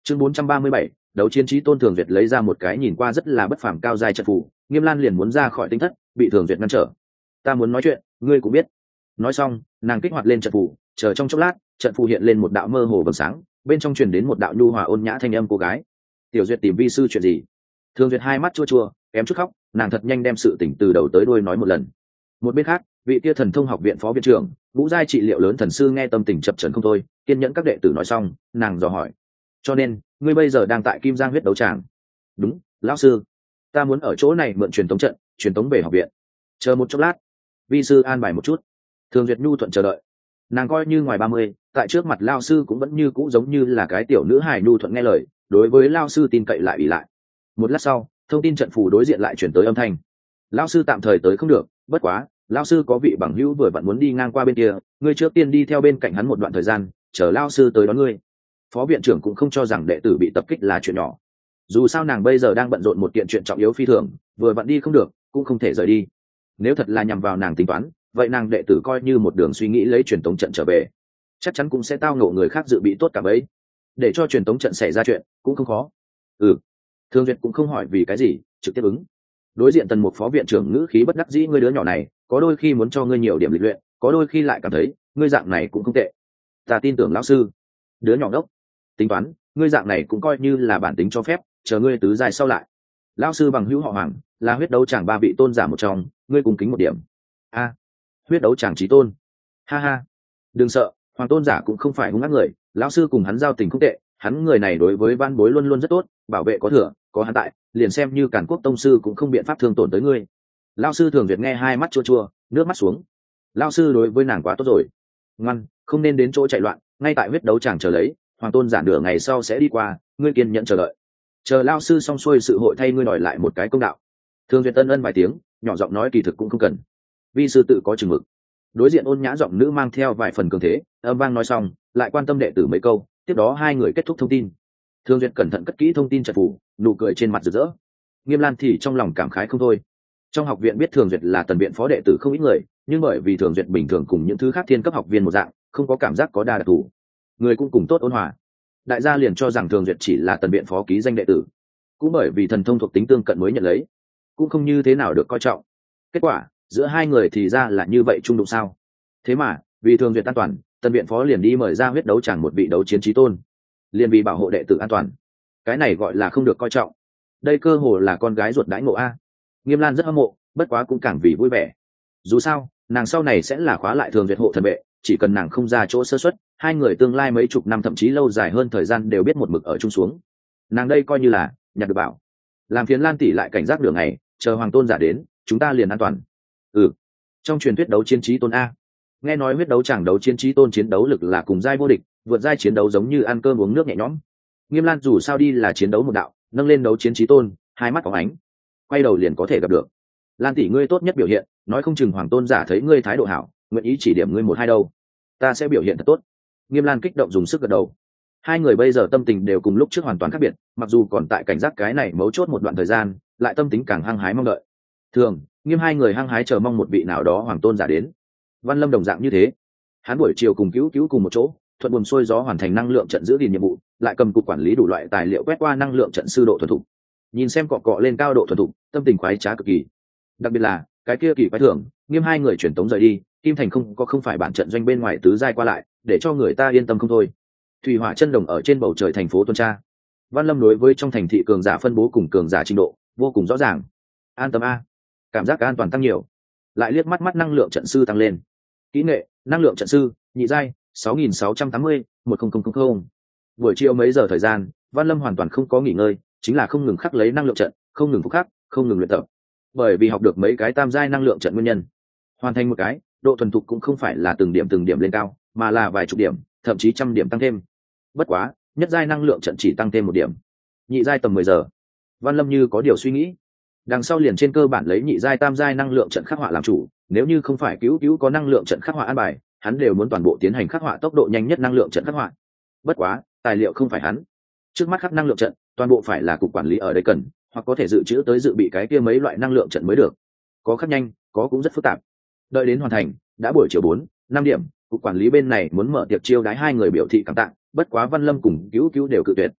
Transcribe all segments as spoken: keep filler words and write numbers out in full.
chương bốn trăm ba mươi bảy, đấu chiến trí tôn. Thường Duyệt lấy ra một cái nhìn qua rất là bất phàm cao giai trận phù, Nghiêm Lan liền muốn ra khỏi tinh thất, bị Thường Duyệt ngăn trở. Ta muốn nói chuyện, ngươi cũng biết. Nói xong, nàng kích hoạt lên trận phù, chờ trong chốc lát, trận phù hiện lên một đạo mơ hồ vầng sáng, bên trong truyền đến một đạo nhu hòa ôn nhã thanh âm cô gái. Tiểu Duyệt tìm vi sư chuyện gì? Thường Duyệt hai mắt chua chua, kém chút khóc, nàng thật nhanh đem sự tình từ đầu tới đuôi nói một lần. Một bên khác, vị kia thần thông học viện phó viện trưởng, ngũ giai trị liệu lớn thần sư nghe tâm tình chập chờn không thôi, kiên nhẫn các đệ tử nói xong, nàng dò hỏi: cho nên ngươi bây giờ đang tại Kim Giang huyết đấu tràng? Đúng, lão sư. Ta muốn ở chỗ này mượn truyền tống trận, truyền tống về học viện. Chờ một chốc lát, vi sư an bài một chút. Thường Duyệt nhu thuận chờ đợi. Nàng coi như ngoài ba mươi, tại trước mặt lao sư cũng vẫn như cũ giống như là cái tiểu nữ hài nhu thuận nghe lời, đối với lao sư tin cậy lại ủy lại. Một lát sau, thông tin trận phù đối diện lại chuyển tới âm thanh: lao sư tạm thời tới không được, bất quá lao sư có vị bằng hữu vừa vặn muốn đi ngang qua bên kia, ngươi trước tiên đi theo bên cạnh hắn một đoạn thời gian, chờ lao sư tới đón ngươi. Phó viện trưởng cũng không cho rằng đệ tử bị tập kích là chuyện nhỏ, dù sao nàng bây giờ đang bận rộn một kiện chuyện trọng yếu phi thường, vừa vặn đi không được cũng không thể rời đi. Nếu thật là nhằm vào nàng tính toán, vậy nàng đệ tử coi như một đường suy nghĩ lấy truyền tống trận trở về, chắc chắn cũng sẽ tao ngộ người khác dự bị tốt cả bấy. Để cho truyền tống trận xảy ra chuyện cũng không khó. Ừ. Thường Duyệt cũng không hỏi vì cái gì, trực tiếp ứng. Đối diện Tần Mục phó viện trưởng ngữ khí bất đắc dĩ: ngươi đứa nhỏ này, có đôi khi muốn cho ngươi nhiều điểm lịch luyện, có đôi khi lại cảm thấy ngươi dạng này cũng không tệ. Ta tin tưởng lão sư. Đứa nhỏ đốc. Tính toán, ngươi dạng này cũng coi như là bản tính cho phép, chờ ngươi tứ giai sau lại. Lão sư bằng hữu họ Hoàng, là huyết đấu tràng ba vị tôn giả một trong, ngươi cùng kính một điểm. A, huyết đấu tràng chí tôn. Ha ha. Đừng sợ, Hoàng tôn giả cũng không phải hung ác người, lão sư cùng hắn giao tình không tệ, hắn người này đối với văn bối luôn luôn rất tốt, bảo vệ có thừa, có hắn tại, liền xem như Càn Quốc tông sư cũng không biện pháp thương tổn tới ngươi. Lão sư Thường Duyệt nghe hai mắt chua chua, nước mắt xuống. Lão sư đối với nàng quá tốt rồi. Ngoan, không nên đến chỗ chạy loạn, ngay tại huyết đấu tràng chờ lấy, Hoàng tôn giả nửa ngày sau sẽ đi qua, ngươi kiên nhẫn chờ đợi. Chờ lão sư xong xuôi sự hội thay ngươi đòi lại một cái công đạo. Thường Duyệt ân ân vài tiếng, nhỏ giọng nói kỳ thực cũng không cần, vi sư tự có chừng mực. Đối diện ôn nhã giọng nữ mang theo vài phần cường thế, âm vang nói xong, lại quan tâm đệ tử mấy câu, tiếp đó hai người kết thúc thông tin. Thường Duyệt cẩn thận cất kỹ thông tin trận phù, nụ cười trên mặt rực rỡ. Nghiêm Lan thì trong lòng cảm khái không thôi. Trong học viện biết Thường Duyệt là Tần viện phó đệ tử không ít người, nhưng bởi vì Thường Duyệt bình thường cùng những thứ khác thiên cấp học viên một dạng, không có cảm giác có đa đặc thù, người cũng cùng tốt ôn hòa. Đại gia liền cho rằng Thường Duyệt chỉ là Tần viện phó ký danh đệ tử, cũng bởi vì thần thông thuộc tính tương cận mới nhận lấy, cũng không như thế nào được coi trọng. Kết quả giữa hai người thì ra là như vậy trung đụng sao? Thế mà vì Thường Duyệt an toàn, Tần viện phó liền đi mời ra huyết đấu tràng một vị đấu chiến chí tôn, liền vì bảo hộ đệ tử an toàn. Cái này gọi là không được coi trọng. Đây cơ hồ là con gái ruột đãi ngộ a. Nghiêm Lan rất hâm mộ, bất quá cũng càng vì vui vẻ. Dù sao nàng sau này sẽ là khóa lại Thường Duyệt hộ thần vệ, chỉ cần nàng không ra chỗ sơ suất, hai người tương lai mấy chục năm thậm chí lâu dài hơn thời gian đều biết một mực ở chung xuống. Nàng đây coi như là nhặt được bảo. Làm phiền Lan tỷ lại cảnh giác đường này, chờ Hoàng tôn giả đến, chúng ta liền an toàn. Ừ. Trong truyền thuyết đấu chiến chí tôn a, nghe nói huyết đấu tràng đấu chiến chí tôn chiến đấu lực là cùng giai vô địch, vượt giai chiến đấu giống như ăn cơm uống nước nhẹ nhõm. Nghiêm Lan dù sao đi là chiến đấu một đạo, nâng lên đấu chiến chí tôn, hai mắt phóng ánh, quay đầu liền có thể gặp được. Lan tỷ ngươi tốt nhất biểu hiện, nói không chừng Hoàng tôn giả thấy ngươi thái độ hảo, nguyện ý chỉ điểm ngươi một hai đâu. Ta sẽ biểu hiện thật tốt. Nghiêm Lan kích động dùng sức gật đầu. Hai người bây giờ tâm tình đều cùng lúc trước hoàn toàn khác biệt, mặc dù còn tại cảnh giác cái này mấu chốt một đoạn thời gian, lại tâm tính càng hăng hái mong đợi. Thường, Nghiêm hai người hăng hái chờ mong một vị nào đó Hoàng tôn giả đến. Văn Lâm đồng dạng như thế. Hắn buổi chiều cùng cứu cứu cùng một chỗ, thuận buồm xuôi gió hoàn thành năng lượng trận giữ gìn nhiệm vụ, lại cầm cục quản lý đủ loại tài liệu quét qua năng lượng trận sư độ thuần thục. Nhìn xem cọ cọ lên cao độ thuần thục, tâm tình khoái trá cực kỳ. Đặc biệt là cái kia kỳ quái thưởng, Nghiêm hai người chuyển tống rời đi, Kim Thành không có không phải bản trận doanh bên ngoài tứ giai qua lại, để cho người ta yên tâm không thôi. Thủy hỏa chân đồng ở trên bầu trời thành phố tuần tra. Văn Lâm đối với trong thành thị cường giả phân bố cùng cường giả trình độ vô cùng rõ ràng. An tâm a, cảm giác an toàn tăng nhiều. Lại liếc mắt mắt năng lượng trận sư tăng lên. Kỹ nghệ, năng lượng trận sư, nhị giai, sáu nghìn sáu trăm tám mươi, một nghìn. Buổi chiều mấy giờ thời gian, Văn Lâm hoàn toàn không có nghỉ ngơi, chính là không ngừng khắc lấy năng lượng trận, không ngừng phục khắc, không ngừng luyện tập. Bởi vì học được mấy cái tam giai năng lượng trận nguyên nhân, hoàn thành một cái, độ thuần thục cũng không phải là từng điểm từng điểm lên cao, mà là vài chục điểm, thậm chí trăm điểm tăng thêm. Bất quá, nhất giai năng lượng trận chỉ tăng thêm một điểm. Nhị giai tầm mười giờ. Văn Lâm như có điều suy nghĩ. Đằng sau liền trên cơ bản lấy nhị giai tam giai năng lượng trận khắc họa làm chủ, nếu như không phải cứu cứu có năng lượng trận khắc họa an bài, hắn đều muốn toàn bộ tiến hành khắc họa tốc độ nhanh nhất năng lượng trận khắc họa. Bất quá, tài liệu không phải hắn. Trước mắt khắc năng lượng trận, toàn bộ phải là cục quản lý ở đây cần, hoặc có thể dự trữ tới dự bị cái kia mấy loại năng lượng trận mới được. Có khắc nhanh, có cũng rất phức tạp. Đợi đến hoàn thành, đã buổi chiều bốn, năm điểm, cục quản lý bên này muốn mở tiệc chiêu đái hai người biểu thị cảm tạ, bất quá Văn Lâm cùng cứu cứu đều cự tuyệt.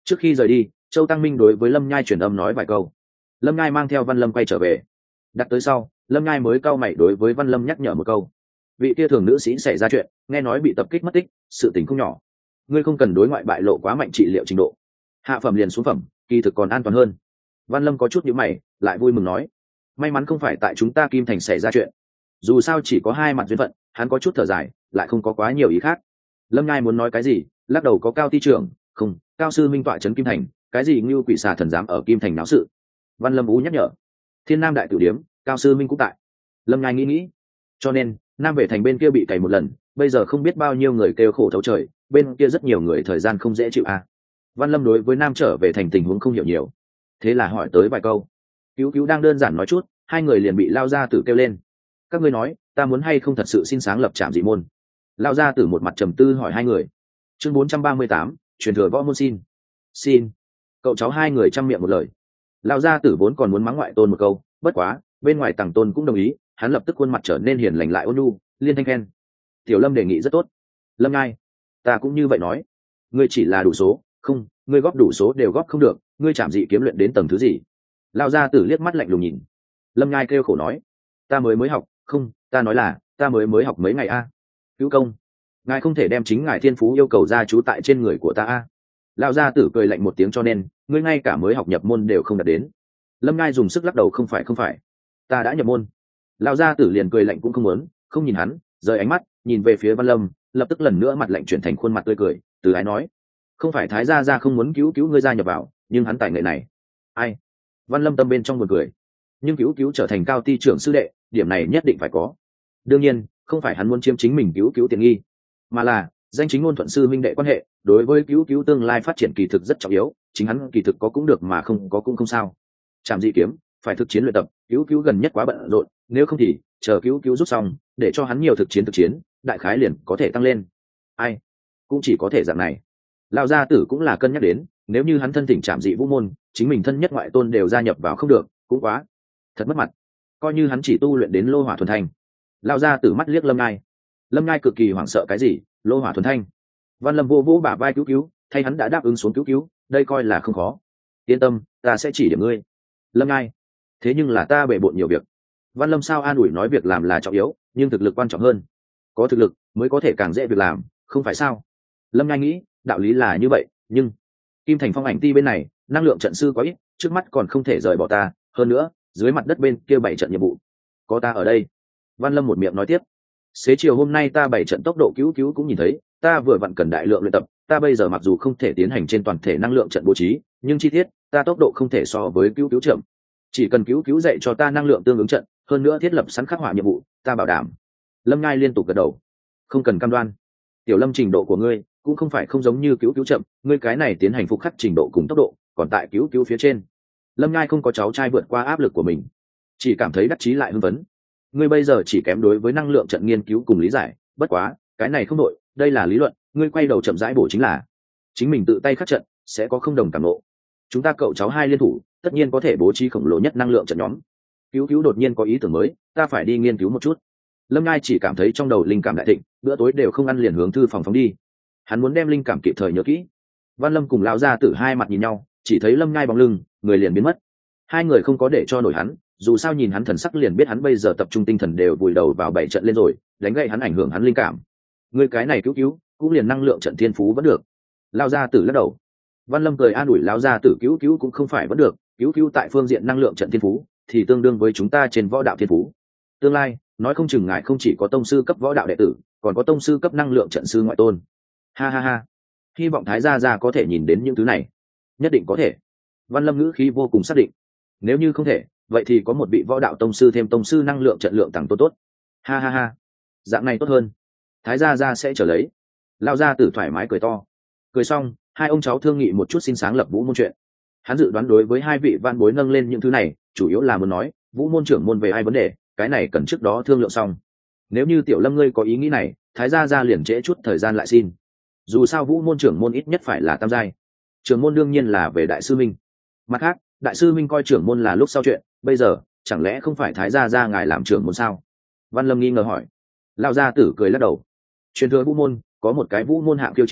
Trước khi rời đi, Châu Tăng Minh đối với Lâm Nhai truyền âm nói vài câu. Lâm Nhai mang theo Văn Lâm quay trở về. Đặt tới sau, Lâm Nhai mới cau mày đối với Văn Lâm nhắc nhở một câu. Vị kia thường nữ sĩ xảy ra chuyện, nghe nói bị tập kích mất tích, sự tình không nhỏ. Ngươi không cần đối ngoại bại lộ quá mạnh trị liệu trình độ. Hạ phẩm liền xuống phẩm, kỳ thực còn an toàn hơn. Văn Lâm có chút nhíu mày, lại vui mừng nói: may mắn không phải tại chúng ta Kim Thành xảy ra chuyện. Dù sao chỉ có hai mặt duyên phận, hắn có chút thở dài, lại không có quá nhiều ý khác. Lâm Nhai muốn nói cái gì, lắc đầu có Cao ty trưởng, không, Cao sư minh tọa trấn Kim Thành, cái gì như quỷ xà thần dám ở Kim Thành náo sự. Văn Lâm ú nhắc nhở. Thiên Nam đại tử điếm, Cao sư minh cũng tại. Lâm Nhai nghĩ nghĩ, cho nên Nam về thành bên kia bị cày một lần, bây giờ không biết bao nhiêu người kêu khổ thấu trời, bên kia rất nhiều người thời gian không dễ chịu à. Văn Lâm đối với Nam trở về thành tình huống không hiểu nhiều, thế là hỏi tới vài câu. Cứu cứu đang đơn giản nói chút, hai người liền bị Lao Gia Tử kêu lên. Các ngươi nói, ta muốn hay không thật sự xin sáng lập trạm dị môn? Lao Gia Tử một mặt trầm tư hỏi hai người. Chương bốn trăm ba mươi tám, truyền thừa võ môn xin. Xin. Cậu cháu hai người chăm miệng một lời. Lao Gia Tử vốn còn muốn mắng ngoại tôn một câu, bất quá, bên ngoài Tằng Tôn cũng đồng ý, hắn lập tức khuôn mặt trở nên hiền lành lại ôn nhu, liên thanh khen. Tiểu Lâm đề nghị rất tốt. Lâm Ngai, ta cũng như vậy nói. Ngươi chỉ là đủ số, không, ngươi góp đủ số đều góp không được, ngươi chạm dị kiếm luyện đến tầng thứ gì? Lao Gia Tử liếc mắt lạnh lùng nhìn. Lâm Ngai kêu khổ nói, ta mới mới học, không, ta nói là, ta mới mới học mấy ngày a. À. Cứu công, ngài không thể đem chính ngài thiên phú yêu cầu ra trú tại trên người của ta a. À. Lao Gia Tử cười lạnh một tiếng cho nên, ngươi ngay cả mới học nhập môn đều không đạt đến. Lâm Ngai dùng sức lắc đầu không phải không phải, ta đã nhập môn. Lao Gia Tử liền cười lạnh cũng không muốn, không nhìn hắn, rời ánh mắt, nhìn về phía Văn Lâm, lập tức lần nữa mặt lạnh chuyển thành khuôn mặt tươi cười, từ ái nói, không phải Thái gia gia không muốn cứu cứu ngươi gia nhập vào, nhưng hắn tài nghệ này, ai? Văn Lâm tâm bên trong buồn cười, nhưng cứu cứu trở thành Cao ty trưởng sư đệ, điểm này nhất định phải có. Đương nhiên, không phải hắn muốn chiếm chính mình cứu cứu tiện nghi, mà là danh chính ngôn thuận sư minh đệ quan hệ, đối với cứu cứu tương lai phát triển kỳ thực rất trọng yếu, chính hắn kỳ thực có cũng được mà không có cũng không sao. Trảm dị kiếm, phải thực chiến luyện tập, cứu cứu gần nhất quá bận rộn, nếu không thì chờ cứu cứu rút xong, để cho hắn nhiều thực chiến thực chiến, đại khái liền có thể tăng lên. Ai, cũng chỉ có thể dạng này. Lão gia tử cũng là cân nhắc đến, nếu như hắn thân thỉnh trảm dị vũ môn, chính mình thân nhất ngoại tôn đều gia nhập vào không được, cũng quá thật mất mặt. Coi như hắn chỉ tu luyện đến lô hỏa thuần thanh. Lão gia tử mắt liếc Lâm Ngai. Lâm Ngai cực kỳ hoảng sợ cái gì? Lô hỏa thuần thanh? Văn Lâm vô vô bả vai cứu cứu, thay hắn đã đáp ứng xuống cứu cứu, đây coi là không khó. Yên tâm, ta sẽ chỉ điểm ngươi. Lâm Ngai, thế nhưng là ta bề bộn nhiều việc. Văn Lâm sao an ủi nói việc làm là trọng yếu, nhưng thực lực quan trọng hơn. Có thực lực mới có thể càng dễ việc làm, không phải sao? Lâm Ngai nghĩ, đạo lý là như vậy, nhưng Kim Thành Phong Ảnh Ti bên này, năng lượng trận sư quá ít, trước mắt còn không thể rời bỏ ta, hơn nữa, dưới mặt đất bên kia bảy trận nhiệm vụ, có ta ở đây. Văn Lâm một miệng nói tiếp, xế chiều hôm nay ta bảy trận tốc độ cứu cứu cũng nhìn thấy, ta vừa vặn cần đại lượng luyện tập, ta bây giờ mặc dù không thể tiến hành trên toàn thể năng lượng trận bố trí, nhưng chi tiết, ta tốc độ không thể so với cứu cứu chậm. Chỉ cần cứu cứu dạy cho ta năng lượng tương ứng trận, hơn nữa thiết lập sẵn khắc họa nhiệm vụ, ta bảo đảm. Lâm Ngai liên tục gật đầu, không cần cam đoan. Tiểu Lâm trình độ của ngươi cũng không phải không giống như cứu cứu chậm, ngươi cái này tiến hành phục khắc trình độ cùng tốc độ, còn tại cứu cứu phía trên. Lâm Ngai không có cháu trai vượt qua áp lực của mình, chỉ cảm thấy đắc chí lại hưng phấn. Ngươi bây giờ chỉ kém đối với năng lượng trận nghiên cứu cùng lý giải, bất quá, cái này không đội, đây là lý luận, ngươi quay đầu chậm rãi bổ chính là. Chính mình tự tay khắc trận, sẽ có không đồng cảm ngộ. Chúng ta cậu cháu hai liên thủ, tất nhiên có thể bố trí khổng lồ nhất năng lượng trận nhóm. Cứu cứu đột nhiên có ý tưởng mới, ta phải đi nghiên cứu một chút. Lâm Ngai chỉ cảm thấy trong đầu linh cảm đại thịnh, bữa tối đều không ăn liền hướng thư phòng phóng đi. Hắn muốn đem linh cảm kịp thời nhớ kỹ. Văn Lâm cùng lão gia tử hai mặt nhìn nhau, chỉ thấy Lâm Ngai bóng lưng, người liền biến mất. Hai người không có để cho nổi hắn, dù sao nhìn hắn thần sắc liền biết hắn bây giờ tập trung tinh thần đều vùi đầu vào bảy trận lên rồi, đánh gậy hắn ảnh hưởng hắn linh cảm. Người cái này cứu cứu, cũng liền năng lượng trận thiên phú vẫn được. Lão gia tử lắc đầu. Văn Lâm cười an ủi lão gia tử cứu cứu cũng không phải vẫn được, cứu cứu tại phương diện năng lượng trận thiên phú thì tương đương với chúng ta trên võ đạo thiên phú. Tương lai, nói không chừng ngài không chỉ có tông sư cấp võ đạo đệ tử, còn có tông sư cấp năng lượng trận sư ngoại tôn. Ha ha ha, hy vọng Thái gia gia có thể nhìn đến những thứ này. Nhất định có thể. Văn Lâm ngữ khí vô cùng xác định. Nếu như không thể, vậy thì có một vị võ đạo tông sư thêm tông sư năng lượng trận lượng tăng tốt tốt. Ha ha ha, dạng này tốt hơn. Thái gia gia sẽ trở lấy. Lão gia tử thoải mái cười to. Cười xong, hai ông cháu thương nghị một chút xin sáng lập vũ môn chuyện. Hắn dự đoán đối với hai vị van bối nâng lên những thứ này, chủ yếu là muốn nói vũ môn trưởng môn về ai vấn đề, cái này cần trước đó thương lượng xong. Nếu như Tiểu Lâm ngươi có ý nghĩ này, Thái gia gia liền trễ chút thời gian lại xin. Dù sao vũ môn trưởng môn ít nhất phải là tam giai, trưởng môn đương nhiên là về đại sư minh. Mặt khác, đại sư minh coi trưởng môn là lúc sau chuyện, bây giờ chẳng lẽ không phải Thái gia gia ngài làm trưởng môn sao? Văn Lâm nghi ngờ hỏi. Lão gia tử cười lắc đầu. Truyền thừa vũ môn có một cái vũ môn hạng tiêu chiến,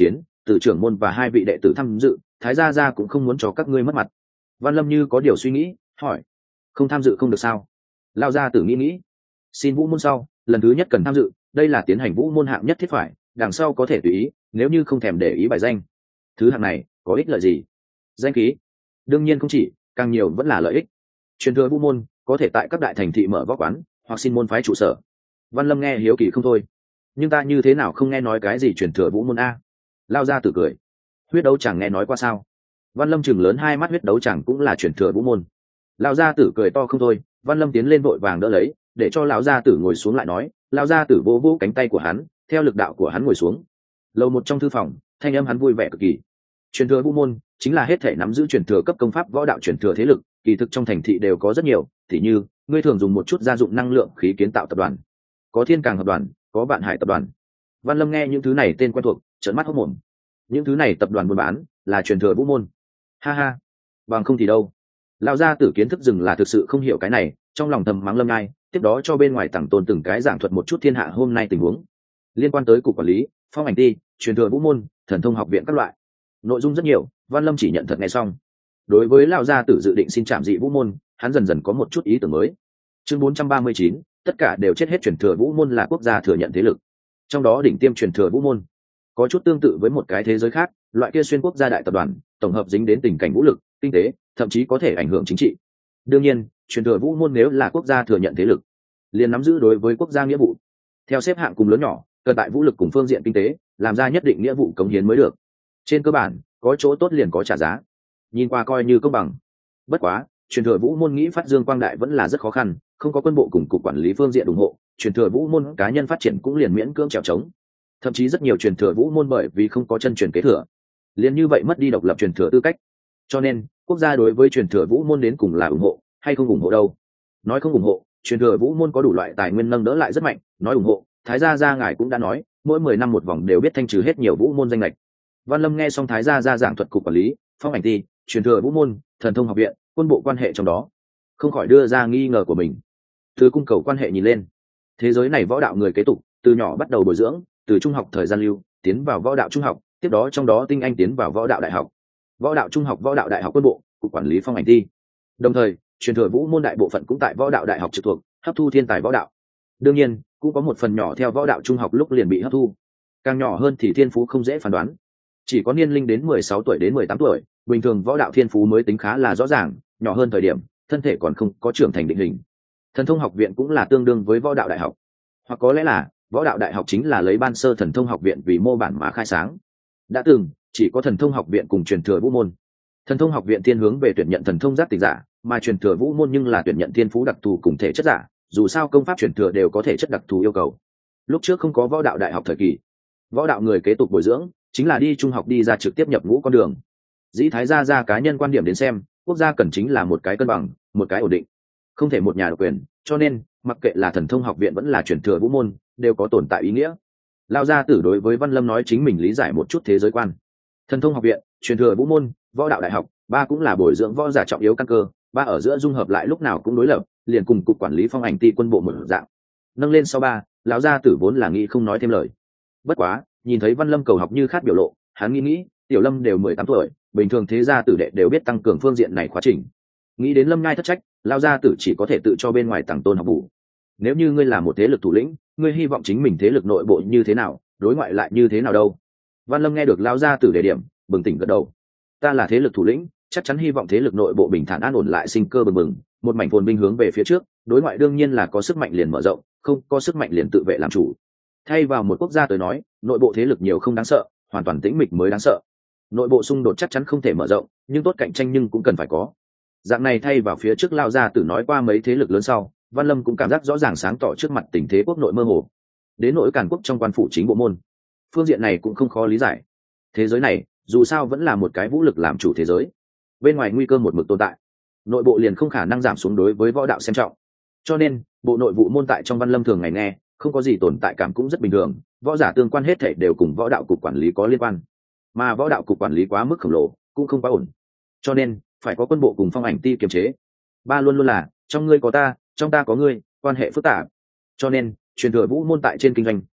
từ trưởng môn và hai vị đệ tử tham dự, thái gia gia cũng không muốn cho các ngươi mất mặt. Văn Lâm như có điều suy nghĩ, hỏi: không tham dự không được sao? Lao gia tử nghĩ nghĩ: xin vũ môn sau, lần thứ nhất cần tham dự, đây là tiến hành vũ môn hạng nhất thiết phải, đằng sau có thể tùy ý, nếu như không thèm để ý bài danh. Thứ hạng này có ích lợi gì? Danh khí. Đương nhiên không chỉ, càng nhiều vẫn là lợi ích. Truyền thừa vũ môn có thể tại các đại thành thị mở võ quán, hoặc xin môn phái trụ sở. Văn Lâm nghe hiếu kỳ không thôi. Nhưng ta như thế nào không nghe nói cái gì truyền thừa vũ môn a? Lao gia tử cười: huyết đấu chẳng nghe nói qua sao? Văn Lâm chừng lớn hai mắt, huyết đấu chẳng cũng là truyền thừa vũ môn. Lao gia tử cười to không thôi. Văn Lâm tiến lên vội vàng đỡ lấy, để cho lão gia tử ngồi xuống lại nói. Lao gia tử vỗ vỗ cánh tay của hắn, theo lực đạo của hắn ngồi xuống. Lầu một trong thư phòng, thanh âm hắn vui vẻ cực kỳ. Truyền thừa vũ môn chính là hết thể nắm giữ truyền thừa cấp công pháp võ đạo truyền thừa thế lực, kỳ thực trong thành thị đều có rất nhiều, tỉ như ngươi thường dùng một chút gia dụng năng lượng khí kiến tạo tập đoàn, có Thiên Càng tập đoàn, có Vạn Hải tập đoàn. Văn Lâm nghe những thứ này tên quen thuộc, trợn mắt hốt mồm. Những thứ này tập đoàn buôn bán là truyền thừa vũ môn? Ha ha, bằng không thì đâu. Lão gia tử kiến thức rừng là thực sự không hiểu cái này, trong lòng thầm mắng Lâm Ngai, tiếp đó cho bên ngoài tặng tôn từng cái giảng thuật một chút thiên hạ hôm nay tình huống liên quan tới cục quản lý, phong ảnh ty, truyền thừa vũ môn, thần thông học viện các loại. Nội dung rất nhiều, Văn Lâm chỉ nhận thật nghe xong. Đối với lão gia tử dự định xin trảm dị vũ môn, hắn dần dần có một chút ý tưởng mới. Chương bốn trăm ba mươi chín, tất cả đều chết hết. Truyền thừa vũ môn là quốc gia thừa nhận thế lực, trong đó đỉnh tiêm truyền thừa vũ môn có chút tương tự với một cái thế giới khác, loại kia xuyên quốc gia đại tập đoàn, tổng hợp dính đến tình cảnh vũ lực, kinh tế, thậm chí có thể ảnh hưởng chính trị. Đương nhiên, truyền thừa vũ môn nếu là quốc gia thừa nhận thế lực, liền nắm giữ đối với quốc gia nghĩa vụ, theo xếp hạng cùng lớn nhỏ, cần tại vũ lực cùng phương diện kinh tế làm ra nhất định nghĩa vụ cống hiến mới được. Trên cơ bản, có chỗ tốt liền có trả giá, nhìn qua coi như công bằng. Bất quá, truyền thừa vũ môn nghĩ phát dương quang đại vẫn là rất khó khăn, không có quân bộ cùng cục quản lý phương diện ủng hộ, truyền thừa vũ môn cá nhân phát triển cũng liền miễn cưỡng trèo trống. Thậm chí rất nhiều truyền thừa vũ môn bởi vì không có chân truyền kế thừa, liền như vậy mất đi độc lập truyền thừa tư cách. Cho nên, quốc gia đối với truyền thừa vũ môn đến cùng là ủng hộ hay không ủng hộ đâu? Nói không ủng hộ, truyền thừa vũ môn có đủ loại tài nguyên nâng đỡ lại rất mạnh; nói ủng hộ, thái gia gia ngài cũng đã nói, mỗi mười năm một vòng đều biết thanh trừ hết nhiều vũ môn danh lệch. Văn Lâm nghe xong thái gia gia giảng thuật cục quản lý, phong ảnh ty, truyền thừa vũ môn, thần thông học viện, quân bộ quan hệ trong đó, không khỏi đưa ra nghi ngờ của mình. Từ cung cầu quan hệ nhìn lên, thế giới này võ đạo người kế tục từ nhỏ bắt đầu bồi dưỡng, từ trung học thời gian lưu tiến vào võ đạo trung học, tiếp đó trong đó tinh anh tiến vào võ đạo đại học, võ đạo trung học, võ đạo đại học, quân bộ, cục quản lý, phong ảnh ty. Đồng thời, truyền thừa vũ môn đại bộ phận cũng tại võ đạo đại học trực thuộc, hấp thu thiên tài võ đạo. Đương nhiên, cũng có một phần nhỏ theo võ đạo trung học lúc liền bị hấp thu. Càng nhỏ hơn thì thiên phú không dễ phán đoán, chỉ có niên linh đến mười sáu tuổi đến mười tám tuổi, bình thường võ đạo thiên phú mới tính khá là rõ ràng, nhỏ hơn thời điểm, thân thể còn không có trưởng thành định hình. Thần thông học viện cũng là tương đương với võ đạo đại học, hoặc có lẽ là võ đạo đại học chính là lấy ban sơ thần thông học viện vì mô bản mà khai sáng. Đã từng chỉ có thần thông học viện cùng truyền thừa vũ môn. Thần thông học viện thiên hướng về tuyển nhận thần thông giác tỉnh giả, mà truyền thừa vũ môn nhưng là tuyển nhận thiên phú đặc thù cùng thể chất giả, dù sao công pháp truyền thừa đều có thể chất đặc thù yêu cầu. Lúc trước không có võ đạo đại học thời kỳ, võ đạo người kế tục bồi dưỡng chính là đi trung học đi ra trực tiếp nhập ngũ con đường. Dĩ thái gia ra cá nhân quan điểm đến xem, quốc gia cần chính là một cái cân bằng, một cái ổn định, không thể một nhà độc quyền. Cho nên mặc kệ là thần thông học viện vẫn là truyền thừa vũ môn, đều có tồn tại ý nghĩa. Lao gia tử đối với Văn Lâm nói chính mình lý giải một chút thế giới quan. Thần thông học viện, truyền thừa vũ môn, võ đạo đại học, ba cũng là bồi dưỡng võ giả trọng yếu căn cơ, ba ở giữa dung hợp lại lúc nào cũng đối lập, liền cùng cục quản lý phong ảnh ty, quân bộ một dạng. Nâng lên sau ba, lão gia tử vốn là nghĩ không nói thêm lời. Bất quá, nhìn thấy Văn Lâm cầu học như khát biểu lộ, hắn nghĩ nghĩ, tiểu Lâm đều mười tám tuổi, bình thường thế gia tử đệ đều biết tăng cường phương diện này quá trình. Nghĩ đến Lâm Ngai thất trách, lão gia tử chỉ có thể tự cho bên ngoài tặng tôn học bổ. Nếu như ngươi là một thế lực thủ lĩnh, ngươi hy vọng chính mình thế lực nội bộ như thế nào, đối ngoại lại như thế nào đâu? Văn Lâm nghe được lão gia tử đề điểm, bừng tỉnh gật đầu. Ta là thế lực thủ lĩnh, chắc chắn hy vọng thế lực nội bộ bình thản an ổn lại sinh cơ bừng bừng, một mảnh phồn vinh hướng về phía trước. Đối ngoại đương nhiên là có sức mạnh liền mở rộng, không có sức mạnh liền tự vệ làm chủ. Thay vào một quốc gia tới nói, nội bộ thế lực nhiều không đáng sợ, hoàn toàn tĩnh mịch mới đáng sợ. Nội bộ xung đột chắc chắn không thể mở rộng, nhưng tốt cạnh tranh nhưng cũng cần phải có. Dạng này thay vào phía trước lao ra tử nói qua mấy thế lực lớn sau, Văn Lâm cũng cảm giác rõ ràng sáng tỏ trước mặt tình thế quốc nội mơ hồ. Đến nỗi càn quốc trong quan phủ chính bộ môn, phương diện này cũng không khó lý giải. Thế giới này dù sao vẫn là một cái vũ lực làm chủ thế giới, bên ngoài nguy cơ một mực tồn tại, nội bộ liền không khả năng giảm xuống đối với võ đạo xem trọng. Cho nên bộ nội vụ môn tại trong Văn Lâm thường ngày nghe không có gì tồn tại cảm cũng rất bình thường, võ giả tương quan hết thể đều cùng võ đạo cục quản lý có liên quan, mà võ đạo cục quản lý quá mức khổng lồ cũng không quá ổn, cho nên phải có quân bộ cùng phong ảnh ty kiềm chế. Ba luôn luôn là trong ngươi có ta, trong ta có ngươi, quan hệ phức tạp. Cho nên truyền thừa vũ môn tại trên kinh doanh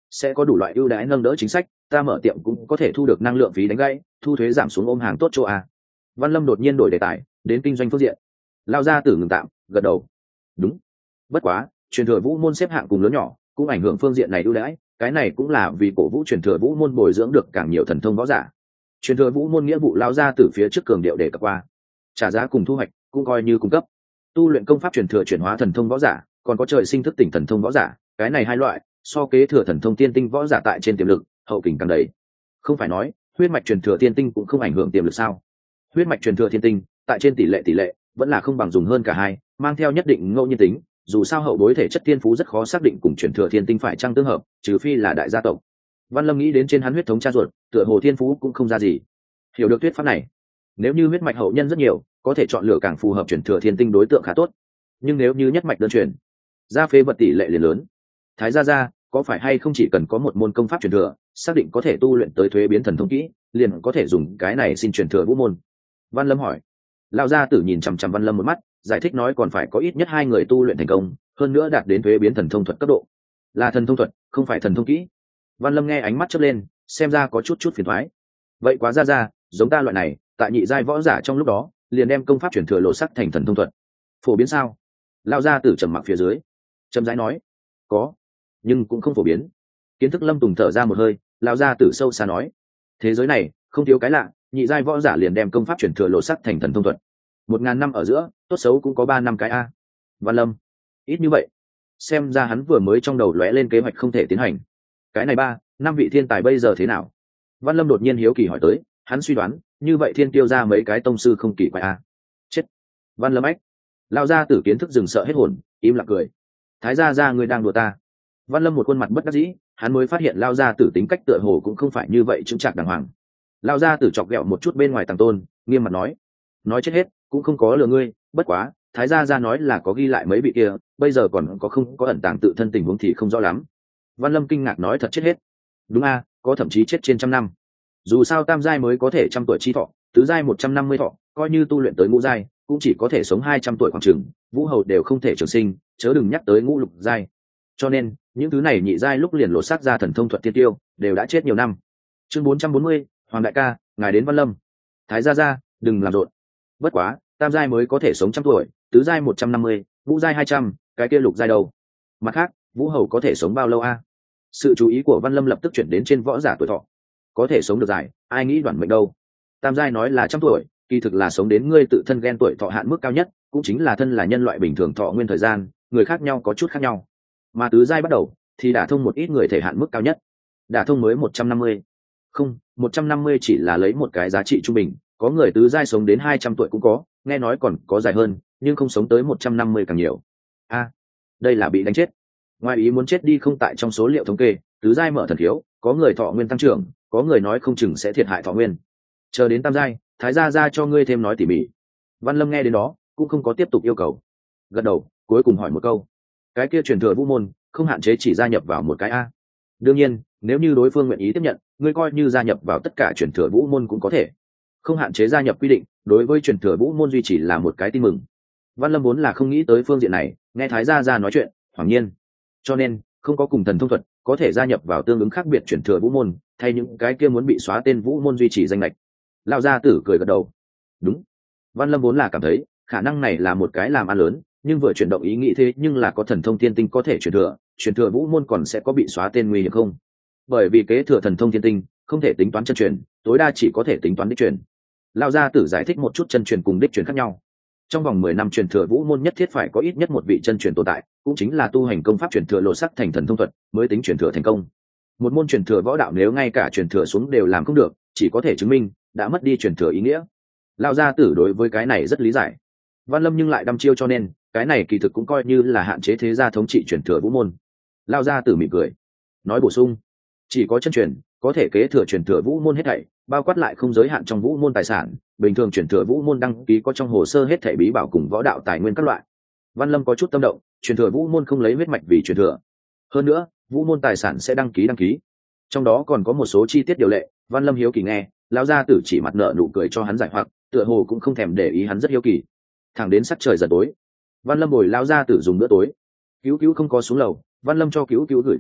sẽ có đủ loại ưu đãi nâng đỡ chính sách, ta mở tiệm cũng có thể thu được năng lượng phí đánh gãy, thu thuế giảm xuống ôm hàng tốt chỗ a. Văn Lâm đột nhiên đổi đề tài đến kinh doanh phương diện. Lao gia tử ngừng tạm gật đầu. Đúng, bất quá truyền thừa vũ môn xếp hạng cùng lớn nhỏ cũng ảnh hưởng phương diện này ưu đãi, cái này cũng là vì cổ vũ truyền thừa vũ môn bồi dưỡng được càng nhiều thần thông võ giả. Truyền thừa vũ môn nghĩa vụ lao gia tử phía trước cường điệu để cập qua, trả giá cùng thu hoạch cũng coi như cung cấp. Tu luyện công pháp truyền thừa chuyển hóa thần thông võ giả, còn có trời sinh thức tỉnh thần thông võ giả, cái này hai loại so kế thừa thần thông tiên tinh võ giả tại trên tiềm lực hậu kình càng đầy. Không phải nói huyết mạch truyền thừa tiên tinh cũng không ảnh hưởng tiềm lực sao? Huyết mạch truyền thừa thiên tinh tại trên tỷ lệ tỷ lệ vẫn là không bằng dùng hơn cả hai, mang theo nhất định ngẫu nhiên tính, dù sao hậu bối thể chất tiên phú rất khó xác định cùng truyền thừa thiên tinh phải chăng tương hợp, trừ phi là đại gia tộc. Văn Lâm nghĩ đến trên hắn huyết thống cha ruột, tựa hồ thiên phú cũng không ra gì. Hiểu được thuyết pháp này, nếu như huyết mạch hậu nhân rất nhiều, có thể chọn lựa càng phù hợp truyền thừa thiên tinh đối tượng khá tốt. Nhưng nếu như nhất mạch đơn truyền, gia phế vật tỷ lệ liền lớn. Thái gia gia có phải hay không chỉ cần có một môn công pháp truyền thừa, xác định có thể tu luyện tới thuế biến thần thông kỹ, liền có thể dùng cái này xin truyền thừa vũ môn? Văn Lâm hỏi. Lão gia tử nhìn chằm chằm Văn Lâm một mắt, giải thích nói còn phải có ít nhất hai người tu luyện thành công, hơn nữa đạt đến thuế biến thần thông thuật cấp độ. Là thần thông thuật, không phải thần thông kỹ. Văn Lâm nghe ánh mắt chớp lên, xem ra có chút chút phiền toái. Vậy quá ra ra, giống ta loại này, tại nhị giai võ giả trong lúc đó, liền đem công pháp truyền thừa lộ sắc thành thần thông thuật. Phổ biến sao? Lão gia tử trầm mặc phía dưới, trầm rãi nói, có, nhưng cũng không phổ biến. Kiến thức Lâm Tùng thở ra một hơi, lão gia tử sâu xa nói, thế giới này không thiếu cái lạ, nhị giai võ giả liền đem công pháp truyền thừa lộ sắc thành thần thông thuật. Một ngàn năm ở giữa, tốt xấu cũng có ba năm cái a. Văn Lâm, ít như vậy, xem ra hắn vừa mới trong đầu lóe lên kế hoạch không thể tiến hành. Cái này ba năm vị thiên tài bây giờ thế nào? Văn Lâm đột nhiên hiếu kỳ hỏi tới, hắn suy đoán như vậy thiên tiêu ra mấy cái tông sư không kỳ quái a. Chết. Văn Lâm ách. Lao ra tử kiến thức dừng sợ hết hồn, im lặng cười. Thái gia gia người đang đùa ta. Văn Lâm một khuôn mặt bất đắc dĩ, hắn mới phát hiện Lao gia tử tính cách tựa hồ cũng không phải như vậy chững chạc đàng hoàng. Lao gia tử chọc ghẹo một chút bên ngoài Tàng Tôn, nghiêm mặt nói, nói chết hết cũng không có lừa ngươi, bất quá Thái gia gia nói là có ghi lại mấy vị kia, bây giờ còn có không có ẩn tàng tự thân tình huống thì không rõ lắm. Văn Lâm kinh ngạc nói, thật chết hết? Đúng a, có thậm chí chết trên trăm năm. Dù sao tam giai mới có thể trăm tuổi chi thọ, tứ giai một trăm năm mươi thọ, coi như tu luyện tới ngũ giai cũng chỉ có thể sống hai trăm tuổi khoảng chừng, vũ hầu đều không thể trường sinh, chớ đừng nhắc tới ngũ lục giai. Cho nên những thứ này nhị giai lúc liền lột xác ra thần thông thuật tiên tiêu đều đã chết nhiều năm. Chương bốn trăm bốn mươi, Hoàng đại ca, ngài đến Văn Lâm. Thái gia gia, đừng làm rộn. Bất quá tam giai mới có thể sống trăm tuổi, tứ giai một trăm năm mươi, ngũ giai hai trăm, cái kia lục giai đâu? Mặt khác, vũ hầu có thể sống bao lâu a? Sự chú ý của Văn Lâm lập tức chuyển đến trên võ giả tuổi thọ. Có thể sống được dài, ai nghĩ đoạn mệnh đâu? Tam giai nói là trăm tuổi, kỳ thực là sống đến ngươi tự thân ghen tuổi thọ hạn mức cao nhất, cũng chính là thân là nhân loại bình thường thọ nguyên thời gian, người khác nhau có chút khác nhau. Mà tứ giai bắt đầu thì đả thông một ít người thể hạn mức cao nhất. Đả thông mới một trăm năm mươi. Không, một trăm năm mươi chỉ là lấy một cái giá trị trung bình, có người tứ giai sống đến hai trăm tuổi cũng có, nghe nói còn có dài hơn, nhưng không sống tới một trăm năm mươi càng nhiều. A, đây là bị đánh chết. Ngoài ý muốn chết đi không tại trong số liệu thống kê, tứ giai mở thần thiếu, có người thọ nguyên tăng trưởng, có người nói không chừng sẽ thiệt hại thọ nguyên. Chờ đến tam giai, Thái gia gia cho ngươi thêm nói tỉ mỉ. Văn Lâm nghe đến đó cũng không có tiếp tục yêu cầu, gật đầu cuối cùng hỏi một câu, cái kia truyền thừa vũ môn không hạn chế chỉ gia nhập vào một cái a? Đương nhiên nếu như đối phương nguyện ý tiếp nhận, ngươi coi như gia nhập vào tất cả truyền thừa vũ môn cũng có thể, không hạn chế gia nhập quy định, đối với truyền thừa vũ môn duy chỉ là một cái tin mừng. Văn Lâm vốn là không nghĩ tới phương diện này, nghe Thái gia gia nói chuyện hoàng nhiên, cho nên không có cùng thần thông thuật có thể gia nhập vào tương ứng khác biệt truyền thừa vũ môn, thay những cái kia muốn bị xóa tên vũ môn duy trì danh lệch. Lão gia tử cười gật đầu, đúng. Văn Lâm vốn là cảm thấy khả năng này là một cái làm ăn lớn, nhưng vừa chuyển động ý nghĩ thế nhưng là có thần thông thiên tinh có thể truyền thừa, truyền thừa vũ môn còn sẽ có bị xóa tên nguy hiểm không? Bởi vì kế thừa thần thông thiên tinh không thể tính toán chân truyền, tối đa chỉ có thể tính toán đích truyền. Lão gia tử giải thích một chút chân truyền cùng đích truyền khác nhau. Trong vòng mười năm truyền thừa vũ môn nhất thiết phải có ít nhất một vị chân truyền tồn tại, cũng chính là tu hành công pháp truyền thừa lộ sắc thành thần thông thuật mới tính truyền thừa thành công. Một môn truyền thừa võ đạo nếu ngay cả truyền thừa xuống đều làm không được, chỉ có thể chứng minh đã mất đi truyền thừa ý nghĩa. Lão gia tử đối với cái này rất lý giải. Văn Lâm nhưng lại đăm chiêu, cho nên cái này kỳ thực cũng coi như là hạn chế thế gia thống trị truyền thừa vũ môn. Lão gia tử mỉm cười nói bổ sung, chỉ có chân truyền có thể kế thừa truyền thừa vũ môn hết thảy, bao quát lại không giới hạn trong vũ môn tài sản, bình thường truyền thừa vũ môn đăng ký có trong hồ sơ hết thảy bí bảo cùng võ đạo tài nguyên các loại. Văn Lâm có chút tâm động, truyền thừa vũ môn không lấy huyết mạch vì truyền thừa, hơn nữa vũ môn tài sản sẽ đăng ký đăng ký, trong đó còn có một số chi tiết điều lệ. Văn Lâm hiếu kỳ nghe, lão gia tử chỉ mặt nợ nụ cười cho hắn giải hoặc, tựa hồ cũng không thèm để ý hắn rất hiếu kỳ. Thẳng đến sắc trời dần tối, Văn Lâm bồi lão gia tử dùng bữa tối. Cứu cứu không có xuống lầu, Văn Lâm cho cứu cứu gửi tin nhắn,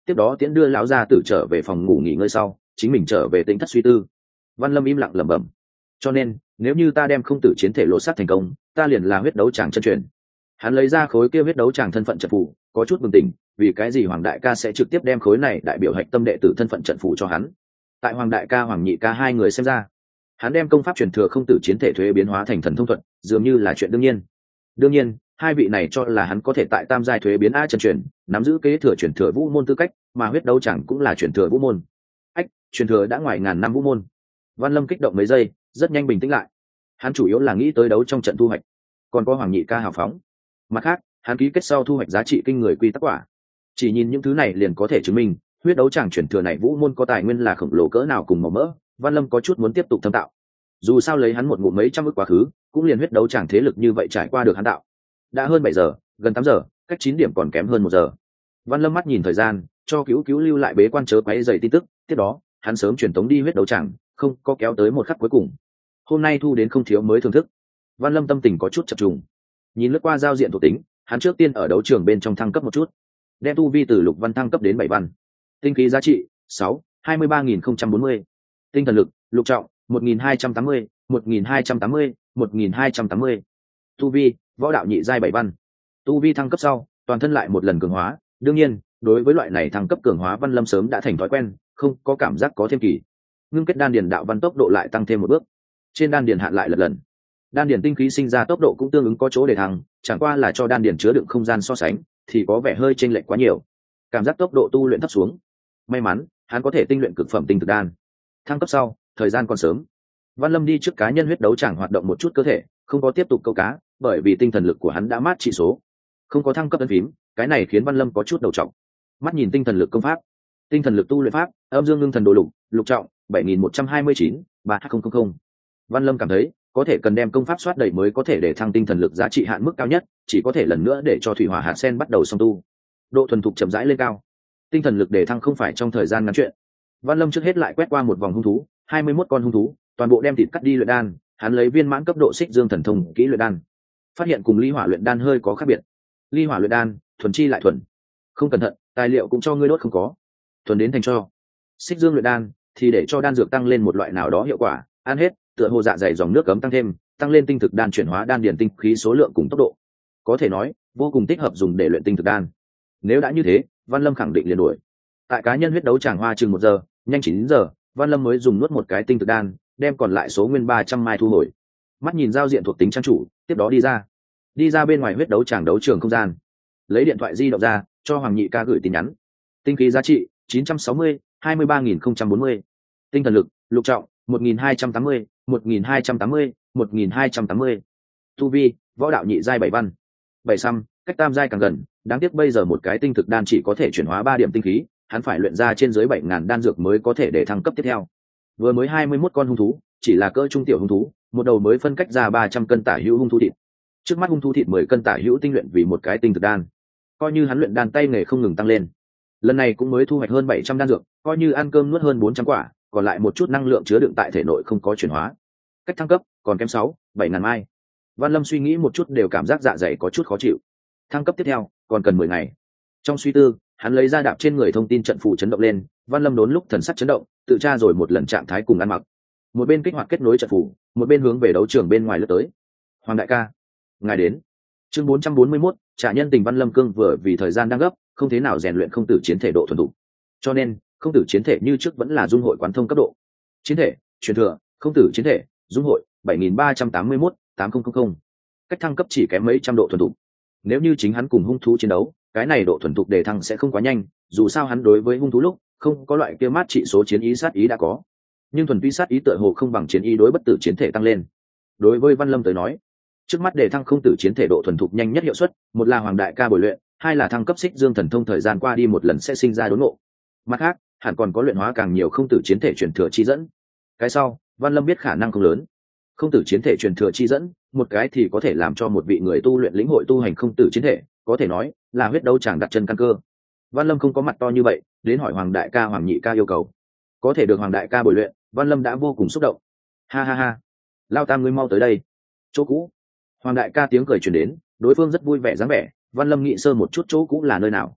tiếp đó tiễn đưa lão gia tử trở về phòng ngủ nghỉ ngơi sau chính mình trở về tính thất suy tư. Văn Lâm im lặng lẩm bẩm, cho nên nếu như ta đem không tử chiến thể lột xác thành công, ta liền là huyết đấu tràng chân truyền. Hắn lấy ra khối kia huyết đấu tràng thân phận trận phù, có chút bừng tỉnh, vì cái gì Hoàng đại ca sẽ trực tiếp đem khối này đại biểu hạch tâm đệ tử thân phận trận phù cho hắn. Tại Hoàng đại ca Hoàng nhị ca hai người xem ra, hắn đem công pháp truyền thừa không tử chiến thể thuế biến hóa thành thần thông thuật dường như là chuyện đương nhiên. Đương nhiên hai vị này cho là hắn có thể tại tam giai thuế biến a chân truyền nắm giữ kế thừa truyền thừa vũ môn tư cách, mà huyết đấu chẳng cũng là truyền thừa vũ môn. Ách, truyền thừa đã ngoài ngàn năm vũ môn. Văn Lâm kích động mấy giây, rất nhanh bình tĩnh lại. Hắn chủ yếu là nghĩ tới đấu trong trận thu hoạch, còn có Hoàng nhị ca hào phóng. Mặt khác, hắn ký kết sau thu hoạch giá trị kinh người quy tắc quả. Chỉ nhìn những thứ này liền có thể chứng minh huyết đấu chẳng truyền thừa này vũ môn có tài nguyên là khổng lồ cỡ nào cùng màu mỡ. Văn Lâm có chút muốn tiếp tục thâm tạo. Dù sao lấy hắn một ngụm mấy trăm ức quá khứ, cũng liền huyết đấu chẳng thế lực như vậy trải qua được hắn tạo. Đã hơn bảy giờ, gần tám giờ, cách chín điểm còn kém hơn một giờ. Văn Lâm mắt nhìn thời gian, cho cứu cứu lưu lại bế quan chớ quấy dày tin tức, tiếp đó hắn sớm truyền tống đi huyết đấu chẳng, không có kéo tới một khắc cuối cùng. Hôm nay thu đến không thiếu mới thưởng thức. Văn Lâm tâm tình có chút chập trùng. Nhìn lướt qua giao diện thuộc tính, hắn trước tiên ở đấu trường bên trong thăng cấp một chút, đem tu vi từ lục văn thăng cấp đến bảy văn. Tinh khí giá trị sáu, hai mươi ba nghìn không trăm bốn mươi. Tinh thần lực lục trọng một nghìn hai trăm tám mươi, một nghìn hai trăm tám mươi, một nghìn hai trăm tám mươi. Tu vi võ đạo nhị giai bảy văn. Tu vi thăng cấp sau toàn thân lại một lần cường hóa, đương nhiên đối với loại này thăng cấp cường hóa Văn Lâm sớm đã thành thói quen, không có cảm giác có thêm kỳ. Ngưng kết đan điền đạo văn tốc độ lại tăng thêm một bước, trên đan điền hạn lại lật lần. Đan điền tinh khí sinh ra tốc độ cũng tương ứng có chỗ để thăng, chẳng qua là cho đan điền chứa đựng không gian so sánh thì có vẻ hơi chênh lệch quá nhiều, cảm giác tốc độ tu luyện thấp xuống. May mắn hắn có thể tinh luyện cực phẩm tinh thực đan. Thăng cấp sau thời gian còn sớm, Văn Lâm đi trước cá nhân huyết đấu chẳng hoạt động một chút cơ thể, không có tiếp tục câu cá, bởi vì tinh thần lực của hắn đã mát trị số, không có thăng cấp ấn phím, cái này khiến Văn Lâm có chút đầu trọng. Mắt nhìn tinh thần lực công pháp, tinh thần lực tu luyện pháp, âm dương ngưng thần đồ lục, lục trọng bảy nghìn một trăm hai mươi chín, ba nghìn. Văn Lâm cảm thấy có thể cần đem công pháp soát đầy mới có thể để thăng tinh thần lực giá trị hạn mức cao nhất, chỉ có thể lần nữa để cho thủy hỏa hạt sen bắt đầu song tu, độ thuần thục chậm rãi lên cao. Tinh thần lực để thăng không phải trong thời gian ngắn chuyện. Văn Lâm trước hết lại quét qua một vòng hung thú, hai mươi mốt con hung thú, toàn bộ đem thịt cắt đi luyện đan. Hắn lấy viên mãn cấp độ xích dương thần thông kỹ luyện đan, phát hiện cùng ly hỏa luyện đan hơi có khác biệt. Ly hỏa luyện đan thuần chi lại thuần, không cẩn thận tài liệu cũng cho ngươi đốt không có, thuần đến thành cho. Xích dương luyện đan thì để cho đan dược tăng lên một loại nào đó hiệu quả, ăn hết tựa hồ dạ dày dòng nước cấm tăng thêm, tăng lên tinh thực đan chuyển hóa đan điển tinh khí số lượng cùng tốc độ, có thể nói vô cùng thích hợp dùng để luyện tinh thực đan. Nếu đã như thế, Văn Lâm khẳng định liền đuổi. Tại cá nhân huyết đấu tràng hoa chừng một giờ, nhanh chín giờ, Văn Lâm mới dùng nuốt một cái tinh thực đan, đem còn lại số nguyên ba trăm mai thu hồi. Mắt nhìn giao diện thuộc tính trang chủ, tiếp đó đi ra đi ra bên ngoài huyết đấu tràng đấu trường không gian, lấy điện thoại di động ra cho Hoàng nhị ca gửi tin nhắn. Tinh khí giá trị chín trăm sáu mươi, hai mươi ba nghìn không trăm bốn mươi. Tinh thần lực lục trọng một nghìn hai trăm tám mươi, một nghìn hai trăm tám mươi, một nghìn hai trăm tám mươi. Tu vi võ đạo nhị giai bảy văn. Bảy xăm, cách tam giai càng gần, đáng tiếc bây giờ một cái tinh thực đan chỉ có thể chuyển hóa ba điểm tinh khí, hắn phải luyện ra trên dưới bảy ngàn đan dược mới có thể để thăng cấp tiếp theo. Vừa mới hai mươi mốt con hung thú, chỉ là cỡ trung tiểu hung thú, một đầu mới phân cách ra ba trăm cân tả hữu hung thú thịt. Trước mắt hung thú thịt mười cân tả hữu tinh luyện vì một cái tinh thực đan. Coi như hắn luyện đan tay nghề không ngừng tăng lên, lần này cũng mới thu hoạch hơn bảy trăm đan dược, coi như ăn cơm nuốt hơn bốn trăm quả, còn lại một chút năng lượng chứa đựng tại thể nội không có chuyển hóa. Cách thăng cấp còn kém sáu, bảy ngàn mai. Văn Lâm suy nghĩ một chút đều cảm giác dạ dày có chút khó chịu. Thăng cấp tiếp theo còn cần mười ngày. Trong suy tư, hắn lấy ra đạp trên người thông tin trận phù chấn động lên. Văn Lâm đốn lúc thần sắc chấn động, tự tra rồi một lần trạng thái cùng ăn mặc, một bên kích hoạt kết nối trận phù, một bên hướng về đấu trường bên ngoài lướt tới. Hoàng đại ca, ngài đến. Chương bốn trăm bốn mươi mốt, trả nhân tình. Văn Lâm cương vừa vì thời gian đang gấp, không thế nào rèn luyện không tử chiến thể độ thuần thục, cho nên không tử chiến thể như trước vẫn là dung hội quán thông cấp độ. Chiến thể truyền thừa không tử chiến thể dung hội bảy nghìn ba trăm tám mươi mốt, tám nghìn. Cách thăng cấp chỉ kém mấy trăm độ thuần thục. Nếu như chính hắn cùng hung thú chiến đấu, cái này độ thuần thục đề thăng sẽ không quá nhanh, dù sao hắn đối với hung thú lúc không có loại kia mát trị số chiến ý sát ý đã có, nhưng thuần vi sát ý tựa hồ không bằng chiến ý đối bất tử chiến thể tăng lên. Đối với Văn Lâm tới nói, trước mắt đề thăng không tử chiến thể độ thuần thục nhanh nhất hiệu suất, một là Hoàng đại ca bồi luyện, hai là thăng cấp xích dương thần thông thời gian qua đi một lần sẽ sinh ra đốn ngộ. Mặt khác, hẳn còn có luyện hóa càng nhiều không tử chiến thể truyền thừa chi dẫn. Cái sau, Văn Lâm biết khả năng không lớn. Không tử chiến thể truyền thừa chi dẫn, một cái thì có thể làm cho một vị người tu luyện lĩnh hội tu hành không tử chiến thể, có thể nói là huyết đấu chẳng đặt chân căn cơ. Văn Lâm không có mặt to như vậy, đến hỏi Hoàng đại ca Hoàng nhị ca yêu cầu. Có thể được Hoàng đại ca bồi luyện, Văn Lâm đã vô cùng xúc động. Ha ha ha, Lao Tam ngươi mau tới đây. Chỗ cũ. Hoàng đại ca tiếng cười truyền đến, đối phương rất vui vẻ dáng vẻ. Văn Lâm nghĩ sơ một chút chỗ cũ là nơi nào.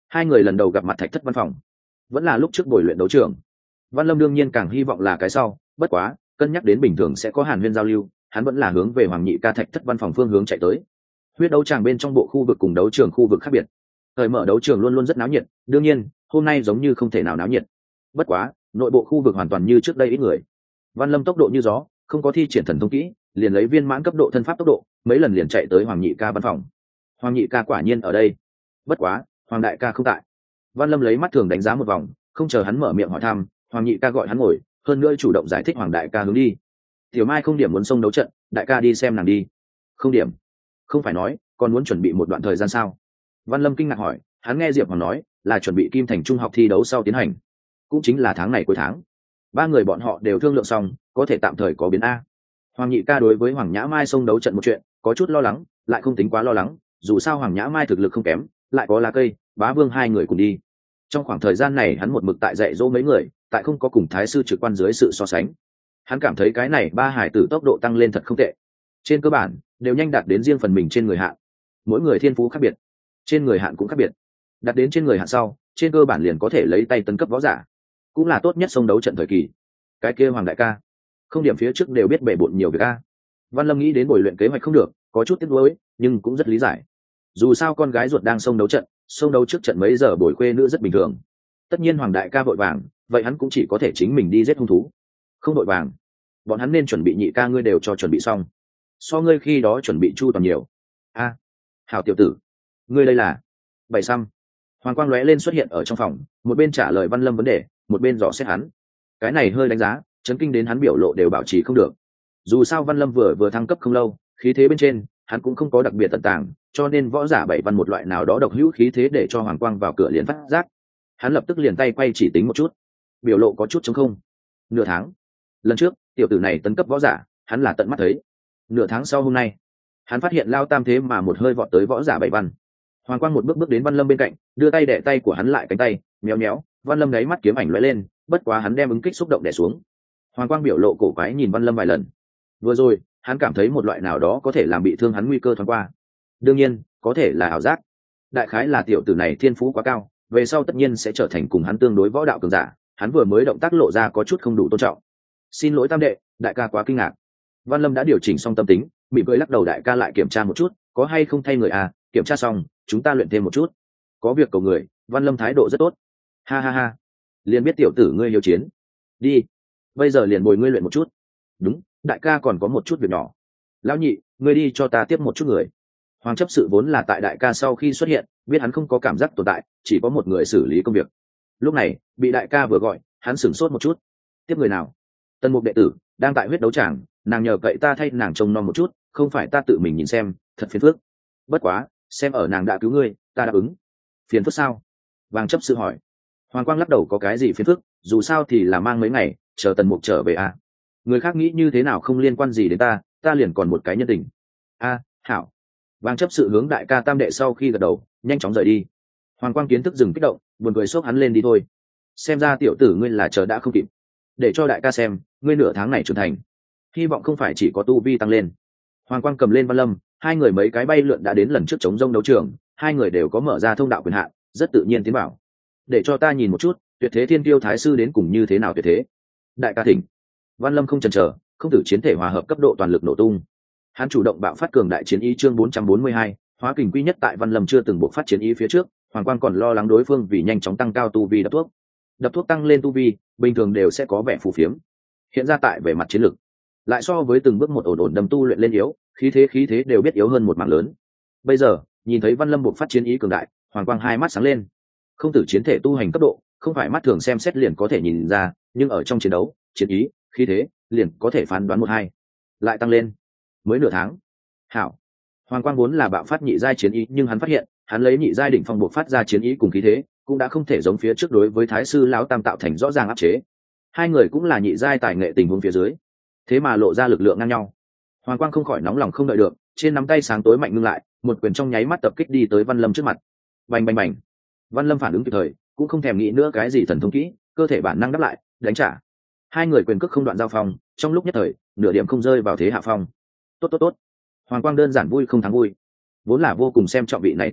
hai người lần đầu gặp mặt thạch thất văn phòng vẫn là lúc trước buổi luyện đấu trường. Văn Lâm đương nhiên càng hy vọng là cái sau, bất quá cân nhắc đến bình thường sẽ có hàn huyên giao lưu, hắn vẫn là hướng về Hoàng Nhị Ca thạch thất văn phòng phương hướng chạy tới. Huyết đấu tràng bên trong bộ khu vực cùng đấu trường khu vực khác biệt. Thời mở đấu trường luôn luôn rất náo nhiệt, đương nhiên hôm nay giống như không thể nào náo nhiệt. Bất quá nội bộ khu vực hoàn toàn như trước đây ít người. Văn Lâm tốc độ như gió, không có thi triển thần thông kỹ, liền lấy viên mãn cấp độ thân pháp tốc độ, mấy lần liền chạy tới Hoàng Nhị Ca văn phòng. Hoàng Nhị Ca quả nhiên ở đây. Bất quá Hoàng Đại Ca không tại. Văn Lâm lấy mắt thường đánh giá một vòng, không chờ hắn mở miệng hỏi thăm, Hoàng Nhị Ca gọi hắn ngồi, hơn nữa chủ động giải thích Hoàng Đại Ca hướng đi. Tiểu Mai không điểm muốn xông đấu trận, đại ca đi xem nàng đi. Không điểm? Không phải nói còn muốn chuẩn bị một đoạn thời gian sao? Văn Lâm kinh ngạc hỏi, hắn nghe Diệp Hoàng nói là chuẩn bị Kim Thành trung học thi đấu sau tiến hành, cũng chính là tháng này cuối tháng. Ba người bọn họ đều thương lượng xong, có thể tạm thời có biến a. Hoàng Nhị Ca đối với Hoàng Nhã Mai xông đấu trận một chuyện có chút lo lắng, lại không tính quá lo lắng, dù sao Hoàng Nhã Mai thực lực không kém, lại có Lá Cây, Bá Vương hai người cùng đi. Trong khoảng thời gian này hắn một mực tại dạy dỗ mấy người, tại không có cùng thái sư trực quan dưới sự so sánh, hắn cảm thấy cái này ba hải tử tốc độ tăng lên thật không tệ, trên cơ bản đều nhanh đạt đến riêng phần mình trên người hạn. Mỗi người thiên phú khác biệt, trên người hạn cũng khác biệt, đạt đến trên người hạn sau trên cơ bản liền có thể lấy tay tấn cấp võ giả, cũng là tốt nhất xông đấu trận thời kỳ. Cái kia Hoàng Đại Ca không điểm phía trước đều biết bể bộn nhiều việc a. Văn Lâm nghĩ đến buổi luyện kế hoạch không được, có chút tiếc nuối, nhưng cũng rất lý giải. Dù sao con gái ruột đang xông đấu trận, xông đấu trước trận mấy giờ bồi khuê nữ rất bình thường. Tất nhiên Hoàng Đại Ca vội vàng, vậy hắn cũng chỉ có thể chính mình đi giết hung thú. Không vội vàng, bọn hắn nên chuẩn bị. Nhị ca ngươi đều cho chuẩn bị xong, so ngươi khi đó chuẩn bị chu toàn nhiều. A, hảo tiểu tử, ngươi đây là bảy xăm. Hoàng quang lóe lên xuất hiện ở trong phòng, một bên trả lời Văn Lâm vấn đề, một bên dò xét hắn. Cái này hơi đánh giá, chấn kinh đến hắn biểu lộ đều bảo trì không được. Dù sao Văn Lâm vừa vừa thăng cấp không lâu, khí thế bên trên hắn cũng không có đặc biệt tận tàng, cho nên võ giả bảy văn một loại nào đó độc hữu khí thế để cho Hoàng quang vào cửa liền phát giác. Hắn lập tức liền tay quay chỉ tính một chút, biểu lộ có chút trống không. Nửa tháng lần trước tiểu tử này tấn cấp võ giả, hắn là tận mắt thấy. Nửa tháng sau hôm nay, hắn phát hiện Lao Tam thế mà một hơi vọt tới võ giả bảy văn. Hoàng quang một bước bước đến Văn Lâm bên cạnh, đưa tay đẻ tay của hắn lại cánh tay, méo méo. Văn Lâm đáy mắt kiếm ảnh lóe lên, bất quá hắn đem ứng kích xúc động đè xuống. Hoàng quang biểu lộ cổ quái nhìn Văn Lâm vài lần. Vừa rồi hắn cảm thấy một loại nào đó có thể làm bị thương hắn nguy cơ thoáng qua, đương nhiên có thể là ảo giác. Đại khái là tiểu tử này thiên phú quá cao, về sau tất nhiên sẽ trở thành cùng hắn tương đối võ đạo cường giả. Hắn vừa mới động tác lộ ra có chút không đủ tôn trọng. Xin lỗi Tam đệ, đại ca quá kinh ngạc. Văn Lâm đã điều chỉnh xong tâm tính, mỉm cười lắc đầu. Đại ca lại kiểm tra một chút, có hay không thay người à? Kiểm tra xong chúng ta luyện thêm một chút. Có việc cầu người. Văn Lâm thái độ rất tốt. Ha ha ha, liền biết tiểu tử ngươi hiếu chiến. Đi, bây giờ liền bồi ngươi luyện một chút. Đúng, đại ca còn có một chút việc nhỏ. Lão Nhị, ngươi đi cho ta tiếp một chút người. Hoàng chấp sự vốn là tại đại ca sau khi xuất hiện, biết hắn không có cảm giác tồn tại, chỉ có một người xử lý công việc. Lúc này bị đại ca vừa gọi, hắn sửng sốt một chút. Tiếp người nào? Tân mục đệ tử đang tại huyết đấu tràng, nàng nhờ cậy ta thay nàng trông nom một chút, không phải ta tự mình nhìn xem, thật phiền phức. Bất quá xem ở nàng đã cứu ngươi, ta đáp ứng. Phiền phức sao? Vàng chấp sự hỏi. Hoàng quang lắc đầu, có cái gì phiền phức, dù sao thì là mang mấy ngày, chờ tần mục trở về à. Người khác nghĩ như thế nào không liên quan gì đến ta, ta liền còn một cái nhân tình. A, à, hảo. Vàng chấp sự hướng đại ca Tam đệ sau khi gật đầu, nhanh chóng rời đi. Hoàng quang kiến thức dừng kích động, buồn cười xốc hắn lên đi thôi. Xem ra tiểu tử ngươi là chờ đã không kịp, để cho đại ca xem ngươi nửa tháng này trưởng thành, hy vọng không phải chỉ có tu vi tăng lên. Hoàng quang cầm lên Văn Lâm, hai người mấy cái bay lượn đã đến lần trước chống rông đấu trường, hai người đều có mở ra thông đạo quyền hạn, rất tự nhiên tiến bảo. Để cho ta nhìn một chút tuyệt thế thiên tiêu thái sư đến cùng như thế nào tuyệt thế. Đại ca thỉnh. Văn Lâm không chần chờ, không thử chiến thể hòa hợp cấp độ toàn lực nổ tung. Hắn chủ động bạo phát cường đại chiến ý. Chương bốn trăm bốn mươi hai, hóa kình quy nhất. Tại Văn Lâm chưa từng buộc phát chiến ý phía trước, Hoàng quang còn lo lắng đối phương vì nhanh chóng tăng cao tu vi đập thuốc. Đập thuốc tăng lên tu vi, bình thường đều sẽ có vẻ phù phiếm. Hiện ra tại về mặt chiến lược, lại so với từng bước một ổn ổn đâm tu luyện lên yếu, khí thế khí thế đều biết yếu hơn một mảng lớn. Bây giờ nhìn thấy Văn Lâm buộc phát chiến ý cường đại, Hoàng quang hai mắt sáng lên. Không tử chiến thể tu hành cấp độ, không phải mắt thường xem xét liền có thể nhìn ra, nhưng ở trong chiến đấu, chiến ý, khí thế liền có thể phán đoán một hai. Lại tăng lên, mới nửa tháng. Hảo. Hoàng quang vốn là bạo phát nhị giai chiến ý, nhưng hắn phát hiện, hắn lấy nhị giai đỉnh phong buộc phát ra chiến ý cùng khí thế, cũng đã không thể giống phía trước đối với thái sư lão Tam tạo thành rõ ràng áp chế. Hai người cũng là nhị giai tài nghệ tình huống phía dưới, thế mà lộ ra lực lượng ngang nhau. Hoàng quang không khỏi nóng lòng không đợi được, trên nắm tay sáng tối mạnh ngưng lại, một quyền trong nháy mắt tập kích đi tới Văn Lâm trước mặt. Bành bành bành. Văn Lâm phản ứng kịp thời, cũng không thèm nghĩ nữa cái gì thần thông kỹ, cơ thể bản năng đáp lại, đánh trả. Hai người quyền cước không đoạn giao phong, trong lúc nhất thời, nửa điểm không rơi vào thế hạ phong. Tốt tốt tốt. Hoàng quang đơn giản vui không thắng vui. Vốn là vô cùng xem trọng vị này Tam đệ,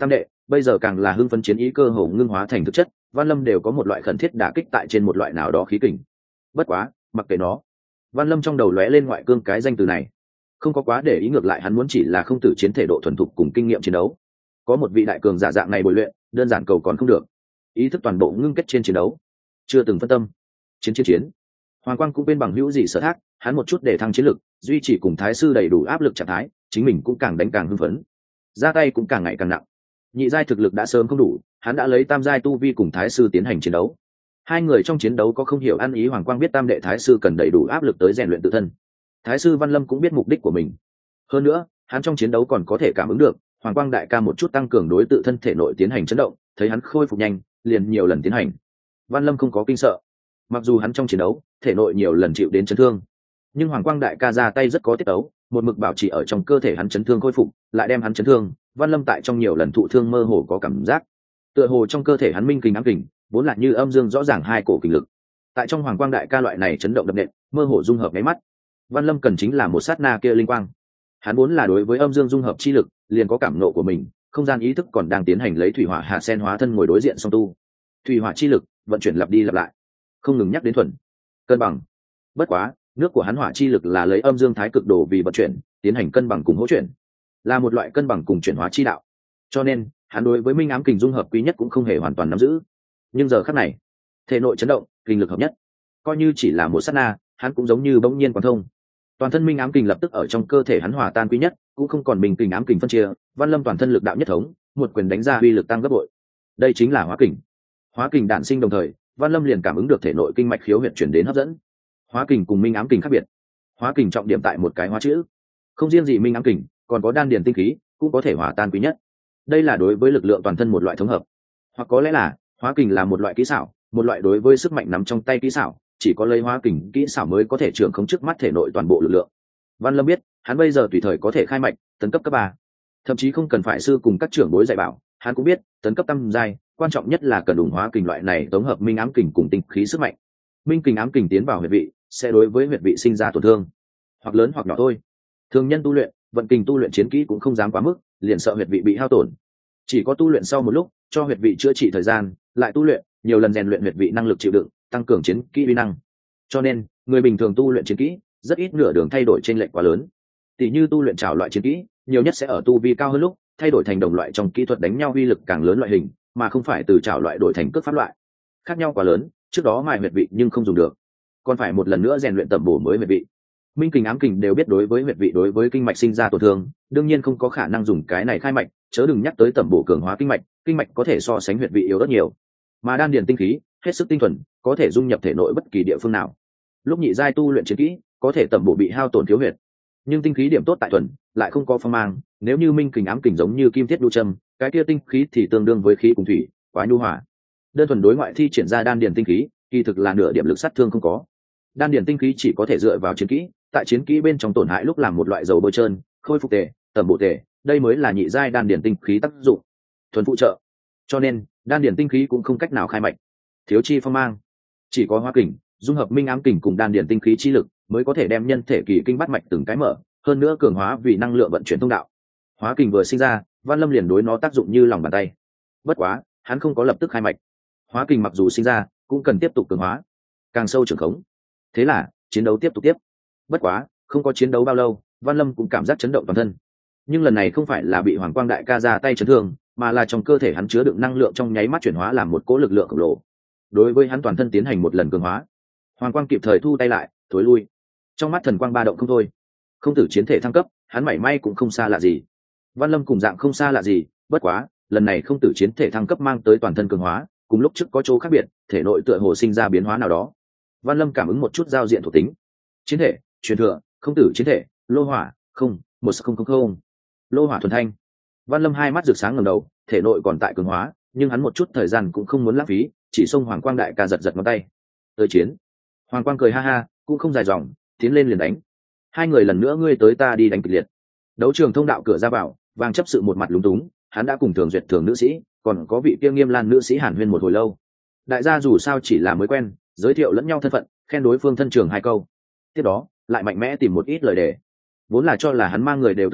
bây giờ càng là hưng phấn chiến ý cơ hồ ngưng hóa thành thực chất, Văn Lâm đều có một loại khẩn thiết đả kích tại trên một loại nào đó khí kình. Bất quá, mặc kệ nó, Văn Lâm trong đầu lóe lên ngoại cương cái danh từ này, không có quá để ý, ngược lại hắn muốn chỉ là không tử chiến thể độ thuần thục cùng kinh nghiệm chiến đấu. Có một vị đại cường giả dạng này bồi luyện, đơn giản cầu còn không được. Ý thức toàn bộ ngưng kết trên chiến đấu, chưa từng phân tâm. Chiến chiến chiến. Hoàng Quang cũng bên bằng hữu gì sở thác, hắn một chút để thăng chiến lực, duy trì cùng thái sư đầy đủ áp lực trạng thái, chính mình cũng càng đánh càng hưng phấn, ra tay cũng càng ngày càng nặng. Nhị giai thực lực đã sớm không đủ, hắn đã lấy tam giai tu vi cùng thái sư tiến hành chiến đấu. Hai người trong chiến đấu có không hiểu ăn ý, Hoàng Quang biết tam đệ thái sư cần đầy đủ áp lực tới rèn luyện tự thân, thái sư Văn Lâm cũng biết mục đích của mình. Hơn nữa, hắn trong chiến đấu còn có thể cảm ứng được Hoàng Quang đại ca một chút tăng cường đối tự thân thể nội tiến hành chấn động, thấy hắn khôi phục nhanh, liền nhiều lần tiến hành. Văn Lâm không có kinh sợ, mặc dù hắn trong chiến đấu thể nội nhiều lần chịu đến chấn thương, nhưng Hoàng Quang đại ca ra tay rất có tiết tấu, một mực bảo trì ở trong cơ thể hắn chấn thương khôi phục, lại đem hắn chấn thương. Văn Lâm tại trong nhiều lần thụ thương mơ hồ có cảm giác, tựa hồ trong cơ thể hắn minh kình ám kình vốn là như âm dương rõ ràng hai cổ kình lực, tại trong Hoàng Quang đại ca loại này chấn động đập nện, mơ hồ dung hợp nháy mắt. Văn Lâm cần chính là một sát na kia linh quang, hắn vốn là đối với âm dương dung hợp chi lực liền có cảm nộ của mình, không gian ý thức còn đang tiến hành lấy thủy hỏa hạ sen hóa thân ngồi đối diện song tu, thủy hỏa chi lực vận chuyển lặp đi lặp lại, không ngừng nhắc đến thuần cân bằng. Bất quá nước của hắn hỏa chi lực là lấy âm dương thái cực đồ vì vận chuyển, tiến hành cân bằng cùng hỗ chuyển, là một loại cân bằng cùng chuyển hóa chi đạo, cho nên hắn đối với minh ám kình dung hợp quý nhất cũng không hề hoàn toàn nắm giữ. Nhưng giờ khắc này, thể nội chấn động, kình lực hợp nhất, coi như chỉ là một sát na, hắn cũng giống như bỗng nhiên quán thông, toàn thân minh ám kình lập tức ở trong cơ thể hắn hòa tan quý nhất, cũng không còn mình kình ám kình phân chia. Văn Lâm toàn thân lực đạo nhất thống, một quyền đánh ra uy lực tăng gấp bội. Đây chính là hóa kình. Hóa kình đản sinh đồng thời, Văn Lâm liền cảm ứng được thể nội kinh mạch khiếu huyệt chuyển đến hấp dẫn. Hóa kình cùng minh ám kình khác biệt, hóa kình trọng điểm tại một cái hóa chữ, không riêng gì minh ám kình, còn có đan điền tinh khí cũng có thể hòa tan quý nhất. Đây là đối với lực lượng toàn thân một loại thống hợp, hoặc có lẽ là hóa kình là một loại kỹ xảo, một loại đối với sức mạnh nắm trong tay kỹ xảo, chỉ có lấy hóa kình kỹ xảo mới có thể trưởng khống trước mắt thể nội toàn bộ lực lượng. Văn Lâm biết, hắn bây giờ tùy thời có thể khai mạch tấn cấp cấp ba, thậm chí không cần phải sư cùng các trưởng bối dạy bảo, hắn cũng biết tấn cấp tam giai quan trọng nhất là cần đủ hóa kình loại này tổng hợp minh ám kình cùng tinh khí sức mạnh. Minh kình ám kình tiến vào huyệt vị sẽ đối với huyệt vị sinh ra tổn thương, hoặc lớn hoặc nhỏ thôi. Thường nhân tu luyện vận kình tu luyện chiến kỹ cũng không dám quá mức, liền sợ huyệt vị bị hao tổn. Chỉ có tu luyện sau một lúc, cho huyệt vị chữa trị thời gian, lại tu luyện nhiều lần rèn luyện huyệt vị năng lực chịu đựng, tăng cường chiến kỹ uy năng. Cho nên người bình thường tu luyện chiến kỹ rất ít nửa đường thay đổi trên lệch quá lớn. Tỷ như tu luyện trảo loại chiến kỹ, nhiều nhất sẽ ở tu vi cao hơn lúc thay đổi thành đồng loại trong kỹ thuật đánh nhau uy lực càng lớn loại hình, mà không phải từ trảo loại đổi thành cước pháp loại. Khác nhau quá lớn, trước đó mài huyệt vị nhưng không dùng được, còn phải một lần nữa rèn luyện tẩm bổ mới huyệt vị. Minh kình ám kình đều biết đối với huyệt vị đối với kinh mạch sinh ra tổn thương, đương nhiên không có khả năng dùng cái này khai mạch, chớ đừng nhắc tới tẩm bổ cường hóa kinh mạch, kinh mạch có thể so sánh huyệt vị yếu rất nhiều. Mà đan điền tinh khí hết sức tinh thuần, có thể dung nhập thể nội bất kỳ địa phương nào. Lúc nhị giai tu luyện chiến kỹ có thể tẩm bổ bị hao tổn thiếu huyệt, nhưng tinh khí điểm tốt tại thuần, lại không có phong mang. Nếu như minh kình ám kình giống như kim thiết đu châm, cái kia tinh khí thì tương đương với khí cùng thủy, quá nhu hòa. Đơn thuần đối ngoại thi triển ra đan điền tinh khí, kỳ thực là nửa điểm lực sát thương không có. Đan điền tinh khí chỉ có thể dựa vào chiến kỹ, tại chiến kỹ bên trong tổn hại lúc làm một loại dầu bôi trơn, khôi phục tề, tẩm bổ tề, đây mới là nhị giai đan điền tinh khí tác dụng, thuần phụ trợ. Cho nên đan điền tinh khí cũng không cách nào khai mạch, thiếu chi phong mang. Chỉ có hóa kình dung hợp minh ám kình cùng đan điền tinh khí chi lực mới có thể đem nhân thể kỳ kinh bắt mạch từng cái mở, hơn nữa cường hóa vì năng lượng vận chuyển thông đạo. Hóa kình vừa sinh ra, Văn Lâm liền đối nó tác dụng như lòng bàn tay. Bất quá hắn không có lập tức khai mạch, hóa kình mặc dù sinh ra cũng cần tiếp tục cường hóa, càng sâu trưởng khống. Thế là chiến đấu tiếp tục tiếp. Bất quá không có chiến đấu bao lâu, Văn Lâm cũng cảm giác chấn động toàn thân. Nhưng lần này không phải là bị Hoàng Quang đại ca ra tay chấn thương, mà là trong cơ thể hắn chứa đựng năng lượng trong nháy mắt chuyển hóa làm một cỗ lực lượng khổng lồ, đối với hắn toàn thân tiến hành một lần cường hóa. Hoàng Quang kịp thời thu tay lại, thối lui. Trong mắt thần quang ba động không thôi. Không tử chiến thể thăng cấp, hắn mảy may cũng không xa lạ gì. Văn Lâm cùng dạng không xa lạ gì, bất quá lần này không tử chiến thể thăng cấp mang tới toàn thân cường hóa, cùng lúc trước có chỗ khác biệt, thể nội tựa hồ sinh ra biến hóa nào đó. Văn Lâm cảm ứng một chút giao diện thuộc tính. Chiến thể truyền thừa, không tử chiến thể, lô hỏa không một không không không, lô hỏa thuần thanh. Văn Lâm hai mắt rực sáng ngẩng đầu, thể nội còn tại cường hóa, nhưng hắn một chút thời gian cũng không muốn lãng phí, chỉ xông Hoàng Quang đại ca giật giật ngón tay. Tới chiến. Hoàng Quang cười ha ha, cũng không dài dòng, tiến lên liền đánh. Hai người lần nữa ngươi tới ta đi đánh kịch liệt. Đấu trường thông đạo cửa ra vào, Vàng chấp sự một mặt lúng túng, hắn đã cùng Thường Duyệt thường nữ sĩ, còn có vị kia Nghiêm Lan nữ sĩ hàn huyên một hồi lâu. Đại gia dù sao chỉ là mới quen, giới thiệu lẫn nhau thân phận, khen đối phương thân trường hai câu. Tiếp đó, lại mạnh mẽ tìm một ít lời đề. Vốn là cho là hắn mang người đều tới cửa,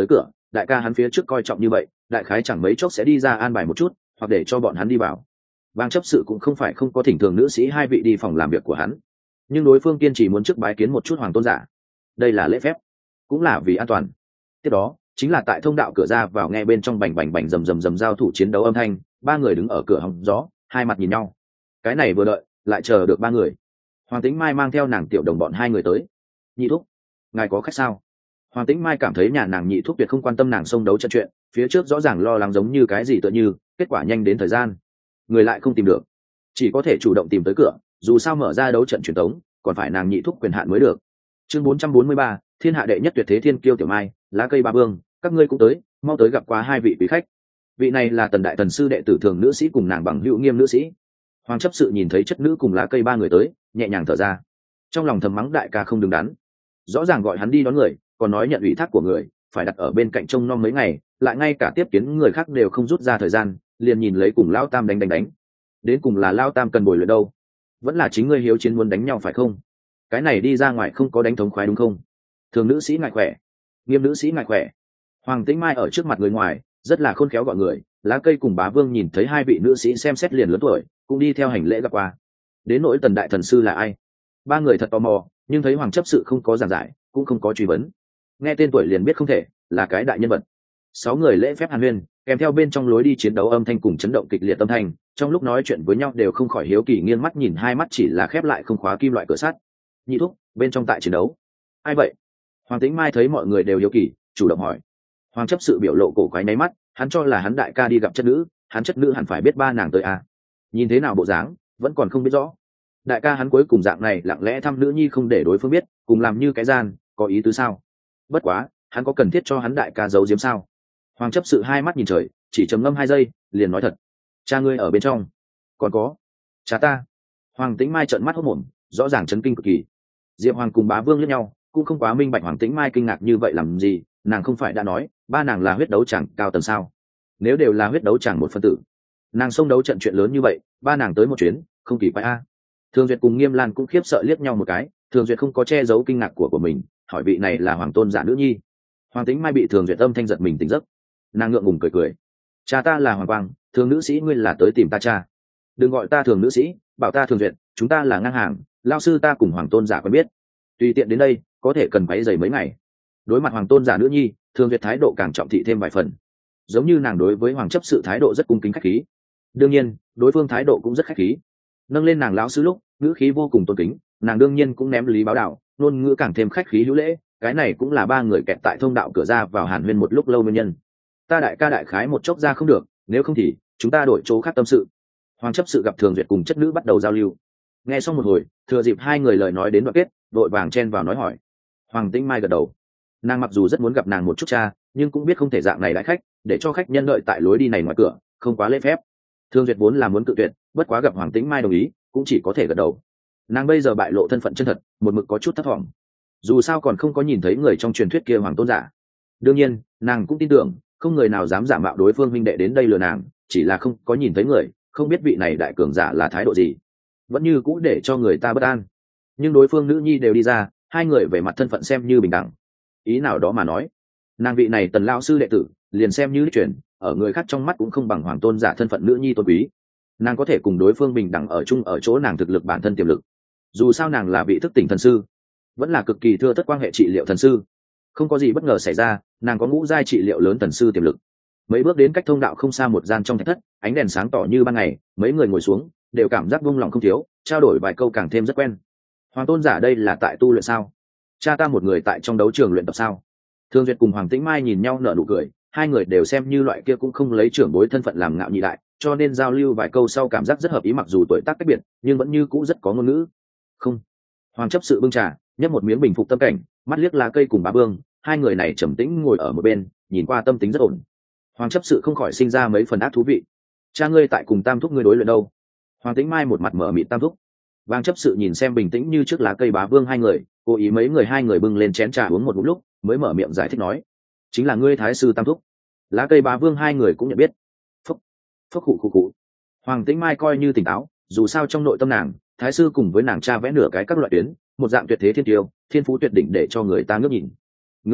đại ca hắn phía trước coi trọng như vậy, đại khái chẳng mấy chốc sẽ đi ra an bài một chút, hoặc để cho bọn hắn đi vào. Vàng chấp sự cũng không phải không có thỉnh thường nữ sĩ hai vị đi phòng làm việc của hắn, nhưng đối phương kiên trì muốn trước bái kiến một chút hoàng tôn giả. Đây là lễ phép, cũng là vì an toàn. Tiếp đó chính là tại thông đạo cửa ra vào nghe bên trong bành bành bành rầm rầm rầm giao thủ chiến đấu âm thanh, ba người đứng ở cửa hòng gió, hai mặt nhìn nhau. Cái này vừa đợi lại chờ được ba người. Hoàng Tĩnh Mai mang theo nàng tiểu đồng bọn hai người tới. Nhị thúc, ngài có khách sao? Hoàng Tĩnh Mai cảm thấy nhà nàng nhị thúc tuyệt không quan tâm nàng xông đấu trận chuyện, phía trước rõ ràng lo lắng giống như cái gì tựa như, kết quả nhanh đến thời gian, người lại không tìm được, chỉ có thể chủ động tìm tới cửa, dù sao mở ra đấu trận truyền tống, còn phải nàng nhị thúc quyền hạn mới được. Chương bốn trăm bốn mươi ba, thiên hạ đệ nhất tuyệt thế thiên kiêu tiểu Mai, lá cây ba vương, các ngươi cũng tới, mau tới gặp qua hai vị quý khách. Vị này là Tần đại thần sư đệ tử thường nữ sĩ cùng nàng bằng hữu Nghiêm nữ sĩ. Hoàng chấp sự nhìn thấy chất nữ cùng lá cây ba người tới, nhẹ nhàng thở ra, trong lòng thầm mắng đại ca không đứng đắn, rõ ràng gọi hắn đi đón người, còn nói nhận ủy thác của người phải đặt ở bên cạnh trông nom mấy ngày, lại ngay cả tiếp kiến người khác đều không rút ra thời gian, liền nhìn lấy cùng lao tam đánh đánh đánh. Đến cùng là lao tam cần bồi luyện đâu, vẫn là chính ngươi hiếu chiến muốn đánh nhau phải không? Cái này đi ra ngoài không có đánh thống khoái đúng không? Thường nữ sĩ ngại khỏe, Nghiêm nữ sĩ ngại khỏe. Hoàng Tĩnh Mai ở trước mặt người ngoài rất là khôn khéo gọi người, lá cây cùng bá vương nhìn thấy hai vị nữ sĩ xem xét liền lớn tuổi, cũng đi theo hành lễ gặp qua. Đến nỗi Tần đại thần sư là ai, ba người thật tò mò, nhưng thấy hoàng chấp sự không có giảng giải, cũng không có truy vấn, nghe tên tuổi liền biết không thể là cái đại nhân vật. Sáu người lễ phép hàn huyên, kèm theo bên trong lối đi chiến đấu âm thanh cùng chấn động kịch liệt âm thanh, trong lúc nói chuyện với nhau đều không khỏi hiếu kỳ nghiêng mắt nhìn hai mắt chỉ là khép lại không khóa kim loại cửa sắt. Nhị thúc, bên trong tại chiến đấu ai vậy? Hoàng Tĩnh Mai thấy mọi người đều hiếu kỳ, chủ động hỏi. Hoàng chấp sự biểu lộ cổ quái nháy mắt, hắn cho là hắn đại ca đi gặp chất nữ, hắn chất nữ hẳn phải biết ba nàng tới à. Nhìn thế nào bộ dáng vẫn còn không biết rõ. Đại ca hắn cuối cùng dạng này lặng lẽ thăm nữ nhi không để đối phương biết, cùng làm như cái gian, có ý tứ sao? Bất quá hắn có cần thiết cho hắn đại ca giấu giếm sao? Hoàng chấp sự hai mắt nhìn trời, chỉ trầm ngâm hai giây liền nói thật. Cha ngươi ở bên trong. Còn có cha ta. Hoàng Tĩnh Mai trợn mắt hốt mồm, rõ ràng chấn kinh cực kỳ. Diệp Hoàng cùng bá vương liếc nhau, cũng không quá minh bạch Hoàng Tĩnh Mai kinh ngạc như vậy làm gì, nàng không phải đã nói ba nàng là huyết đấu chẳng cao tầng sao? Nếu đều là huyết đấu chẳng một phân tử, nàng xông đấu trận chuyện lớn như vậy, ba nàng tới một chuyến không kỳ phải a. Thường Duyệt cùng Nghiêm Lan cũng khiếp sợ liếc nhau một cái, Thường Duyệt không có che giấu kinh ngạc của của mình, hỏi vị này là hoàng tôn giả nữ nhi. Hoàng Tĩnh Mai bị Thường Duyệt âm thanh giật mình tỉnh giấc, nàng ngượng ngùng cười cười. Cha ta là Hoàng Quang, Thường nữ sĩ ngươi là tới tìm ta cha. Đừng gọi ta Thường nữ sĩ, bảo ta Thường Duyệt, chúng ta là ngang hàng, lao sư ta cùng hoàng tôn giả quen biết, tùy tiện đến đây có thể cần váy giày mấy ngày. Đối mặt hoàng tôn giả nữ nhi, Thường Duyệt thái độ càng trọng thị thêm vài phần, giống như nàng đối với hoàng chấp sự thái độ rất cung kính khách khí. Đương nhiên đối phương thái độ cũng rất khách khí, nâng lên nàng lão sư lúc ngữ khí vô cùng tôn kính, nàng đương nhiên cũng ném lý báo đạo, ngôn ngữ càng thêm khách khí hữu lễ. Cái này cũng là ba người kẹt tại thông đạo cửa ra vào hàn huyên một lúc lâu nguyên nhân. Ta đại ca đại khái một chốc ra không được, nếu không thì chúng ta đổi chỗ khác tâm sự. Hoàng chấp sự gặp Thường Duyệt cùng chất nữ bắt đầu giao lưu, nghe xong một hồi, thừa dịp hai người lời nói đến đoạn kết, vội vàng chen vào nói hỏi. Hoàng Tĩnh Mai gật đầu, nàng mặc dù rất muốn gặp nàng một chút cha, nhưng cũng biết không thể dạng này đãi khách, để cho khách nhân đợi tại lối đi này ngoài cửa không quá lễ phép. Thường Duyệt vốn là muốn cự tuyệt, bất quá gặp Hoàng Tĩnh Mai đồng ý, cũng chỉ có thể gật đầu. Nàng bây giờ bại lộ thân phận chân thật, một mực có chút thất vọng, dù sao còn không có nhìn thấy người trong truyền thuyết kia hoàng tôn giả. Đương nhiên nàng cũng tin tưởng không người nào dám giả mạo đối phương huynh đệ đến đây lừa nàng, chỉ là không có nhìn thấy người, không biết vị này đại cường giả là thái độ gì, vẫn như cũ để cho người ta bất an. Nhưng đối phương nữ nhi đều đi ra, hai người về mặt thân phận xem như bình đẳng. Ý nào đó mà nói, nàng vị này Tần lão sư đệ tử liền xem như chuyển ở người khác trong mắt cũng không bằng hoàng tôn giả thân phận nữ nhi tôn quý. Nàng có thể cùng đối phương bình đẳng ở chung ở chỗ nàng thực lực bản thân tiềm lực, dù sao nàng là vị thức tỉnh thần sư, vẫn là cực kỳ thưa thất quan hệ trị liệu thần sư, không có gì bất ngờ xảy ra, nàng có ngũ giai trị liệu lớn thần sư tiềm lực. Mấy bước đến cách thông đạo không xa một gian trong thạch thất, ánh đèn sáng tỏ như ban ngày, mấy người ngồi xuống đều cảm giác vung lòng không thiếu, trao đổi vài câu càng thêm rất quen. Hoàng tôn giả đây là tại tu luyện sao? Cha ta một người tại trong đấu trường luyện tập sao? Thường Duyệt cùng Hoàng Tĩnh Mai nhìn nhau nở nụ cười, hai người đều xem như loại kia cũng không lấy trưởng bối thân phận làm ngạo nhị đại, cho nên giao lưu vài câu sau cảm giác rất hợp ý, mặc dù tuổi tác cách biệt nhưng vẫn như cũ rất có ngôn ngữ. Không. Hoàng chấp sự bưng trà, nhấp một miếng bình phục tâm cảnh, mắt liếc lá cây cùng bá vương, hai người này trầm tĩnh ngồi ở một bên, nhìn qua tâm tính rất ổn. Hoàng chấp sự không khỏi sinh ra mấy phần ác thú vị. Cha ngươi tại cùng tam thúc ngươi đối luyện đâu? Hoàng Tĩnh Mai một mặt mở mịt tam thúc. Vang chấp sự nhìn xem bình tĩnh như trước lá cây bá vương hai người, cố ý mấy người hai người bưng lên chén trà uống một ngụm lúc mới mở miệng giải thích nói, chính là ngươi thái sư tam thúc. Lá cây bá vương hai người cũng nhận biết. Phúc phúc khụ khụ khụ. Hoàng Tĩnh Mai coi như tỉnh táo, dù sao trong nội tâm nàng, thái sư cùng với nàng cha vẽ nửa cái các loại tuyến, một dạng tuyệt thế thiên tiêu, thiên phú tuyệt đỉnh để cho người ta ngước nhìn. Ngược lại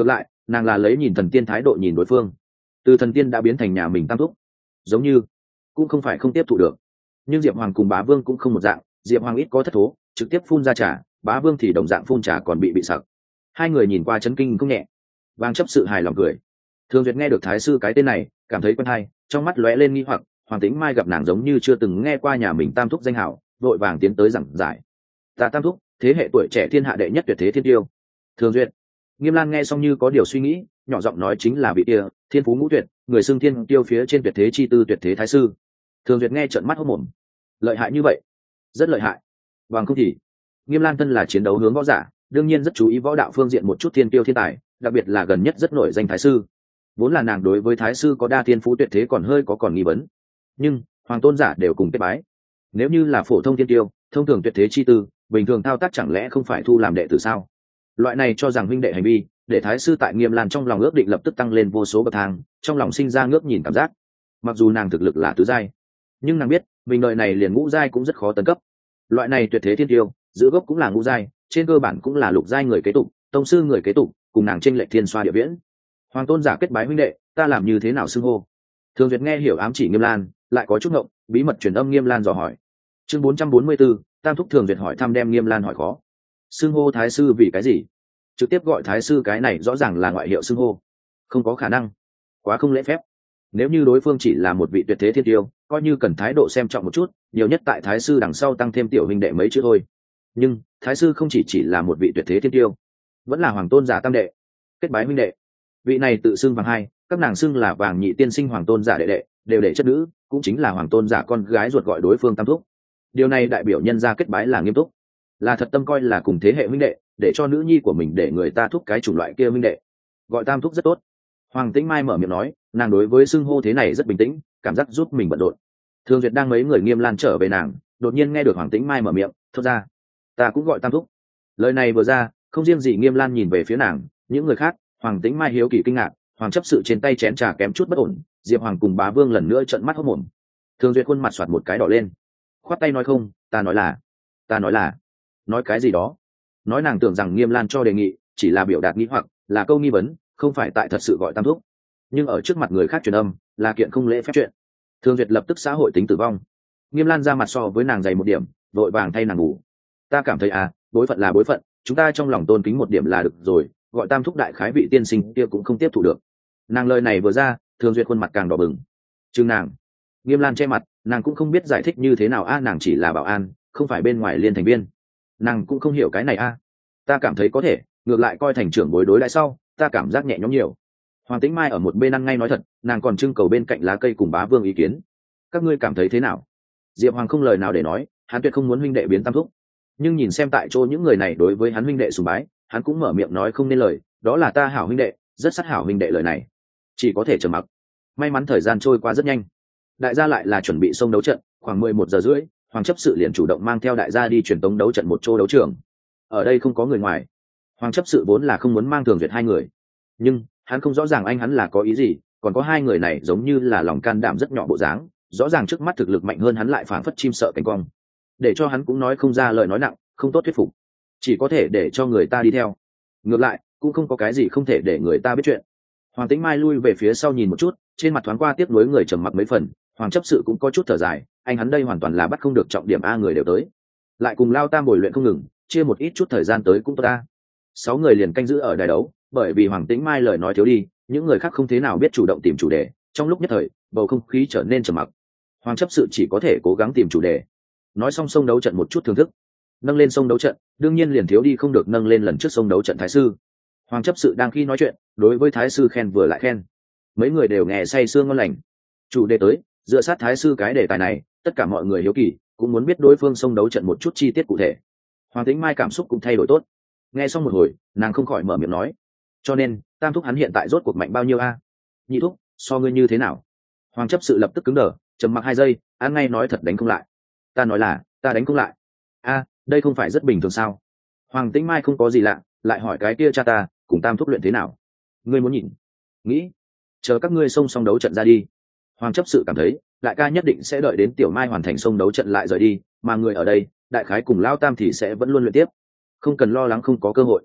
nàng là lấy nhìn thần tiên thái độ nhìn đối phương, từ thần tiên đã biến thành nhà mình tam thúc, giống như cũng không phải không tiếp thụ được. Nhưng diệp hoàng cùng bá vương cũng không một dạng, diệp hoàng ít có thất thố trực tiếp phun ra trà, bá vương thì đồng dạng phun trà còn bị bị sặc. Hai người nhìn qua chấn kinh không nhẹ. Vàng chấp sự hài lòng cười. Thường Duyệt nghe được thái sư cái tên này cảm thấy quen hay, trong mắt lóe lên nghi hoặc. Hoàng Tĩnh Mai gặp nàng giống như chưa từng nghe qua nhà mình tam thúc danh hảo, vội vàng tiến tới giảng giải. Ta tam thúc thế hệ tuổi trẻ thiên hạ đệ nhất tuyệt thế thiên tiêu. Thường Duyệt. Nghiêm Lan nghe xong như có điều suy nghĩ, nhỏ giọng nói chính là vị kia thiên phú ngũ tuyệt, người xưng thiên tiêu phía trên tuyệt thế chi tư tuyệt thế thái sư. Thường Duyệt nghe trợn mắt hốt mồm. Lợi hại như vậy? Rất lợi hại. Vàng không thì. Nghiêm Lan thân là chiến đấu hướng võ giả, đương nhiên rất chú ý võ đạo phương diện một chút thiên tiêu thiên tài, đặc biệt là gần nhất rất nổi danh thái sư. Vốn là nàng đối với thái sư có đa thiên phú tuyệt thế còn hơi có còn nghi vấn, nhưng hoàng tôn giả đều cùng kết bái. Nếu như là phổ thông thiên tiêu, thông thường tuyệt thế chi tư, bình thường thao tác chẳng lẽ không phải thu làm đệ tử sao? Loại này cho rằng huynh đệ hành vi, để thái sư tại Nghiêm Lan trong lòng ước định lập tức tăng lên vô số bậc thang, trong lòng sinh ra ngước nhìn cảm giác. Mặc dù nàng thực lực là tứ giai, nhưng nàng biết mình đời này liền ngũ giai cũng rất khó tấn cấp. Loại này tuyệt thế thiên tiêu, giữ gốc cũng là ngũ giai, trên cơ bản cũng là lục giai người kế tục, tông sư người kế tục, cùng nàng tranh lệch thiên xoa địa viễn. Hoàng tôn giả kết bái huynh đệ, ta làm như thế nào xưng hô? Thường Duyệt nghe hiểu ám chỉ Nghiêm Lan, lại có chút ngộng, bí mật truyền âm Nghiêm Lan dò hỏi. Chương bốn trăm bốn mươi 4, Tam thúc Thường Duyệt hỏi thăm đem Nghiêm Lan hỏi khó. Xưng hô thái sư vì cái gì? Trực tiếp gọi thái sư cái này rõ ràng là ngoại hiệu xưng hô, không có khả năng, quá không lễ phép. Nếu như đối phương chỉ là một vị tuyệt thế thiên tiêu, coi như cần thái độ xem trọng một chút, nhiều nhất tại thái sư đằng sau tăng thêm tiểu huynh đệ mấy chữ thôi. Nhưng thái sư không chỉ chỉ là một vị tuyệt thế thiên tiêu, vẫn là hoàng tôn giả tam đệ, kết bái huynh đệ. Vị này tự xưng vàng hai, các nàng xưng là vàng nhị tiên sinh hoàng tôn giả đệ đệ, đều để chất nữ, cũng chính là hoàng tôn giả con gái ruột gọi đối phương tam thúc. Điều này đại biểu nhân gia kết bái là nghiêm túc, là thật tâm coi là cùng thế hệ huynh đệ, để cho nữ nhi của mình để người ta thúc cái chủng loại kia huynh đệ, gọi tam thúc rất tốt. Hoàng Tĩnh Mai mở miệng nói, nàng đối với xưng hô thế này rất bình tĩnh, cảm giác giúp mình bận rộn. Thường Duyệt đang mấy người Nghiêm Lan trở về nàng, đột nhiên nghe được Hoàng Tĩnh Mai mở miệng, thốt ra, ta cũng gọi tam thúc. Lời này vừa ra, không riêng gì Nghiêm Lan nhìn về phía nàng, những người khác, Hoàng Tĩnh Mai hiếu kỳ kinh ngạc, Hoàng chấp sự trên tay chén trà kém chút bất ổn, Diệp Hoàng cùng Bá Vương lần nữa trợn mắt hốt mồm. Thường Duyệt khuôn mặt xoạt một cái đỏ lên, khoát tay nói không, ta nói là, ta nói là, nói cái gì đó? Nói nàng tưởng rằng Nghiêm Lan cho đề nghị, chỉ là biểu đạt nghi hoặc, là câu nghi vấn, không phải tại thật sự gọi tam thúc. Nhưng ở trước mặt người khác truyền âm, là kiện không lễ phép chuyện. Thường Duyệt lập tức xã hội tính tử vong. Nghiêm Lan ra mặt so với nàng dày một điểm, vội vàng thay nàng ngủ. Ta cảm thấy à, bối phận là bối phận, chúng ta trong lòng tôn kính một điểm là được rồi, gọi tam thúc đại khái vị tiên sinh kia cũng không tiếp thụ được. Nàng lời này vừa ra, Thường Duyệt khuôn mặt càng đỏ bừng. Chừng nàng. Nghiêm Lan che mặt, nàng cũng không biết giải thích như thế nào a, à, nàng chỉ là bảo an, không phải bên ngoài liên thành viên. Nàng cũng không hiểu cái này a. À. Ta cảm thấy có thể, ngược lại coi thành trưởng bối đối lại sau, ta cảm giác nhẹ nhõm nhiều. Hoàng Tĩnh Mai ở một bên ăn ngay nói thật, nàng còn trưng cầu bên cạnh lá cây cùng Bá Vương ý kiến. Các ngươi cảm thấy thế nào? Diệp Hoàng không lời nào để nói, hắn tuyệt không muốn huynh đệ biến tam thúc. Nhưng nhìn xem tại chỗ những người này đối với hắn huynh đệ sùng bái, hắn cũng mở miệng nói không nên lời, đó là ta hảo huynh đệ, rất sát hảo huynh đệ lời này. Chỉ có thể trầm mặc. May mắn thời gian trôi qua rất nhanh. Đại gia lại là chuẩn bị xông đấu trận, khoảng mười một giờ rưỡi, Hoàng chấp sự liền chủ động mang theo đại gia đi truyền tống đấu trận một chỗ đấu trường. Ở đây không có người ngoài. Hoàng chấp sự vốn là không muốn mang Thường Duyệt hai người, nhưng hắn không rõ ràng anh hắn là có ý gì, còn có hai người này giống như là lòng can đảm rất nhỏ bộ dáng, rõ ràng trước mắt thực lực mạnh hơn hắn lại phảng phất chim sợ cánh cong, để cho hắn cũng nói không ra lời nói nặng, không tốt thuyết phục, chỉ có thể để cho người ta đi theo. Ngược lại cũng không có cái gì không thể để người ta biết chuyện. Hoàng Tĩnh Mai lui về phía sau nhìn một chút, trên mặt thoáng qua tiếc nuối người trầm mặc mấy phần. Hoàng chấp sự cũng có chút thở dài, anh hắn đây hoàn toàn là bắt không được trọng điểm a, người đều tới, lại cùng lao tam bồi luyện không ngừng, chia một ít chút thời gian tới cũng tốt ta. Sáu người liền canh giữ ở đài đấu, bởi vì Hoàng Tĩnh Mai lời nói thiếu đi, những người khác không thế nào biết chủ động tìm chủ đề, trong lúc nhất thời bầu không khí trở nên trầm mặc. Hoàng chấp sự chỉ có thể cố gắng tìm chủ đề, nói xong sông đấu trận một chút thưởng thức, nâng lên sông đấu trận, đương nhiên liền thiếu đi không được nâng lên lần trước sông đấu trận thái sư. Hoàng chấp sự đang khi nói chuyện, đối với thái sư khen vừa lại khen, mấy người đều nghe say sương ngon lành. Chủ đề tới, dựa sát thái sư cái đề tài này, tất cả mọi người hiếu kỳ, cũng muốn biết đối phương sông đấu trận một chút chi tiết cụ thể. Hoàng Tĩnh Mai cảm xúc cũng thay đổi tốt, nghe xong một hồi, nàng không khỏi mở miệng nói, cho nên tam thúc hắn hiện tại rốt cuộc mạnh bao nhiêu a? Nhị thúc so ngươi như thế nào? Hoàng chấp sự lập tức cứng đờ, trầm mặc hai giây, ăn ngay nói thật đánh không lại. Ta nói là ta đánh không lại. A, đây không phải rất bình thường sao? Hoàng Tĩnh Mai không có gì lạ, lại hỏi cái kia cha ta cùng tam thúc luyện thế nào? Ngươi muốn nhìn? Nghĩ, chờ các ngươi xông xong đấu trận ra đi. Hoàng chấp sự cảm thấy đại ca nhất định sẽ đợi đến Tiểu Mai hoàn thành xông đấu trận lại rời đi, mà người ở đây đại khái cùng lao tam thì sẽ vẫn luôn luyện tiếp, không cần lo lắng không có cơ hội.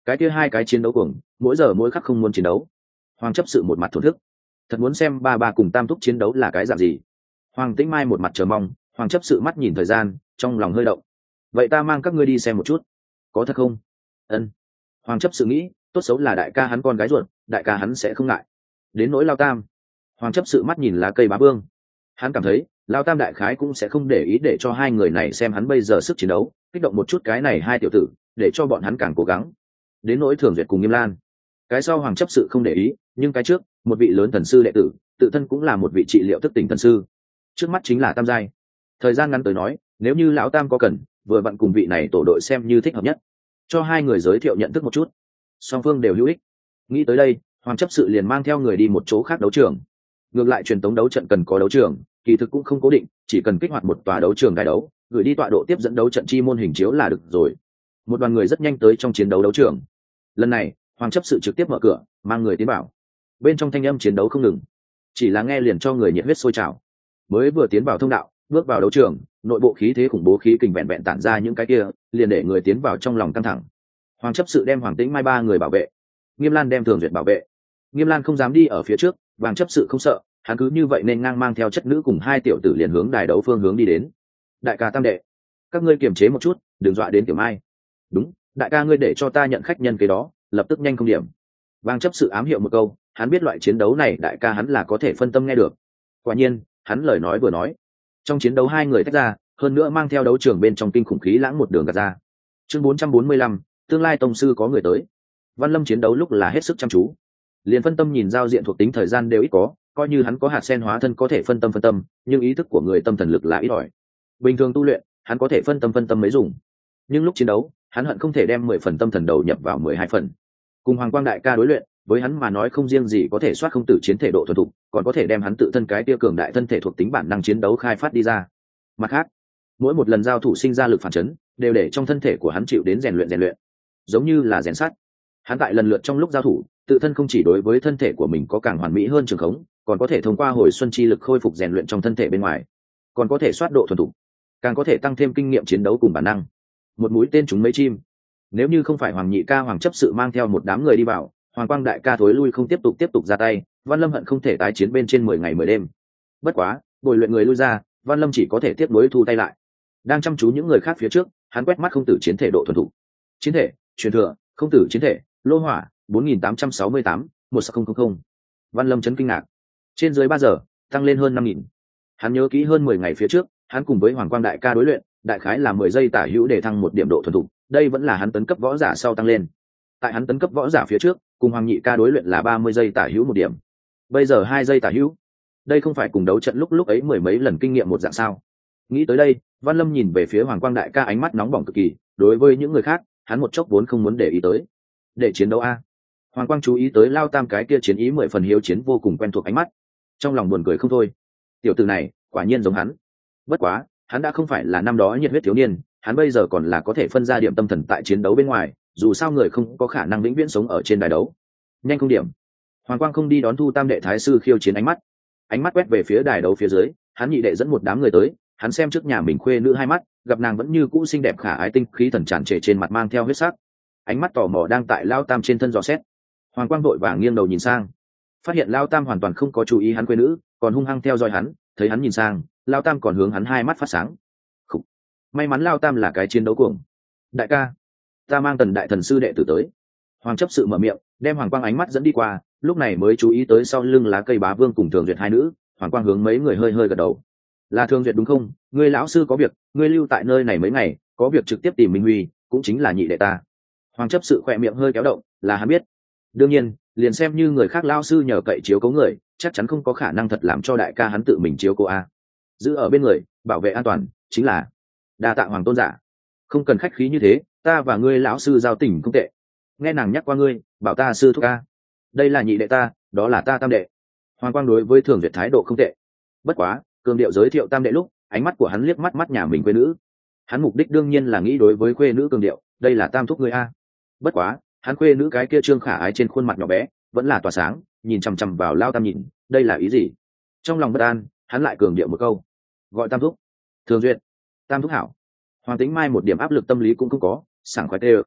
cái kia hai cái chiến đấu cuồng mỗi giờ mỗi khắc không muốn chiến đấu. Hoàng chấp sự một mặt thổn thức, thật muốn xem ba ba cùng tam thúc chiến đấu là cái dạng gì. Hoàng tĩnh mai một mặt chờ mong. Hoàng chấp sự mắt nhìn thời gian, trong lòng hơi động. Vậy ta mang các ngươi đi xem một chút, có thật không? Ân. Hoàng chấp sự nghĩ, tốt xấu là đại ca hắn con gái ruột, đại ca hắn sẽ không ngại. Đến nỗi Lao Tam, Hoàng chấp sự mắt nhìn lá cây bá vương, hắn cảm thấy Lao Tam đại khái cũng sẽ không để ý để cho hai người này xem hắn bây giờ sức chiến đấu, kích động một chút cái này hai tiểu tử, để cho bọn hắn càng cố gắng. Đến nỗi Thường Duyệt cùng Nghiêm Lan, cái sau Hoàng chấp sự không để ý, nhưng cái trước, một vị lớn thần sư đệ tử, tự thân cũng là một vị trị liệu thức tỉnh thần sư. Trước mắt chính là tam giai. Thời gian ngắn tới nói, nếu như lão Tam có cần, vừa vặn cùng vị này tổ đội xem như thích hợp nhất, cho hai người giới thiệu nhận thức một chút, song phương đều hữu ích. Nghĩ tới đây, Hoàng chấp sự liền mang theo người đi một chỗ khác đấu trường. Ngược lại truyền tống đấu trận cần có đấu trường, kỳ thực cũng không cố định, chỉ cần kích hoạt một tòa đấu trường đài đấu, gửi đi tọa độ tiếp dẫn đấu trận chi môn hình chiếu là được rồi. Một đoàn người rất nhanh tới trong chiến đấu đấu trường. Lần này, Hoàng chấp sự trực tiếp mở cửa, mang người tiến vào. Bên trong thanh âm chiến đấu không ngừng, chỉ là nghe liền cho người nhiệt huyết sôi trào. Mới vừa tiến vào thông đạo, bước vào đấu trường, nội bộ khí thế khủng bố khí kình vẹn vẹn tản ra những cái kia, liền để người tiến vào trong lòng căng thẳng. Hoàng chấp sự đem Hoàng Tĩnh Mai ba người bảo vệ, Nghiêm Lan đem Thường Duyệt bảo vệ. Nghiêm Lan không dám đi ở phía trước, Vàng chấp sự không sợ, hắn cứ như vậy nên ngang mang theo chất nữ cùng hai tiểu tử liền hướng đài đấu phương hướng đi đến. Đại ca tam đệ, các ngươi kiềm chế một chút, đừng dọa đến Tiểu Mai. Đúng, đại ca ngươi để cho ta nhận khách nhân cái đó, lập tức nhanh không điểm. Vàng chấp sự ám hiệu một câu, hắn biết loại chiến đấu này đại ca hắn là có thể phân tâm nghe được. Quả nhiên, hắn lời nói vừa nói, trong chiến đấu hai người tách ra, hơn nữa mang theo đấu trường bên trong kinh khủng khí lãng một đường gạt ra. Chương bốn trăm bốn mươi lăm, tương lai tông sư có người tới. Văn Lâm chiến đấu lúc là hết sức chăm chú, liền phân tâm nhìn giao diện thuộc tính thời gian đều ít có, coi như hắn có hạt sen hóa thân có thể phân tâm phân tâm, nhưng ý thức của người tâm thần lực là ít ỏi. Bình thường tu luyện, hắn có thể phân tâm phân tâm mới dùng, nhưng lúc chiến đấu, hắn hận không thể đem mười phần tâm thần đầu nhập vào mười hai phần. Cùng Hoàng Quang đại ca đối luyện, với hắn mà nói không riêng gì có thể soát không tử chiến thể độ thuần thục, còn có thể đem hắn tự thân cái tia cường đại thân thể thuộc tính bản năng chiến đấu khai phát đi ra. Mặt khác, mỗi một lần giao thủ sinh ra lực phản chấn, đều để trong thân thể của hắn chịu đến rèn luyện rèn luyện, giống như là rèn sắt. Hắn tại lần lượt trong lúc giao thủ, tự thân không chỉ đối với thân thể của mình có càng hoàn mỹ hơn trường khống, còn có thể thông qua hồi xuân chi lực khôi phục rèn luyện trong thân thể bên ngoài, còn có thể soát độ thuần thục, càng có thể tăng thêm kinh nghiệm chiến đấu cùng bản năng. Một mũi tên trúng mấy chim. Nếu như không phải Hoàng nhị ca Hoàng chấp sự mang theo một đám người đi vào, Hoàng Quang đại ca thối lui không tiếp tục tiếp tục ra tay, Văn Lâm hận không thể tái chiến bên trên mười ngày mười đêm. Bất quá, bồi luyện người lui ra, Văn Lâm chỉ có thể tiếp nối thu tay lại. Đang chăm chú những người khác phía trước, hắn quét mắt không tử chiến thể độ thuần thục. Chiến thể, truyền thừa, không tử chiến thể, lô hỏa, bốn nghìn tám trăm sáu mươi tám, một sáu không không không. Văn Lâm chấn kinh ngạc. Trên dưới ba giờ, tăng lên hơn năm nghìn. Hắn nhớ kỹ hơn mười ngày phía trước, hắn cùng với Hoàng Quang đại ca đối luyện, đại khái là mười giây tả hữu để thăng một điểm độ thuần thục, đây vẫn là hắn tấn cấp võ giả sau tăng lên. Tại hắn tấn cấp võ giả phía trước, cùng Hoàng nhị ca đối luyện là ba mươi giây tả hữu một điểm. Bây giờ hai giây tả hữu. Đây không phải cùng đấu trận lúc lúc ấy mười mấy lần kinh nghiệm một dạng sao? Nghĩ tới đây, Văn Lâm nhìn về phía Hoàng Quang đại ca ánh mắt nóng bỏng cực kỳ, đối với những người khác, hắn một chốc vốn không muốn để ý tới. Để chiến đấu a. Hoàng Quang chú ý tới Lao Tam cái kia chiến ý mười phần hiếu chiến vô cùng quen thuộc ánh mắt, trong lòng buồn cười không thôi. Tiểu tử này, quả nhiên giống hắn. Bất quá, hắn đã không phải là năm đó nhiệt huyết thiếu niên, hắn bây giờ còn là có thể phân ra điểm tâm thần tại chiến đấu bên ngoài, dù sao người không có khả năng vĩnh viễn sống ở trên đài đấu. Nhanh không điểm. Hoàng Quang không đi đón Thu Tam đệ thái sư khiêu chiến ánh mắt, ánh mắt quét về phía đài đấu phía dưới, hắn nhị đệ dẫn một đám người tới, hắn xem trước nhà mình khuê nữ hai mắt, gặp nàng vẫn như cũ xinh đẹp khả ái tinh khí thần tràn trề trên mặt mang theo huyết sắc, ánh mắt tò mò đang tại Lao Tam trên thân dò xét. Hoàng Quang vội vàng nghiêng đầu nhìn sang, phát hiện Lao Tam hoàn toàn không có chú ý hắn khuê nữ, còn hung hăng theo dõi hắn, thấy hắn nhìn sang, Lao Tam còn hướng hắn hai mắt phát sáng. Khủ. May mắn Lao Tam là cái chiến đấu cuồng. Đại ca, ta mang Tần đại thần sư đệ tử tới. Hoàng chấp sự mở miệng, đem Hoàng Quang ánh mắt dẫn đi qua, lúc này mới chú ý tới sau lưng lá cây bá vương cùng Thường Duyệt hai nữ. Hoàng Quang hướng mấy người hơi hơi gật đầu. Là Thường Duyệt đúng không? Ngươi lão sư có việc, ngươi lưu tại nơi này mấy ngày, có việc trực tiếp tìm Minh Huy, cũng chính là nhị đệ ta. Hoàng chấp sự khỏe miệng hơi kéo động, là hắn biết. Đương nhiên, liền xem như người khác lão sư nhờ cậy chiếu cố người, chắc chắn không có khả năng thật làm cho đại ca hắn tự mình chiếu cố a. Giữ ở bên người, bảo vệ an toàn, chính là đa tạ Hoàng tôn giả. Không cần khách khí như thế, ta và ngươi lão sư giao tình không tệ. Nghe nàng nhắc qua ngươi, bảo ta sư thúc ca. Đây là nhị đệ ta, đó là ta tam đệ. Hoàng Quang đối với Thường Duyệt thái độ không tệ. Bất quá, cường điệu giới thiệu tam đệ lúc, ánh mắt của hắn liếc mắt mắt nhà mình quê nữ. Hắn mục đích đương nhiên là nghĩ đối với quê nữ cường điệu, đây là tam thúc ngươi a. Bất quá, hắn quê nữ cái kia trương khả ái trên khuôn mặt nhỏ bé, vẫn là tỏa sáng, nhìn chằm chằm vào Lao Tam nhìn, đây là ý gì? Trong lòng bất an, hắn lại cường điệu một câu, gọi tam thúc. Thường Duyệt, tam thúc hảo. Hoàng Tĩnh Mai một điểm áp lực tâm lý cũng không có, sảng khoái tê.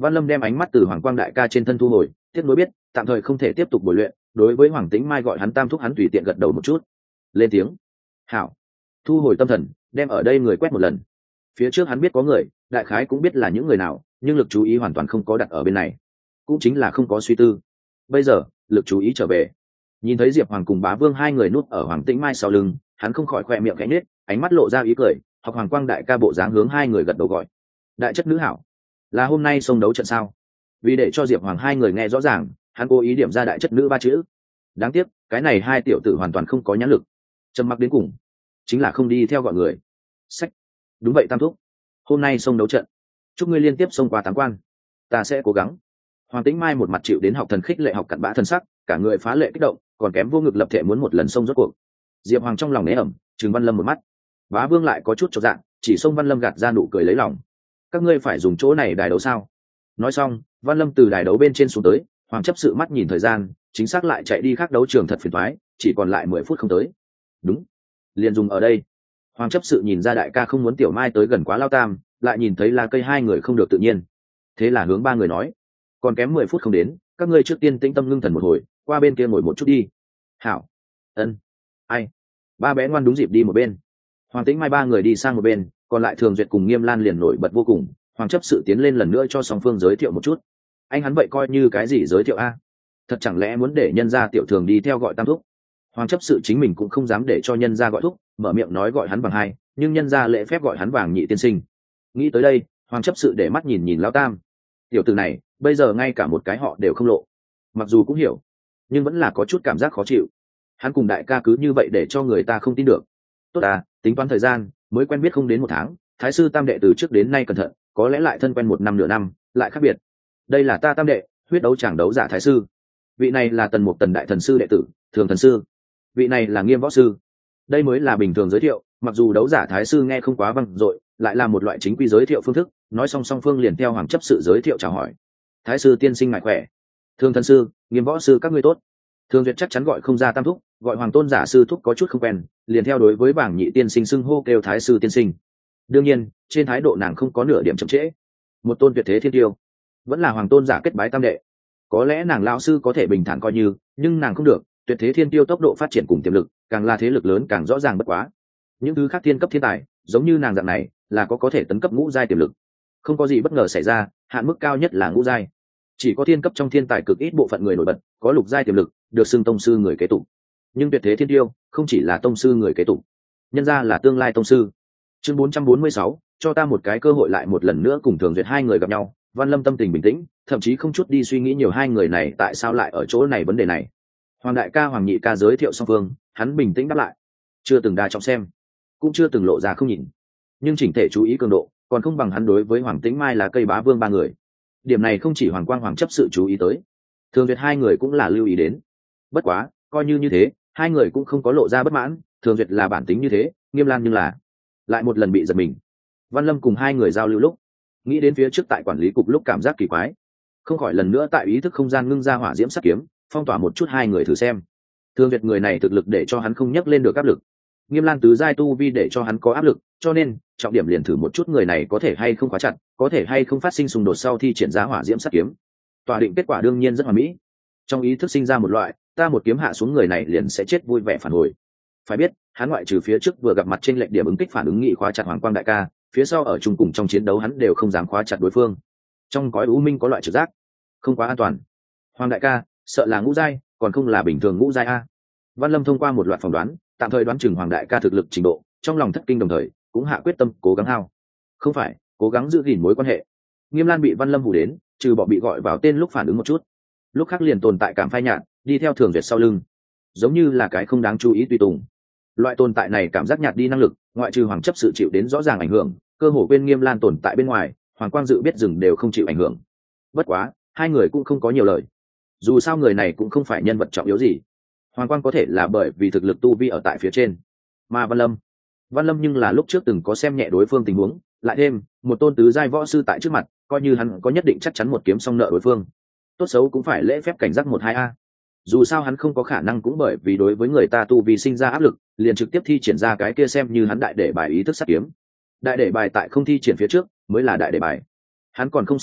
Văn Lâm đem ánh mắt từ Hoàng Quang đại ca trên thân thu hồi, tiếc nuối biết tạm thời không thể tiếp tục bồi luyện. Đối với Hoàng Tĩnh Mai gọi hắn tam thúc, hắn tùy tiện gật đầu một chút, lên tiếng hảo. Thu hồi tâm thần, đem ở đây người quét một lần. Phía trước hắn biết có người, đại khái cũng biết là những người nào, nhưng lực chú ý hoàn toàn không có đặt ở bên này, cũng chính là không có suy tư. Bây giờ lực chú ý trở về, nhìn thấy Diệp Hoàng cùng Bá Vương hai người núp ở Hoàng Tĩnh Mai sau lưng, hắn không khỏi khoe miệng khẽ nhếch, ánh mắt lộ ra ý cười, học Hoàng Quang đại ca bộ dáng hướng hai người gật đầu gọi. Đại chất nữ hảo, là hôm nay xông đấu trận sao? Vì để cho Diệp Hoàng hai người nghe rõ ràng, hắn cố ý điểm ra đại chất nữ ba chữ. Đáng tiếc cái này hai tiểu tử hoàn toàn không có nhãn lực, trầm mặc đến cùng, chính là không đi theo gọi người. Sách, đúng vậy tam thúc, hôm nay xông đấu trận, chúc ngươi liên tiếp xông qua tám quan, ta sẽ cố gắng. Hoàng Tĩnh Mai một mặt chịu đến học thần khích lệ học cặn bã thân sắc, cả người phá lệ kích động, còn kém vô ngực lập thể muốn một lần xông rốt cuộc. Diệp Hoàng trong lòng nế ẩm, trừng Văn Lâm một mắt. Bá Vương lại có chút chột dạ, chỉ xông Văn Lâm gạt ra nụ cười lấy lòng. Các ngươi phải dùng chỗ này đài đấu sao? Nói xong, Văn Lâm từ đài đấu bên trên xuống tới, Hoàng chấp sự mắt nhìn thời gian, chính xác lại chạy đi khác đấu trường thật phiền toái, chỉ còn lại mười phút không tới. Đúng, liền dùng ở đây. Hoàng chấp sự nhìn ra đại ca không muốn Tiểu Mai tới gần quá lao tam, lại nhìn thấy là cây hai người không được tự nhiên, thế là hướng ba người nói, còn kém mười phút không đến, các ngươi trước tiên tĩnh tâm ngưng thần một hồi, qua bên kia ngồi một chút đi. Hảo. Ân. Ai. Ba bé ngoan đúng dịp đi một bên. Hoàng Tĩnh Mai ba người đi sang một bên, còn lại Thường Duyệt cùng Nghiêm Lan liền nổi bật vô cùng. Hoàng chấp sự tiến lên lần nữa cho song phương giới thiệu một chút. Anh hắn vậy coi như cái gì giới thiệu a? Thật chẳng lẽ muốn để nhân gia tiểu thường đi theo gọi tam thúc? Hoàng chấp sự chính mình cũng không dám để cho nhân gia gọi thúc, mở miệng nói gọi hắn bằng hai, nhưng nhân gia lễ phép gọi hắn Vàng Nhị tiên sinh. Nghĩ tới đây, Hoàng chấp sự để mắt nhìn nhìn lão tam. Tiểu tử này, bây giờ ngay cả một cái họ đều không lộ. Mặc dù cũng hiểu, nhưng vẫn là có chút cảm giác khó chịu. Hắn cùng đại ca cứ như vậy để cho người ta không tin được. Tốt à, tính toán thời gian, mới quen biết không đến một tháng, thái sư tam đệ từ trước đến nay cẩn thận, có lẽ lại thân quen một năm nửa năm, lại khác biệt. Đây là ta tam đệ, huyết đấu tràng đấu giả thái sư. Vị này là Tần Mục Tần đại thần sư đệ tử, Thường thần sư. Vị này là Nghiêm võ sư. Đây mới là bình thường giới thiệu, mặc dù đấu giả thái sư nghe không quá vang dội, lại là một loại chính quy giới thiệu phương thức. Nói xong song phương liền theo Hoàng chấp sự giới thiệu chào hỏi. Thái sư tiên sinh ngài khỏe. Thường thần sư, Nghiêm võ sư các ngươi tốt. Thường Duyệt chắc chắn gọi không ra tam thúc, gọi Hoàng tôn giả sư thúc có chút không quen, liền theo đối với Bảng Nhị tiên sinh xưng hô kêu thái sư tiên sinh. Đương nhiên, trên thái độ nàng không có nửa điểm chậm trễ. Một tôn tuyệt thế thiên tiêu, vẫn là Hoàng tôn giả kết bái tam đệ. Có lẽ nàng lão sư có thể bình thản coi như, nhưng nàng không được, tuyệt thế thiên tiêu tốc độ phát triển cùng tiềm lực, càng là thế lực lớn càng rõ ràng bất quá. Những thứ khác thiên cấp thiên tài, giống như nàng dạng này, là có có thể tấn cấp ngũ giai tiềm lực. Không có gì bất ngờ xảy ra, hạn mức cao nhất là ngũ giai. Chỉ có thiên cấp trong thiên tài cực ít bộ phận người nổi bật, có lục giai tiềm lực, được xưng tông sư người kế tục. Nhưng tuyệt thế thiên tiêu, không chỉ là tông sư người kế tục, nhân ra là tương lai tông sư. Chương bốn trăm bốn mươi sáu, cho ta một cái cơ hội lại một lần nữa cùng Thường Duyệt hai người gặp nhau. Văn Lâm tâm tình bình tĩnh, thậm chí không chút đi suy nghĩ nhiều hai người này tại sao lại ở chỗ này vấn đề này. Hoàng đại ca Hoàng nhị ca giới thiệu song phương, hắn bình tĩnh đáp lại, chưa từng đa trọng xem, cũng chưa từng lộ ra không nhìn, nhưng chỉnh thể chú ý cường độ còn không bằng hắn đối với Hoàng Tĩnh Mai là cây bá vương ba người. Điểm này không chỉ Hoàng Quang Hoàng chấp sự chú ý tới, Thường Duyệt hai người cũng là lưu ý đến. Bất quá coi như như thế, hai người cũng không có lộ ra bất mãn. Thường Duyệt là bản tính như thế, Nghiêm Lan nhưng là lại một lần bị giật mình. Văn Lâm cùng hai người giao lưu lúc, nghĩ đến phía trước tại quản lý cục lúc cảm giác kỳ quái, không khỏi lần nữa tại ý thức không gian ngưng ra hỏa diễm sắt kiếm, phong tỏa một chút hai người thử xem. Thường Duyệt người này thực lực để cho hắn không nhấc lên được áp lực, Nghiêm Lan tứ giai tu vi để cho hắn có áp lực, cho nên trọng điểm liền thử một chút người này có thể hay không khóa chặt, có thể hay không phát sinh xung đột sau thi triển ra hỏa diễm sắt kiếm. Tòa định kết quả đương nhiên rất hoàn mỹ. Trong ý thức sinh ra một loại, ta một kiếm hạ xuống người này liền sẽ chết vui vẻ phản hồi. Phải biết, hắn ngoại trừ phía trước vừa gặp mặt trên lệnh điểm ứng kích phản ứng nghị khóa chặt Hoàng Quang đại ca, phía sau ở chung cùng trong chiến đấu hắn đều không dám khóa chặt đối phương. Trong cõi u minh có loại trực giác, không quá an toàn. Hoàng đại ca, sợ là ngũ giai, còn không là bình thường ngũ giai a. Văn Lâm thông qua một loạt phỏng đoán, tạm thời đoán chừng Hoàng đại ca thực lực trình độ, trong lòng thất kinh đồng thời cũng hạ quyết tâm cố gắng hao. Không phải, cố gắng giữ gìn mối quan hệ. Nghiêm Lan bị Văn Lâm hù đến, trừ bỏ bị gọi vào tên lúc phản ứng một chút, lúc khác liền tồn tại cảm phai nhạt, đi theo Thường Duyệt sau lưng, giống như là cái không đáng chú ý tùy tùng. Loại tồn tại này cảm giác nhạt đi năng lực, ngoại trừ Hoàng chấp sự chịu đến rõ ràng ảnh hưởng, cơ hồ bên Nghiêm Lan tồn tại bên ngoài, Hoàng Quang Dự biết dừng đều không chịu ảnh hưởng. Bất quá, hai người cũng không có nhiều lời. Dù sao người này cũng không phải nhân vật trọng yếu gì. Hoàng Quang có thể là bởi vì thực lực tu vi ở tại phía trên, mà Văn Lâm, Văn Lâm nhưng là lúc trước từng có xem nhẹ đối phương tình huống, lại thêm một tôn tứ giai võ sư tại trước mặt, coi như hắn có nhất định chắc chắn một kiếm xong nợ đối phương, tốt xấu cũng phải lễ phép cảnh giác một hai a. Dù sao hắn không có khả năng cũng bởi vì đối với người ta tu vì sinh ra áp lực, liền trực tiếp thi triển ra cái kia xem như hắn đại để bài ý thức sát kiếm. Đại để bài tại không thi triển phía trước mới là đại để bài. Hắn còn không xác định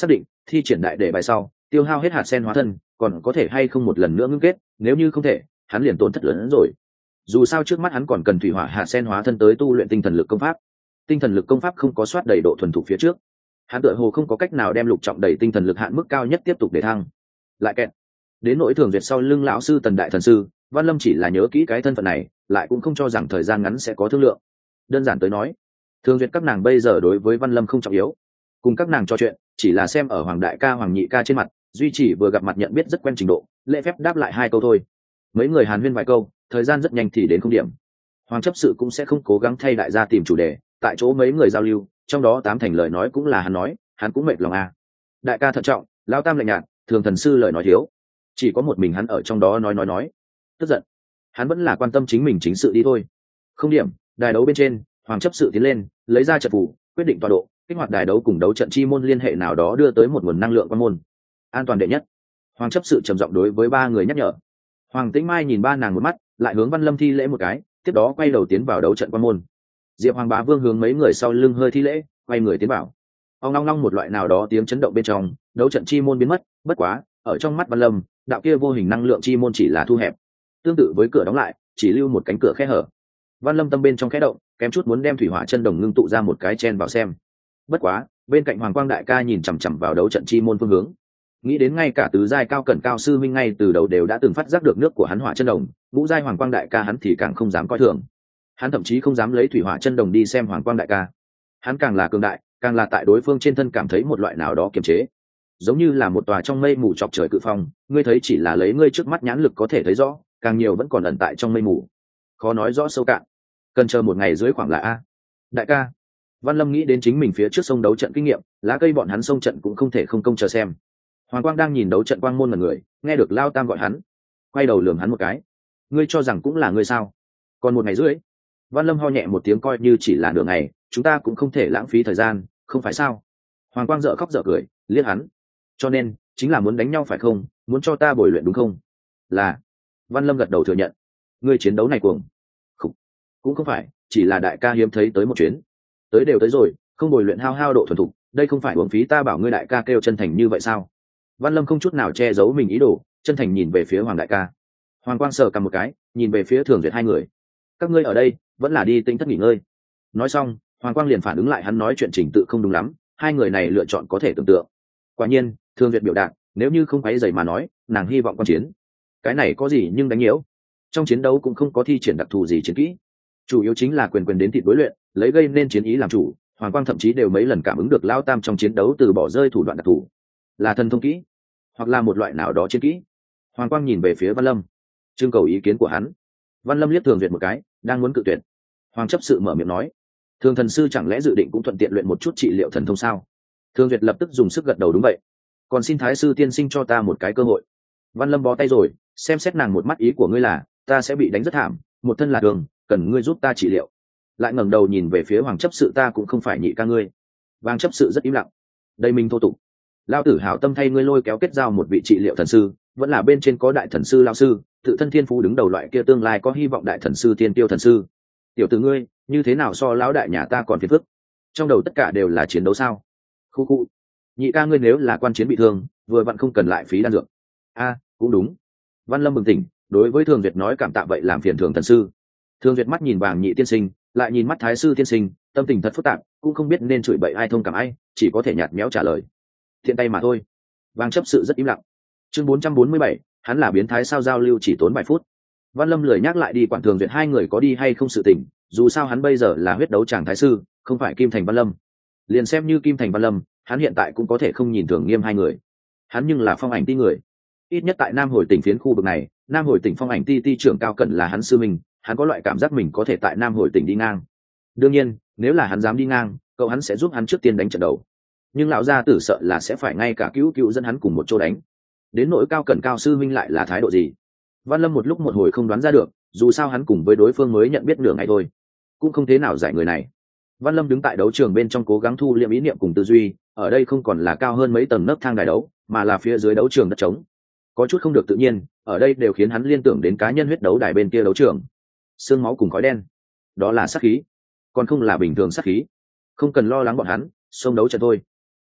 thi triển đại để bài sau tiêu hao hết hạt sen hóa thân còn có thể hay không một lần nữa ngưng kết, nếu như không thể hắn liền tổn thất lớn hơn rồi. Dù sao trước mắt hắn còn cần thủy hỏa hạt sen hóa thân tới tu luyện tinh thần lực công pháp. Tinh thần lực công pháp không có soát đầy độ thuần thục phía trước, hắn tựa hồ không có cách nào đem lục trọng đầy tinh thần lực hạn mức cao nhất tiếp tục để thăng. Lại kẹt đến nỗi Thường Duyệt sau lưng lão sư Tần đại thần sư, Văn Lâm chỉ là nhớ kỹ cái thân phận này, lại cũng không cho rằng thời gian ngắn sẽ có thương lượng. Đơn giản tới nói, Thường Duyệt các nàng bây giờ đối với Văn Lâm không trọng yếu, cùng các nàng trò chuyện chỉ là xem ở Hoàng đại ca Hoàng nhị ca trên mặt, duy chỉ vừa gặp mặt nhận biết rất quen trình độ, lễ phép đáp lại hai câu thôi. Mấy người hàn huyên vài câu, thời gian rất nhanh thì đến không điểm. Hoàng chấp sự cũng sẽ không cố gắng thay đại gia tìm chủ đề, tại chỗ mấy người giao lưu, trong đó tám thành lời nói cũng là hắn nói, hắn cũng mệt lòng à. Đại ca thận trọng, lão tam lạnh nhạt, Thường thần sư lời nói thiếu, chỉ có một mình hắn ở trong đó nói nói nói. Tức giận, hắn vẫn là quan tâm chính mình chính sự đi thôi. Không điểm, đài đấu bên trên, Hoàng chấp sự tiến lên, lấy ra trận phù, quyết định tọa độ, kích hoạt đài đấu cùng đấu trận chi môn liên hệ nào đó đưa tới một nguồn năng lượng quan môn. An toàn đệ nhất. Hoàng chấp sự trầm giọng đối với ba người nhắc nhở. Hoàng Tĩnh Mai nhìn ba nàng một mắt, lại hướng Văn Lâm thi lễ một cái, tiếp đó quay đầu tiến vào đấu trận quan môn. Diệp Hoàng Bá Vương hướng mấy người sau lưng hơi thi lễ, quay người tiến vào. Ông long long một loại nào đó tiếng chấn động bên trong, đấu trận chi môn biến mất, bất quá, ở trong mắt Văn Lâm, đạo kia vô hình năng lượng chi môn chỉ là thu hẹp. Tương tự với cửa đóng lại, chỉ lưu một cánh cửa khe hở. Văn Lâm tâm bên trong khẽ động, kém chút muốn đem thủy hỏa chân đồng ngưng tụ ra một cái chen vào xem. Bất quá, bên cạnh Hoàng Quang đại ca nhìn chằm chằm vào đấu trận chi môn phương hướng. Nghĩ đến ngay cả tứ giai cao cẩn cao sư minh ngay từ đầu đều đã từng phát giác được nước của hắn hỏa chân đồng, ngũ giai Hoàng Quang đại ca hắn thì càng không dám coi thường. Hắn thậm chí không dám lấy thủy hỏa chân đồng đi xem Hoàng Quang đại ca. Hắn càng là cường đại, càng là tại đối phương trên thân cảm thấy một loại nào đó kiềm chế, giống như là một tòa trong mây mù chọc trời cự phong, ngươi thấy chỉ là lấy ngươi trước mắt nhãn lực có thể thấy rõ, càng nhiều vẫn còn ẩn tại trong mây mù, khó nói rõ sâu cạn, cần chờ một ngày dưới khoảng là a. Đại ca. Văn Lâm nghĩ đến chính mình phía trước sông đấu trận kinh nghiệm, lá cây bọn hắn sông trận cũng không thể không công chờ xem. Hoàng Quang đang nhìn đấu trận quang môn mà người, nghe được Lao Tam gọi hắn, quay đầu lườm hắn một cái. Ngươi cho rằng cũng là ngươi sao? Còn một ngày rưỡi. Văn Lâm ho nhẹ một tiếng, coi như chỉ là nửa ngày, chúng ta cũng không thể lãng phí thời gian, không phải sao? Hoàng Quang dở khóc dở cười, liếc hắn. Cho nên, chính là muốn đánh nhau phải không? Muốn cho ta bồi luyện đúng không? Là. Văn Lâm gật đầu thừa nhận. Ngươi chiến đấu này cuồng. Không, cũng không phải, chỉ là đại ca hiếm thấy tới một chuyến. Tới đều tới rồi, không bồi luyện hao hao độ thuần thục, đây không phải uổng phí ta bảo ngươi đại ca kêu chân thành như vậy sao? Văn Lâm không chút nào che giấu mình ý đồ, chân thành nhìn về phía Hoàng đại ca. Hoàng Quang sờ cầm một cái, nhìn về phía Thường Duyệt hai người. Các ngươi ở đây, vẫn là đi tinh thất nghỉ ngơi. Nói xong, Hoàng Quang liền phản ứng lại hắn nói chuyện trình tự không đúng lắm, hai người này lựa chọn có thể tưởng tượng. Quả nhiên, Thường Duyệt biểu đạt, nếu như không quấy rầy mà nói, nàng hy vọng quan chiến. Cái này có gì nhưng đánh nhiễu. Trong chiến đấu cũng không có thi triển đặc thù gì chiến kỹ, chủ yếu chính là quyền quyền đến thịt đối luyện, lấy gây nên chiến ý làm chủ. Hoàng Quang thậm chí đều mấy lần cảm ứng được Lão Tam trong chiến đấu từ bỏ rơi thủ đoạn đặc thù, là thần thông kỹ, hoặc là một loại nào đó chiến kỹ. Hoàng Quang nhìn về phía Văn Lâm, trưng cầu ý kiến của hắn. Văn Lâm liếc Thường Duyệt một cái, đang muốn cự tuyệt. Hoàng chấp sự mở miệng nói, Thường thần sư chẳng lẽ dự định cũng thuận tiện luyện một chút trị liệu thần thông sao? Thường Duyệt lập tức dùng sức gật đầu, đúng vậy. Còn xin Thái sư tiên sinh cho ta một cái cơ hội. Văn Lâm bó tay rồi, xem xét nàng một mắt, ý của ngươi là ta sẽ bị đánh rất thảm, một thân là đường, cần ngươi giúp ta trị liệu. Lại ngẩng đầu nhìn về phía Hoàng chấp sự, ta cũng không phải nhị ca ngươi. Hoàng chấp sự rất im lặng. Đây mình thô tục. Lao tử hảo tâm thay ngươi lôi kéo kết giao một vị trị liệu thần sư, vẫn là bên trên có đại thần sư lao sư, tự thân thiên phú đứng đầu loại kia, tương lai có hy vọng đại thần sư tiên tiêu thần sư. Tiểu tử ngươi, như thế nào so lão đại nhà ta còn phiền phức? Trong đầu tất cả đều là chiến đấu sao? Khu khu. Nhị ca ngươi nếu là quan chiến bị thương, vừa vặn không cần lại phí đan dược. A, cũng đúng. Văn Lâm bừng tỉnh, đối với Thường Duyệt nói cảm tạ, vậy làm phiền Thường thần sư. Thường Duyệt mắt nhìn Vàng nhị tiên sinh, lại nhìn mắt Thái sư tiên sinh, tâm tình thật phức tạp, cũng không biết nên chửi bậy ai thông cảm ai, chỉ có thể nhạt méo trả lời. Thiện tay mà thôi. Vàng chấp sự rất im lặng. Chương bốn trăm bốn mươi bảy, hắn là biến thái sao? Giao lưu chỉ tốn vài phút. Văn Lâm lười nhắc lại đi quản Thường Duyệt hai người có đi hay không sự tình, dù sao hắn bây giờ là huyết đấu tràng thái sư, không phải Kim Thành Văn Lâm. Liền xem như Kim Thành Văn Lâm, hắn hiện tại cũng có thể không nhìn thường nghiêm hai người. Hắn nhưng là phong ảnh ti người, ít nhất tại Nam Hồi tỉnh phiến khu vực này, Nam Hồi tỉnh phong ảnh ti ti trưởng cao cẩn là hắn sư mình, hắn có loại cảm giác mình có thể tại Nam Hồi tỉnh đi ngang. Đương nhiên, nếu là hắn dám đi ngang, cậu hắn sẽ giúp hắn trước tiên đánh trận đầu. Nhưng lão gia tử sợ là sẽ phải ngay cả cứu cứu dẫn hắn cùng một chỗ đánh. Đến nỗi cao cẩn cao sư minh lại là thái độ gì, Văn Lâm một lúc một hồi không đoán ra được, dù sao hắn cùng với đối phương mới nhận biết nửa ngày thôi, cũng không thế nào giải người này. Văn Lâm đứng tại đấu trường bên trong cố gắng thu liệm ý niệm cùng tư duy, ở đây không còn là cao hơn mấy tầng nấc thang đài đấu, mà là phía dưới đấu trường đất trống. Có chút không được tự nhiên, ở đây đều khiến hắn liên tưởng đến cá nhân huyết đấu đài bên kia đấu trường. Sương máu cùng khói đen, đó là sát khí, còn không là bình thường sát khí. Không cần lo lắng bọn hắn, xông đấu trận thôi.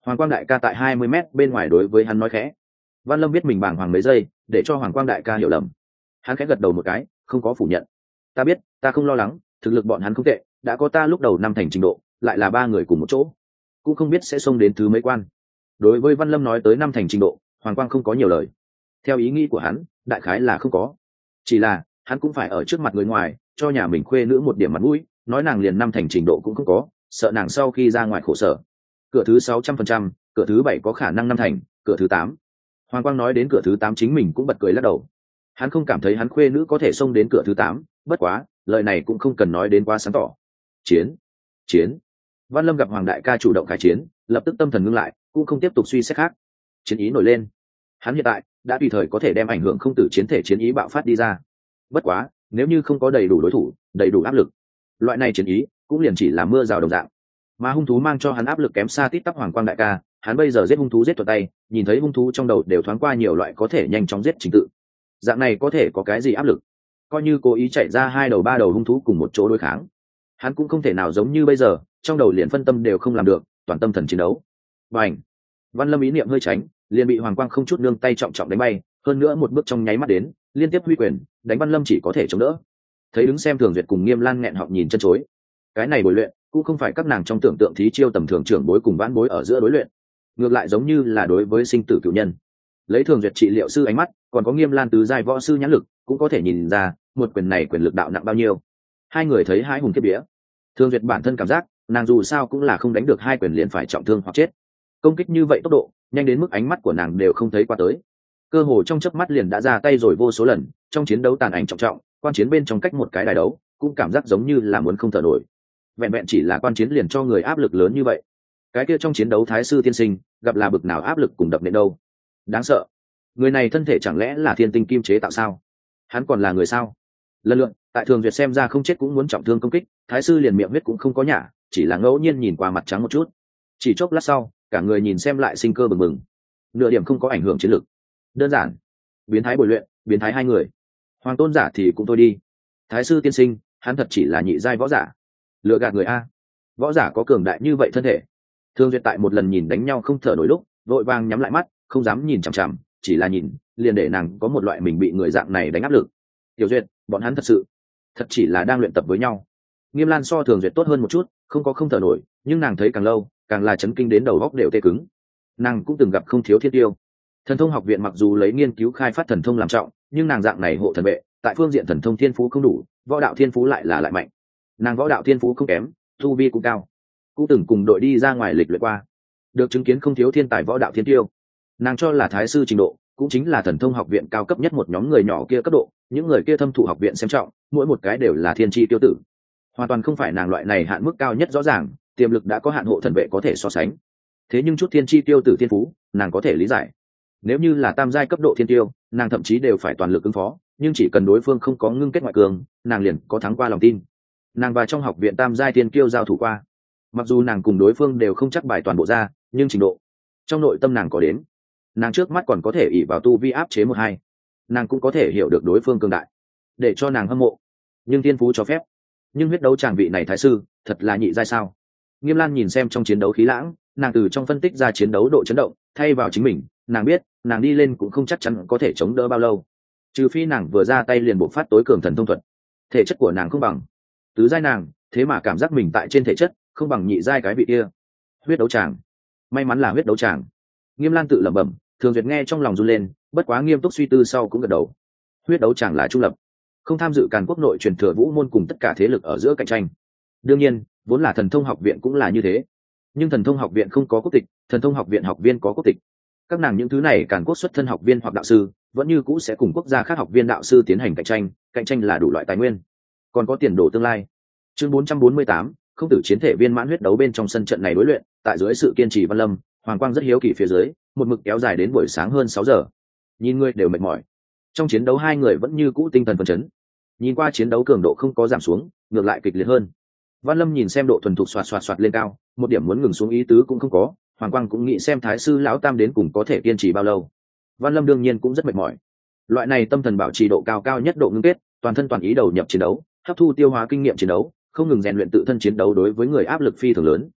Hoàng Quang đại ca tại hai mươi mét bên ngoài đối với hắn nói khẽ. Văn Lâm biết mình bàng hoàng mấy giây, để cho Hoàng Quang đại ca hiểu lầm. Hắn khẽ gật đầu một cái, không có phủ nhận. Ta biết, ta không lo lắng, thực lực bọn hắn không tệ, đã có ta lúc đầu năm thành trình độ, lại là ba người cùng một chỗ, cũng không biết sẽ xông đến thứ mấy quan. Đối với Văn Lâm nói tới năm thành trình độ, Hoàng Quang không có nhiều lời. Theo ý nghĩ của hắn, đại khái là không có. Chỉ là, hắn cũng phải ở trước mặt người ngoài, cho nhà mình khuê nữ một điểm mặt mũi, nói nàng liền năm thành trình độ cũng không có, sợ nàng sau khi ra ngoài khổ sở. Cửa thứ sáu trăm phần trăm, cửa thứ bảy có khả năng năm thành, cửa thứ tám. Hoàng Quang nói đến cửa thứ tám chính mình cũng bật cười lắc đầu. Hắn không cảm thấy hắn khuê nữ có thể xông đến cửa thứ tám, bất quá, lời này cũng không cần nói đến quá sáng tỏ. Chiến, chiến. Văn Lâm gặp Hoàng đại ca chủ động khai chiến, lập tức tâm thần ngưng lại, cũng không tiếp tục suy xét khác. Chiến ý nổi lên. Hắn hiện tại đã tùy thời có thể đem ảnh hưởng không tử chiến thể chiến ý bạo phát đi ra. Bất quá, nếu như không có đầy đủ đối thủ, đầy đủ áp lực, loại này chiến ý cũng liền chỉ là mưa rào đồng dạng. Mà hung thú mang cho hắn áp lực kém xa tít tắp Hoàng Quang đại ca, hắn bây giờ giết hung thú giết thuật tay, nhìn thấy hung thú trong đầu đều thoáng qua nhiều loại có thể nhanh chóng giết trình tự. Dạng này có thể có cái gì áp lực? Coi như cố ý chạy ra hai đầu ba đầu hung thú cùng một chỗ đối kháng, hắn cũng không thể nào giống như bây giờ, trong đầu liền phân tâm đều không làm được, toàn tâm thần chiến đấu. Bành! Văn Lâm ý niệm hơi tránh, liền bị Hoàng Quang không chút nương tay trọng trọng đánh bay, hơn nữa một bước trong nháy mắt đến, liên tiếp huy quyền, đánh Văn Lâm chỉ có thể chống đỡ. Thấy đứng xem Thường Duyệt cùng Nghiêm Lan nghẹn họng nhìn chân chối. Cái này bồi luyện, cũng không phải các nàng trong tưởng tượng thí chiêu tầm thường trưởng bối cùng vãn bối ở giữa đối luyện, ngược lại giống như là đối với sinh tử cửu nhân. Lấy Thường Duyệt trị liệu sư ánh mắt, còn có Nghiêm Lan tứ giai võ sư nhãn lực, cũng có thể nhìn ra, một quyền này quyền lực đạo nặng bao nhiêu. Hai người thấy hãi hùng kiếp vía. Thường Duyệt bản thân cảm giác, nàng dù sao cũng là không đánh được hai quyền liền phải trọng thương hoặc chết. Công kích như vậy tốc độ, nhanh đến mức ánh mắt của nàng đều không thấy qua tới. Cơ hồ trong chớp mắt liền đã ra tay rồi vô số lần, trong chiến đấu tàn ảnh trọng trọng, quan chiến bên trong cách một cái đài đấu, cũng cảm giác giống như là muốn không thở nổi. Vẹn vẹn chỉ là quan chiến liền cho người áp lực lớn như vậy. Cái kia trong chiến đấu Thái sư tiên sinh, gặp là bực nào áp lực cùng đập nện đâu. Đáng sợ. Người này thân thể chẳng lẽ là thiên tinh kim chế tạo sao? Hắn còn là người sao? Lần lượt, tại Thường Duyệt xem ra không chết cũng muốn trọng thương công kích, Thái sư liền miệng huyết cũng không có nhả, chỉ là ngẫu nhiên nhìn qua mặt trắng một chút. Chỉ chốc lát sau, cả người nhìn xem lại sinh cơ bừng bừng. Nửa điểm không có ảnh hưởng chiến lực. Đơn giản. Biến thái bồi luyện, biến thái hai người. Hoàng tôn giả thì cũng thôi đi. Thái sư tiên sinh, hắn thật chỉ là nhị giai võ giả. Lừa gạt người a. Võ giả có cường đại như vậy thân thể. Thường Duyệt tại một lần nhìn đánh nhau không thở nổi lúc, vội vàng nhắm lại mắt, không dám nhìn chằm chằm, chỉ là nhìn, liền để nàng có một loại mình bị người dạng này đánh áp lực. Tiểu Duyệt, bọn hắn thật sự, thật chỉ là đang luyện tập với nhau. Nghiêm Lan so Thường Duyệt tốt hơn một chút, không có không thở nổi, nhưng nàng thấy càng lâu, càng là chấn kinh đến đầu óc đều tê cứng. Nàng cũng từng gặp không thiếu thiên tiêu. Thần thông học viện mặc dù lấy nghiên cứu khai phát thần thông làm trọng, nhưng nàng dạng này hộ thần vệ, tại phương diện thần thông thiên phú không đủ, võ đạo thiên phú lại là lại mạnh. Nàng võ đạo thiên phú không kém, tu vi cũng cao, cũng từng cùng đội đi ra ngoài lịch luyện qua, được chứng kiến không thiếu thiên tài võ đạo thiên tiêu. Nàng cho là thái sư trình độ, cũng chính là thần thông học viện cao cấp nhất một nhóm người nhỏ kia cấp độ, những người kia thâm thụ học viện xem trọng, mỗi một cái đều là thiên chi tiêu tử, hoàn toàn không phải nàng loại này hạn mức cao nhất rõ ràng, tiềm lực đã có hạn hộ thần vệ có thể so sánh. Thế nhưng chút thiên chi tiêu tử thiên phú, nàng có thể lý giải. Nếu như là tam giai cấp độ thiên tiêu, nàng thậm chí đều phải toàn lực ứng phó, nhưng chỉ cần đối phương không có ngưng kết ngoại cường, nàng liền có thắng qua lòng tin. Nàng và trong học viện tam giai tiên kiêu giao thủ qua, mặc dù nàng cùng đối phương đều không chắc bài toàn bộ ra, nhưng trình độ trong nội tâm nàng có đến. Nàng trước mắt còn có thể ỷ vào tu vi áp chế một hai, nàng cũng có thể hiểu được đối phương cường đại, để cho nàng hâm mộ. Nhưng thiên phú cho phép, nhưng huyết đấu tràng vị này thái sư thật là nhị giai sao? Nghiêm Lan nhìn xem trong chiến đấu khí lãng, nàng từ trong phân tích ra chiến đấu độ chấn động, thay vào chính mình, nàng biết, nàng đi lên cũng không chắc chắn có thể chống đỡ bao lâu, trừ phi nàng vừa ra tay liền bộc phát tối cường thần thông thuật. Thể chất của nàng không bằng tứ giai nàng, thế mà cảm giác mình tại trên thể chất không bằng nhị giai cái vị kia. Huyết đấu tràng, may mắn là huyết đấu tràng. Nghiêm Lan tự lẩm bẩm, Thường Duyệt nghe trong lòng run lên, bất quá nghiêm túc suy tư sau cũng gật đầu. Huyết đấu tràng là trung lập, không tham dự càn quốc nội truyền thừa vũ môn cùng tất cả thế lực ở giữa cạnh tranh. Đương nhiên, vốn là thần thông học viện cũng là như thế, nhưng thần thông học viện không có quốc tịch, thần thông học viện học viên có quốc tịch. Các nàng những thứ này càn quốc xuất thân học viên hoặc đạo sư, vẫn như cũ sẽ cùng quốc gia khác học viên đạo sư tiến hành cạnh tranh, cạnh tranh là đủ loại tài nguyên, còn có tiền đồ tương lai. Chương bốn trăm bốn mươi tám, không tử chiến thể viên mãn huyết đấu bên trong sân trận này đối luyện, tại dưới sự kiên trì Văn Lâm, Hoàng Quang rất hiếu kỳ phía dưới, một mực kéo dài đến buổi sáng hơn sáu giờ. Nhìn người đều mệt mỏi. Trong chiến đấu hai người vẫn như cũ tinh thần phấn chấn. Nhìn qua chiến đấu cường độ không có giảm xuống, ngược lại kịch liệt hơn. Văn Lâm nhìn xem độ thuần thục xoạt xoạt xoạt lên cao, một điểm muốn ngừng xuống ý tứ cũng không có. Hoàng Quang cũng nghĩ xem thái sư lão tam đến cùng có thể kiên trì bao lâu. Văn Lâm đương nhiên cũng rất mệt mỏi. Loại này tâm thần bảo trì độ cao cao nhất độ ngưng kết, toàn thân toàn ý đầu nhập chiến đấu, hấp thu tiêu hóa kinh nghiệm chiến đấu, không ngừng rèn luyện tự thân chiến đấu đối với người áp lực phi thường lớn.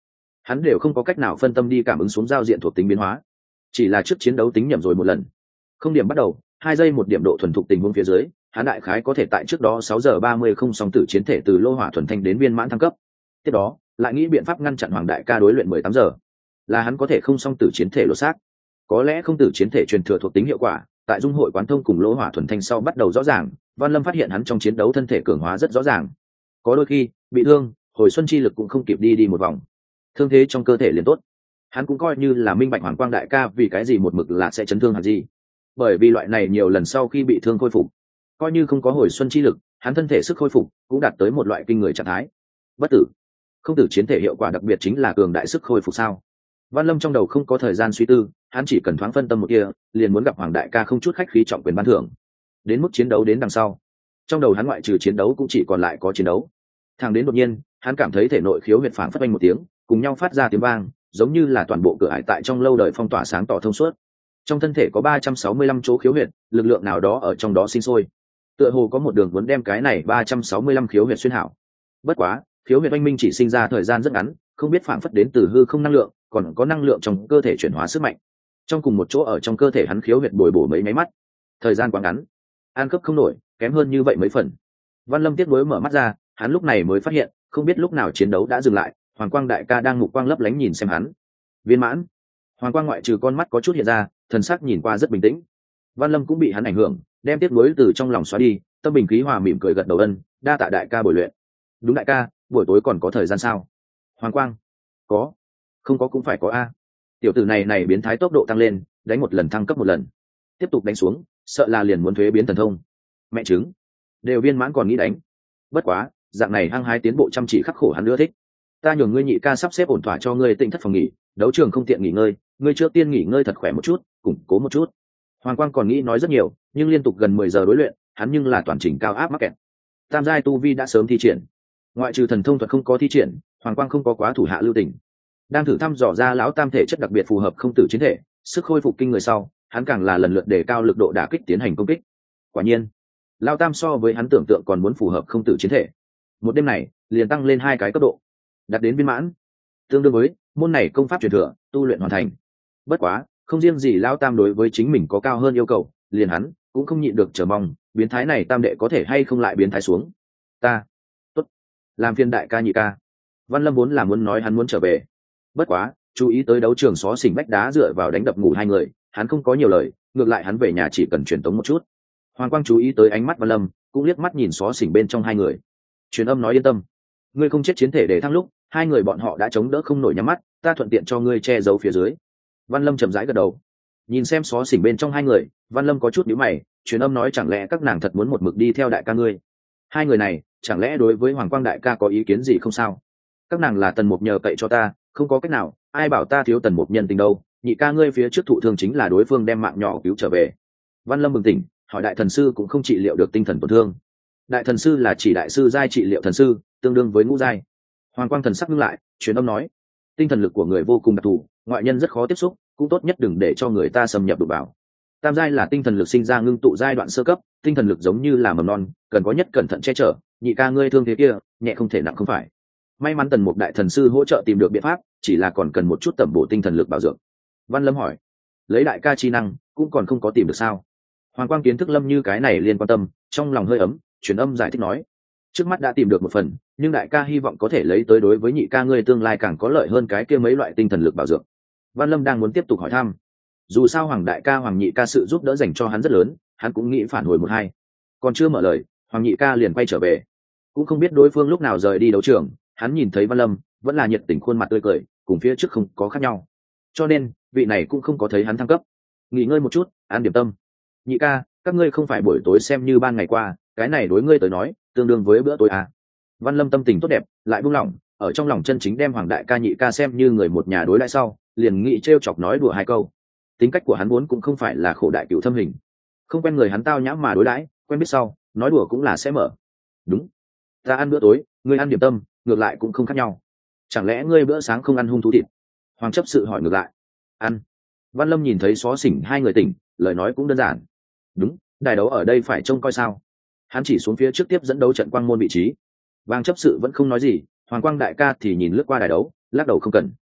hắn đều không có cách nào phân tâm đi cảm ứng xuống giao diện thuộc tính biến hóa, chỉ là trước chiến đấu tính nhầm rồi một lần. Không điểm bắt đầu, hai giây một điểm độ thuần thục tình huống phía dưới, hắn đại khái có thể tại trước đó sáu giờ ba mươi không song tử chiến thể từ lô hỏa thuần thanh đến viên mãn thăng cấp. Tiếp đó lại nghĩ biện pháp ngăn chặn Hoàng đại ca đối luyện mười tám giờ, là hắn có thể không song tử chiến thể lột xác. Có lẽ không tử chiến thể truyền thừa thuộc tính hiệu quả tại dung hội quán thông cùng lô hỏa thuần thanh sau bắt đầu rõ ràng. Văn Lâm phát hiện hắn trong chiến đấu thân thể cường hóa rất rõ ràng, có đôi khi bị thương hồi xuân chi lực cũng không kịp đi đi một vòng, thương thế trong cơ thể liền tốt. Hắn cũng coi như là minh bạch Hoàng Quang đại ca vì cái gì một mực là sẽ chấn thương hạt gì, bởi vì loại này nhiều lần sau khi bị thương khôi phục, coi như không có hồi xuân chi lực, hắn thân thể sức khôi phục cũng đạt tới một loại kinh người trạng thái. Bất tử không tử chiến thể hiệu quả đặc biệt chính là cường đại sức khôi phục sao? Văn Lâm trong đầu không có thời gian suy tư, hắn chỉ cần thoáng phân tâm một kia liền muốn gặp Hoàng đại ca không chút khách khí trọng quyền ban thưởng. Đến mức chiến đấu đến đằng sau, trong đầu hắn ngoại trừ chiến đấu cũng chỉ còn lại có chiến đấu. Thẳng đến đột nhiên hắn cảm thấy thể nội khiếu huyệt phảng phất oanh một tiếng, cùng nhau phát ra tiếng vang, giống như là toàn bộ cửa ải tại trong lâu đời phong tỏa sáng tỏ thông suốt. Trong thân thể có ba trăm sáu mươi lăm chỗ khiếu huyệt, lực lượng nào đó ở trong đó sinh sôi, tựa hồ có một đường muốn đem cái này ba trăm sáu mươi lăm khiếu huyệt xuyên hảo. Bất quá khiếu huyệt oanh minh chỉ sinh ra thời gian rất ngắn, không biết phảng phất đến từ hư không năng lượng, còn có năng lượng trong cơ thể chuyển hóa sức mạnh. Trong cùng một chỗ ở trong cơ thể hắn khiếu huyệt bồi bổ mấy máy mắt, thời gian quá ngắn, ăn cấp không nổi, kém hơn như vậy mấy phần. Văn Lâm tiếc nuối mở mắt ra, hắn lúc này mới phát hiện không biết lúc nào chiến đấu đã dừng lại. Hoàng Quang đại ca đang mục quang lấp lánh nhìn xem hắn. Viên mãn. Hoàng Quang ngoại trừ con mắt có chút hiện ra, thần sắc nhìn qua rất bình tĩnh. Văn Lâm cũng bị hắn ảnh hưởng, đem tiếc nuối từ trong lòng xóa đi, tâm bình khí hòa mỉm cười gật đầu ân, đa tạ đại ca bồi luyện. Đúng đại ca, buổi tối còn có thời gian sao? Hoàng Quang. Có. Không có cũng phải có a. Tiểu tử này này biến thái tốc độ tăng lên, đánh một lần thăng cấp một lần. Tiếp tục đánh xuống, sợ là liền muốn thuế biến thần thông. Mẹ chứng. Đều viên mãn còn nghĩ đánh. Bất quá, dạng này hăng hái tiến bộ chăm chỉ khắc khổ hắn ưa thích. Ta nhường ngươi nhị ca sắp xếp ổn thỏa cho ngươi tịnh thất phòng nghỉ, đấu trường không tiện nghỉ ngơi, ngươi trước tiên nghỉ ngơi thật khỏe một chút, củng cố một chút. Hoàng Quang còn nghĩ nói rất nhiều, nhưng liên tục gần mười giờ đối luyện, hắn nhưng là toàn trình cao áp mắc kẹt. Tam giai tu vi đã sớm thi triển, ngoại trừ thần thông thuật không có thi triển, Hoàng Quang không có quá thủ hạ lưu tình. Đang thử thăm dò ra lão tam thể chất đặc biệt phù hợp không tử chiến thể, sức khôi phục kinh người sau, hắn càng là lần lượt đề cao lực độ đả kích tiến hành công kích. Quả nhiên, lão tam so với hắn tưởng tượng còn muốn phù hợp không tử chiến thể. Một đêm này, liền tăng lên hai cái cấp độ, đạt đến viên mãn, tương đương với môn này công pháp truyền thừa tu luyện hoàn thành. Bất quá không riêng gì lão tam đối với chính mình có cao hơn yêu cầu, liền hắn cũng không nhịn được chờ mong biến thái này tam đệ có thể hay không lại biến thái xuống. Ta tốt, làm phiên đại ca nhị ca. Văn Lâm vốn là muốn nói hắn muốn trở về, bất quá chú ý tới đấu trường xó xỉnh bách đá dựa vào đánh đập ngủ hai người, hắn không có nhiều lời, ngược lại hắn về nhà chỉ cần truyền tống một chút. Hoàng Quang chú ý tới ánh mắt Văn Lâm, cũng liếc mắt nhìn xó xỉnh bên trong hai người, truyền âm nói yên tâm, ngươi không chết chiến thể để thăng lúc hai người bọn họ đã chống đỡ không nổi nhắm mắt, ta thuận tiện cho ngươi che giấu phía dưới. Văn Lâm chậm rãi gật đầu, nhìn xem xó xỉnh bên trong hai người, Văn Lâm có chút nhíu mày, truyền âm nói chẳng lẽ các nàng thật muốn một mực đi theo đại ca ngươi? Hai người này chẳng lẽ đối với Hoàng Quang đại ca có ý kiến gì không sao? Các nàng là Tần Mục nhờ cậy cho ta, không có cách nào, ai bảo ta thiếu Tần Mục nhân tình đâu, nhị ca ngươi phía trước thụ thương chính là đối phương đem mạng nhỏ cứu trở về. Văn Lâm bừng tỉnh, hỏi đại thần sư cũng không trị liệu được tinh thần tổn thương. Đại thần sư là chỉ đại sư giai trị liệu thần sư, tương đương với ngũ giai. Hoàng Quang thần sắc ngưng lại, truyền âm nói tinh thần lực của người vô cùng đặc thù, ngoại nhân rất khó tiếp xúc, cũng tốt nhất đừng để cho người ta xâm nhập đụng vào. Tam giai là tinh thần lực sinh ra ngưng tụ giai đoạn sơ cấp, tinh thần lực giống như là mầm non, cần có nhất cẩn thận che chở. Nhị ca ngươi thương thế kia nhẹ không thể nặng không phải. May mắn Tần Mục đại thần sư hỗ trợ tìm được biện pháp, chỉ là còn cần một chút tẩm bổ tinh thần lực bảo dưỡng. Văn Lâm hỏi lấy đại ca chi năng cũng còn không có tìm được sao? Hoàng Quang kiến thức Lâm như cái này liên quan tâm, trong lòng hơi ấm, truyền âm giải thích nói trước mắt đã tìm được một phần, nhưng đại ca hy vọng có thể lấy tới đối với nhị ca ngươi tương lai càng có lợi hơn cái kia mấy loại tinh thần lực bảo dưỡng. Văn Lâm đang muốn tiếp tục hỏi thăm, dù sao Hoàng đại ca Hoàng nhị ca sự giúp đỡ dành cho hắn rất lớn, hắn cũng nghĩ phản hồi một hai, còn chưa mở lời Hoàng nhị ca liền quay trở về, cũng không biết đối phương lúc nào rời đi đấu trường. Hắn nhìn thấy Văn Lâm vẫn là nhiệt tình khuôn mặt tươi cười, cùng phía trước không có khác nhau, cho nên vị này cũng không có thấy hắn thăng cấp. Nghỉ ngơi một chút, ăn điểm tâm. Nhị ca, các ngươi không phải buổi tối xem như ban ngày qua, cái này đối ngươi tới nói tương đương với bữa tối à? Văn Lâm tâm tình tốt đẹp, lại buông lỏng, ở trong lòng chân chính đem Hoàng đại ca nhị ca xem như người một nhà đối đãi sau, liền nghĩ trêu chọc nói đùa hai câu. Tính cách của hắn vốn cũng không phải là khổ đại cửu thâm hình, không quen người hắn tao nhã mà đối đãi, quen biết sau nói đùa cũng là sẽ mở. Đúng, ta ăn bữa tối, ngươi ăn điểm tâm, ngược lại cũng không khác nhau. Chẳng lẽ ngươi bữa sáng không ăn hung thú thịt? Hoàng chấp sự hỏi ngược lại. Ăn. Văn Lâm nhìn thấy xó xỉnh hai người tỉnh, lời nói cũng đơn giản. Đúng, đài đấu ở đây phải trông coi sao? Hắn chỉ xuống phía trước tiếp dẫn đấu trận quang môn vị trí. Vang chấp sự vẫn không nói gì, Hoàng Quang đại ca thì nhìn lướt qua đài đấu, lắc đầu không cần.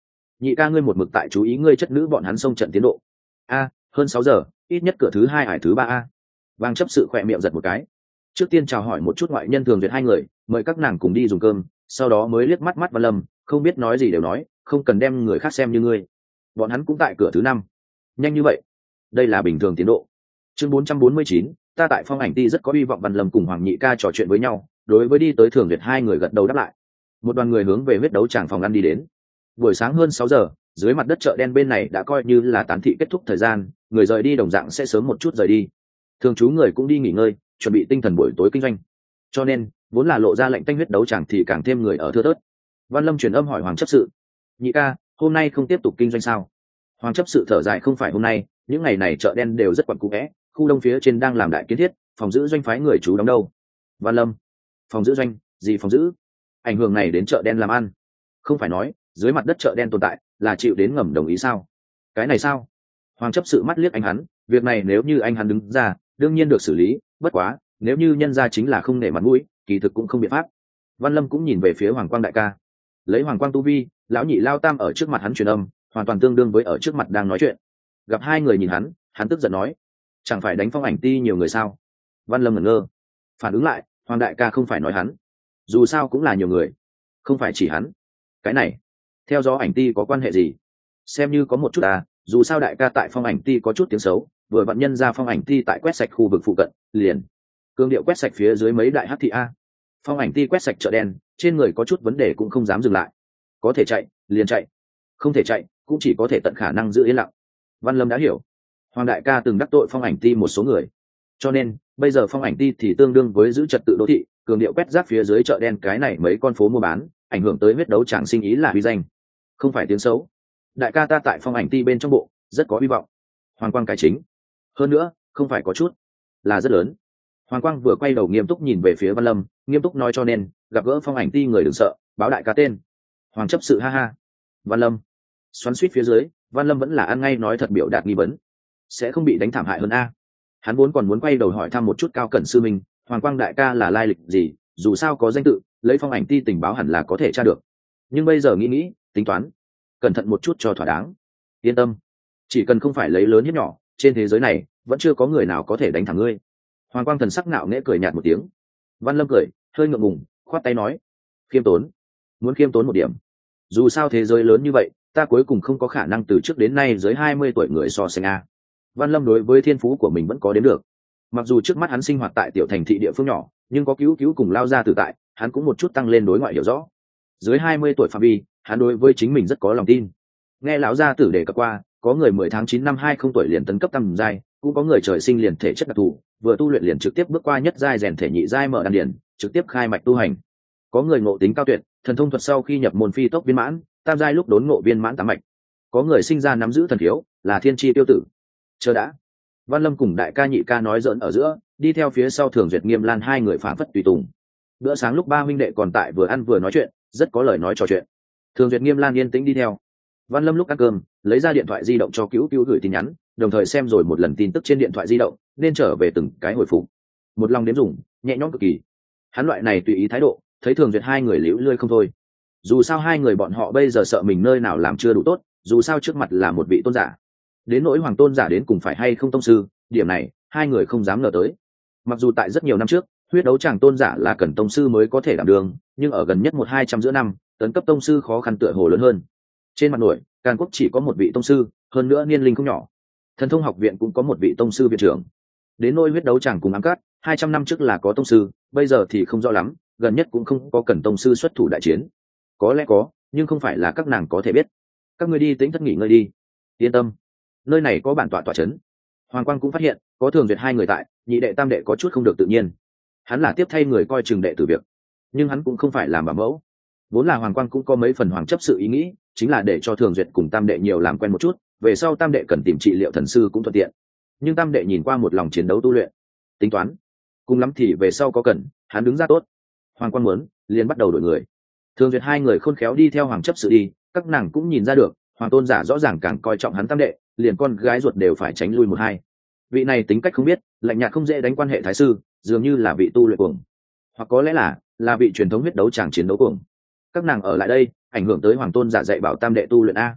nhị ca ngươi một mực tại chú ý ngươi chất nữ bọn hắn xông trận tiến độ. A, hơn sáu giờ, ít nhất cửa thứ hai ải thứ ba a. Vang chấp sự khỏe miệng giật một cái. Trước tiên chào hỏi một chút ngoại nhân thường duyệt hai người, mời các nàng cùng đi dùng cơm, sau đó mới liếc mắt mắt Văn Lâm, không biết nói gì đều nói, không cần đem người khác xem như ngươi. Bọn hắn cũng tại cửa thứ năm. Nhanh như vậy? Đây là bình thường tiến độ. Chương bốn trăm bốn mươi chín, ta tại Phong Ảnh Ti rất có hy vọng. Văn Lâm cùng Hoàng Nhị ca trò chuyện với nhau, đối với đi tới thường duyệt hai người gật đầu đáp lại. Một đoàn người hướng về huyết đấu tràng phòng ăn đi đến. Buổi sáng hơn sáu giờ, dưới mặt đất chợ đen bên này đã coi như là tán thị kết thúc thời gian, người rời đi đồng dạng sẽ sớm một chút rời đi. Thường trú người cũng đi nghỉ ngơi, chuẩn bị tinh thần buổi tối kinh doanh. Cho nên, vốn là lộ ra lệnh tanh huyết đấu tràng thì càng thêm người ở thưa thớt. Văn Lâm truyền âm hỏi Hoàng chấp sự: "Nhị ca, hôm nay không tiếp tục kinh doanh sao?" Hoàng chấp sự thở dài: "Không phải hôm nay, những ngày này chợ đen đều rất quặn cũ vẽ, khu đông phía trên đang làm đại kiến thiết, phòng giữ doanh phái người chú đóng đâu." Văn Lâm: "Phòng giữ doanh? Gì phòng giữ? Ảnh hưởng này đến chợ đen làm ăn? Không phải nói dưới mặt đất chợ đen tồn tại là chịu đến ngầm đồng ý sao?" "Cái này sao?" Hoàng chấp sự mắt liếc anh hắn: "Việc này nếu như anh hắn đứng ra, đương nhiên được xử lý, bất quá nếu như nhân ra chính là không nể mặt mũi, kỳ thực cũng không biện pháp." Văn Lâm cũng nhìn về phía Hoàng Quang đại ca. Lấy Hoàng Quang tu vi, lão nhị lao tam ở trước mặt hắn truyền âm, hoàn toàn tương đương với ở trước mặt đang nói chuyện. Gặp hai người nhìn hắn, hắn tức giận nói: "Chẳng phải đánh Phong Ảnh Ti nhiều người sao?" Văn Lâm ngẩn ngơ, phản ứng lại, Hoàng đại ca không phải nói hắn, dù sao cũng là nhiều người, không phải chỉ hắn. Cái này theo gió Ảnh Ti có quan hệ gì? Xem như có một chút à, dù sao đại ca tại Phong Ảnh Ti có chút tiếng xấu, vừa vặn nhân ra Phong Ảnh Ti tại quét sạch khu vực phụ cận, liền cương điệu quét sạch phía dưới mấy đại hắc thị a. Phong Ảnh Ti quét sạch chợ đen, trên người có chút vấn đề cũng không dám dừng lại, có thể chạy liền chạy, không thể chạy cũng chỉ có thể tận khả năng giữ yên lặng. Văn Lâm đã hiểu, Hoàng đại ca từng đắc tội Phong Ảnh Ti một số người, cho nên bây giờ Phong Ảnh Ti thì tương đương với giữ trật tự đô thị, cường điệu quét rác phía dưới chợ đen cái này mấy con phố mua bán, ảnh hưởng tới huyết đấu tràng sinh ý là uy danh, không phải tiếng xấu. Đại ca ta tại Phong Ảnh Ti bên trong bộ rất có hy vọng. Hoàng Quang cái chính, hơn nữa không phải có chút, là rất lớn. Hoàng Quang vừa quay đầu nghiêm túc nhìn về phía Văn Lâm, nghiêm túc nói: "Cho nên gặp gỡ Phong Ảnh Ti người đừng sợ, báo đại ca tên." Hoàng chấp sự ha ha. Văn Lâm xoắn suýt phía dưới, Văn Lâm vẫn là ăn ngay nói thật biểu đạt nghi vấn, sẽ không bị đánh thảm hại hơn a. Hắn vốn còn muốn quay đầu hỏi thăm một chút Cao Cẩn sư minh, Hoàng Quang đại ca là lai lịch gì, dù sao có danh tự, lấy Phong Ảnh Ti tình báo hẳn là có thể tra được. Nhưng bây giờ nghĩ nghĩ, tính toán, cẩn thận một chút cho thỏa đáng. Yên tâm, chỉ cần không phải lấy lớn hiếp nhỏ, trên thế giới này vẫn chưa có người nào có thể đánh thẳng ngươi. Hoàng Quang thần sắc ngạo nghễ cười nhạt một tiếng. Văn Lâm cười, hơi ngượng ngùng, khoát tay nói: "Khiêm tốn, muốn khiêm tốn một điểm. Dù sao thế giới lớn như vậy, ta cuối cùng không có khả năng từ trước đến nay dưới hai mươi tuổi người so sánh a." Văn Lâm đối với thiên phú của mình vẫn có đến được. Mặc dù trước mắt hắn sinh hoạt tại tiểu thành thị địa phương nhỏ, nhưng có cứu cứu cùng lao ra từ tại, hắn cũng một chút tăng lên đối ngoại hiểu rõ. Dưới hai mươi tuổi phạm vi, hắn đối với chính mình rất có lòng tin. Nghe lão gia tử đề cập qua, có người mười tháng chín năm hai không tuổi liền tấn cấp tam giai, cũng có người trời sinh liền thể chất đặc thù, vừa tu luyện liền trực tiếp bước qua nhất giai rèn thể nhị giai mở đan điển, trực tiếp khai mạch tu hành. Có người ngộ tính cao tuyệt, thần thông thuật sau khi nhập môn phi tốc viên mãn, tam giai lúc đốn ngộ viên mãn tám mạch. Có người sinh ra nắm giữ thần khiếu, là thiên chi tiêu tử. Chờ đã. Văn Lâm cùng đại ca nhị ca nói giỡn ở giữa, đi theo phía sau Thường Duyệt Nghiêm Lan hai người phản phất tùy tùng. Bữa sáng lúc ba huynh đệ còn tại vừa ăn vừa nói chuyện, rất có lời nói trò chuyện. Thường Duyệt Nghiêm Lan yên tĩnh đi theo. Văn Lâm lúc ăn cơm, lấy ra điện thoại di động cho cứu cứu gửi tin nhắn, đồng thời xem rồi một lần tin tức trên điện thoại di động, nên trở về từng cái hồi phục. Một lòng đếm dùng, nhẹ nhõm cực kỳ. Hắn loại này tùy ý thái độ, thấy Thường Duyệt hai người liễu lươi không thôi. Dù sao hai người bọn họ bây giờ sợ mình nơi nào làm chưa đủ tốt, dù sao trước mặt là một vị tôn giả. Đến nỗi hoàng tôn giả đến cùng phải hay không tông sư, điểm này hai người không dám ngờ tới. Mặc dù tại rất nhiều năm trước, huyết đấu tràng tôn giả là cần tông sư mới có thể đảm đường, nhưng ở gần nhất một hai trăm giữa năm, tấn cấp tông sư khó khăn tựa hồ lớn hơn. Trên mặt nổi, Càn Quốc chỉ có một vị tông sư, hơn nữa niên linh không nhỏ. Thần thông học viện cũng có một vị tông sư viện trưởng. Đến nỗi huyết đấu tràng cùng ám cát, hai trăm năm trước là có tông sư, bây giờ thì không rõ lắm, gần nhất cũng không có cần tông sư xuất thủ đại chiến. Có lẽ có, nhưng không phải là các nàng có thể biết. Các ngươi đi tính thất nghỉ ngơi đi. Yên tâm, nơi này có bản tọa tọa chấn. Hoàng Quang cũng phát hiện, có Thường Duyệt hai người tại, nhị đệ tam đệ có chút không được tự nhiên. Hắn là tiếp thay người coi chừng đệ tử việc, nhưng hắn cũng không phải làm bảo mẫu. Vốn là Hoàng Quang cũng có mấy phần hoàng chấp sự ý nghĩ, chính là để cho Thường Duyệt cùng tam đệ nhiều làm quen một chút, về sau tam đệ cần tìm trị liệu thần sư cũng thuận tiện. Nhưng tam đệ nhìn qua một lòng chiến đấu tu luyện, tính toán, cùng lắm thì về sau có cần, hắn đứng ra tốt. Hoàng Quang muốn, liền bắt đầu đổi người. Thường Duyệt hai người khôn khéo đi theo hoàng chấp sự đi, các nàng cũng nhìn ra được, hoàng tôn giả rõ ràng càng coi trọng hắn tam đệ, liền con gái ruột đều phải tránh lui một hai. Vị này tính cách không biết, lạnh nhạt không dễ đánh quan hệ thái sư, dường như là vị tu luyện cuồng, hoặc có lẽ là là vị truyền thống huyết đấu tràng chiến đấu cuồng. Các nàng ở lại đây, ảnh hưởng tới hoàng tôn giả dạy bảo tam đệ tu luyện a.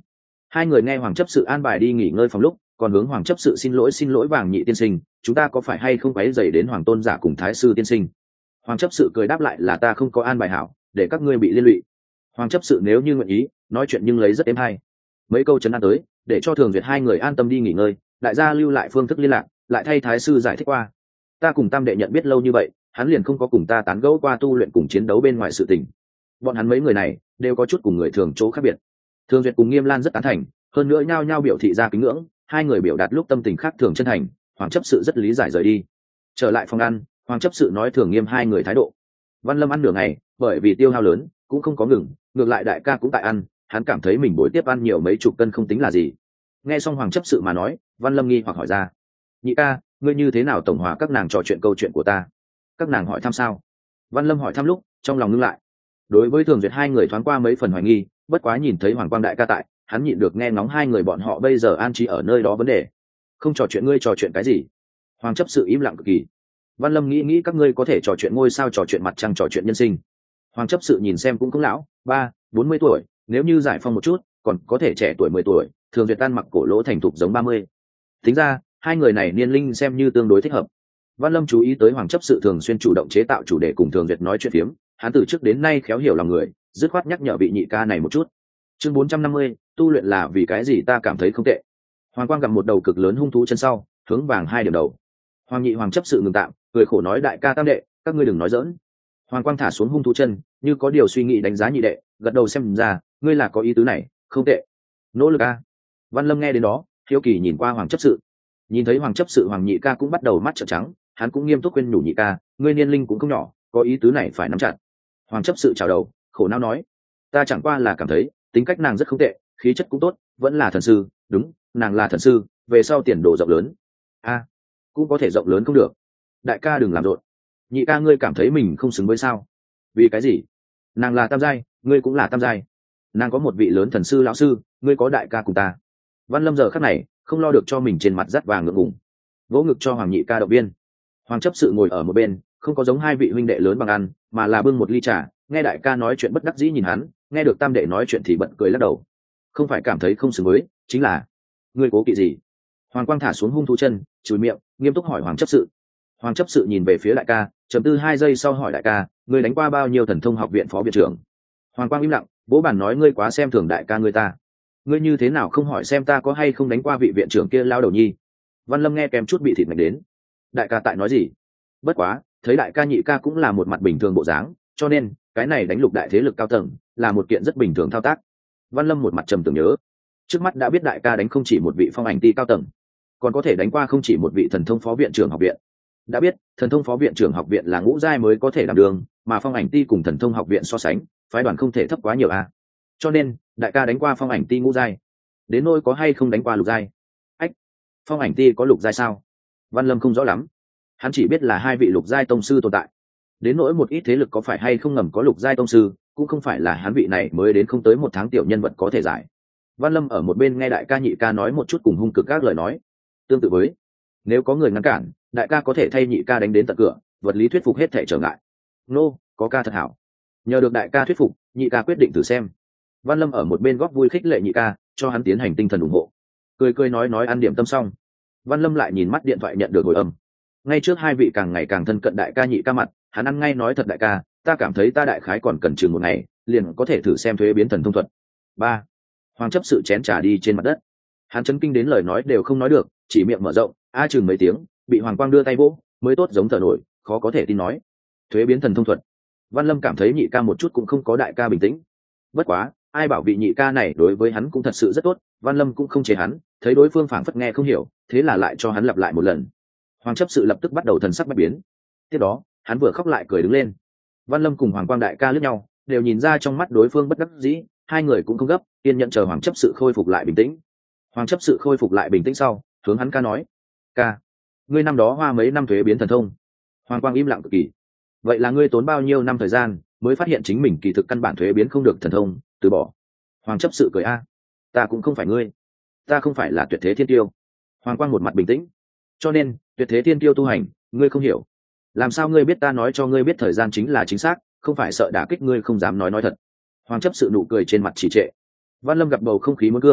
Hai người nghe hoàng chấp sự an bài đi nghỉ ngơi phòng lúc còn hướng hoàng chấp sự xin lỗi xin lỗi vàng nhị tiên sinh, chúng ta có phải hay không quấy dày đến hoàng tôn giả cùng thái sư tiên sinh. Hoàng chấp sự cười đáp lại là ta không có an bài hảo để các ngươi bị liên lụy. Hoàng chấp sự nếu như nguyện ý nói chuyện nhưng lấy rất êm hay, mấy câu chấn an tới để cho Thường Duyệt hai người an tâm đi nghỉ ngơi. Đại gia lưu lại phương thức liên lạc, lại thay thái sư giải thích qua. Ta cùng tam đệ nhận biết lâu như vậy, hắn liền không có cùng ta tán gẫu qua tu luyện cùng chiến đấu bên ngoài sự tình. Bọn hắn mấy người này đều có chút cùng người thường chỗ khác biệt. Thường Duyệt cùng Nghiêm Lan rất tán thành, hơn nữa nhao nhao biểu thị ra kính ngưỡng, hai người biểu đạt lúc tâm tình khác thường chân thành. Hoàng chấp sự rất lý giải rời đi. Trở lại phòng ăn, Hoàng chấp sự nói Thường Nghiêm hai người thái độ. Văn Lâm ăn nửa ngày, bởi vì tiêu hao lớn cũng không có ngừng, ngược lại đại ca cũng tại ăn, hắn cảm thấy mình bối tiếp ăn nhiều mấy chục cân không tính là gì. Nghe xong Hoàng chấp sự mà nói, Văn Lâm nghi hoặc hỏi ra, nhị ca, ngươi như thế nào tổng hòa các nàng trò chuyện câu chuyện của ta? Các nàng hỏi thăm sao? Văn Lâm hỏi thăm lúc trong lòng ngưng lại. Đối với Thường Duyệt hai người thoáng qua mấy phần hoài nghi, bất quá nhìn thấy Hoàng Quang đại ca tại, hắn nhịn được nghe ngóng hai người bọn họ bây giờ an trí ở nơi đó vấn đề. Không trò chuyện ngươi trò chuyện cái gì? Hoàng chấp sự im lặng cực kỳ. Văn Lâm nghĩ nghĩ các ngươi có thể trò chuyện ngôi sao, trò chuyện mặt trăng, trò chuyện nhân sinh. Hoàng chấp sự nhìn xem cũng cũng lão, ba, bốn mươi tuổi, nếu như giải phong một chút, còn có thể trẻ tuổi mười tuổi, Thường Duyệt tan mặc cổ lỗ thành thục giống ba mươi. Tính ra, hai người này niên linh xem như tương đối thích hợp. Văn Lâm chú ý tới Hoàng chấp sự thường xuyên chủ động chế tạo chủ đề cùng Thường Duyệt nói chuyện phiếm, hắn từ trước đến nay khéo hiểu lòng người, dứt khoát nhắc nhở vị nhị ca này một chút. Chương bốn trăm năm mươi, tu luyện là vì cái gì ta cảm thấy không tệ. Hoàng Quang gặp một đầu cực lớn hung thú chân sau, hướng vàng hai điểm đầu. Hoàng nhị Hoàng chấp sự ngừng tạm, cười khổ nói đại ca tam đệ, các ngươi đừng nói giỡn. Hoàng Quang thả xuống hung thú chân, như có điều suy nghĩ đánh giá nhị đệ, gật đầu xem ra, ngươi là có ý tứ này, không tệ. Nỗ lực a. Văn Lâm nghe đến đó, hiếu kỳ nhìn qua Hoàng chấp sự. Nhìn thấy Hoàng chấp sự Hoàng nhị ca cũng bắt đầu mắt trợn trắng, hắn cũng nghiêm túc khuyên nhủ nhị ca, ngươi niên linh cũng không nhỏ, có ý tứ này phải nắm chặt. Hoàng chấp sự chào đầu, khổ não nói, ta chẳng qua là cảm thấy tính cách nàng rất không tệ, khí chất cũng tốt, vẫn là thần sư, đúng, nàng là thần sư, về sau tiền đồ rộng lớn. A, cũng có thể rộng lớn không được. Đại ca đừng làm rộn. Nhị ca ngươi cảm thấy mình không xứng với sao? Vì cái gì? Nàng là tam giai, ngươi cũng là tam giai. Nàng có một vị lớn thần sư lão sư, ngươi có đại ca cùng ta. Văn Lâm giờ khắc này không lo được cho mình trên mặt dắt vàng ngượng ngùng, vỗ ngực cho Hoàng nhị ca động viên. Hoàng chấp sự ngồi ở một bên, không có giống hai vị huynh đệ lớn bằng ăn, mà là bưng một ly trà, nghe đại ca nói chuyện bất đắc dĩ nhìn hắn, nghe được tam đệ nói chuyện thì bật cười lắc đầu. Không phải cảm thấy không xứng với, chính là ngươi cố kỵ gì? Hoàng Quang thả xuống hung thú chân, chùi miệng, nghiêm túc hỏi Hoàng chấp sự. Hoàng chấp sự nhìn về phía đại ca, trầm tư hai giây sau hỏi đại ca, ngươi đánh qua bao nhiêu thần thông học viện phó viện trưởng? Hoàng Quang im lặng, vỗ bàn nói ngươi quá xem thường đại ca ngươi ta. Ngươi như thế nào không hỏi xem ta có hay không đánh qua vị viện trưởng kia lao đầu nhi? Văn Lâm nghe kèm chút bị thịt mạch đến. Đại ca tại nói gì? Bất quá, thấy đại ca nhị ca cũng là một mặt bình thường bộ dáng, cho nên cái này đánh lục đại thế lực cao tầng là một kiện rất bình thường thao tác. Văn Lâm một mặt trầm tưởng nhớ, trước mắt đã biết đại ca đánh không chỉ một vị phong ảnh ti cao tầng, còn có thể đánh qua không chỉ một vị thần thông phó viện trưởng học viện. Đã biết thần thông phó viện trưởng học viện là ngũ giai mới có thể làm đường, mà phong ảnh ti cùng thần thông học viện so sánh, phái đoàn không thể thấp quá nhiều a. Cho nên đại ca đánh qua phong ảnh ti ngũ giai, đến nỗi có hay không đánh qua lục giai. Ách, phong ảnh ti có lục giai sao? Văn Lâm không rõ lắm, hắn chỉ biết là hai vị lục giai tông sư tồn tại. Đến nỗi một ít thế lực có phải hay không ngầm có lục giai tông sư, cũng không phải là hắn vị này mới đến không tới một tháng tiểu nhân vật có thể giải. Văn Lâm ở một bên nghe đại ca nhị ca nói một chút cùng hung cực các lời nói, tương tự với nếu có người ngăn cản, đại ca có thể thay nhị ca đánh đến tận cửa, vật lý thuyết phục hết thể trở ngại. Nô, có ca thật hảo. Nhờ được đại ca thuyết phục, nhị ca quyết định thử xem. Văn Lâm ở một bên góp vui khích lệ nhị ca, cho hắn tiến hành tinh thần ủng hộ. Cười cười nói nói ăn điểm tâm xong, Văn Lâm lại nhìn mắt điện thoại nhận được hồi âm. Ngay trước hai vị càng ngày càng thân cận đại ca nhị ca mặt, hắn ăn ngay nói thật đại ca, ta cảm thấy ta đại khái còn cần chừng một ngày, liền có thể thử xem thuế biến thần thông thuật. Ba. Hoàng chấp sự chén trà đi trên mặt đất, hắn chấn kinh đến lời nói đều không nói được, chỉ miệng mở rộng, a chừng mấy tiếng, bị Hoàng Quang đưa tay vỗ, mới tốt giống thở nổi, khó có thể tin nói. Thuế biến thần thông thuật. Văn Lâm cảm thấy nhị ca một chút cũng không có đại ca bình tĩnh. Bất quá, ai bảo vị nhị ca này đối với hắn cũng thật sự rất tốt, Văn Lâm cũng không chế hắn, thấy đối phương phảng phất nghe không hiểu, thế là lại cho hắn lặp lại một lần. Hoàng chấp sự lập tức bắt đầu thần sắc bất biến. Tiếp đó, hắn vừa khóc lại cười đứng lên. Văn Lâm cùng Hoàng Quang đại ca liếc nhau, đều nhìn ra trong mắt đối phương bất đắc dĩ, hai người cũng không gấp, kiên nhẫn chờ Hoàng chấp sự khôi phục lại bình tĩnh. Hoàng chấp sự khôi phục lại bình tĩnh sau, hướng hắn ca nói, ca, ngươi năm đó hoa mấy năm thuế biến thần thông? Hoàng Quang im lặng cực kỳ. Vậy là ngươi tốn bao nhiêu năm thời gian mới phát hiện chính mình kỳ thực căn bản thuế biến không được thần thông, từ bỏ? Hoàng chấp sự cười a, ta cũng không phải ngươi, ta không phải là tuyệt thế thiên tiêu. Hoàng Quang một mặt bình tĩnh, cho nên tuyệt thế thiên tiêu tu hành ngươi không hiểu. Làm sao ngươi biết ta nói cho ngươi biết thời gian chính là chính xác, không phải sợ đả kích ngươi không dám nói nói thật. Hoàng chấp sự nụ cười trên mặt trì trệ. Văn Lâm gặp bầu không khí muốn cương,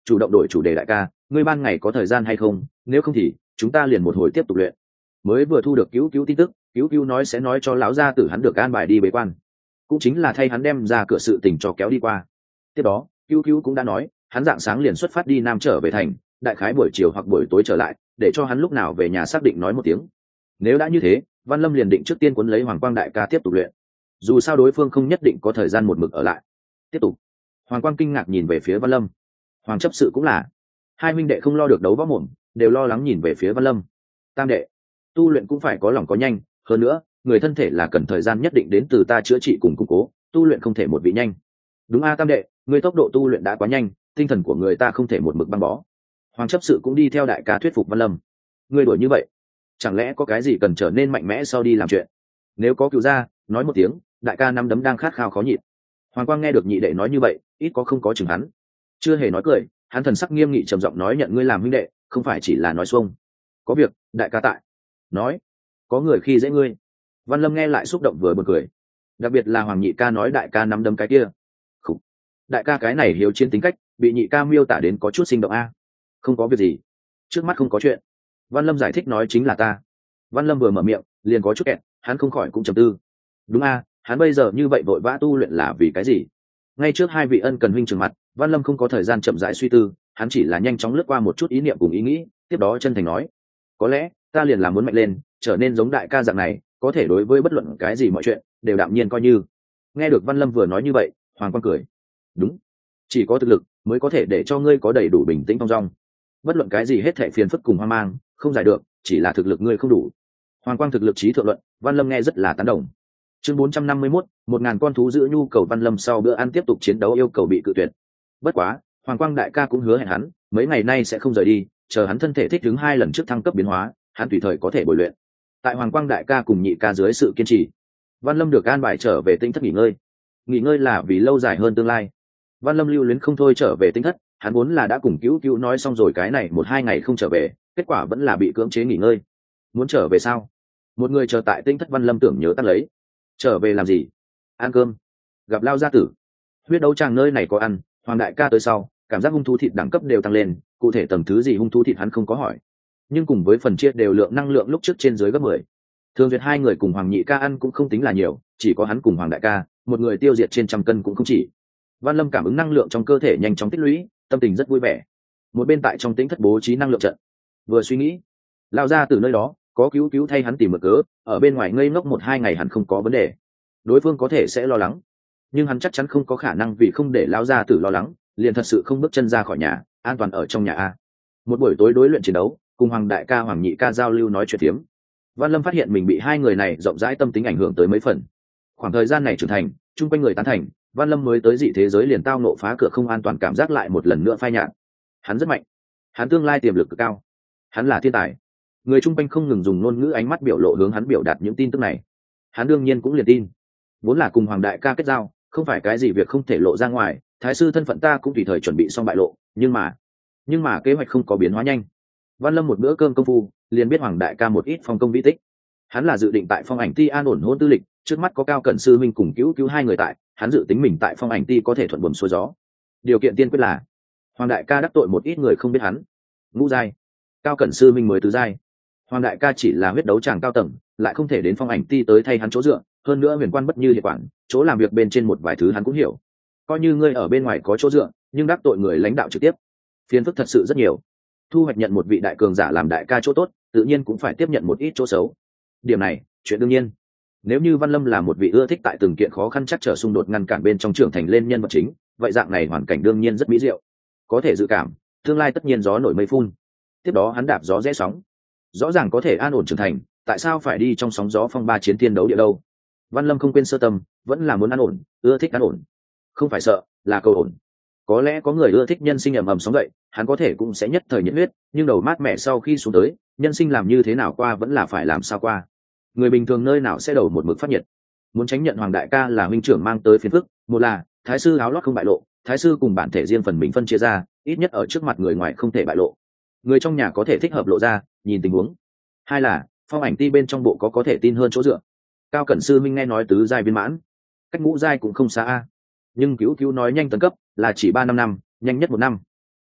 chủ động đổi chủ đề. Đại ca, ngươi ban ngày có thời gian hay không, nếu không thì chúng ta liền một hồi tiếp tục luyện. Mới vừa thu được cứu cứu tin tức, cứu cứu nói sẽ nói cho lão gia tử hắn được an bài đi bế quan, cũng chính là thay hắn đem ra cửa sự tình cho kéo đi qua. Tiếp đó cứu cứu cũng đã nói hắn dạng sáng liền xuất phát đi nam trở về thành, đại khái buổi chiều hoặc buổi tối trở lại, để cho hắn lúc nào về nhà xác định nói một tiếng. Nếu đã như thế, Văn Lâm liền định trước tiên cuốn lấy Hoàng Quang đại ca tiếp tục luyện, dù sao đối phương không nhất định có thời gian một mực ở lại. Tiếp tục. Hoàng Quang kinh ngạc nhìn về phía Văn Lâm. Hoàng chấp sự cũng là. Hai huynh đệ không lo được đấu võ mồm, đều lo lắng nhìn về phía Văn Lâm. Tam đệ, tu luyện cũng phải có lòng có nhanh, hơn nữa người thân thể là cần thời gian nhất định đến từ ta chữa trị cùng củng cố, tu luyện không thể một vị nhanh. Đúng a Tam đệ, người tốc độ tu luyện đã quá nhanh, tinh thần của người ta không thể một mực băng bó. Hoàng chấp sự cũng đi theo đại ca thuyết phục Văn Lâm. Người đuổi như vậy, chẳng lẽ có cái gì cần trở nên mạnh mẽ sau đi làm chuyện? Nếu có cứu ra, nói một tiếng. Đại ca năm đấm đang khát khao khó nhịn. Hoàng Quang nghe được nhị đệ nói như vậy, ít có không có chừng hắn, chưa hề nói cười, hắn thần sắc nghiêm nghị trầm giọng nói, nhận ngươi làm huynh đệ không phải chỉ là nói xuông, có việc đại ca tại. Nói có người khi dễ ngươi. Văn Lâm nghe lại xúc động vừa buồn cười, đặc biệt là Hoàng nhị ca nói đại ca nắm đấm cái kia. Khủ. Đại ca cái này hiếu chiến tính cách bị nhị ca miêu tả đến có chút sinh động a. Không có việc gì, trước mắt không có chuyện. Văn Lâm giải thích nói chính là ta. Văn Lâm vừa mở miệng liền có chút kẹt, hắn không khỏi cũng trầm tư. Đúng a, hắn bây giờ như vậy vội vã tu luyện là vì cái gì? Ngay trước hai vị ân cần huynh trường mặt, Văn Lâm không có thời gian chậm rãi suy tư, hắn chỉ là nhanh chóng lướt qua một chút ý niệm cùng ý nghĩ, tiếp đó chân thành nói: có lẽ ta liền là muốn mạnh lên, trở nên giống đại ca dạng này, có thể đối với bất luận cái gì mọi chuyện đều đạm nhiên coi như. Nghe được Văn Lâm vừa nói như vậy, Hoàng Quang cười. Đúng, chỉ có thực lực mới có thể để cho ngươi có đầy đủ bình tĩnh thong dong. Bất luận cái gì hết thảy phiền phức cùng hoang mang không giải được, chỉ là thực lực ngươi không đủ. Hoàng Quang thực lực trí thượng luận, Văn Lâm nghe rất là tán đồng. Chương bốn trăm năm mươi mốt, một ngàn con thú giữ nhu cầu. Văn Lâm sau bữa ăn tiếp tục chiến đấu yêu cầu bị cự tuyệt. Bất quá, Hoàng Quang đại ca cũng hứa hẹn hắn, mấy ngày nay sẽ không rời đi, chờ hắn thân thể thích ứng hai lần trước thăng cấp biến hóa, hắn tùy thời có thể bồi luyện. Tại Hoàng Quang đại ca cùng nhị ca dưới sự kiên trì, Văn Lâm được an bài trở về Tinh Thất nghỉ ngơi. Nghỉ ngơi là vì lâu dài hơn tương lai. Văn Lâm lưu luyến không thôi trở về Tinh Thất, hắn vốn là đã cùng cứu cứu nói xong rồi cái này một hai ngày không trở về, kết quả vẫn là bị cưỡng chế nghỉ ngơi. Muốn trở về sao? Một người chờ tại Tinh Thất. Văn Lâm tưởng nhớ tắt lấy. Trở về làm gì? Ăn cơm, gặp Lao gia tử. Huyết đấu tràng nơi này có ăn. Hoàng đại ca tới sau, cảm giác hung thú thịt đẳng cấp đều tăng lên, cụ thể tầng thứ gì hung thú thịt hắn không có hỏi, nhưng cùng với phần chia đều lượng năng lượng lúc trước trên dưới gấp mười. Thường Duyệt hai người cùng Hoàng nhị ca ăn cũng không tính là nhiều, chỉ có hắn cùng Hoàng đại ca, một người tiêu diệt trên trăm cân cũng không chỉ. Văn Lâm cảm ứng năng lượng trong cơ thể nhanh chóng tích lũy, tâm tình rất vui vẻ. Một bên tại trong Tĩnh Thất bố trí năng lượng trận, vừa suy nghĩ, Lao ra từ nơi đó có cứu cứu thay hắn tìm mực cớ, ở bên ngoài ngây ngốc một hai ngày hẳn không có vấn đề. Đối phương có thể sẽ lo lắng, nhưng hắn chắc chắn không có khả năng vì không để Lao gia tử lo lắng liền thật sự không bước chân ra khỏi nhà, an toàn ở trong nhà a. Một buổi tối đối luyện chiến đấu, cùng Hoàng đại ca Hoàng nhị ca giao lưu nói chuyện phiếm, Văn Lâm phát hiện mình bị hai người này rộng rãi tâm tính ảnh hưởng tới mấy phần. Khoảng thời gian này trưởng thành, chung quanh người tán thành, Văn Lâm mới tới dị thế giới liền tao nộ phá cửa không an toàn cảm giác lại một lần nữa phai nhạt. Hắn rất mạnh, hắn tương lai tiềm lực cực cao, hắn là thiên tài. Người chung quanh không ngừng dùng ngôn ngữ ánh mắt biểu lộ hướng hắn biểu đạt những tin tức này. Hắn đương nhiên cũng liền tin. Vốn là cùng Hoàng đại ca kết giao, không phải cái gì việc không thể lộ ra ngoài, thái sư thân phận ta cũng tùy thời chuẩn bị xong bại lộ, nhưng mà nhưng mà kế hoạch không có biến hóa nhanh. Văn Lâm một bữa cơm công phu liền biết Hoàng đại ca một ít phong công vĩ tích. Hắn là dự định tại Phong Ảnh Ti an ổn hôn tư lịch, trước mắt có Cao Cẩn sư minh cùng cứu cứu hai người tại, hắn dự tính mình tại Phong Ảnh Ti có thể thuận buồm xuôi gió. Điều kiện tiên quyết là Hoàng đại ca đắc tội một ít người không biết hắn. Ngũ giai, Cao Cẩn sư minh mới tứ giai. Hoàng đại ca chỉ là huyết đấu tràng cao tầng, lại không thể đến Phong Ảnh Ti tới thay hắn chỗ dựa, hơn nữa huyền quan bất như hiệp quản, chỗ làm việc bên trên một vài thứ hắn cũng hiểu. Coi như ngươi ở bên ngoài có chỗ dựa, nhưng đắc tội người lãnh đạo trực tiếp, phiền phức thật sự rất nhiều. Thu hoạch nhận một vị đại cường giả làm đại ca chỗ tốt, tự nhiên cũng phải tiếp nhận một ít chỗ xấu. Điểm này chuyện đương nhiên. Nếu như Văn Lâm là một vị ưa thích tại từng kiện khó khăn chắc trở xung đột ngăn cản bên trong trưởng thành lên nhân vật chính, vậy dạng này hoàn cảnh đương nhiên rất mỹ diệu. Có thể dự cảm tương lai tất nhiên gió nổi mây phun. Tiếp đó hắn đạp gió rẽ sóng, rõ ràng có thể an ổn trưởng thành, tại sao phải đi trong sóng gió phong ba chiến thiên đấu địa đâu? Văn Lâm không quên sơ tâm, vẫn là muốn an ổn, ưa thích an ổn, không phải sợ, là cầu ổn. Có lẽ có người ưa thích nhân sinh ầm ầm sóng dậy, hắn có thể cũng sẽ nhất thời nhiệt huyết, nhưng đầu mát mẻ sau khi xuống tới, nhân sinh làm như thế nào qua vẫn là phải làm sao qua. Người bình thường nơi nào sẽ đầu một mực phát nhiệt. Muốn tránh nhận Hoàng đại ca là huynh trưởng mang tới phiền phức, một là thái sư áo lót không bại lộ, thái sư cùng bản thể riêng phần mình phân chia ra, ít nhất ở trước mặt người ngoài không thể bại lộ, người trong nhà có thể thích hợp lộ ra, nhìn tình huống. Hai là Phong Ảnh Ti bên trong bộ có có thể tin hơn chỗ dựa. Cao Cẩn sư minh nghe nói tứ giai viên mãn, cách ngũ giai cũng không xa a, nhưng cứu cứu nói nhanh tấn cấp là chỉ ba năm năm, nhanh nhất một năm.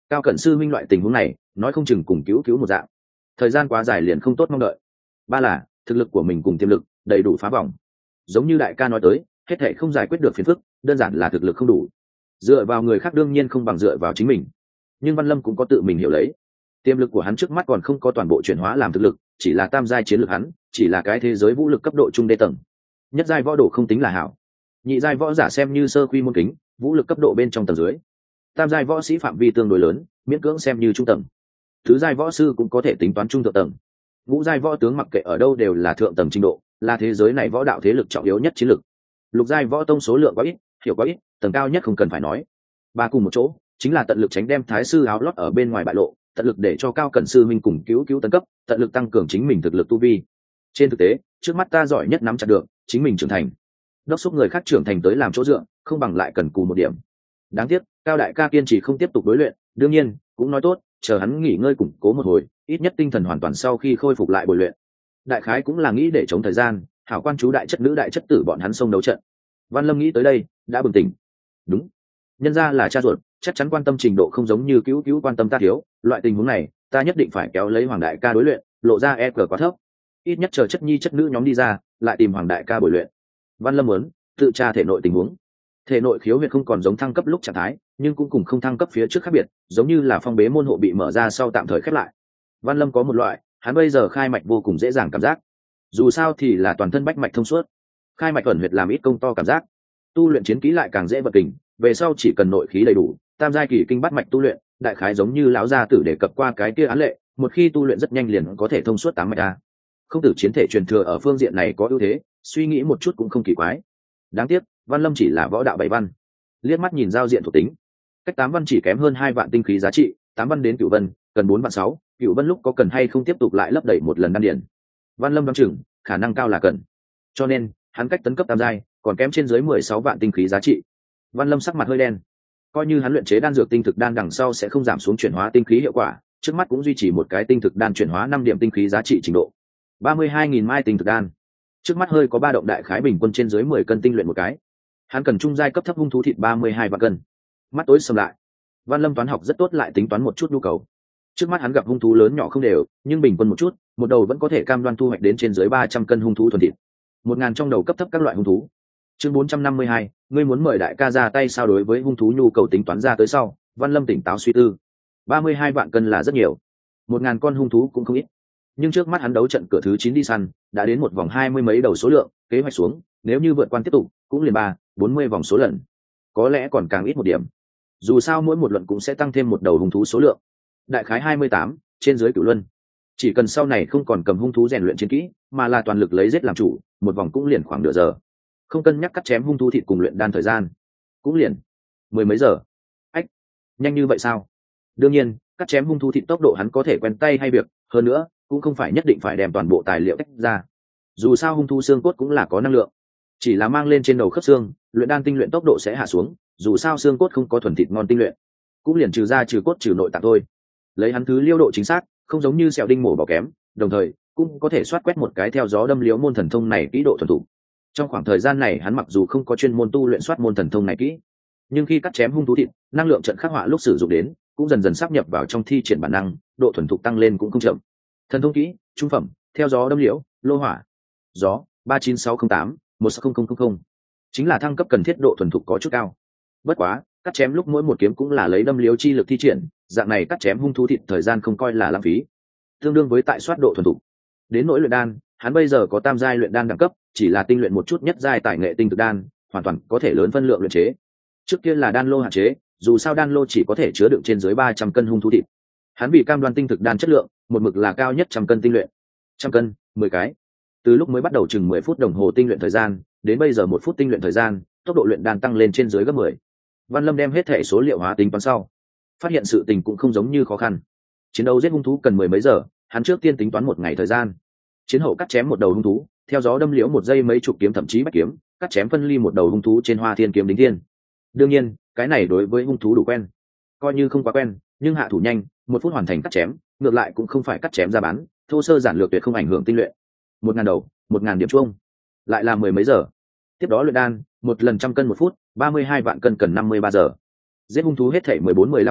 Cao Cẩn sư minh loại tình huống này nói không chừng cùng cứu cứu một dạng, thời gian quá dài liền không tốt mong đợi. Ba là thực lực của mình cùng tiềm lực đầy đủ phá vòng. Giống như đại ca nói tới, hết thảy không giải quyết được phiền phức, đơn giản là thực lực không đủ. Dựa vào người khác đương nhiên không bằng dựa vào chính mình, nhưng Văn Lâm cũng có tự mình hiểu lấy. Tiềm lực của hắn trước mắt còn không có toàn bộ chuyển hóa làm thực lực, chỉ là tam giai chiến lược hắn, chỉ là cái thế giới vũ lực cấp độ trung đê tầng. Nhất giai võ đồ không tính là hảo. Nhị giai võ giả xem như sơ quy môn kính, vũ lực cấp độ bên trong tầng dưới. Tam giai võ sĩ phạm vi tương đối lớn, miễn cưỡng xem như trung tầng. Thứ giai võ sư cũng có thể tính toán trung thượng tầng. Ngũ giai võ tướng mặc kệ ở đâu đều là thượng tầng trình độ, là thế giới này võ đạo thế lực trọng yếu nhất chiến lực. Lục giai võ tông số lượng quá ít, hiểu quá ít, tầng cao nhất không cần phải nói. Ba cùng một chỗ, chính là tận lực tránh đem thái sư áo lót ở bên ngoài bại lộ, tận lực để cho Cao Cẩn sư minh cùng cứu cứu tấn cấp, tận lực tăng cường chính mình thực lực tu vi. Trên thực tế, trước mắt ta giỏi nhất nắm chặt được, chính mình trưởng thành. Đốc thúc người khác trưởng thành tới làm chỗ dựa, không bằng lại cần cù một điểm. Đáng tiếc, Cao đại ca kiên trì không tiếp tục đối luyện, đương nhiên, cũng nói tốt, chờ hắn nghỉ ngơi củng cố một hồi, ít nhất tinh thần hoàn toàn sau khi khôi phục lại bồi luyện. Đại khái cũng là nghĩ để chống thời gian, hảo quan chú đại chất nữ đại chất tử bọn hắn xông đấu trận. Văn Lâm nghĩ tới đây, đã bừng tỉnh. Đúng, nhân ra là cha ruột, chắc chắn quan tâm trình độ không giống như cứu cứu quan tâm ta thiếu, loại tình huống này, ta nhất định phải kéo lấy Hoàng đại ca đối luyện, lộ ra e cờ quá thấp. Ít nhất chờ chất nhi chất nữ nhóm đi ra, lại tìm Hoàng đại ca bồi luyện. Văn Lâm muốn tự tra thể nội tình huống. Thể nội khiếu huyệt không còn giống thăng cấp lúc trạng thái, nhưng cũng cùng không thăng cấp phía trước khác biệt, giống như là phong bế môn hộ bị mở ra sau tạm thời khép lại. Văn Lâm có một loại, hắn bây giờ khai mạch vô cùng dễ dàng cảm giác. Dù sao thì là toàn thân bách mạch thông suốt, khai mạch ẩn huyệt làm ít công to cảm giác. Tu luyện chiến kỹ lại càng dễ vận kình, về sau chỉ cần nội khí đầy đủ, tam giai kỳ kinh bát mạch tu luyện, đại khái giống như lão gia tử đề cập qua cái kia án lệ, một khi tu luyện rất nhanh liền có thể thông suốt tám mạch a. Không tử chiến thể truyền thừa ở phương diện này có ưu thế, suy nghĩ một chút cũng không kỳ quái. Đáng tiếc, Văn Lâm chỉ là võ đạo bảy văn, liếc mắt nhìn giao diện thuộc tính, cách tám văn chỉ kém hơn hai vạn tinh khí giá trị, tám văn đến cửu vân, cần bốn vạn sáu, cửu vân lúc có cần hay không tiếp tục lại lấp đầy một lần đan điển. Văn Lâm đoán chừng, khả năng cao là cần. Cho nên, hắn cách tấn cấp tam giai, còn kém trên dưới mười sáu vạn tinh khí giá trị. Văn Lâm sắc mặt hơi đen. Coi như hắn luyện chế đan dược tinh thực đan đằng sau sẽ không giảm xuống chuyển hóa tinh khí hiệu quả, trước mắt cũng duy trì một cái tinh thực đan chuyển hóa năm điểm tinh khí giá trị trình độ. ba mươi hai nghìn mai tinh thực đan. Trước mắt hơi có ba động đại khái bình quân trên dưới mười cân tinh luyện một cái. Hắn cần trung giai cấp thấp hung thú thịt ba mươi hai vạn cân. Mắt tối sầm lại. Văn Lâm toán học rất tốt, lại tính toán một chút nhu cầu. Trước mắt hắn gặp hung thú lớn nhỏ không đều, nhưng bình quân một chút, một đầu vẫn có thể cam đoan thu hoạch đến trên dưới ba trăm cân hung thú thuần thịt. Một ngàn trong đầu cấp thấp các loại hung thú. Chương bốn trăm năm mươi hai, ngươi muốn mời đại ca ra tay sao? Đối với hung thú nhu cầu tính toán ra tới sau, Văn Lâm tỉnh táo suy tư. ba mươi hai vạn cân là rất nhiều, một ngàn con hung thú cũng không ít. Nhưng trước mắt hắn đấu trận cửa thứ chín đi săn, đã đến một vòng hai mươi mấy đầu số lượng, kế hoạch xuống, nếu như vượt quan tiếp tục, cũng liền ba, bốn mươi vòng số lần. Có lẽ còn càng ít một điểm. Dù sao mỗi một luận cũng sẽ tăng thêm một đầu hung thú số lượng. Đại khái hai mươi tám, trên dưới cửu luân. Chỉ cần sau này không còn cầm hung thú rèn luyện chiến kỹ, mà là toàn lực lấy giết làm chủ, một vòng cũng liền khoảng nửa giờ. Không cân nhắc cắt chém hung thú thịt cùng luyện đan thời gian, cũng liền mười mấy giờ. Ách, nhanh như vậy sao? Đương nhiên, cắt chém hung thú thịt tốc độ hắn có thể quen tay hay việc, hơn nữa, cũng không phải nhất định phải đem toàn bộ tài liệu tách ra. Dù sao hung thú xương cốt cũng là có năng lượng, chỉ là mang lên trên đầu khớp xương, luyện đan tinh luyện tốc độ sẽ hạ xuống, dù sao xương cốt không có thuần thịt ngon tinh luyện, cũng liền trừ ra trừ cốt trừ nội tạng thôi. Lấy hắn thứ liêu độ chính xác, không giống như sẹo đinh mổ bỏ kém, đồng thời cũng có thể soát quét một cái theo gió đâm liếu môn thần thông này kỹ độ thuần thủ. Trong khoảng thời gian này hắn mặc dù không có chuyên môn tu luyện soát môn thần thông này kỹ, nhưng khi cắt chém hung thú thịt, năng lượng trận khắc họa lúc sử dụng đến cũng dần dần sáp nhập vào trong thi triển bản năng, độ thuần thục tăng lên cũng không chậm. Thần thông kỹ trung phẩm, theo gió đâm liễu, lô hỏa gió ba chín sáu không tám một sáu không không không không, chính là thăng cấp cần thiết độ thuần thục có chút cao. Bất quá cắt chém lúc mỗi một kiếm cũng là lấy đâm liễu chi lực thi triển, dạng này cắt chém hung thú thịt thời gian không coi là lãng phí, tương đương với tại soát độ thuần thục. Đến nỗi luyện đan, hắn bây giờ có tam giai luyện đan đẳng cấp, chỉ là tinh luyện một chút nhất giai tài nghệ tinh thực đan, hoàn toàn có thể lớn phân lượng luyện chế. Trước kia là đan lô hạn chế, dù sao đan lô chỉ có thể chứa đựng trên dưới ba trăm cân hung thú thịt. Hắn bị cam đoan tinh thực đan chất lượng, một mực là cao nhất trăm cân tinh luyện. Trăm cân, mười cái. Từ lúc mới bắt đầu chừng mười phút đồng hồ tinh luyện thời gian, đến bây giờ một phút tinh luyện thời gian, tốc độ luyện đan tăng lên trên dưới gấp mười. Văn Lâm đem hết thể số liệu hóa tính toán sau, phát hiện sự tình cũng không giống như khó khăn. Chiến đấu giết hung thú cần mười mấy giờ, hắn trước tiên tính toán một ngày thời gian. Chiến hậu cắt chém một đầu hung thú, theo gió đâm liễu một giây mấy chục kiếm thậm chí bách kiếm, cắt chém phân ly một đầu hung thú trên Hoa Thiên kiếm đính thiên. Đương nhiên, cái này đối với hung thú đủ quen, coi như không quá quen, nhưng hạ thủ nhanh, một phút hoàn thành cắt chém, ngược lại cũng không phải cắt chém ra bán, thô sơ giản lược tuyệt không ảnh hưởng tinh luyện. Một ngàn đầu, một ngàn điểm chuông, lại là mười mấy giờ. Tiếp đó luyện đan, một lần trăm cân một phút, ba mươi hai vạn cân cần năm mươi ba giờ. Giết hung thú hết thảy mười bốn mười lăm giờ,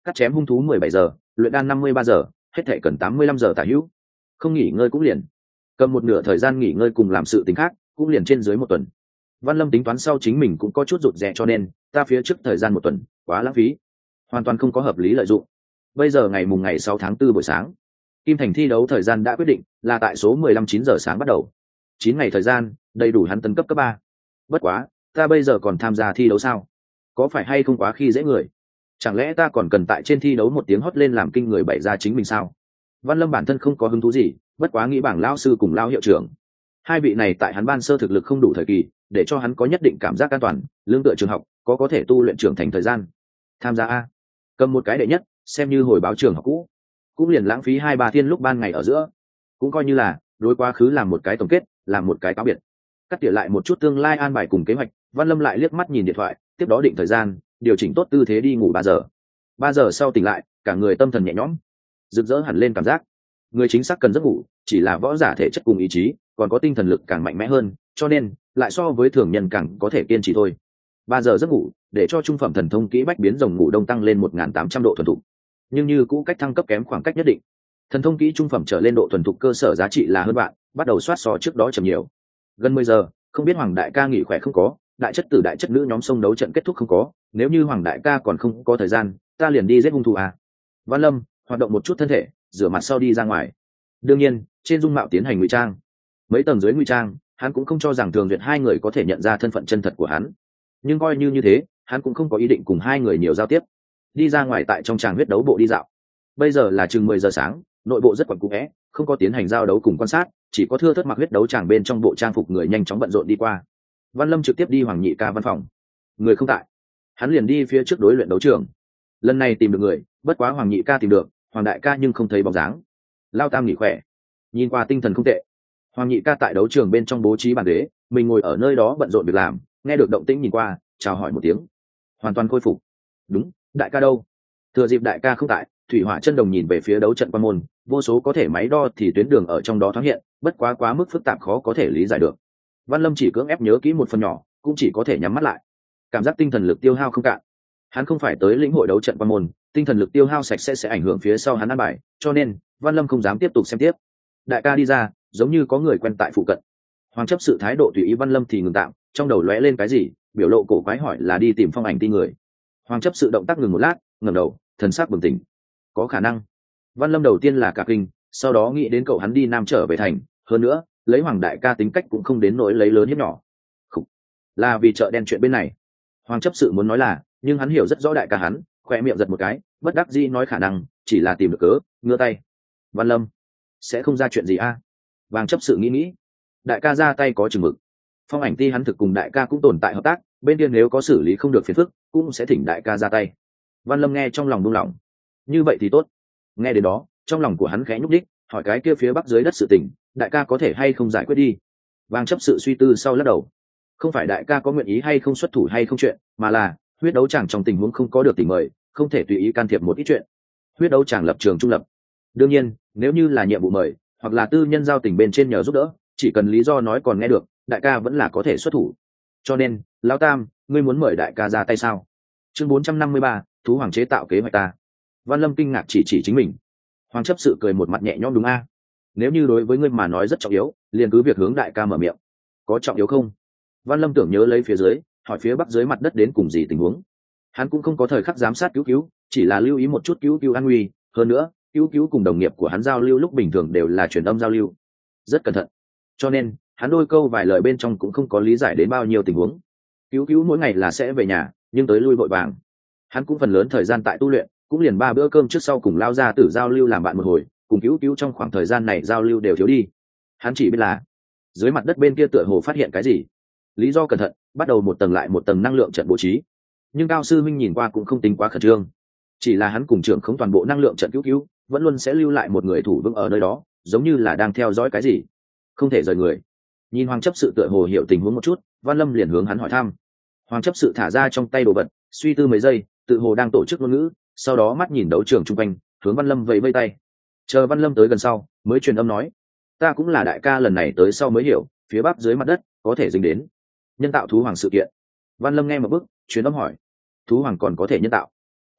cắt chém hung thú mười bảy giờ, luyện đan năm mươi ba giờ, hết thể cần tám mươi lăm giờ tả hữu. Không nghỉ ngơi cũng liền cầm một nửa thời gian nghỉ ngơi cùng làm sự tính khác cũng liền trên dưới một tuần. Văn Lâm tính toán sau chính mình cũng có chút rụt rè, cho nên ta phía trước thời gian một tuần quá lãng phí, hoàn toàn không có hợp lý lợi dụng. Bây giờ ngày mùng ngày sáu tháng tư buổi sáng, Kim Thành thi đấu thời gian đã quyết định là tại số mười lăm chín giờ sáng bắt đầu. Chín ngày thời gian, đầy đủ hắn tấn cấp cấp ba. Bất quá, ta bây giờ còn tham gia thi đấu sao? Có phải hay không quá khi dễ người? Chẳng lẽ ta còn cần tại trên thi đấu một tiếng hót lên làm kinh người bày ra chính mình sao? Văn Lâm bản thân không có hứng thú gì, bất quá nghĩ bảng lão sư cùng lão hiệu trưởng, hai vị này tại hắn ban sơ thực lực không đủ thời kỳ, để cho hắn có nhất định cảm giác an toàn, lương tựa trường học, có có thể tu luyện trưởng thành thời gian. Tham gia a, cầm một cái đệ nhất, xem như hồi báo trường học cũ, cũng liền lãng phí hai ba thiên lúc ban ngày ở giữa, cũng coi như là đối quá khứ làm một cái tổng kết, làm một cái cáo biệt. Cắt tỉa lại một chút tương lai an bài cùng kế hoạch, Văn Lâm lại liếc mắt nhìn điện thoại, tiếp đó định thời gian, điều chỉnh tốt tư thế đi ngủ ba giờ. Ba giờ sau tỉnh lại, cả người tâm thần nhẹ nhõm, rực rỡ hẳn lên cảm giác. Người chính xác cần giấc ngủ, chỉ là võ giả thể chất cùng ý chí, còn có tinh thần lực càng mạnh mẽ hơn, cho nên lại so với thường nhân càng có thể kiên trì thôi. Ba giờ giấc ngủ, để cho trung phẩm thần thông kỹ bách biến rồng ngủ đông tăng lên một nghìn tám trăm độ thuần thục, nhưng như cũ cách thăng cấp kém khoảng cách nhất định. Thần thông kỹ trung phẩm trở lên độ thuần thục cơ sở giá trị là hơn bạn, bắt đầu soát so trước đó chậm nhiều. Gần mười giờ, không biết Hoàng đại ca nghỉ khỏe không có, đại chất tử đại chất nữ nhóm sông đấu trận kết thúc không có, nếu như Hoàng đại ca còn không có thời gian, ta liền đi giết hung thủ à. Văn Lâm hoạt động một chút thân thể, rửa mặt sau đi ra ngoài. Đương nhiên, trên dung mạo tiến hành ngụy trang. Mấy tầng dưới ngụy trang, hắn cũng không cho rằng Thường Duyệt hai người có thể nhận ra thân phận chân thật của hắn. Nhưng coi như như thế, hắn cũng không có ý định cùng hai người nhiều giao tiếp. Đi ra ngoài tại trong tràng huyết đấu bộ đi dạo. Bây giờ là chừng mười giờ sáng, nội bộ rất quẩn cũ é, không có tiến hành giao đấu cùng quan sát, chỉ có thưa thớt mặc huyết đấu tràng bên trong bộ trang phục người nhanh chóng bận rộn đi qua. Văn Lâm trực tiếp đi Hoàng Nhị ca văn phòng. Người không tại, hắn liền đi phía trước đối luyện đấu trường. Lần này tìm được người, bất quá Hoàng Nhị ca tìm được, Hoàng đại ca nhưng không thấy bóng dáng. Lao Tam nghỉ khỏe, nhìn qua tinh thần không tệ. Hoàng Nhị ca tại đấu trường bên trong bố trí bàn ghế, mình ngồi ở nơi đó bận rộn việc làm, nghe được động tĩnh nhìn qua, chào hỏi một tiếng. Hoàn toàn khôi phục. Đúng, đại ca đâu? Thừa dịp đại ca không tại, Thủy Hỏa chân đồng nhìn về phía đấu trận quan môn, vô số có thể máy đo thì tuyến đường ở trong đó thoáng hiện, bất quá quá mức phức tạp khó có thể lý giải được. Văn Lâm chỉ cưỡng ép nhớ kỹ một phần nhỏ, cũng chỉ có thể nhắm mắt lại. Cảm giác tinh thần lực tiêu hao không cạn. Hắn không phải tới lĩnh hội đấu trận quan môn, tinh thần lực tiêu hao sạch sẽ sẽ ảnh hưởng phía sau hắn ăn bài, cho nên Văn Lâm không dám tiếp tục xem tiếp. Đại ca đi ra, giống như có người quen tại phụ cận. Hoàng chấp sự thái độ tùy ý, Văn Lâm thì ngừng tạm, trong đầu lóe lên cái gì, biểu lộ cổ quái hỏi là đi tìm Phong Ảnh Ti người. Hoàng chấp sự động tác ngừng một lát, ngẩng đầu, thần sắc bừng tỉnh. Có khả năng. Văn Lâm đầu tiên là cả kinh, sau đó nghĩ đến cậu hắn đi nam trở về thành, hơn nữa lấy Hoàng đại ca tính cách cũng không đến nỗi lấy lớn hiếp nhỏ. Khủ. Là vì chợ đen chuyện bên này. Hoàng chấp sự muốn nói là, nhưng hắn hiểu rất rõ đại ca hắn, khoe miệng giật một cái, bất đắc dĩ nói khả năng chỉ là tìm được cớ, ngửa tay. Văn Lâm sẽ không ra chuyện gì a? À? Vàng chấp sự nghĩ nghĩ, đại ca ra tay có chừng mực. Phong Ảnh Ti hắn thực cùng đại ca cũng tồn tại hợp tác, bên kia nếu có xử lý không được phiền phức, cũng sẽ thỉnh đại ca ra tay. Văn Lâm nghe trong lòng buông lỏng. Như vậy thì tốt. Nghe đến đó, trong lòng của hắn khẽ nhúc đích, hỏi cái kia phía bắc dưới đất sự tình, đại ca có thể hay không giải quyết đi. Vàng chấp sự suy tư sau lắc đầu. Không phải đại ca có nguyện ý hay không xuất thủ hay không chuyện, mà là huyết đấu chẳng trong tình huống không có được tình mời, không thể tùy ý can thiệp một ít chuyện. Huyết đấu chẳng lập trường trung lập. Đương nhiên, nếu như là nhiệm vụ mời, hoặc là tư nhân giao tình bên trên nhờ giúp đỡ, chỉ cần lý do nói còn nghe được, đại ca vẫn là có thể xuất thủ. Cho nên, Lão Tam, ngươi muốn mời đại ca ra tay sao? Chương bốn trăm năm mươi ba, thú hoàng chế tạo kế hoạch ta. Văn Lâm kinh ngạc chỉ chỉ chính mình. Hoàng chấp sự cười một mặt nhẹ nhõm, đúng a? Nếu như đối với ngươi mà nói rất trọng yếu, liền cứ việc hướng đại ca mở miệng. Có trọng yếu không? Văn Lâm tưởng nhớ lấy phía dưới, hỏi phía bắc dưới mặt đất đến cùng gì tình huống. Hắn cũng không có thời khắc giám sát cứu cứu, chỉ là lưu ý một chút cứu cứu an nguy, hơn nữa, cứu cứu cùng đồng nghiệp của hắn giao lưu lúc bình thường đều là truyền âm giao lưu, rất cẩn thận. Cho nên, hắn đôi câu vài lời bên trong cũng không có lý giải đến bao nhiêu tình huống. Cứu cứu mỗi ngày là sẽ về nhà, nhưng tới lui vội vàng. Hắn cũng phần lớn thời gian tại tu luyện, cũng liền ba bữa cơm trước sau cùng lao ra tử giao lưu làm bạn một hồi, cùng cứu cứu trong khoảng thời gian này giao lưu đều thiếu đi. Hắn chỉ biết là dưới mặt đất bên kia tựa hồ phát hiện cái gì. Lý do cẩn thận, bắt đầu một tầng lại một tầng năng lượng trận bố trí. Nhưng Cao sư minh nhìn qua cũng không tính quá khẩn trương, chỉ là hắn cùng trưởng không toàn bộ năng lượng trận cứu cứu, vẫn luôn sẽ lưu lại một người thủ vững ở nơi đó, giống như là đang theo dõi cái gì, không thể rời người. Nhìn Hoàng chấp sự tựa hồ hiểu tình huống một chút, Văn Lâm liền hướng hắn hỏi thăm. Hoàng chấp sự thả ra trong tay đồ vật, suy tư mấy giây, tự hồ đang tổ chức ngôn ngữ, sau đó mắt nhìn đấu trường chung quanh, hướng Văn Lâm vẫy vẫy tay. Chờ Văn Lâm tới gần sau, mới truyền âm nói: ta cũng là đại ca lần này tới sau mới hiểu, phía bắc dưới mặt đất có thể dính đến nhân tạo thú hoàng sự kiện. Văn Lâm nghe một bước, truyền âm hỏi: thú hoàng còn có thể nhân tạo?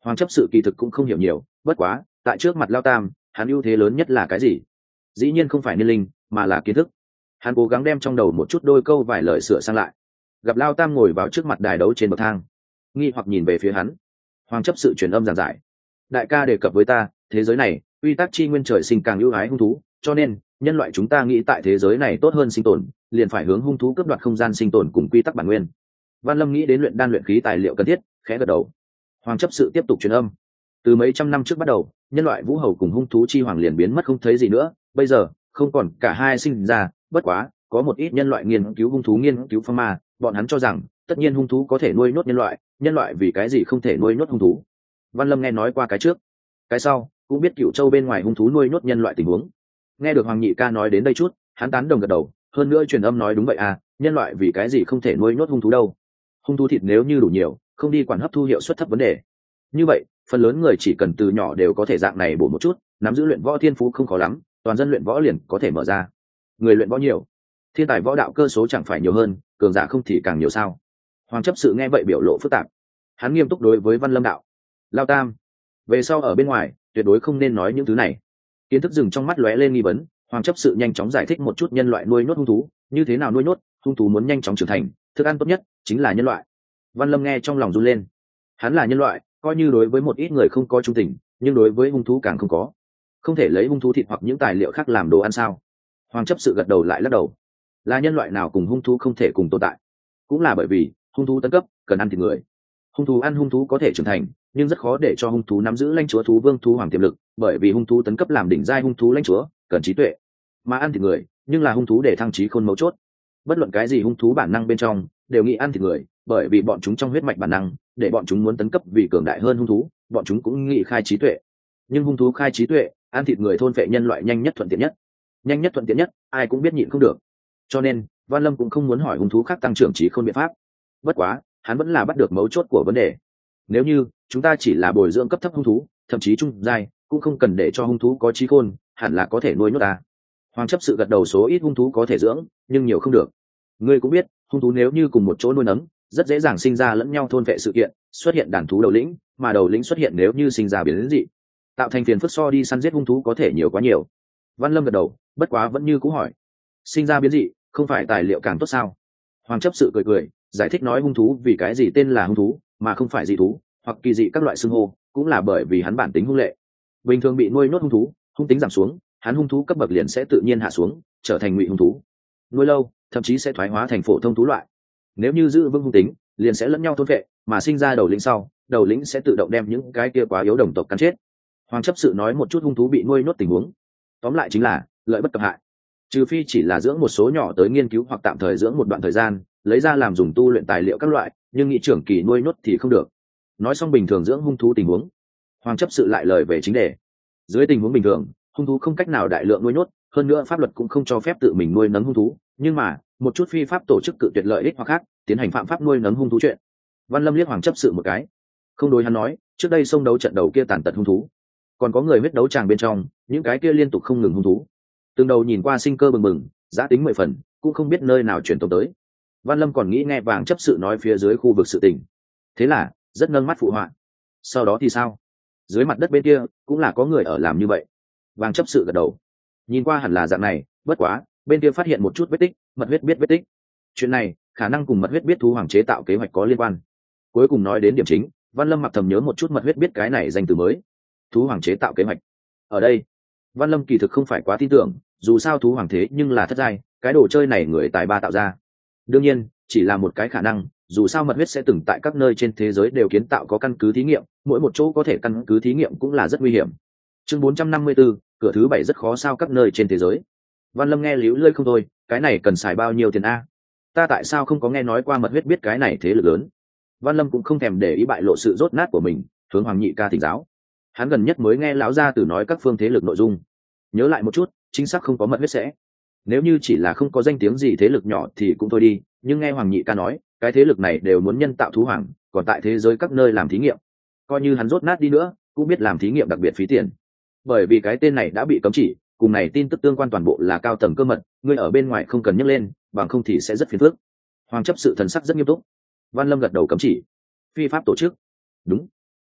Hoàng chấp sự kỳ thực cũng không hiểu nhiều, bất quá tại trước mặt Lao Tam, hắn ưu thế lớn nhất là cái gì? Dĩ nhiên không phải niên linh, mà là kiến thức. Hắn cố gắng đem trong đầu một chút đôi câu vài lời sửa sang lại. Gặp Lao Tam ngồi vào trước mặt đài đấu trên bậc thang, nghi hoặc nhìn về phía hắn. Hoàng chấp sự truyền âm giảng giải: đại ca đề cập với ta, thế giới này quy tắc chi nguyên trời sinh càng ưu ái hung thú, cho nên nhân loại chúng ta nghĩ tại thế giới này tốt hơn sinh tồn, liền phải hướng hung thú cướp đoạt không gian sinh tồn cùng quy tắc bản nguyên. Văn Lâm nghĩ đến luyện đan luyện khí tài liệu cần thiết, khẽ gật đầu. Hoàng chấp sự tiếp tục truyền âm: từ mấy trăm năm trước bắt đầu, nhân loại vũ hầu cùng hung thú chi hoàng liền biến mất không thấy gì nữa, bây giờ không còn cả hai sinh ra, bất quá có một ít nhân loại nghiên cứu hung thú nghiên cứu phong ma, bọn hắn cho rằng tất nhiên hung thú có thể nuôi nhốt nhân loại, nhân loại vì cái gì không thể nuôi nhốt hung thú. Văn Lâm nghe nói qua cái trước, cái sau cũng biết Cựu Châu bên ngoài hung thú nuôi nhốt nhân loại tình huống. Nghe được Hoàng nhị ca nói đến đây chút, hắn tán đồng gật đầu. Hơn nữa truyền âm nói đúng vậy à, nhân loại vì cái gì không thể nuôi nhốt hung thú đâu? Hung thú thịt nếu như đủ nhiều, không đi quản hấp thu hiệu suất thấp vấn đề. Như vậy phần lớn người chỉ cần từ nhỏ đều có thể dạng này bổ một chút, nắm giữ luyện võ thiên phú không khó lắm, toàn dân luyện võ liền có thể mở ra. Người luyện võ nhiều, thiên tài võ đạo cơ số chẳng phải nhiều hơn, cường giả không thì càng nhiều sao? Hoàng chấp sự nghe vậy biểu lộ phức tạp. Hắn nghiêm túc đối với Văn Lâm đạo: Lao Tam, về sau ở bên ngoài tuyệt đối không nên nói những thứ này. Kiến thức dừng trong mắt lóe lên nghi vấn. Hoàng chấp sự nhanh chóng giải thích một chút nhân loại nuôi nhốt hung thú như thế nào nuôi nhốt. Hung thú muốn nhanh chóng trưởng thành, thức ăn tốt nhất chính là nhân loại. Văn Lâm nghe trong lòng run lên. Hắn là nhân loại, coi như đối với một ít người không có trung tình, nhưng đối với hung thú càng không có. Không thể lấy hung thú thịt hoặc những tài liệu khác làm đồ ăn sao? Hoàng chấp sự gật đầu lại lắc đầu. Là nhân loại nào cùng hung thú không thể cùng tồn tại? Cũng là bởi vì hung thú tấn cấp cần ăn thịt người. Hung thú ăn hung thú có thể trưởng thành, nhưng rất khó để cho hung thú nắm giữ lãnh chúa thú vương thú hoàng tiềm lực, bởi vì hung thú tấn cấp làm đỉnh giai hung thú lãnh chúa cần trí tuệ, mà ăn thịt người nhưng là hung thú để thăng trí khôn mấu chốt. Bất luận cái gì hung thú bản năng bên trong đều nghĩ ăn thịt người, bởi vì bọn chúng trong huyết mạch bản năng để bọn chúng muốn tấn cấp vì cường đại hơn hung thú, bọn chúng cũng nghĩ khai trí tuệ. Nhưng hung thú khai trí tuệ, ăn thịt người thôn vệ nhân loại nhanh nhất thuận tiện nhất. Nhanh nhất thuận tiện nhất, ai cũng biết nhịn không được. Cho nên Văn Lâm cũng không muốn hỏi hung thú khác tăng trưởng trí khôn biện pháp. Bất quá hắn vẫn là bắt được mấu chốt của vấn đề. Nếu như chúng ta chỉ là bồi dưỡng cấp thấp hung thú, thậm chí trung giai, cũng không cần để cho hung thú có trí khôn, hẳn là có thể nuôi nhốt ta. Hoàng chấp sự gật đầu, số ít hung thú có thể dưỡng, nhưng nhiều không được. Ngươi cũng biết, hung thú nếu như cùng một chỗ nuôi nấng, rất dễ dàng sinh ra lẫn nhau thôn vệ sự kiện, xuất hiện đàn thú đầu lĩnh, mà đầu lĩnh xuất hiện nếu như sinh ra biến dị, tạo thành phiền phức so đi săn giết hung thú có thể nhiều quá nhiều. Văn Lâm gật đầu, bất quá vẫn như cũ hỏi: sinh ra biến dị, không phải tài liệu càng tốt sao? Hoàng chấp sự cười cười, giải thích nói hung thú vì cái gì tên là hung thú, mà không phải dị thú, hoặc kỳ dị các loại xưng hô, cũng là bởi vì hắn bản tính hung lệ. Bình thường bị nuôi nhốt hung thú, hung tính giảm xuống, hắn hung thú cấp bậc liền sẽ tự nhiên hạ xuống, trở thành ngụy hung thú. Nuôi lâu, thậm chí sẽ thoái hóa thành phổ thông thú loại. Nếu như giữ vững hung tính, liền sẽ lẫn nhau thôn vệ, mà sinh ra đầu lĩnh sau, đầu lĩnh sẽ tự động đem những cái kia quá yếu đồng tộc cắn chết. Hoàng chấp sự nói một chút hung thú bị nuôi nhốt tình huống. Tóm lại chính là lợi bất cập hại. Trừ phi chỉ là dưỡng một số nhỏ tới nghiên cứu hoặc tạm thời dưỡng một đoạn thời gian, lấy ra làm dùng tu luyện tài liệu các loại, nhưng nghị trưởng kỳ nuôi nhốt thì không được. Nói xong bình thường dưỡng hung thú tình huống, Hoàng chấp sự lại lời về chính đề. Dưới tình huống bình thường, hung thú không cách nào đại lượng nuôi nhốt, hơn nữa pháp luật cũng không cho phép tự mình nuôi nấng hung thú, nhưng mà một chút phi pháp tổ chức cự tuyệt lợi ích hoặc khác tiến hành phạm pháp nuôi nấng hung thú chuyện. Văn Lâm liếc Hoàng chấp sự một cái, không đối hắn nói, trước đây xông đấu trận đầu kia tàn tật hung thú, còn có người huyết đấu tràng bên trong những cái kia liên tục không ngừng hung thú, từng đầu nhìn qua sinh cơ bừng bừng, giá tính mười phần, cũng không biết nơi nào chuyển tông tới. Văn Lâm còn nghĩ nghe Vàng chấp sự nói phía dưới khu vực sự tình, thế là rất nâng mắt phụ họa. Sau đó thì sao? Dưới mặt đất bên kia cũng là có người ở làm như vậy. Vàng chấp sự gật đầu, nhìn qua hẳn là dạng này, bất quá bên kia phát hiện một chút vết tích, mật huyết biết vết tích. Chuyện này khả năng cùng mật huyết biết thú hoàng chế tạo kế hoạch có liên quan. Cuối cùng nói đến điểm chính, Văn Lâm mặc thầm nhớ một chút mật huyết biết cái này danh từ mới, thú hoàng chế tạo kế hoạch. Ở đây Văn Lâm kỳ thực không phải quá tin tưởng, dù sao thú hoàng thế nhưng là thất giai, cái đồ chơi này người tài ba tạo ra. Đương nhiên chỉ là một cái khả năng, dù sao mật huyết sẽ từng tại các nơi trên thế giới đều kiến tạo có căn cứ thí nghiệm, mỗi một chỗ có thể căn cứ thí nghiệm cũng là rất nguy hiểm. Chương bốn trăm năm mươi 4, cửa thứ bảy rất khó sao các nơi trên thế giới. Văn Lâm nghe líu lơi không thôi, cái này cần xài bao nhiêu tiền a? Ta tại sao không có nghe nói qua mật huyết biết cái này thế lực lớn? Văn Lâm cũng không thèm để ý bại lộ sự rốt nát của mình, hướng Hoàng nhị ca thỉnh giáo. Hắn gần nhất mới nghe lão gia tử nói các phương thế lực nội dung, nhớ lại một chút, chính xác không có mật huyết sẽ. Nếu như chỉ là không có danh tiếng gì thế lực nhỏ thì cũng thôi đi, nhưng nghe Hoàng nhị ca nói, cái thế lực này đều muốn nhân tạo thú hoàng, còn tại thế giới các nơi làm thí nghiệm. Coi như hắn rốt nát đi nữa, cũng biết làm thí nghiệm đặc biệt phí tiền. Bởi vì cái tên này đã bị cấm chỉ, cùng này tin tức tương quan toàn bộ là cao tầng cơ mật, ngươi ở bên ngoài không cần nhắc lên, bằng không thì sẽ rất phiền phức. Hoàng chấp sự thần sắc rất nghiêm túc. Văn Lâm gật đầu, cấm chỉ, phi pháp tổ chức. Đúng.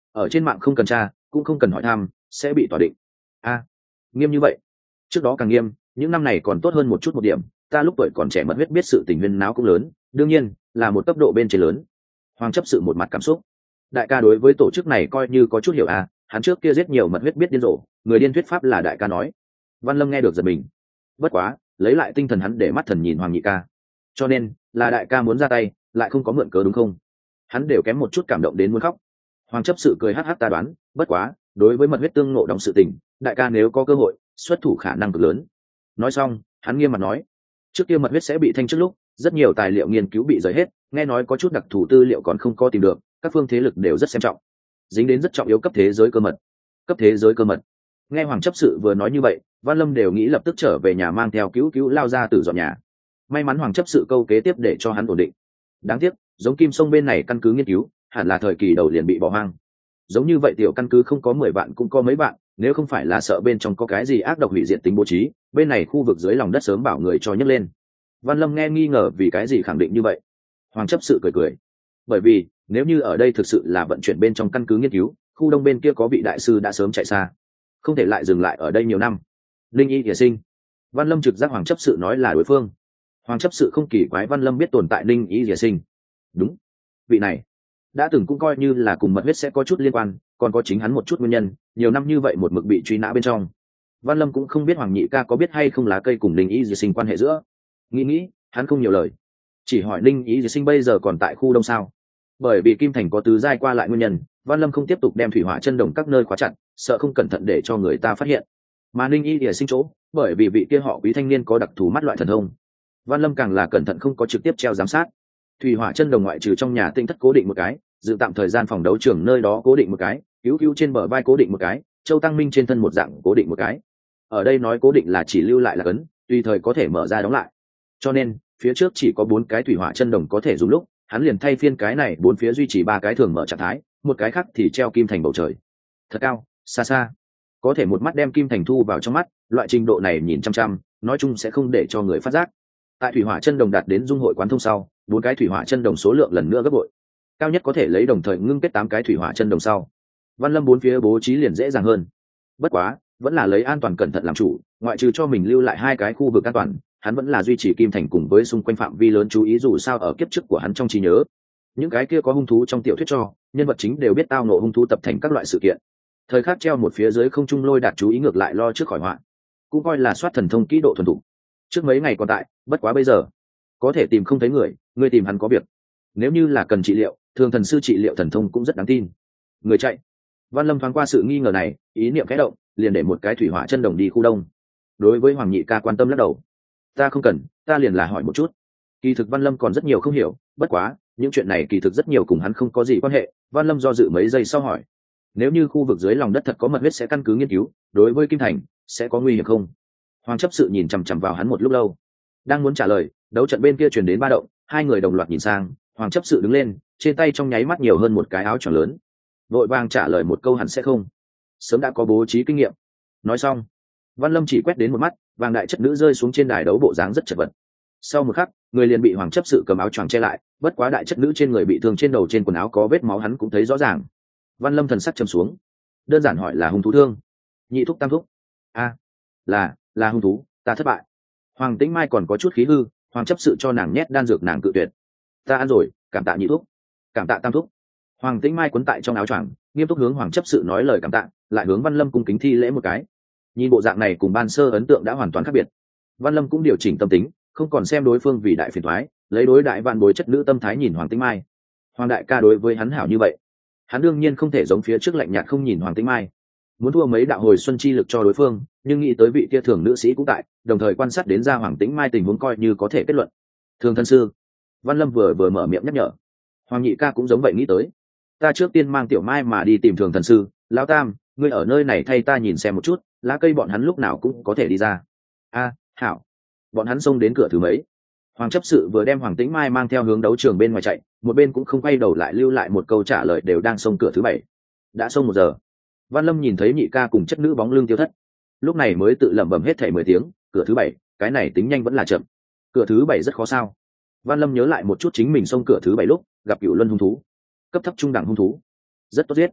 ở trên mạng không cần tra cũng không cần hỏi thăm sẽ bị tỏa định. A, nghiêm như vậy. Trước đó càng nghiêm, những năm này còn tốt hơn một chút một điểm, ta lúc tuổi còn trẻ mật huyết biết sự tình huyên náo cũng lớn, đương nhiên là một cấp độ bên trên lớn. Hoàng chấp sự một mặt cảm xúc. Đại ca đối với tổ chức này coi như có chút hiểu à, hắn trước kia giết nhiều mật huyết biết điên rồ, người điên thuyết pháp là đại ca nói. Văn Lâm nghe được giật mình. Bất quá, lấy lại tinh thần hắn để mắt thần nhìn Hoàng nhị ca. Cho nên, là đại ca muốn ra tay, lại không có mượn cớ đúng không? Hắn đều kém một chút cảm động đến muốn khóc. Hoàng chấp sự cười hắc hắc ta đoán, bất quá, đối với mật huyết tương ngộ đóng sự tình, đại ca nếu có cơ hội, xuất thủ khả năng cực lớn. Nói xong, hắn nghiêm mặt nói, trước kia mật huyết sẽ bị thanh trước lúc, rất nhiều tài liệu nghiên cứu bị rời hết, nghe nói có chút đặc thù tư liệu còn không có tìm được, các phương thế lực đều rất xem trọng, dính đến rất trọng yếu cấp thế giới cơ mật. Cấp thế giới cơ mật. Nghe Hoàng chấp sự vừa nói như vậy, Văn Lâm đều nghĩ lập tức trở về nhà mang theo cứu cứu lao ra từ dọn nhà. May mắn Hoàng chấp sự câu kế tiếp để cho hắn ổn định. Đáng tiếc, giống Kim Sông bên này căn cứ nghiên cứu, hẳn là thời kỳ đầu liền bị bỏ hoang. Giống như vậy tiểu căn cứ không có mười vạn cũng có mấy bạn, nếu không phải là sợ bên trong có cái gì ác độc hủy diệt tính bố trí, bên này khu vực dưới lòng đất sớm bảo người cho nhấc lên. Văn Lâm nghe nghi ngờ vì cái gì khẳng định như vậy. Hoàng chấp sự cười cười. Bởi vì, nếu như ở đây thực sự là vận chuyển bên trong căn cứ nghiên cứu, khu đông bên kia có vị đại sư đã sớm chạy xa, không thể lại dừng lại ở đây nhiều năm. Linh y thiền sinh. Văn Lâm trực giác Hoàng chấp sự nói là đối phương. Hoàng chấp sự không kỳ quái Văn Lâm biết tồn tại Linh y thiền sinh. Đúng, vị này đã từng cũng coi như là cùng mật huyết sẽ có chút liên quan, còn có chính hắn một chút nguyên nhân, nhiều năm như vậy một mực bị truy nã bên trong. Văn Lâm cũng không biết Hoàng nhị ca có biết hay không lá cây cùng Linh y thiền sinh quan hệ giữa. Nghĩ nghĩ, hắn không nhiều lời, chỉ hỏi Linh y thiền sinh bây giờ còn tại khu đông sao? Bởi vì Kim Thành có tứ giai qua lại nguyên nhân, Văn Lâm không tiếp tục đem thủy hỏa chân đồng các nơi khóa chặt, sợ không cẩn thận để cho người ta phát hiện. Mà Ninh Y Lìa sinh chỗ, bởi vì vị kia họ Quý thanh niên có đặc thù mắt loại thần thông, Văn Lâm càng là cẩn thận không có trực tiếp treo giám sát. Thủy hỏa chân đồng ngoại trừ trong nhà tinh thất cố định một cái, dự tạm thời gian phòng đấu trường nơi đó cố định một cái, cứu cứu trên bờ vai cố định một cái, Châu Tăng Minh trên thân một dạng cố định một cái. Ở đây nói cố định là chỉ lưu lại là cấn, tùy thời có thể mở ra đóng lại. Cho nên, phía trước chỉ có bốn cái thủy hỏa chân đồng có thể dùng lúc, hắn liền thay phiên cái này bốn phía duy trì ba cái thường mở trạng thái, một cái khác thì treo Kim Thành bầu trời. Thật cao, xa xa, có thể một mắt đem Kim Thành thu vào trong mắt, loại trình độ này nhìn chăm chăm, nói chung sẽ không để cho người phát giác. Tại thủy hỏa chân đồng đạt đến dung hội quán thông sau, bốn cái thủy hỏa chân đồng số lượng lần nữa gấp bội, cao nhất có thể lấy đồng thời ngưng kết tám cái thủy hỏa chân đồng sau. Văn Lâm bốn phía bố trí liền dễ dàng hơn. Bất quá, vẫn là lấy an toàn cẩn thận làm chủ, ngoại trừ cho mình lưu lại hai cái khu vực an toàn, hắn vẫn là duy trì Kim Thành cùng với xung quanh phạm vi lớn chú ý, dù sao ở kiếp trước của hắn trong trí nhớ, những cái kia có hung thú trong tiểu thuyết cho nhân vật chính đều biết tao nộ hung thú tập thành các loại sự kiện, thời khắc treo một phía dưới không trung lôi đạt chú ý ngược lại lo trước khỏi họa, cũng coi là soát thần thông kỹ độ thuần thục. Trước mấy ngày còn tại, bất quá bây giờ có thể tìm không thấy người, người tìm hắn có việc. Nếu như là cần trị liệu, thường thần sư trị liệu thần thông cũng rất đáng tin. Người chạy. Văn Lâm thoáng qua sự nghi ngờ này, ý niệm khẽ động, liền để một cái thủy hỏa chân đồng đi khu đông. Đối với Hoàng nhị ca quan tâm lắc đầu, ta không cần, ta liền là hỏi một chút. Kỳ thực Văn Lâm còn rất nhiều không hiểu, bất quá những chuyện này kỳ thực rất nhiều cùng hắn không có gì quan hệ. Văn Lâm do dự mấy giây sau hỏi, nếu như khu vực dưới lòng đất thật có mật huyết sẽ căn cứ nghiên cứu, đối với Kim Thành sẽ có nguy hiểm không? Hoàng chấp sự nhìn chằm chằm vào hắn một lúc lâu, đang muốn trả lời, đấu trận bên kia truyền đến ba động, hai người đồng loạt nhìn sang. Hoàng chấp sự đứng lên, trên tay trong nháy mắt nhiều hơn một cái áo choàng lớn, vội vàng trả lời một câu hẳn sẽ không, sớm đã có bố trí kinh nghiệm. Nói xong, Văn Lâm chỉ quét đến một mắt, vàng đại chất nữ rơi xuống trên đài đấu bộ dáng rất chật vật. Sau một khắc, người liền bị Hoàng chấp sự cầm áo choàng che lại, bất quá đại chất nữ trên người bị thương, trên đầu trên quần áo có vết máu hắn cũng thấy rõ ràng. Văn Lâm thần sắc trầm xuống, đơn giản hỏi là hung thú thương? Nhị thúc tam thúc? A, là là hung thú, ta thất bại. Hoàng Tĩnh Mai còn có chút khí hư, Hoàng chấp sự cho nàng nhét đan dược nàng cự tuyệt. Ta ăn rồi, cảm tạ nhị thúc, cảm tạ tam thúc. Hoàng Tĩnh Mai quấn tại trong áo choàng, nghiêm túc hướng Hoàng chấp sự nói lời cảm tạ, lại hướng Văn Lâm cung kính thi lễ một cái. Nhìn bộ dạng này cùng ban sơ ấn tượng đã hoàn toàn khác biệt. Văn Lâm cũng điều chỉnh tâm tính, không còn xem đối phương vì đại phiền toái, lấy đối đại vạn bối chất nữ tâm thái nhìn Hoàng Tĩnh Mai. Hoàng đại ca đối với hắn hảo như vậy, hắn đương nhiên không thể giống phía trước lạnh nhạt không nhìn Hoàng Tĩnh Mai, muốn thua mấy đạo hồi xuân chi lực cho đối phương, nhưng nghĩ tới vị kia thường nữ sĩ cũng tại, đồng thời quan sát đến ra Hoàng Tĩnh Mai tình huống coi như có thể kết luận. Thường thân sư, Văn Lâm vừa vừa mở miệng nhắc nhở. Hoàng nhị ca cũng giống vậy nghĩ tới, ta trước tiên mang Tiểu Mai mà đi tìm thường thần sư. Lão tam, ngươi ở nơi này thay ta nhìn xem một chút, lá cây bọn hắn lúc nào cũng có thể đi ra. A, hảo. Bọn hắn xông đến cửa thứ mấy. Hoàng chấp sự vừa đem Hoàng Tĩnh Mai mang theo hướng đấu trường bên ngoài chạy, một bên cũng không quay đầu lại lưu lại một câu trả lời, đều đang xông cửa thứ bảy. Đã xông một giờ. Văn Lâm nhìn thấy nhị ca cùng chất nữ bóng lưng tiêu thất, lúc này mới tự lẩm bẩm hết thảy mười tiếng, cửa thứ bảy, cái này tính nhanh vẫn là chậm. Cửa thứ bảy rất khó sao? Văn Lâm nhớ lại một chút chính mình xông cửa thứ bảy lúc gặp Cửu Luân hung thú, cấp thấp trung đẳng hung thú, rất tốt giết.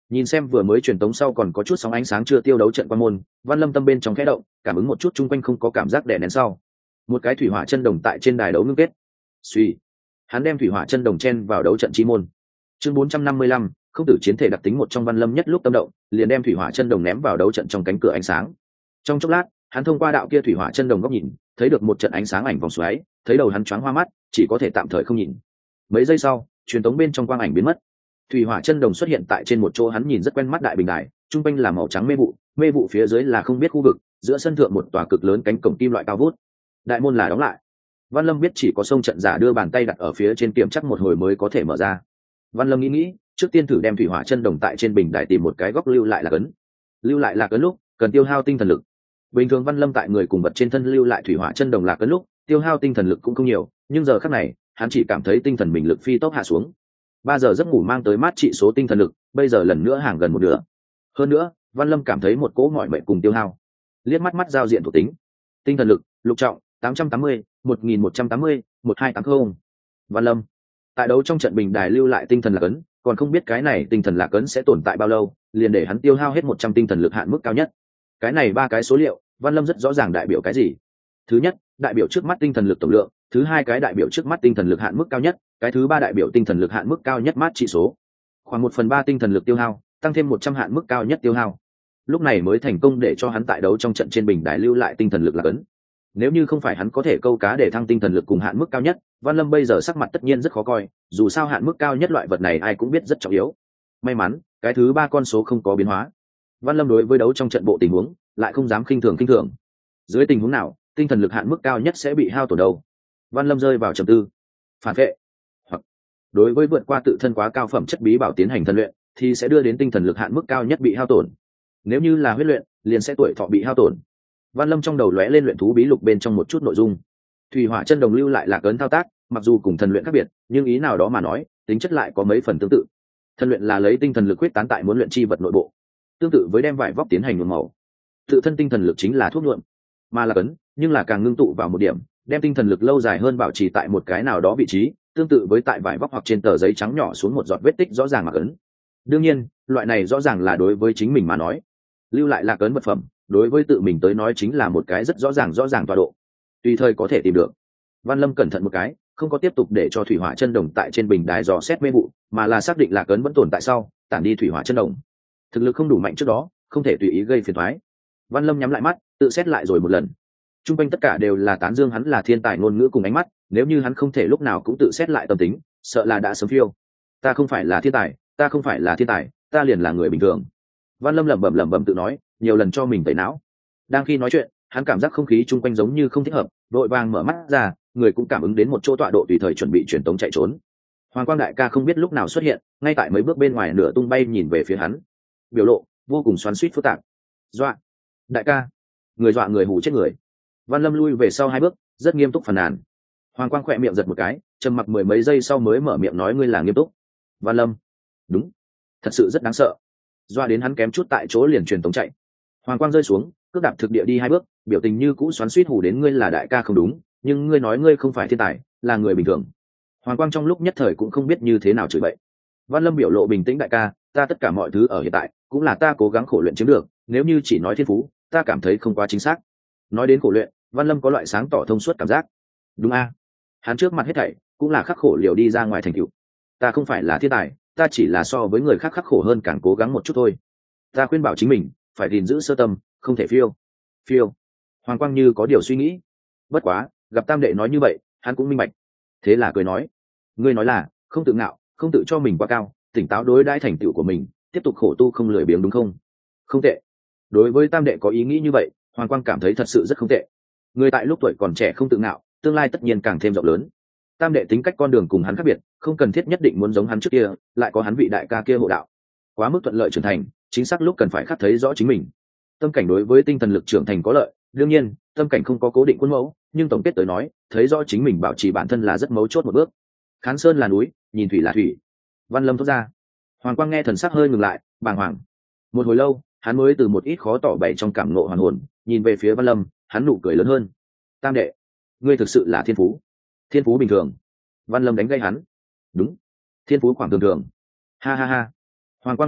Nhìn xem vừa mới truyền tống sau còn có chút sóng ánh sáng chưa tiêu đấu trận quan môn, Văn Lâm tâm bên trong khẽ động, cảm ứng một chút chung quanh không có cảm giác đè nén sau. Một cái thủy hỏa chân đồng tại trên đài đấu ngưng kết. Suy, hắn đem thủy hỏa chân đồng chen vào đấu trận chi môn. Chương bốn trăm năm mươi lăm, không tử chiến thể đặc tính một trong Văn Lâm nhất lúc tâm động, liền đem thủy hỏa chân đồng ném vào đấu trận trong cánh cửa ánh sáng. Trong chốc lát, hắn thông qua đạo kia thủy hỏa chân đồng góc nhìn, thấy được một trận ánh sáng ảnh vòng xoáy, thấy đầu hắn choáng hoa mắt, chỉ có thể tạm thời không nhìn. Mấy giây sau, truyền tống bên trong quang ảnh biến mất. Thủy hỏa chân đồng xuất hiện tại trên một chỗ hắn nhìn rất quen mắt đại bình đài, trung quanh là màu trắng mê vụ, mê vụ phía dưới là không biết khu vực, giữa sân thượng một tòa cực lớn cánh cổng kim loại cao vút. Đại môn là đóng lại. Văn Lâm biết chỉ có sông trận giả đưa bàn tay đặt ở phía trên kiểm chắc một hồi mới có thể mở ra. Văn Lâm nghĩ nghĩ, trước tiên thử đem thủy hỏa chân đồng tại trên bình đài tìm một cái góc lưu lại là cấn. Lưu lại là cấn lúc, cần tiêu hao tinh thần lực. Bình thường Văn Lâm tại người cùng vật trên thân lưu lại thủy hỏa chân đồng là cấn lúc, tiêu hao tinh thần lực cũng không nhiều, nhưng giờ khắc này, hắn chỉ cảm thấy tinh thần mình lực phi tốc hạ xuống. Ba giờ giấc ngủ mang tới mát trị số tinh thần lực, bây giờ lần nữa hàng gần một nửa. Hơn nữa, Văn Lâm cảm thấy một cỗ mỏi mệt cùng tiêu hao. Liếc mắt mắt giao diện thuộc tính. Tinh thần lực, lục trọng, tám trăm tám mươi, một nghìn một trăm tám mươi, một hai tám không. Văn Lâm tại đấu trong trận bình đài lưu lại tinh thần lạc ấn, còn không biết cái này tinh thần lạc ấn sẽ tồn tại bao lâu, liền để hắn tiêu hao hết một trăm tinh thần lực hạn mức cao nhất. Cái này ba cái số liệu, Văn Lâm rất rõ ràng đại biểu cái gì. Thứ nhất, đại biểu trước mắt tinh thần lực tổng lượng, thứ hai cái đại biểu trước mắt tinh thần lực hạn mức cao nhất, cái thứ ba đại biểu tinh thần lực hạn mức cao nhất mát trị số. Khoảng một phần ba tinh thần lực tiêu hao, tăng thêm một trăm hạn mức cao nhất tiêu hao. Lúc này mới thành công để cho hắn tại đấu trong trận trên bình đài lưu lại tinh thần lực lạc ấn. Nếu như không phải hắn có thể câu cá để thăng tinh thần lực cùng hạn mức cao nhất, Văn Lâm bây giờ sắc mặt tất nhiên rất khó coi, dù sao hạn mức cao nhất loại vật này ai cũng biết rất trọng yếu. May mắn, cái thứ ba con số không có biến hóa. Văn Lâm đối với đấu trong trận bộ tình huống, lại không dám khinh thường khinh thường. Dưới tình huống nào, tinh thần lực hạn mức cao nhất sẽ bị hao tổn đâu? Văn Lâm rơi vào trầm tư. Phản vệ, hoặc đối với vượt qua tự thân quá cao phẩm chất bí bảo tiến hành thần luyện, thì sẽ đưa đến tinh thần lực hạn mức cao nhất bị hao tổn. Nếu như là huyết luyện, liền sẽ tuổi thọ bị hao tổn. Văn Lâm trong đầu lóe lên luyện thú bí lục bên trong một chút nội dung. Thủy hỏa chân đồng lưu lại là cấn thao tác, mặc dù cùng thần luyện khác biệt, nhưng ý nào đó mà nói, tính chất lại có mấy phần tương tự. Thần luyện là lấy tinh thần lực quyết tán tại muốn luyện chi vật nội bộ, tương tự với đem vải vóc tiến hành nhuộm màu. Tự thân tinh thần lực chính là thuốc nhuộm, mà là cấn, nhưng là càng ngưng tụ vào một điểm, đem tinh thần lực lâu dài hơn bảo trì tại một cái nào đó vị trí, tương tự với tại vải vóc hoặc trên tờ giấy trắng nhỏ xuống một giọt vết tích rõ ràng mà cấn. Đương nhiên, loại này rõ ràng là đối với chính mình mà nói. Lưu lại là cấn vật phẩm, đối với tự mình tới nói chính là một cái rất rõ ràng rõ ràng tọa độ, tùy thời có thể tìm được. Văn Lâm cẩn thận một cái, không có tiếp tục để cho thủy hỏa chân đồng tại trên bình đài dò xét mê vụ, mà là xác định là cấn vẫn tồn tại sau, tản đi thủy hỏa chân đồng. Thực lực không đủ mạnh trước đó, không thể tùy ý gây phiền toái. Văn Lâm nhắm lại mắt, tự xét lại rồi một lần. Trung quanh tất cả đều là tán dương hắn là thiên tài ngôn ngữ cùng ánh mắt, nếu như hắn không thể lúc nào cũng tự xét lại tâm tính, sợ là đã sớm phiêu. Ta không phải là thiên tài, ta không phải là thiên tài, ta liền là người bình thường. Văn Lâm lẩm bẩm lẩm bẩm tự nói, nhiều lần cho mình tẩy não. Đang khi nói chuyện, hắn cảm giác không khí chung quanh giống như không thích hợp, vội vàng mở mắt ra, người cũng cảm ứng đến một chỗ tọa độ tùy thời chuẩn bị chuyển tống chạy trốn. Hoàng Quang đại ca không biết lúc nào xuất hiện, ngay tại mấy bước bên ngoài nửa tung bay nhìn về phía hắn, biểu lộ vô cùng xoắn xuýt phức tạp. Dọa, đại ca, người dọa người hù chết người. Văn Lâm lui về sau hai bước, rất nghiêm túc phàn nàn. Hoàng Quang khỏe miệng giật một cái, trầm mặc mười mấy giây sau mới mở miệng nói ngươi là nghiêm túc. Văn Lâm, đúng, thật sự rất đáng sợ. Dọa đến hắn kém chút tại chỗ liền truyền tống chạy. Hoàng Quang rơi xuống, cước đạp thực địa đi hai bước, biểu tình như cũ xoắn xuýt hù đến ngươi là đại ca không đúng, nhưng ngươi nói ngươi không phải thiên tài, là người bình thường. Hoàng Quang trong lúc nhất thời cũng không biết như thế nào chửi bậy. Văn Lâm biểu lộ bình tĩnh, đại ca, ta tất cả mọi thứ ở hiện tại cũng là ta cố gắng khổ luyện chiếm được, nếu như chỉ nói thiên phú, ta cảm thấy không quá chính xác. Nói đến khổ luyện, Văn Lâm có loại sáng tỏ thông suốt cảm giác. Đúng a, hắn trước mặt hết thảy cũng là khắc khổ liều đi ra ngoài thành tựu. Ta không phải là thiên tài, ta chỉ là so với người khác khắc khổ hơn càng cố gắng một chút thôi. Ta khuyên bảo chính mình phải gìn giữ sơ tâm, không thể phiêu phiêu. Hoàng Quang như có điều suy nghĩ. Bất quá gặp tam đệ nói như vậy, hắn cũng minh bạch, thế là cười nói, ngươi nói là không tự ngạo, không tự cho mình quá cao, tỉnh táo đối đãi thành tựu của mình, tiếp tục khổ tu không lười biếng, đúng không? Không tệ. Đối với tam đệ có ý nghĩ như vậy, Hoàng Quang cảm thấy thật sự rất không tệ. Người tại lúc tuổi còn trẻ không tự ngạo, tương lai tất nhiên càng thêm rộng lớn. Tam đệ tính cách con đường cùng hắn khác biệt, không cần thiết nhất định muốn giống hắn trước kia, lại có hắn vị đại ca kia hộ đạo, quá mức thuận lợi trưởng thành, chính xác lúc cần phải khắc thấy rõ chính mình. Tâm cảnh đối với tinh thần lực trưởng thành có lợi, đương nhiên tâm cảnh không có cố định khuôn mẫu, nhưng tổng kết tới nói, thấy rõ chính mình bảo trì bản thân là rất mấu chốt một bước. Khán sơn là núi, nhìn thủy là thủy. Văn Lâm thốt ra. Hoàng Quang nghe thần sắc hơi ngừng lại, bàng hoàng. Một hồi lâu, hắn mới từ một ít khó tỏ bày trong cảm nộ hoàn hồn, nhìn về phía Văn Lâm, hắn nụ cười lớn hơn. Tam đệ, ngươi thực sự là thiên phú. Thiên phú bình thường. Văn Lâm đánh gây hắn. Đúng, thiên phú khoảng thường thường. Ha ha ha. Hoàng Quang ngừng tạm,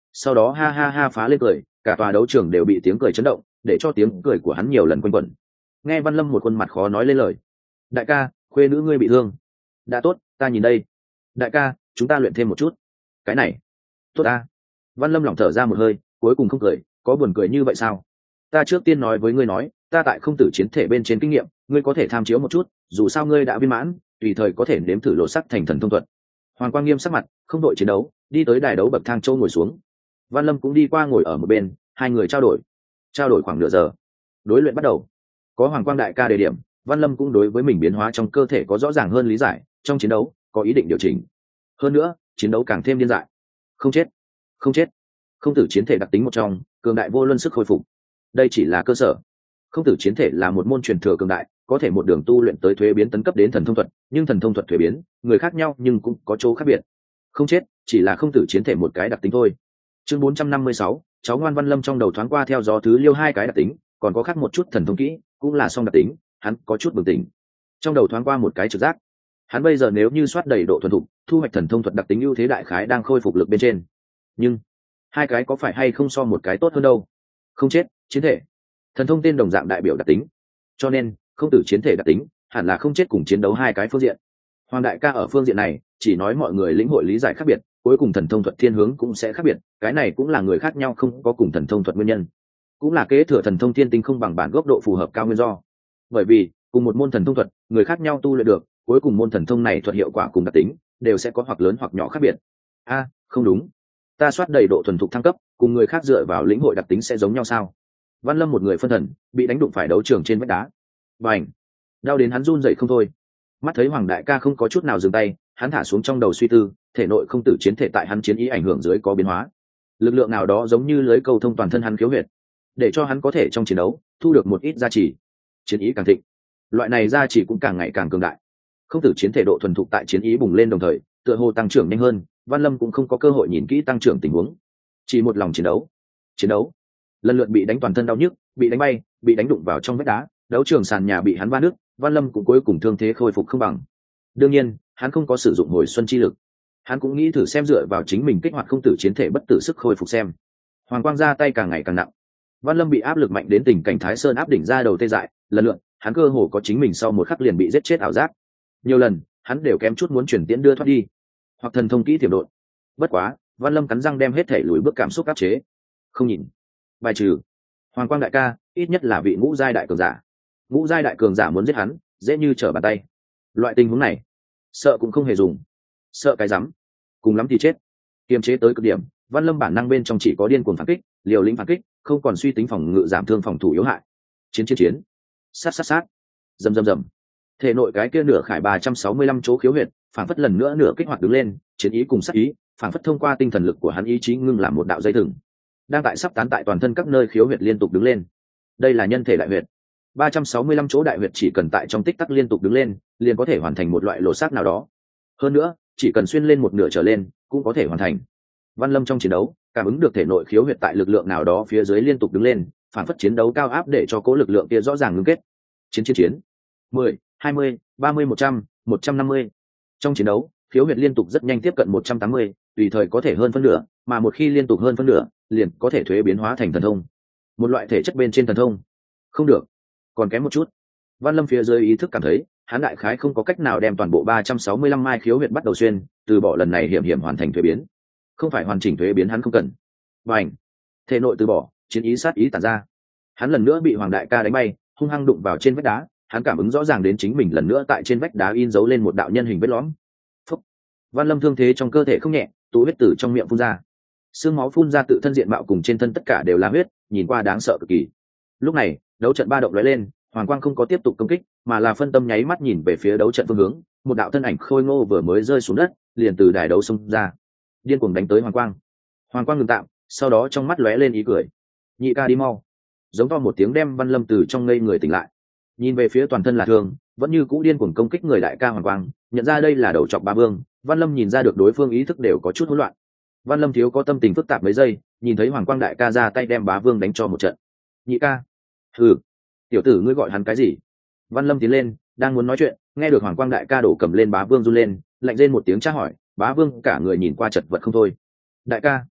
sau đó ha ha ha phá lên cười, cả tòa đấu trường đều bị tiếng cười chấn động, để cho tiếng cười của hắn nhiều lần quanh quẩn. Nghe Văn Lâm một khuôn mặt khó nói lên lời. Đại ca, khuê nữ ngươi bị thương. Đã tốt, ta nhìn đây. Đại ca, chúng ta luyện thêm một chút. Cái này, tốt ta. Văn Lâm lỏng thở ra một hơi, cuối cùng không cười, có buồn cười như vậy sao? Ta trước tiên nói với ngươi nói, ta tại không tử chiến thể bên trên kinh nghiệm, ngươi có thể tham chiếu một chút, dù sao ngươi đã viên mãn, tùy thời có thể nếm thử lộ sắc thành thần thông thuật. Hoàng Quang nghiêm sắc mặt, không đội chiến đấu, đi tới đài đấu bậc thang châu ngồi xuống. Văn Lâm cũng đi qua ngồi ở một bên, hai người trao đổi. Trao đổi khoảng nửa giờ, đối luyện bắt đầu. Có Hoàng Quang đại ca đề điểm, Văn Lâm cũng đối với mình biến hóa trong cơ thể có rõ ràng hơn lý giải, trong chiến đấu có ý định điều chỉnh. Hơn nữa, chiến đấu càng thêm điên dại. Không chết, không chết. Không tử chiến thể đặc tính một trong, cường đại vô luân sức hồi phục. Đây chỉ là cơ sở. Không tử chiến thể là một môn truyền thừa cường đại, có thể một đường tu luyện tới thuế biến tấn cấp đến thần thông thuật, nhưng thần thông thuật thuế biến, người khác nhau nhưng cũng có chỗ khác biệt. Không chết, chỉ là không tử chiến thể một cái đặc tính thôi. Chương bốn trăm năm mươi sáu, cháu ngoan Văn Lâm trong đầu thoáng qua theo gió thứ liêu hai cái đặc tính, còn có khác một chút thần thông kỹ, cũng là song đặc tính, hắn có chút bừng tỉnh. Trong đầu thoáng qua một cái trực giác. Hắn bây giờ nếu như soát đầy độ thuần thục, thu hoạch thần thông thuật đặc tính ưu thế đại khái đang khôi phục lực bên trên. Nhưng hai cái có phải hay không so một cái tốt hơn đâu? Không chết, chiến thể. Thần thông tên đồng dạng đại biểu đặc tính. Cho nên, không tử chiến thể đặc tính, hẳn là không chết cùng chiến đấu hai cái phương diện. Hoàng đại ca ở phương diện này, chỉ nói mọi người lĩnh hội lý giải khác biệt, cuối cùng thần thông thuật thiên hướng cũng sẽ khác biệt, cái này cũng là người khác nhau không có cùng thần thông thuật nguyên nhân. Cũng là kế thừa thần thông thiên tinh không bằng bản gốc độ phù hợp cao nguyên do. Bởi vì, cùng một môn thần thông thuật, người khác nhau tu luyện được, cuối cùng môn thần thông này thuật hiệu quả cùng đặc tính, đều sẽ có hoặc lớn hoặc nhỏ khác biệt. A, không đúng. Ta soát đầy độ thuần thục thăng cấp, cùng người khác dựa vào lĩnh hội đặc tính sẽ giống nhau sao? Văn Lâm một người phân thần, bị đánh đụng phải đấu trường trên vách đá. Bành! Đau đến hắn run rẩy không thôi. Mắt thấy Hoàng đại ca không có chút nào dừng tay, hắn thả xuống trong đầu suy tư, thể nội không tử chiến thể tại hắn chiến ý ảnh hưởng dưới có biến hóa. Lực lượng nào đó giống như lưới câu thông toàn thân hắn khiếu huyệt, để cho hắn có thể trong chiến đấu thu được một ít gia trì. Chiến ý càng thịnh, loại này gia trì cũng càng ngày càng cường đại. Không tử chiến thể độ thuần thục tại chiến ý bùng lên đồng thời, tựa hồ tăng trưởng nhanh hơn, Văn Lâm cũng không có cơ hội nhìn kỹ tăng trưởng tình huống, chỉ một lòng chiến đấu. Chiến đấu, lần lượt bị đánh toàn thân đau nhức, bị đánh bay, bị đánh đụng vào trong vách đá, đấu trường sàn nhà bị hắn va nứt, Văn Lâm cũng cuối cùng thương thế khôi phục không bằng. Đương nhiên, hắn không có sử dụng hồi xuân chi lực. Hắn cũng nghĩ thử xem dựa vào chính mình kích hoạt không tử chiến thể bất tử sức khôi phục xem. Hoàng quang ra tay càng ngày càng nặng. Văn Lâm bị áp lực mạnh đến tình cảnh Thái Sơn áp đỉnh ra đầu tê dại, lần lượt, hắn cơ hồ có chính mình sau một khắc liền bị giết chết ảo giác. Nhiều lần, hắn đều kém chút muốn chuyển tiễn đưa thoát đi, hoặc thần thông kỹ tiềm độn. Bất quá, Văn Lâm cắn răng đem hết thể lùi bước cảm xúc áp chế. Không nhìn, bài trừ. Hoàng quang đại ca, ít nhất là vị ngũ giai đại cường giả. Ngũ giai đại cường giả muốn giết hắn, dễ như trở bàn tay. Loại tình huống này, sợ cũng không hề dùng. Sợ cái rắm, cùng lắm thì chết. Kiềm chế tới cực điểm, Văn Lâm bản năng bên trong chỉ có điên cuồng phản kích, liều lĩnh phản kích, không còn suy tính phòng ngự giảm thương phòng thủ yếu hại. Chiến chiến chiến, sát sát sát, rầm rầm rầm. Thể nội cái kia nửa khải ba trăm sáu mươi lăm chỗ khiếu huyệt, phản phất lần nữa nửa kích hoạt đứng lên, chiến ý cùng sát ý, phản phất thông qua tinh thần lực của hắn ý chí ngưng làm một đạo dây thừng, đang tại sắp tán tại toàn thân các nơi khiếu huyệt liên tục đứng lên. Đây là nhân thể đại huyệt. ba trăm sáu mươi lăm chỗ đại huyệt chỉ cần tại trong tích tắc liên tục đứng lên, liền có thể hoàn thành một loại lộ sát nào đó. Hơn nữa, chỉ cần xuyên lên một nửa trở lên, cũng có thể hoàn thành. Văn Lâm trong chiến đấu, cảm ứng được thể nội khiếu huyệt tại lực lượng nào đó phía dưới liên tục đứng lên, phản phất chiến đấu cao áp để cho cố lực lượng kia rõ ràng ngưng kết. Chiến chiến chiến. mười, hai mươi, ba mươi, một trăm, một trăm năm mươi. Trong chiến đấu, khiếu huyệt liên tục rất nhanh tiếp cận một trăm tám mươi, tùy thời có thể hơn phân nửa, mà một khi liên tục hơn phân nửa, liền có thể thuế biến hóa thành thần thông. Một loại thể chất bên trên thần thông. Không được, còn kém một chút. Văn Lâm phía dưới ý thức cảm thấy, hắn đại khái không có cách nào đem toàn bộ ba trăm sáu mươi lăm mai khiếu huyệt bắt đầu xuyên, từ bỏ lần này hiểm hiểm hoàn thành thuế biến. Không phải hoàn chỉnh thuế biến hắn không cần. Bành, thể nội từ bỏ, chiến ý sát ý tản ra. Hắn lần nữa bị Hoàng đại ca đánh bay, hung hăng đụng vào trên vách đá, hắn cảm ứng rõ ràng đến chính mình lần nữa tại trên vách đá in dấu lên một đạo nhân hình vết lõm. Phúc. Văn Lâm thương thế trong cơ thể không nhẹ, tụ huyết từ trong miệng phun ra. Xương máu phun ra tự thân diện mạo cùng trên thân tất cả đều là huyết, nhìn qua đáng sợ cực kỳ. Lúc này, đấu trận ba động lóe lên, Hoàng quang không có tiếp tục công kích, mà là phân tâm nháy mắt nhìn về phía đấu trận phương hướng, một đạo thân ảnh khôi ngô vừa mới rơi xuống đất, liền từ đài đấu xông ra, điên cuồng đánh tới Hoàng quang. Hoàng quang ngừng tạm, sau đó trong mắt lóe lên ý cười. Nhị ca đi mau. Giống to một tiếng đem Văn Lâm từ trong ngây người tỉnh lại. Nhìn về phía toàn thân là thương, vẫn như cũ điên cuồng công kích người đại ca Hoàng quang, nhận ra đây là đầu trọc ba vương, Văn Lâm nhìn ra được đối phương ý thức đều có chút hỗn loạn. Văn Lâm thiếu có tâm tình phức tạp mấy giây, nhìn thấy Hoàng quang đại ca ra tay đem bá vương đánh cho một trận. Nhị ca. Hừ, tiểu tử ngươi gọi hắn cái gì? Văn Lâm tiến lên, đang muốn nói chuyện, nghe được Hoàng quang đại ca đổ cầm lên bá vương run lên, lạnh rên một tiếng tra hỏi, bá vương cả người nhìn qua chật vật không thôi. Đại ca.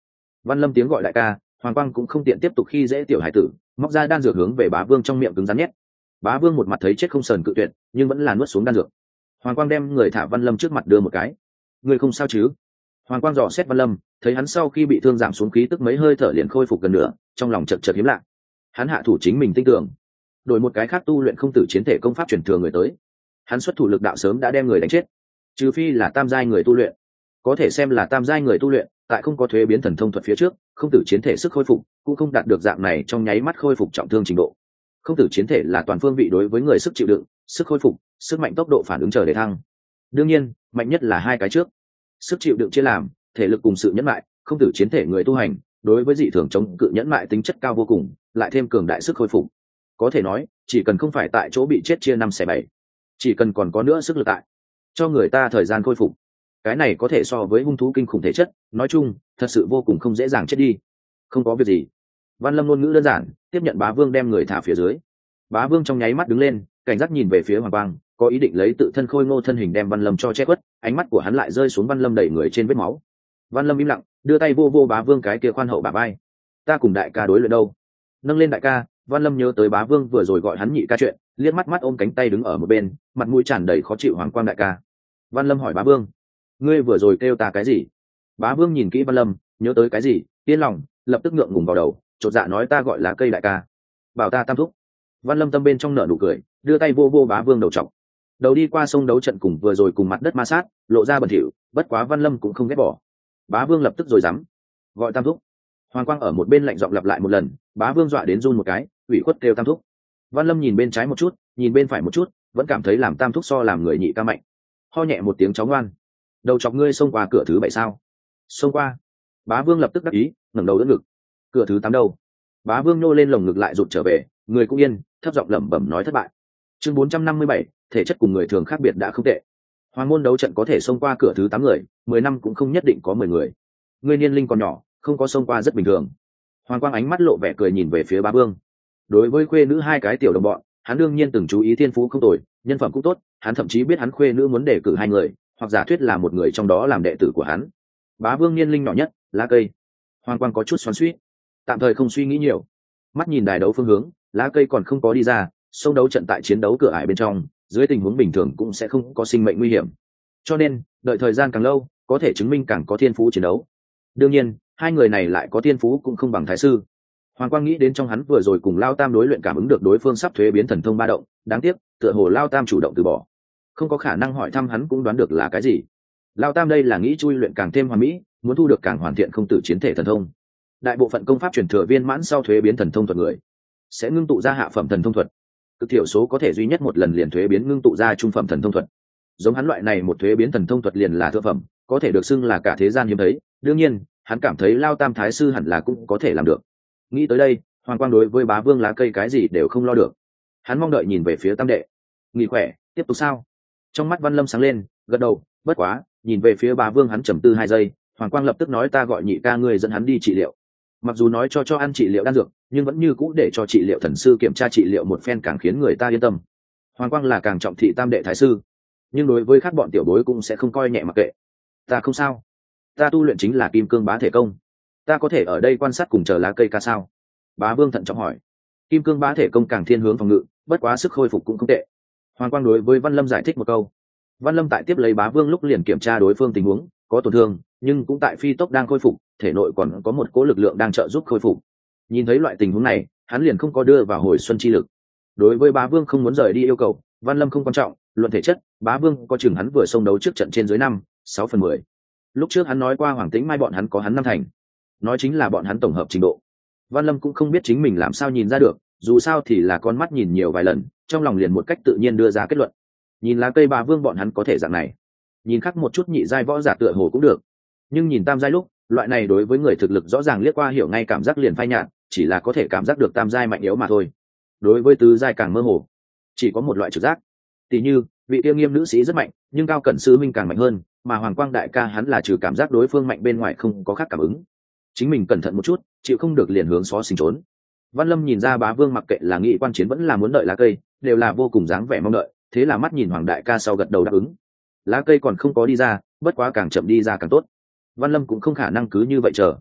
Văn Lâm tiếng gọi đại ca, Hoàng Quang cũng không tiện tiếp tục khi dễ tiểu hải tử, móc ra đan dược hướng về Bá Vương trong miệng cứng rắn nhét. Bá Vương một mặt thấy chết không sờn cự tuyệt, nhưng vẫn là nuốt xuống đan dược. Hoàng Quang đem người thả Văn Lâm trước mặt đưa một cái. Người không sao chứ? Hoàng Quang dò xét Văn Lâm, thấy hắn sau khi bị thương giảm xuống khí tức mấy hơi thở liền khôi phục gần nữa, trong lòng chợt chợt hiếm lạ. Hắn hạ thủ chính mình tin tưởng, đổi một cái khác tu luyện không tử chiến thể công pháp truyền thừa người tới, hắn xuất thủ lực đạo sớm đã đem người đánh chết. Trừ phi là tam giai người tu luyện, có thể xem là tam giai người tu luyện, tại không có thuế biến thần thông thuật phía trước, không tử chiến thể sức khôi phục cũng không đạt được dạng này trong nháy mắt khôi phục trọng thương trình độ. Không tử chiến thể là toàn phương vị đối với người sức chịu đựng, sức khôi phục, sức mạnh, tốc độ phản ứng chờ để thăng. Đương nhiên, mạnh nhất là hai cái trước. Sức chịu đựng chia làm thể lực cùng sự nhẫn mại, không tử chiến thể người tu hành đối với dị thường chống cự nhẫn mại tính chất cao vô cùng, lại thêm cường đại sức khôi phục. Có thể nói, chỉ cần không phải tại chỗ bị chết chia năm xẻ bảy, chỉ cần còn có nữa sức lực tại, cho người ta thời gian khôi phục, cái này có thể so với hung thú kinh khủng thể chất, nói chung thật sự vô cùng không dễ dàng chết đi. Không có việc gì. Văn Lâm ngôn ngữ đơn giản, tiếp nhận Bá Vương đem người thả phía dưới. Bá Vương trong nháy mắt đứng lên, cảnh giác nhìn về phía Hoàng Quang, có ý định lấy tự thân khôi ngô thân hình đem Văn Lâm cho che khuất, ánh mắt của hắn lại rơi xuống Văn Lâm đẩy người trên vết máu. Văn Lâm im lặng, đưa tay vô vô Bá Vương cái kia khoan hậu bả vai. Ta cùng đại ca đối luyện đâu? Nâng lên đại ca, Văn Lâm nhớ tới Bá Vương vừa rồi gọi hắn nhị ca chuyện, liếc mắt mắt ôm cánh tay đứng ở một bên, mặt mũi tràn đầy khó chịu. Hoàng Quang đại ca. Văn Lâm hỏi Bá Vương, ngươi vừa rồi kêu ta cái gì? Bá Vương nhìn kỹ Văn Lâm, nhớ tới cái gì, yên lòng, lập tức ngượng ngùng vào đầu, chột dạ nói ta gọi là cây đại ca, bảo ta tam thúc. Văn Lâm tâm bên trong nở nụ cười, đưa tay vô vô Bá Vương đầu trọc. Đầu đi qua sông đấu trận cùng vừa rồi cùng mặt đất ma sát, lộ ra bẩn thỉu, bất quá Văn Lâm cũng không ghét bỏ. Bá Vương lập tức rồi dám gọi tam thúc. Hoàng Quang ở một bên lạnh giọng lặp lại một lần, Bá Vương dọa đến run một cái, ủy khuất kêu tam thúc. Văn Lâm nhìn bên trái một chút, nhìn bên phải một chút, vẫn cảm thấy làm tam thúc so làm người nhị ca mạnh. Ho nhẹ một tiếng cháu ngoan. Đầu chọc ngươi xông qua cửa thứ bảy sao? Xông qua. Bá Vương lập tức đắc ý, ngẩng đầu đỡ ngực. Cửa thứ tám đâu? Bá Vương nô lên lồng ngực lại rụt trở về, người cũng yên, thấp giọng lẩm bẩm nói thất bại. Chương bốn trăm năm mươi bảy, thể chất cùng người thường khác biệt đã không tệ. Hoàng môn đấu trận có thể xông qua cửa thứ tám người, mười năm cũng không nhất định có mười người. Ngươi niên linh còn nhỏ, không có xông qua rất bình thường. Hoàng Quang ánh mắt lộ vẻ cười nhìn về phía Bá Vương. Đối với khuê nữ hai cái tiểu đồng bọn, hắn đương nhiên từng chú ý thiên phú không tồi, nhân phẩm cũng tốt, hắn thậm chí biết hắn khuê nữ muốn đề cử hai người, hoặc giả thuyết là một người trong đó làm đệ tử của hắn. Bá Vương niên linh nhỏ nhất, lá cây. Hoàng Quang có chút xoắn xuýt, tạm thời không suy nghĩ nhiều, mắt nhìn đài đấu phương hướng, lá cây còn không có đi ra, sông đấu trận tại chiến đấu cửa ải bên trong, dưới tình huống bình thường cũng sẽ không có sinh mệnh nguy hiểm, cho nên đợi thời gian càng lâu, có thể chứng minh càng có thiên phú chiến đấu. Đương nhiên, hai người này lại có thiên phú cũng không bằng thái sư. Hoàng Quang nghĩ đến trong hắn vừa rồi cùng Lao Tam đối luyện cảm ứng được đối phương sắp thuế biến thần thông ba động, đáng tiếc, tựa hồ Lao Tam chủ động từ bỏ, không có khả năng hỏi thăm hắn cũng đoán được là cái gì. Lao Tam đây là nghĩ chui luyện càng thêm hoàn mỹ, muốn thu được càng hoàn thiện không tử chiến thể thần thông. Đại bộ phận công pháp truyền thừa viên mãn sau thuế biến thần thông thuật người sẽ ngưng tụ ra hạ phẩm thần thông thuật, cực thiểu số có thể duy nhất một lần liền thuế biến ngưng tụ ra trung phẩm thần thông thuật. Giống hắn loại này một thuế biến thần thông thuật liền là thượng phẩm, có thể được xưng là cả thế gian hiếm thấy. Đương nhiên, hắn cảm thấy Lao Tam thái sư hẳn là cũng có thể làm được. Nghĩ tới đây, Hoàng Quang đối với Bá Vương lá cây cái gì đều không lo được. Hắn mong đợi nhìn về phía Tam đệ. Nghỉ khỏe, tiếp tục sao? Trong mắt Văn Lâm sáng lên, gật đầu, bất quá, nhìn về phía Bá Vương hắn trầm tư hai giây, Hoàng Quang lập tức nói ta gọi nhị ca ngươi dẫn hắn đi trị liệu. Mặc dù nói cho cho ăn trị liệu đan dược, nhưng vẫn như cũ để cho trị liệu thần sư kiểm tra trị liệu một phen càng khiến người ta yên tâm. Hoàng Quang là càng trọng thị Tam đệ thái sư, nhưng đối với các bọn tiểu bối cũng sẽ không coi nhẹ mặc kệ. Ta không sao, ta tu luyện chính là kim cương bá thể công, ta có thể ở đây quan sát cùng chờ lá cây ca sao? Bá Vương thận trọng hỏi. Kim cương bá thể công càng thiên hướng phòng ngự, bất quá sức khôi phục cũng không tệ. Hoàng Quang đối với Văn Lâm giải thích một câu. Văn Lâm tại tiếp lấy Bá Vương lúc liền kiểm tra đối phương tình huống, có tổn thương, nhưng cũng tại phi tốc đang khôi phục, thể nội còn có một cỗ lực lượng đang trợ giúp khôi phục. Nhìn thấy loại tình huống này, hắn liền không có đưa vào hồi xuân chi lực. Đối với Bá Vương không muốn rời đi yêu cầu, Văn Lâm không quan trọng, luận thể chất, Bá Vương có chừng hắn vừa xông đấu trước trận trên dưới năm, sáu phần mười. Lúc trước hắn nói qua Hoàng Tĩnh Mai bọn hắn có hắn năm thành, nói chính là bọn hắn tổng hợp trình độ. Văn Lâm cũng không biết chính mình làm sao nhìn ra được, dù sao thì là con mắt nhìn nhiều vài lần, trong lòng liền một cách tự nhiên đưa ra kết luận. Nhìn lá cây Bá Vương bọn hắn có thể dạng này, nhìn khắc một chút nhị giai võ giả tựa hồ cũng được, nhưng nhìn tam giai lúc, loại này đối với người thực lực rõ ràng liếc qua hiểu ngay cảm giác liền phai nhạt, chỉ là có thể cảm giác được tam giai mạnh yếu mà thôi. Đối với tứ giai càng mơ hồ, chỉ có một loại trực giác. Tỷ như vị tiêu nghiêm nữ sĩ rất mạnh, nhưng cao cẩn sư minh càng mạnh hơn, mà Hoàng Quang đại ca hắn là trừ cảm giác đối phương mạnh bên ngoài không có khác cảm ứng. Chính mình cẩn thận một chút, chịu không được liền hướng xó xỉnh trốn. Văn Lâm nhìn ra Bá Vương mặc kệ là nghị quan chiến vẫn là muốn đợi lá cây, đều là vô cùng dáng vẻ mong đợi, thế là mắt nhìn Hoàng đại ca sau gật đầu đáp ứng. Lá cây còn không có đi ra, bất quá càng chậm đi ra càng tốt. Văn Lâm cũng không khả năng cứ như vậy chờ.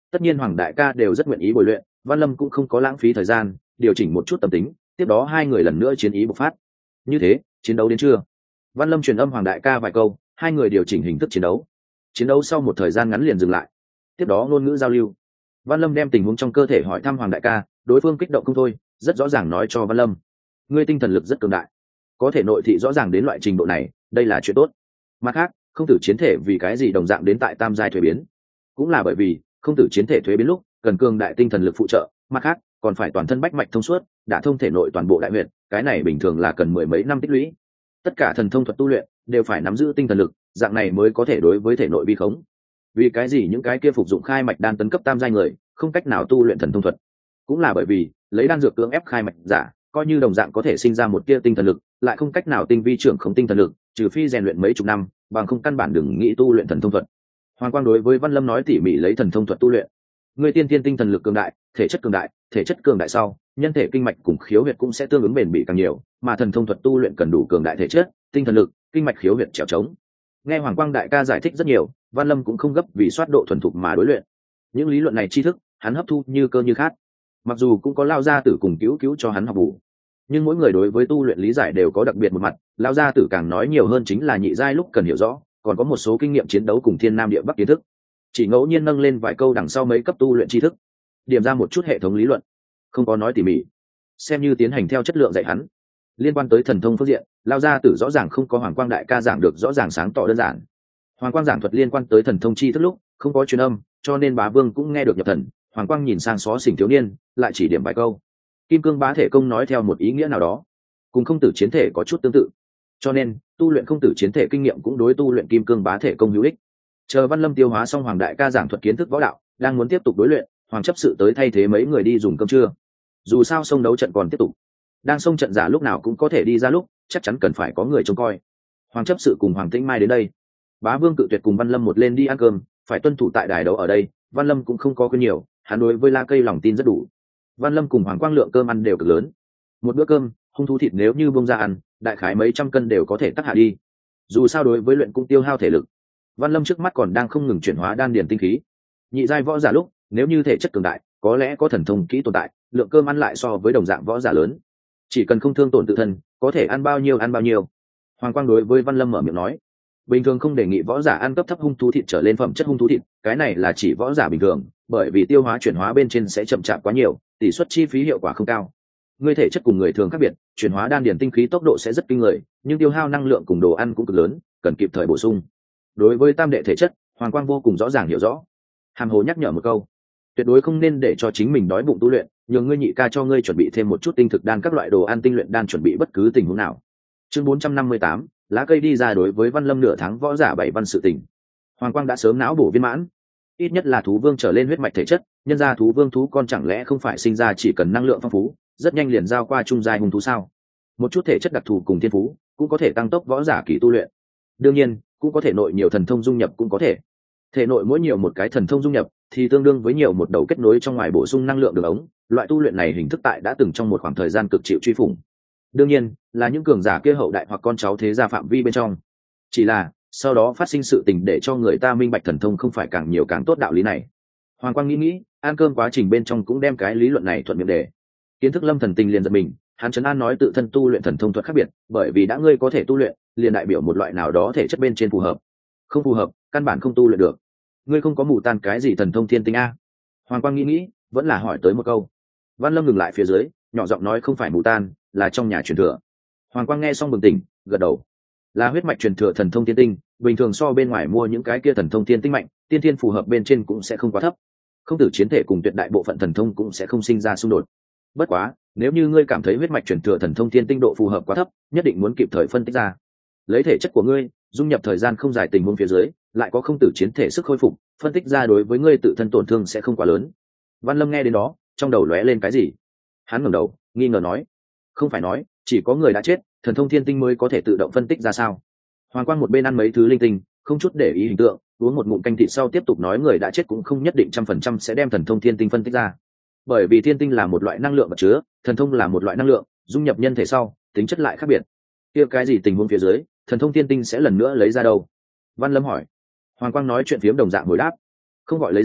Tất nhiên hoàng đại ca đều rất nguyện ý bồi luyện, Văn Lâm cũng không có lãng phí thời gian, điều chỉnh một chút tâm tính, tiếp đó hai người lần nữa chiến ý bộc phát. Như thế chiến đấu đến trưa, Văn Lâm truyền âm hoàng đại ca vài câu, hai người điều chỉnh hình thức chiến đấu. Chiến đấu sau một thời gian ngắn liền dừng lại, tiếp đó ngôn ngữ giao lưu. Văn Lâm đem tình huống trong cơ thể hỏi thăm hoàng đại ca, đối phương kích động không thôi, rất rõ ràng nói cho Văn Lâm, ngươi tinh thần lực rất cường đại, có thể nội thị rõ ràng đến loại trình độ này, đây là chuyện tốt. Mặt khác, không tử chiến thể vì cái gì đồng dạng đến tại tam giai thuế biến, cũng là bởi vì không tử chiến thể thuế biến lúc cần cường đại tinh thần lực phụ trợ, mặt khác còn phải toàn thân bách mạch thông suốt, đã thông thể nội toàn bộ đại huyệt, cái này bình thường là cần mười mấy năm tích lũy. Tất cả thần thông thuật tu luyện đều phải nắm giữ tinh thần lực, dạng này mới có thể đối với thể nội vi khống. Vì cái gì những cái kia phục dụng khai mạch đan tấn cấp tam giai người không cách nào tu luyện thần thông thuật, cũng là bởi vì lấy đan dược cưỡng ép khai mạch giả, coi như đồng dạng có thể sinh ra một tia tinh thần lực, lại không cách nào tinh vi trưởng không tinh thần lực, trừ phi rèn luyện mấy chục năm, bằng không căn bản đừng nghĩ tu luyện thần thông thuật. Hoàng Quang đối với Văn Lâm nói tỉ mỉ lấy thần thông thuật tu luyện. Người tiên tiên tinh thần lực cường đại, thể chất cường đại, thể chất cường đại sau, nhân thể kinh mạch cùng khiếu huyệt cũng sẽ tương ứng bền bỉ càng nhiều, mà thần thông thuật tu luyện cần đủ cường đại thể chất, tinh thần lực, kinh mạch khiếu huyệt trèo trống. Nghe Hoàng Quang đại ca giải thích rất nhiều, Văn Lâm cũng không gấp vì soát độ thuần thục mà đối luyện. Những lý luận này tri thức, hắn hấp thu như cơ như khát. Mặc dù cũng có lao gia tử cùng cứu cứu cho hắn học bù, nhưng mỗi người đối với tu luyện lý giải đều có đặc biệt một mặt. Lao gia tử càng nói nhiều hơn chính là nhị giai lúc cần hiểu rõ, còn có một số kinh nghiệm chiến đấu cùng thiên nam địa bắc kiến thức, chỉ ngẫu nhiên nâng lên vài câu đằng sau mấy cấp tu luyện tri thức, điểm ra một chút hệ thống lý luận, không có nói tỉ mỉ, xem như tiến hành theo chất lượng dạy hắn. Liên quan tới thần thông phương diện, Lao gia tử rõ ràng không có Hoàng Quang đại ca giảng được rõ ràng sáng tỏ đơn giản. Hoàng Quang giảng thuật liên quan tới thần thông chi thức lúc không có truyền âm, cho nên bá vương cũng nghe được nhập thần. Hoàng Quang nhìn sang xó xỉnh thiếu niên, lại chỉ điểm vài câu. Kim cương bá thể công nói theo một ý nghĩa nào đó, cùng không tử chiến thể có chút tương tự, cho nên tu luyện không tử chiến thể kinh nghiệm cũng đối tu luyện kim cương bá thể công hữu ích. Chờ Văn Lâm tiêu hóa xong hoàng đại ca giảng thuật kiến thức võ đạo, đang muốn tiếp tục đối luyện, hoàng chấp sự tới thay thế mấy người đi dùng cơm trưa. Dù sao sông đấu trận còn tiếp tục, đang sông trận giả lúc nào cũng có thể đi ra lúc, chắc chắn cần phải có người trông coi. Hoàng chấp sự cùng Hoàng Tĩnh Mai đến đây, bá vương cự tuyệt cùng Văn Lâm một lên đi ăn cơm, phải tuân thủ tại đài đấu ở đây. Văn Lâm cũng không có quên nhiều, hắn đối với La Cây lòng tin rất đủ. Văn Lâm cùng Hoàng Quang lượng cơm ăn đều cực lớn, một bữa cơm hung thú thịt nếu như bông ra ăn, đại khái mấy trăm cân đều có thể tắc hạ đi. Dù sao đối với luyện cũng tiêu hao thể lực. Văn Lâm trước mắt còn đang không ngừng chuyển hóa đan điền tinh khí. Nhị giai võ giả lúc, nếu như thể chất cường đại, có lẽ có thần thông kỹ tồn tại, lượng cơm ăn lại so với đồng dạng võ giả lớn. Chỉ cần không thương tổn tự thân, có thể ăn bao nhiêu ăn bao nhiêu. Hoàng Quang đối với Văn Lâm mở miệng nói, bình thường không đề nghị võ giả ăn cấp thấp hung thú thịt trở lên phẩm chất hung thú thịt, cái này là chỉ võ giả bình thường, bởi vì tiêu hóa chuyển hóa bên trên sẽ chậm chạp quá nhiều, tỷ suất chi phí hiệu quả không cao. Người thể chất cùng người thường khác biệt, chuyển hóa đan điền tinh khí tốc độ sẽ rất kinh người, nhưng tiêu hao năng lượng cùng đồ ăn cũng cực lớn, cần kịp thời bổ sung. Đối với tam đệ thể chất, Hoàng Quang vô cùng rõ ràng hiểu rõ. Hàm hồ nhắc nhở một câu, tuyệt đối không nên để cho chính mình đói bụng tu luyện, nhường ngươi nhị ca cho ngươi chuẩn bị thêm một chút tinh thực đan, các loại đồ ăn tinh luyện đan chuẩn bị bất cứ tình huống nào. Chương bốn trăm năm mươi tám, lá cây đi ra. Đối với Văn Lâm nửa tháng võ giả bảy văn sự tình, Hoàng Quang đã sớm não bổ viên mãn, ít nhất là thú vương trở lên huyết mạch thể chất, nhân ra thú vương thú con chẳng lẽ không phải sinh ra chỉ cần năng lượng phong phú, rất nhanh liền giao qua trung giai hung thú sao? Một chút thể chất đặc thù cùng thiên phú cũng có thể tăng tốc võ giả kỳ tu luyện. Đương nhiên, cũng có thể nội nhiều thần thông dung nhập cũng có thể. Thể nội mỗi nhiều một cái thần thông dung nhập thì tương đương với nhiều một đầu kết nối trong ngoài bổ sung năng lượng đường ống, loại tu luyện này hình thức tại đã từng trong một khoảng thời gian cực chịu truy phủng. Đương nhiên, là những cường giả kia hậu đại hoặc con cháu thế gia phạm vi bên trong. Chỉ là, sau đó phát sinh sự tình để cho người ta minh bạch thần thông không phải càng nhiều càng tốt đạo lý này. Hoàng Quang nghĩ nghĩ, ăn cơm quá trình bên trong cũng đem cái lý luận này thuận miệng đề. Kiến thức Lâm Thần Tình liền giật mình, hắn trấn an nói tự thân tu luyện thần thông thuật khác biệt, bởi vì đã ngươi có thể tu luyện, liền đại biểu một loại nào đó thể chất bên trên phù hợp. Không phù hợp, căn bản không tu luyện được. Ngươi không có mù tan cái gì thần thông thiên tinh a? Hoàng Quang nghĩ nghĩ, vẫn là hỏi tới một câu. Văn Lâm ngừng lại phía dưới, nhỏ giọng nói không phải mù tan, là trong nhà truyền thừa. Hoàng Quang nghe xong bừng tỉnh, gật đầu. Là huyết mạch truyền thừa thần thông thiên tinh, bình thường so bên ngoài mua những cái kia thần thông thiên tinh mạnh, tiên thiên phù hợp bên trên cũng sẽ không quá thấp. Không tử chiến thể cùng tuyệt đại bộ phận thần thông cũng sẽ không sinh ra xung đột. Bất quá, nếu như ngươi cảm thấy huyết mạch truyền thừa thần thông thiên tinh độ phù hợp quá thấp, nhất định muốn kịp thời phân tích ra. Lấy thể chất của ngươi, dung nhập thời gian không dài tình huống phía dưới, lại có không tử chiến thể sức khôi phục, phân tích ra đối với ngươi tự thân tổn thương sẽ không quá lớn. Văn Lâm nghe đến đó, trong đầu lóe lên cái gì? Hắn ngẩng đầu, nghi ngờ nói, không phải nói chỉ có người đã chết, thần thông thiên tinh mới có thể tự động phân tích ra sao? Hoàng Quang một bên ăn mấy thứ linh tinh, không chút để ý hình tượng, uống một ngụm canh thịt sau tiếp tục nói, người đã chết cũng không nhất định trăm phần trăm sẽ đem thần thông thiên tinh phân tích ra, bởi vì thiên tinh là một loại năng lượng vật chứa, thần thông là một loại năng lượng, dung nhập nhân thể sau, tính chất lại khác biệt. Kia cái gì tình huống phía dưới, thần thông thiên tinh sẽ lần nữa lấy ra đâu? Văn Lâm hỏi. Hoàng Quang nói chuyện phiếm đồng dạng hồi đáp, không gọi lấy ra,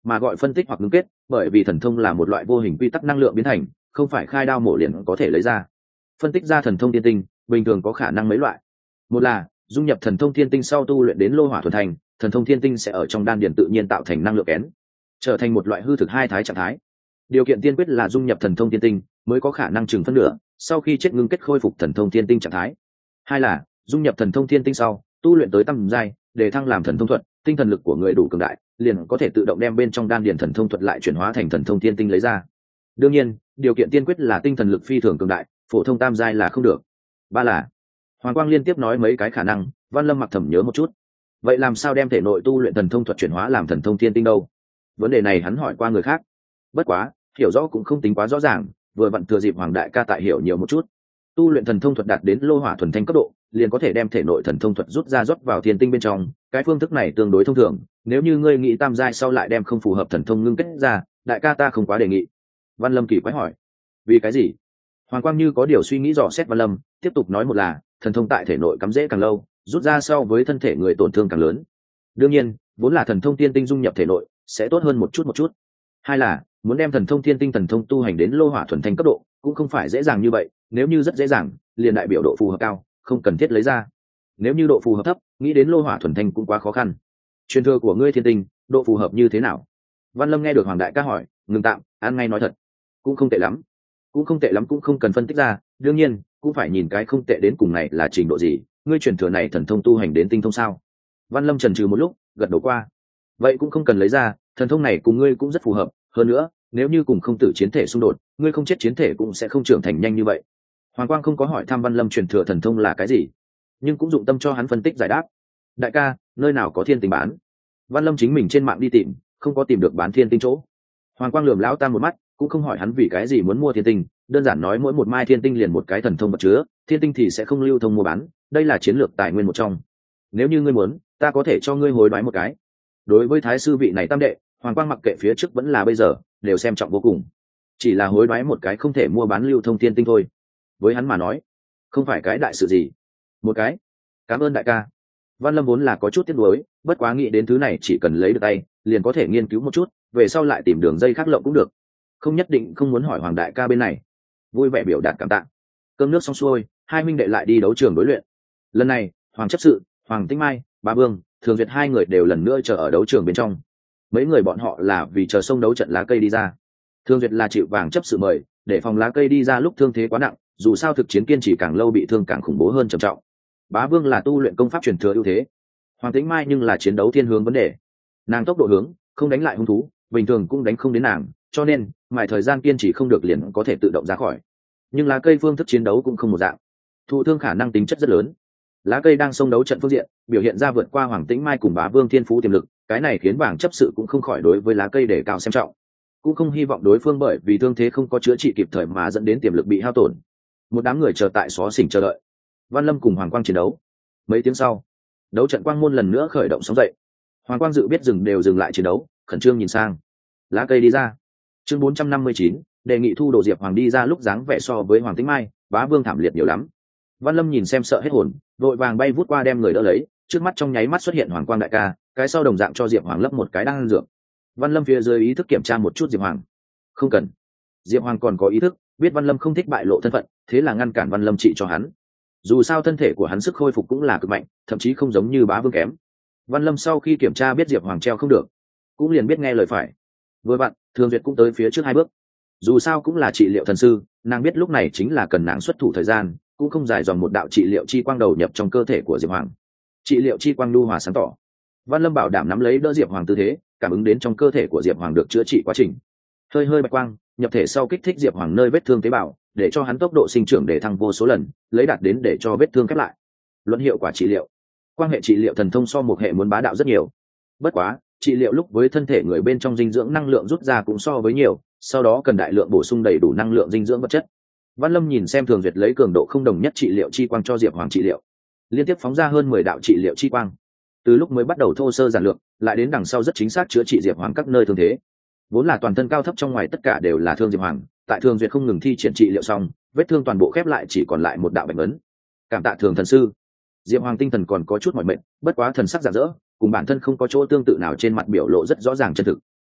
mà gọi phân tích hoặc ngưng kết, bởi vì thần thông là một loại vô hình quy tắc năng lượng biến thành, không phải khai đao mổ liền có thể lấy ra. Phân tích ra thần thông thiên tinh bình thường có khả năng mấy loại. Một là dung nhập thần thông thiên tinh sau tu luyện đến lô hỏa thuần thành, thần thông thiên tinh sẽ ở trong đan điền tự nhiên tạo thành năng lượng kén, trở thành một loại hư thực hai thái trạng thái. Điều kiện tiên quyết là dung nhập thần thông thiên tinh mới có khả năng chừng phân nửa sau khi chết ngưng kết khôi phục thần thông thiên tinh trạng thái. Hai là dung nhập thần thông thiên tinh sau tu luyện tới tam giai, để thăng làm thần thông thuật, tinh thần lực của người đủ cường đại, liền có thể tự động đem bên trong đan điền thần thông thuật lại chuyển hóa thành thần thông thiên tinh lấy ra. Đương nhiên, điều kiện tiên quyết là tinh thần lực phi thường cường đại, phổ thông tam giai là không được. Ba là Hoàng Quang liên tiếp nói mấy cái khả năng, Văn Lâm mặc thầm nhớ một chút. Vậy làm sao đem thể nội tu luyện thần thông thuật chuyển hóa làm thần thông thiên tinh đâu? Vấn đề này hắn hỏi qua người khác, bất quá hiểu rõ cũng không tính quá rõ ràng, vừa vặn thừa dịp Hoàng đại ca tại hiểu nhiều một chút. Tu luyện thần thông thuật đạt đến lô hỏa thuần thanh cấp độ, liền có thể đem thể nội thần thông thuật rút ra rót vào thiên tinh bên trong. Cái phương thức này tương đối thông thường, nếu như ngươi nghĩ tam giai sau lại đem không phù hợp thần thông ngưng kết ra, đại ca ta không quá đề nghị. Văn Lâm kỳ quái hỏi, vì cái gì? Hoàng Quang như có điều suy nghĩ dò xét Văn Lâm, tiếp tục nói một là thần thông tại thể nội cắm rễ càng lâu, rút ra so với thân thể người tổn thương càng lớn. Đương nhiên, vốn là thần thông tiên tinh dung nhập thể nội sẽ tốt hơn một chút một chút. Hai là muốn đem thần thông thiên tinh thần thông tu hành đến lô hỏa thuần thanh cấp độ cũng không phải dễ dàng như vậy, nếu như rất dễ dàng liền đại biểu độ phù hợp cao, không cần thiết lấy ra. Nếu như độ phù hợp thấp, nghĩ đến lô hỏa thuần thanh cũng quá khó khăn. Truyền thừa của ngươi thiên tinh độ phù hợp như thế nào? Văn Lâm nghe được Hoàng đại ca hỏi, ngừng tạm, ăn ngay nói thật, cũng không tệ lắm. Cũng không tệ lắm cũng không cần phân tích ra, đương nhiên cũng phải nhìn cái không tệ đến cùng này là trình độ gì. Ngươi truyền thừa này thần thông tu hành đến tinh thông sao? Văn Lâm chần chừ một lúc, gật đầu qua. Vậy cũng không cần lấy ra, thần thông này cùng ngươi cũng rất phù hợp, hơn nữa nếu như cùng không tử chiến thể xung đột, ngươi không chết chiến thể cũng sẽ không trưởng thành nhanh như vậy. Hoàng Quang không có hỏi thăm Văn Lâm truyền thừa thần thông là cái gì, nhưng cũng dụng tâm cho hắn phân tích giải đáp. Đại ca, nơi nào có thiên tinh bán? Văn Lâm chính mình trên mạng đi tìm, không có tìm được bán thiên tinh chỗ. Hoàng Quang lườm lão tam một mắt, cũng không hỏi hắn vì cái gì muốn mua thiên tinh, đơn giản nói mỗi một mai thiên tinh liền một cái thần thông vật chứa, thiên tinh thì sẽ không lưu thông mua bán, đây là chiến lược tài nguyên một trong. Nếu như ngươi muốn, ta có thể cho ngươi hối đoái một cái. Đối với thái sư vị này tam đệ, Hoàng Quang mặc kệ phía trước vẫn là bây giờ đều xem trọng vô cùng, chỉ là hối đoái một cái không thể mua bán lưu thông thiên tinh thôi, với hắn mà nói không phải cái đại sự gì. Một cái, cảm ơn đại ca. Văn Lâm vốn là có chút tiếc nuối, bất quá nghĩ đến thứ này chỉ cần lấy được tay liền có thể nghiên cứu một chút, về sau lại tìm đường dây khác lộng cũng được, không nhất định không muốn hỏi Hoàng đại ca bên này. Vui vẻ biểu đạt cảm tạ. Cơm nước xong xuôi, hai huynh đệ lại đi đấu trường đối luyện. Lần này Hoàng chấp sự, Hoàng Tĩnh Mai, Bá Vương, Thường Duyệt hai người đều lần nữa chờ ở đấu trường bên trong. Mấy người bọn họ là vì chờ xông đấu trận lá cây đi ra. Thường Duyệt là chịu Vàng chấp sự mời, để phòng lá cây đi ra lúc thương thế quá nặng, dù sao thực chiến kiên trì càng lâu bị thương càng khủng bố hơn trầm trọng. Bá Vương là tu luyện công pháp truyền thừa ưu thế. Hoàng Tĩnh Mai nhưng là chiến đấu thiên hướng vấn đề, nàng tốc độ hướng không đánh lại hung thú bình thường cũng đánh không đến nàng, cho nên mãi thời gian kiên trì không được liền có thể tự động ra khỏi. Nhưng lá cây phương thức chiến đấu cũng không một dạng, thụ thương khả năng tính chất rất lớn. Lá cây đang xông đấu trận phương diện biểu hiện ra vượt qua Hoàng Tĩnh Mai cùng Bá Vương thiên phú tiềm lực, cái này khiến Vàng chấp sự cũng không khỏi đối với lá cây để cao xem trọng, cũng không hy vọng đối phương bởi vì thương thế không có chữa trị kịp thời mà dẫn đến tiềm lực bị hao tổn. Một đám người chờ tại xó xỉnh chờ đợi Văn Lâm cùng Hoàng Quang chiến đấu. Mấy tiếng sau, đấu trận quang môn lần nữa khởi động sóng dậy. Hoàng Quang dự biết dừng đều dừng lại chiến đấu, khẩn trương nhìn sang. Lá cây đi ra. Chương bốn trăm năm mươi chín, đề nghị thu đồ Diệp Hoàng đi ra lúc dáng vẻ so với Hoàng Tĩnh Mai, Bá Vương thảm liệt nhiều lắm. Văn Lâm nhìn xem sợ hết hồn, vội vàng bay vút qua đem người đỡ lấy, trước mắt trong nháy mắt xuất hiện Hoàng Quang đại ca, cái sau đồng dạng cho Diệp Hoàng lấp một cái đang dược. Văn Lâm phía dưới ý thức kiểm tra một chút Diệp Hoàng. Không cần. Diệp Hoàng còn có ý thức, biết Văn Lâm không thích bại lộ thân phận, thế là ngăn cản Văn Lâm trị cho hắn. Dù sao thân thể của hắn sức khôi phục cũng là cực mạnh, thậm chí không giống như Bá Vương kém. Văn Lâm sau khi kiểm tra biết Diệp Hoàng treo không được, cũng liền biết nghe lời phải. Vừa vặn, Thường Duyệt cũng tới phía trước hai bước. Dù sao cũng là trị liệu thần sư, nàng biết lúc này chính là cần nàng xuất thủ thời gian, cũng không dài dòng một đạo trị liệu chi quang đầu nhập trong cơ thể của Diệp Hoàng. Trị liệu chi quang nhu hòa sáng tỏ. Văn Lâm bảo đảm nắm lấy đỡ Diệp Hoàng tư thế, cảm ứng đến trong cơ thể của Diệp Hoàng được chữa trị quá trình. Hơi hơi bạch quang nhập thể sau kích thích Diệp Hoàng nơi vết thương tế bào, để cho hắn tốc độ sinh trưởng để thăng vô số lần, lấy đạt đến để cho vết thương khép lại. Luận hiệu quả trị liệu, quan hệ trị liệu thần thông so một hệ muốn bá đạo rất nhiều. Bất quá, trị liệu lúc với thân thể người bên trong dinh dưỡng năng lượng rút ra cũng so với nhiều, sau đó cần đại lượng bổ sung đầy đủ năng lượng dinh dưỡng vật chất. Văn Lâm nhìn xem Thường Duyệt lấy cường độ không đồng nhất trị liệu chi quang cho Diệp Hoàng trị liệu, liên tiếp phóng ra hơn mười đạo trị liệu chi quang. Từ lúc mới bắt đầu thô sơ giản lược, lại đến đằng sau rất chính xác chữa trị Diệp Hoàng các nơi thương thế. Vốn là toàn thân cao thấp trong ngoài tất cả đều là thương Diệp Hoàng, tại Thường Duyệt không ngừng thi triển trị liệu xong, vết thương toàn bộ khép lại chỉ còn lại một đạo bệnh ấn. Cảm tạ Thường thần sư. Diệp Hoàng tinh thần còn có chút mỏi mệt, bất quá thần sắc rạng rỡ, cùng bản thân không có chỗ tương tự nào trên mặt biểu lộ rất rõ ràng chân thực.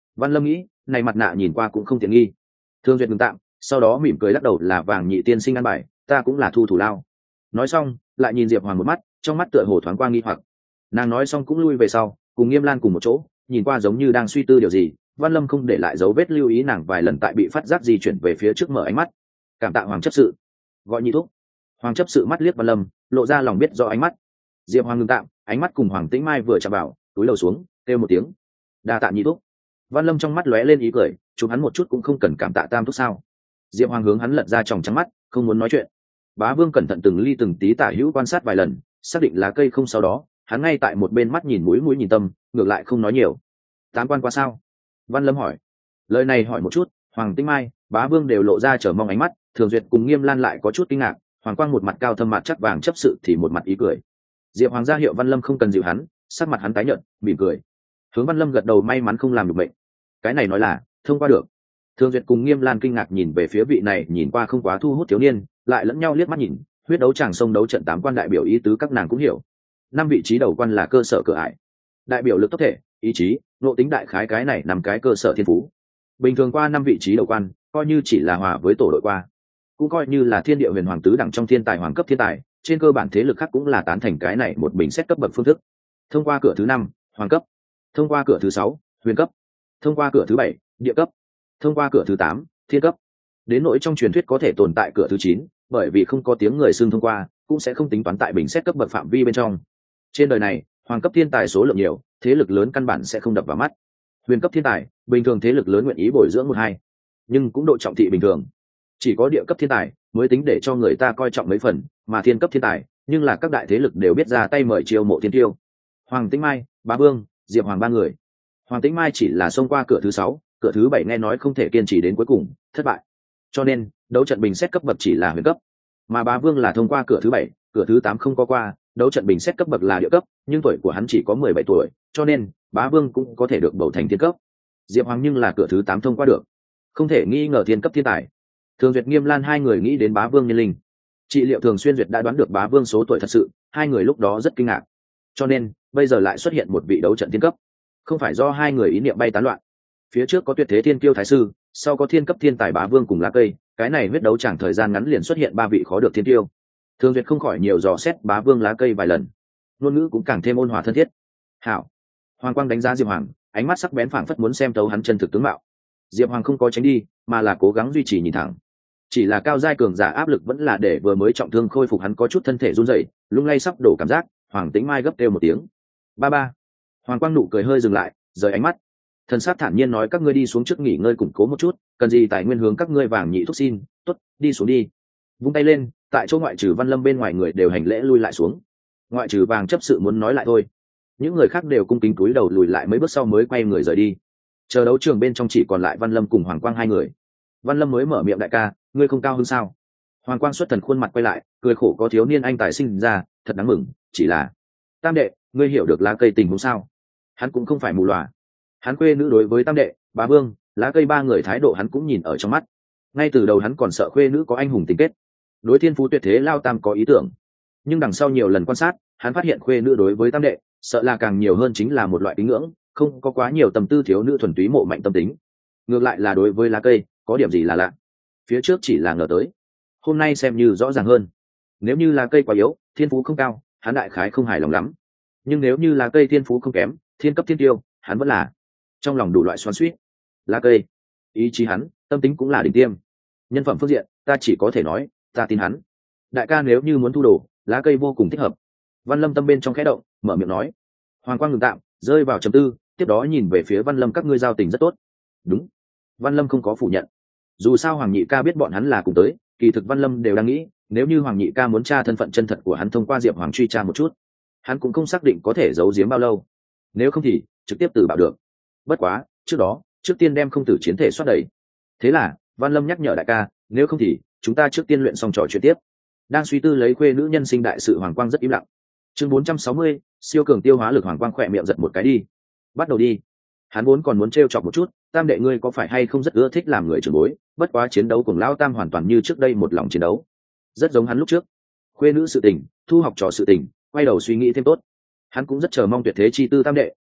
Văn Lâm nghĩ, này mặt nạ nhìn qua cũng không tiện nghi. Thương Duyệt ngừng tạm, sau đó mỉm cười lắc đầu là vàng nhị tiên sinh ăn bài, ta cũng là thu thủ lao. Nói xong, lại nhìn Diệp Hoàng một mắt, trong mắt tựa hồ thoáng qua nghi hoặc. Nàng nói xong cũng lui về sau, cùng Nghiêm Lan cùng một chỗ, nhìn qua giống như đang suy tư điều gì. Văn Lâm không để lại dấu vết lưu ý nàng vài lần tại bị phát giác di chuyển về phía trước mở ánh mắt. Cảm tạ Hoàng chấp sự, gọi nhị thúc. Hoàng chấp sự mắt liếc Văn Lâm, lộ ra lòng biết do ánh mắt. Diệp Hoàng ngừng tạm, ánh mắt cùng Hoàng Tĩnh Mai vừa chạm vào, túi lầu xuống, kêu một tiếng, đa tạ nhị thúc. Văn Lâm trong mắt lóe lên ý cười, chụp hắn một chút cũng không cần cảm tạ tam thúc sao? Diệp Hoàng hướng hắn lật ra tròng trắng mắt, không muốn nói chuyện. Bá Vương cẩn thận từng ly từng tí tả hữu quan sát vài lần, xác định lá cây không, sau đó hắn ngay tại một bên mắt nhìn mũi mũi nhìn tâm, ngược lại không nói nhiều. Tám quan qua sao? Văn Lâm hỏi. Lời này hỏi một chút, Hoàng Tĩnh Mai, Bá Vương đều lộ ra chờ mong ánh mắt, Thường Duyệt cùng Nghiêm Lan lại có chút kinh ngạc, Hoàng Quang một mặt cao thâm mặt chắc vàng chấp sự thì một mặt ý cười. Diệp Hoàng ra hiệu Văn Lâm không cần dịu hắn, sắc mặt hắn tái nhợt, mỉm cười. Hướng Văn Lâm gật đầu may mắn không làm được bệnh. Cái này nói là thông qua được. Thường Duyệt cùng Nghiêm Lan kinh ngạc nhìn về phía vị này nhìn qua không quá thu hút thiếu niên, lại lẫn nhau liếc mắt nhìn, huyết đấu tràng sông đấu trận tám quan đại biểu ý tứ các nàng cũng hiểu. Năm vị trí đầu quan là cơ sở cửa ải. Đại biểu lực tốc thể, ý chí, nội tính đại khái cái này nằm cái cơ sở thiên phú. Bình thường qua năm vị trí đầu quan, coi như chỉ là hòa với tổ đội qua, cũng coi như là thiên địa huyền hoàng tứ đẳng trong thiên tài hoàng cấp thiên tài, trên cơ bản thế lực khác cũng là tán thành cái này một bình xét cấp bậc phương thức. Thông qua cửa thứ năm, hoàng cấp. Thông qua cửa thứ sáu, huyền cấp. Thông qua cửa thứ bảy, địa cấp. Thông qua cửa thứ tám, thiên cấp. Đến nỗi trong truyền thuyết có thể tồn tại cửa thứ chín, bởi vì không có tiếng người xưng thông qua, cũng sẽ không tính toán tại bình xét cấp bậc phạm vi bên trong. Trên đời này, hoàng cấp thiên tài số lượng nhiều, thế lực lớn căn bản sẽ không đập vào mắt. Huyền cấp thiên tài, bình thường thế lực lớn nguyện ý bồi dưỡng một hai, nhưng cũng độ trọng thị bình thường. Chỉ có địa cấp thiên tài mới tính để cho người ta coi trọng mấy phần, mà thiên cấp thiên tài, nhưng là các đại thế lực đều biết ra tay mời chiêu mộ thiên tiêu. Hoàng Tĩnh Mai, Bá Vương, Diệp Hoàng ba người. Hoàng Tĩnh Mai chỉ là xông qua cửa thứ sáu, cửa thứ bảy nghe nói không thể kiên trì đến cuối cùng, thất bại. Cho nên, đấu trận bình xét cấp bậc chỉ là huyền cấp, mà Bá Vương là thông qua cửa thứ bảy, cửa thứ tám không có qua, đấu trận bình xét cấp bậc là địa cấp, nhưng tuổi của hắn chỉ có mười bảy tuổi, cho nên Bá Vương cũng có thể được bầu thành thiên cấp. Diệp Hoàng nhưng là cửa thứ tám thông qua được, không thể nghi ngờ thiên cấp thiên tài. Thường Duyệt Nghiêm Lan hai người nghĩ đến Bá Vương nhân linh. Trị liệu Thường Xuyên Duyệt đã đoán được Bá Vương số tuổi thật sự, hai người lúc đó rất kinh ngạc. Cho nên, bây giờ lại xuất hiện một vị đấu trận thiên cấp, không phải do hai người ý niệm bay tán loạn. Phía trước có tuyệt thế thiên kiêu thái sư, sau có thiên cấp thiên tài Bá Vương cùng lá cây, cái này huyết đấu chẳng thời gian ngắn liền xuất hiện ba vị khó được thiên kiêu. Thường Duyệt không khỏi nhiều dò xét Bá Vương lá cây vài lần, ngôn ngữ cũng càng thêm ôn hòa thân thiết. Hảo. Hoàng Quang đánh giá Diệp Hoàng, ánh mắt sắc bén phảng phất muốn xem thấu hắn chân thực tướng mạo. Diệp Hoàng không có tránh đi, mà là cố gắng duy trì nhìn thẳng. Chỉ là cao giai cường giả áp lực vẫn là để vừa mới trọng thương khôi phục hắn có chút thân thể run rẩy, lung lay sắp đổ cảm giác. Hoàng Tĩnh Mai gấp kêu một tiếng, ba ba. Hoàng Quang nụ cười hơi dừng lại, rời ánh mắt, thần sắc thản nhiên nói các ngươi đi xuống trước nghỉ ngơi củng cố một chút, cần gì tài nguyên hướng các ngươi vàng nhị thúc xin, tốt, đi xuống đi. Vung tay lên, tại chỗ ngoại trừ Văn Lâm bên ngoài người đều hành lễ lui lại xuống. Ngoại trừ vàng chấp sự muốn nói lại thôi, những người khác đều cung kính cúi đầu lùi lại mấy bước sau mới quay người rời đi. Chờ đấu trường bên trong chỉ còn lại Văn Lâm cùng Hoàng Quang hai người. Văn Lâm mới mở miệng, đại ca, ngươi không cao hơn sao? Hoàng Quang xuất thần khuôn mặt quay lại, cười khổ có thiếu niên anh tài sinh ra, thật đáng mừng, chỉ là Tam đệ, ngươi hiểu được lá cây tình huống sao? Hắn cũng không phải mù lòa. Hắn quê nữ đối với Tam đệ, Bá Vương, lá cây ba người thái độ hắn cũng nhìn ở trong mắt. Ngay từ đầu hắn còn sợ khuê nữ có anh hùng tình kết, đối thiên phú tuyệt thế Lao Tam có ý tưởng, nhưng đằng sau nhiều lần quan sát, hắn phát hiện khuê nữ đối với Tam đệ, sợ là càng nhiều hơn chính là một loại tín ngưỡng, không có quá nhiều tâm tư thiếu nữ thuần túy mộ mạnh tâm tính. Ngược lại là đối với lá cây, có điểm gì là lạ. Phía trước chỉ là ngờ tới, hôm nay xem như rõ ràng hơn. Nếu như lá cây quá yếu, thiên phú không cao, hắn đại khái không hài lòng lắm. Nhưng nếu như lá cây thiên phú không kém, thiên cấp thiên tiêu, hắn vẫn là trong lòng đủ loại xoắn xuýt. Lá cây, ý chí hắn, tâm tính cũng là đỉnh tiêm. Nhân phẩm phương diện, ta chỉ có thể nói, ta tin hắn. Đại ca nếu như muốn thu đồ, lá cây vô cùng thích hợp. Văn Lâm tâm bên trong khẽ động, mở miệng nói. Hoàng Quang ngừng tạm, rơi vào trầm tư, tiếp đó nhìn về phía Văn Lâm, các ngươi giao tình rất tốt. Đúng. Văn Lâm không có phủ nhận. Dù sao Hoàng Nhị ca biết bọn hắn là cùng tới, kỳ thực Văn Lâm đều đang nghĩ, nếu như Hoàng Nhị ca muốn tra thân phận chân thật của hắn thông qua Diệp Hoàng truy tra một chút, hắn cũng không xác định có thể giấu giếm bao lâu. Nếu không thì trực tiếp từ bảo được. Bất quá, trước đó, trước tiên đem không tử chiến thể soát đầy. Thế là, Văn Lâm nhắc nhở đại ca, nếu không thì chúng ta trước tiên luyện xong trò chuyện tiếp. Đang suy tư lấy khuê nữ nhân sinh đại sự, Hoàng Quang rất im lặng. Chương bốn trăm sáu mươi, siêu cường tiêu hóa lực. Hoàng Quang khỏe miệng giật một cái, đi. Bắt đầu đi. Hắn vốn còn muốn trêu chọc một chút, Tam đệ ngươi có phải hay không rất ưa thích làm người trưởng bối, bất quá chiến đấu cùng Lão Tam hoàn toàn như trước đây một lòng chiến đấu. Rất giống hắn lúc trước. Khuê nữ sự tình, thu học trò sự tình, quay đầu suy nghĩ thêm tốt. Hắn cũng rất chờ mong tuyệt thế chi tư Tam đệ,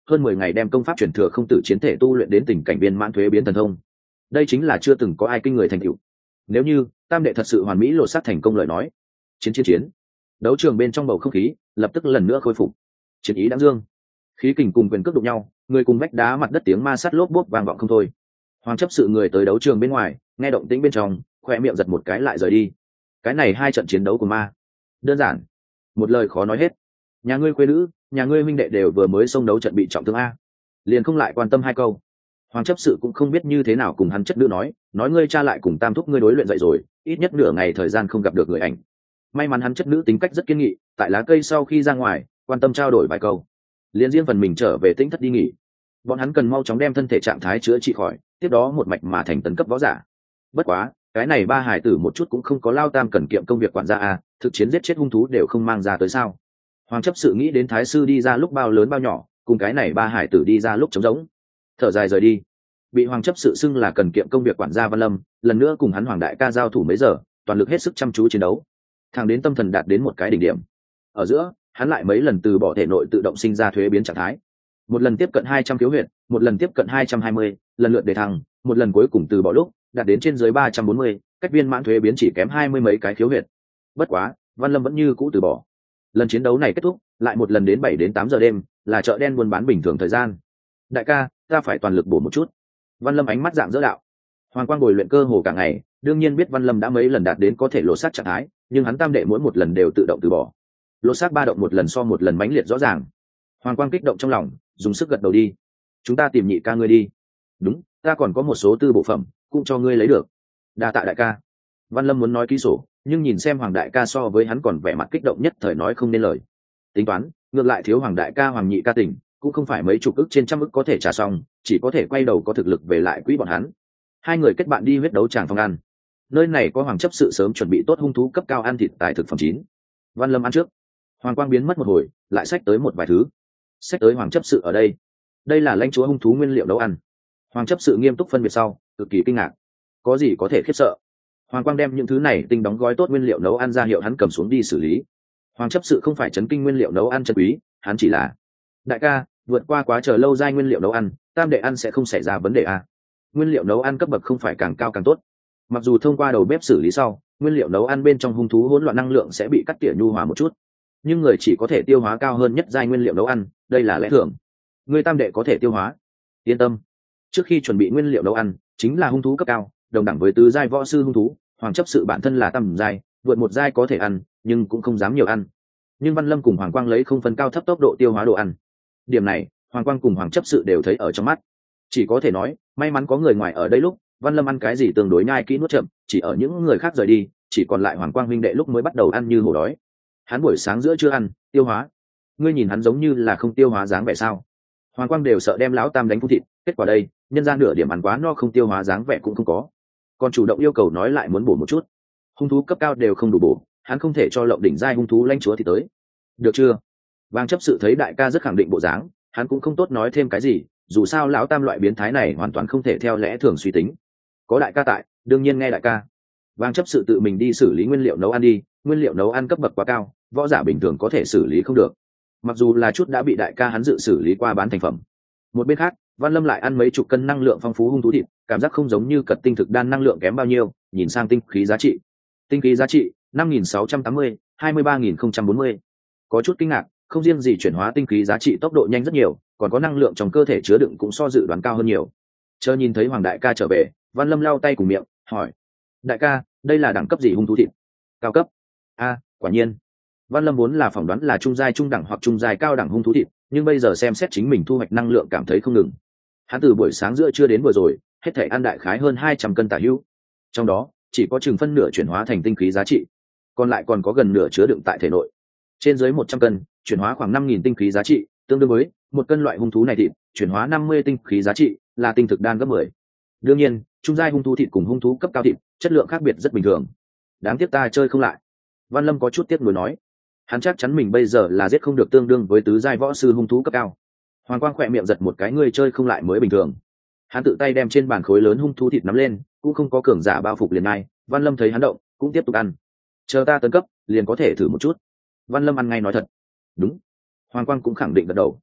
hơn mười ngày đem công pháp truyền thừa không tử chiến thể tu luyện đến tình cảnh viên mãn thuế biến thần thông. Đây chính là chưa từng có ai kinh người thành tựu. Nếu như tam đệ thật sự hoàn mỹ lột xác thành công lời nói, chiến chiến chiến đấu trường bên trong bầu không khí lập tức lần nữa khôi phục, chiến ý đáng dương, khí kình cùng quyền cước đụng nhau, người cùng vách đá mặt đất tiếng ma sát lốp bốp vang vọng không thôi. Hoàng chấp sự người tới đấu trường bên ngoài nghe động tĩnh bên trong, khoe miệng giật một cái lại rời đi. Cái này hai trận chiến đấu của ma đơn giản một lời khó nói hết. Nhà ngươi quê nữ, nhà ngươi huynh đệ đều vừa mới xông đấu trận bị trọng thương a, liền không lại quan tâm hai câu. Hoàng chấp sự cũng không biết như thế nào cùng hắn chất nữ nói, nói ngươi cha lại cùng tam thúc ngươi đối luyện dậy rồi, ít nhất nửa ngày thời gian không gặp được người ảnh. May mắn hắn chất nữ tính cách rất kiên nghị, tại lá cây sau khi ra ngoài quan tâm trao đổi vài câu, liền riêng phần mình trở về tĩnh thất đi nghỉ. Bọn hắn cần mau chóng đem thân thể trạng thái chữa trị khỏi, tiếp đó một mạch mà thành tấn cấp võ giả. Bất quá cái này ba hải tử một chút cũng không có lao tam cần kiệm công việc quản gia a, thực chiến giết chết hung thú đều không mang ra tới sao. Hoàng chấp sự nghĩ đến thái sư đi ra lúc bao lớn bao nhỏ, cùng cái này ba hải tử đi ra lúc trống rỗng, thở dài rời đi. Bị hoàng chấp sự xưng là cần kiệm công việc quản gia Văn Lâm lần nữa cùng hắn hoàng đại ca giao thủ mấy giờ, toàn lực hết sức chăm chú chiến đấu, thẳng đến tâm thần đạt đến một cái đỉnh điểm. Ở giữa hắn lại mấy lần từ bỏ thể nội tự động sinh ra thuế biến trạng thái, một lần tiếp cận hai trăm khiếu huyệt, một lần tiếp cận hai trăm hai mươi, lần lượt đề thăng, một lần cuối cùng từ bỏ lúc đạt đến trên dưới ba trăm bốn mươi, cách viên mãn thuế biến chỉ kém hai mươi mấy cái khiếu huyệt. Bất quá Văn Lâm vẫn như cũ từ bỏ. Lần chiến đấu này kết thúc, lại một lần đến bảy đến tám giờ đêm, là chợ đen buôn bán bình thường thời gian. Đại ca, ta phải toàn lực bổ một chút. Văn Lâm ánh mắt dạng dỡ đạo. Hoàng Quang bồi luyện cơ hồ cả ngày, đương nhiên biết Văn Lâm đã mấy lần đạt đến có thể lột xác trạng thái, nhưng hắn tam đệ mỗi một lần đều tự động từ bỏ. Lột xác ba động một lần so một lần mãnh liệt rõ ràng. Hoàng Quang kích động trong lòng, dùng sức gật đầu đi. Chúng ta tìm nhị ca ngươi đi. Đúng, ta còn có một số tư bộ phẩm, cũng cho ngươi lấy được. Đa tạ đại ca. Văn Lâm muốn nói ký sổ, nhưng nhìn xem Hoàng đại ca so với hắn còn vẻ mặt kích động nhất thời nói không nên lời. Tính toán, ngược lại thiếu Hoàng đại ca Hoàng nhị ca tỉnh, cũng không phải mấy chục ức trên trăm ức có thể trả xong, chỉ có thể quay đầu có thực lực về lại quỹ bọn hắn. Hai người kết bạn đi huyết đấu tràng phòng ăn. Nơi này có Hoàng chấp sự sớm chuẩn bị tốt hung thú cấp cao ăn thịt tại thực phẩm chín. Văn Lâm ăn trước. Hoàng Quang biến mất một hồi, lại xách tới một vài thứ. Xách tới Hoàng chấp sự ở đây. Đây là lãnh chúa hung thú nguyên liệu nấu ăn. Hoàng chấp sự nghiêm túc phân biệt sau, cực kỳ kinh ngạc. Có gì có thể khiếp sợ? Hoàng Quang đem những thứ này tinh đóng gói tốt nguyên liệu nấu ăn ra hiệu hắn cầm xuống đi xử lý. Hoàng chấp sự không phải chấn kinh nguyên liệu nấu ăn chân quý, hắn chỉ là đại ca, vượt qua quá chờ lâu dai nguyên liệu nấu ăn, tam đệ ăn sẽ không xảy ra vấn đề à? Nguyên liệu nấu ăn cấp bậc không phải càng cao càng tốt. Mặc dù thông qua đầu bếp xử lý sau, nguyên liệu nấu ăn bên trong hung thú hỗn loạn năng lượng sẽ bị cắt tỉa nhu hòa một chút, nhưng người chỉ có thể tiêu hóa cao hơn nhất giai nguyên liệu nấu ăn, đây là lẽ thường. Người tam đệ có thể tiêu hóa, yên tâm. Trước khi chuẩn bị nguyên liệu nấu ăn, chính là hung thú cấp cao, đồng đẳng với tứ giai võ sư hung thú. Hoàng chấp sự bản thân là tam giai, vượt một giai có thể ăn, nhưng cũng không dám nhiều ăn. Nhưng Văn Lâm cùng Hoàng Quang lấy không phân cao thấp tốc độ tiêu hóa đồ ăn. Điểm này, Hoàng Quang cùng Hoàng chấp sự đều thấy ở trong mắt. Chỉ có thể nói, may mắn có người ngoài ở đây lúc Văn Lâm ăn cái gì tương đối nhai kỹ nuốt chậm, chỉ ở những người khác rời đi, chỉ còn lại Hoàng Quang huynh đệ lúc mới bắt đầu ăn như hổ đói. Hắn buổi sáng giữa chưa ăn, tiêu hóa. Ngươi nhìn hắn giống như là không tiêu hóa dáng vẻ sao? Hoàng Quang đều sợ đem lão tam đánh phun thịt, kết quả đây, nhân ra nửa điểm ăn quá no không tiêu hóa dáng vẻ cũng không có, còn chủ động yêu cầu nói lại muốn bổ một chút. Hung thú cấp cao đều không đủ bổ, hắn không thể cho lộng đỉnh giai hung thú lãnh chúa thì tới. Được chưa? Vang chấp sự thấy đại ca rất khẳng định bộ dáng, hắn cũng không tốt nói thêm cái gì, dù sao lão tam loại biến thái này hoàn toàn không thể theo lẽ thường suy tính. Có đại ca tại, đương nhiên nghe đại ca. Vang chấp sự tự mình đi xử lý nguyên liệu nấu ăn đi, nguyên liệu nấu ăn cấp bậc quá cao, võ giả bình thường có thể xử lý không được. Mặc dù là chút đã bị đại ca hắn dự xử lý qua bán thành phẩm. Một bên khác, Văn Lâm lại ăn mấy chục cân năng lượng phong phú hung thú thịt, cảm giác không giống như cật tinh thực đan năng lượng kém bao nhiêu, nhìn sang tinh khí giá trị. Tinh khí giá trị năm nghìn sáu trăm tám mươi, hai mươi ba nghìn không trăm bốn mươi. Có chút kinh ngạc, không riêng gì chuyển hóa tinh khí giá trị tốc độ nhanh rất nhiều, còn có năng lượng trong cơ thể chứa đựng cũng so dự đoán cao hơn nhiều. Chờ nhìn thấy Hoàng đại ca trở về, Văn Lâm lau tay cùng miệng, hỏi: "Đại ca, đây là đẳng cấp gì hung thú thịt?" "Cao cấp." "A, quả nhiên." Văn Lâm vốn là phỏng đoán là trung giai trung đẳng hoặc trung giai cao đẳng hung thú thịt, nhưng bây giờ xem xét chính mình thu hoạch năng lượng cảm thấy không ngừng. Hắn từ buổi sáng giữa trưa đến vừa rồi, hết thảy ăn đại khái hơn hai trăm cân tả hữu. Trong đó, chỉ có chừng phân nửa chuyển hóa thành tinh khí giá trị, còn lại còn có gần nửa chứa đựng tại thể nội. Trên dưới một trăm cân, chuyển hóa khoảng năm nghìn tinh khí giá trị, tương đương với một cân loại hung thú này thịt, chuyển hóa năm mươi tinh khí giá trị, là tinh thực đan gấp mười. Đương nhiên, trung giai hung thú thịt cùng hung thú cấp cao thịt, chất lượng khác biệt rất bình thường. Đáng tiếc ta chơi không lại. Văn Lâm có chút tiếc nuối nói. Hắn chắc chắn mình bây giờ là giết không được tương đương với tứ giai võ sư hung thú cấp cao. Hoàng Quang khỏe miệng giật một cái, ngươi chơi không lại mới bình thường. Hắn tự tay đem trên bàn khối lớn hung thú thịt nắm lên, cũng không có cường giả bao phục liền ngay. Văn Lâm thấy hắn động, cũng tiếp tục ăn. Chờ ta tấn cấp, liền có thể thử một chút. Văn Lâm ăn ngay nói thật. Đúng. Hoàng Quang cũng khẳng định gật đầu.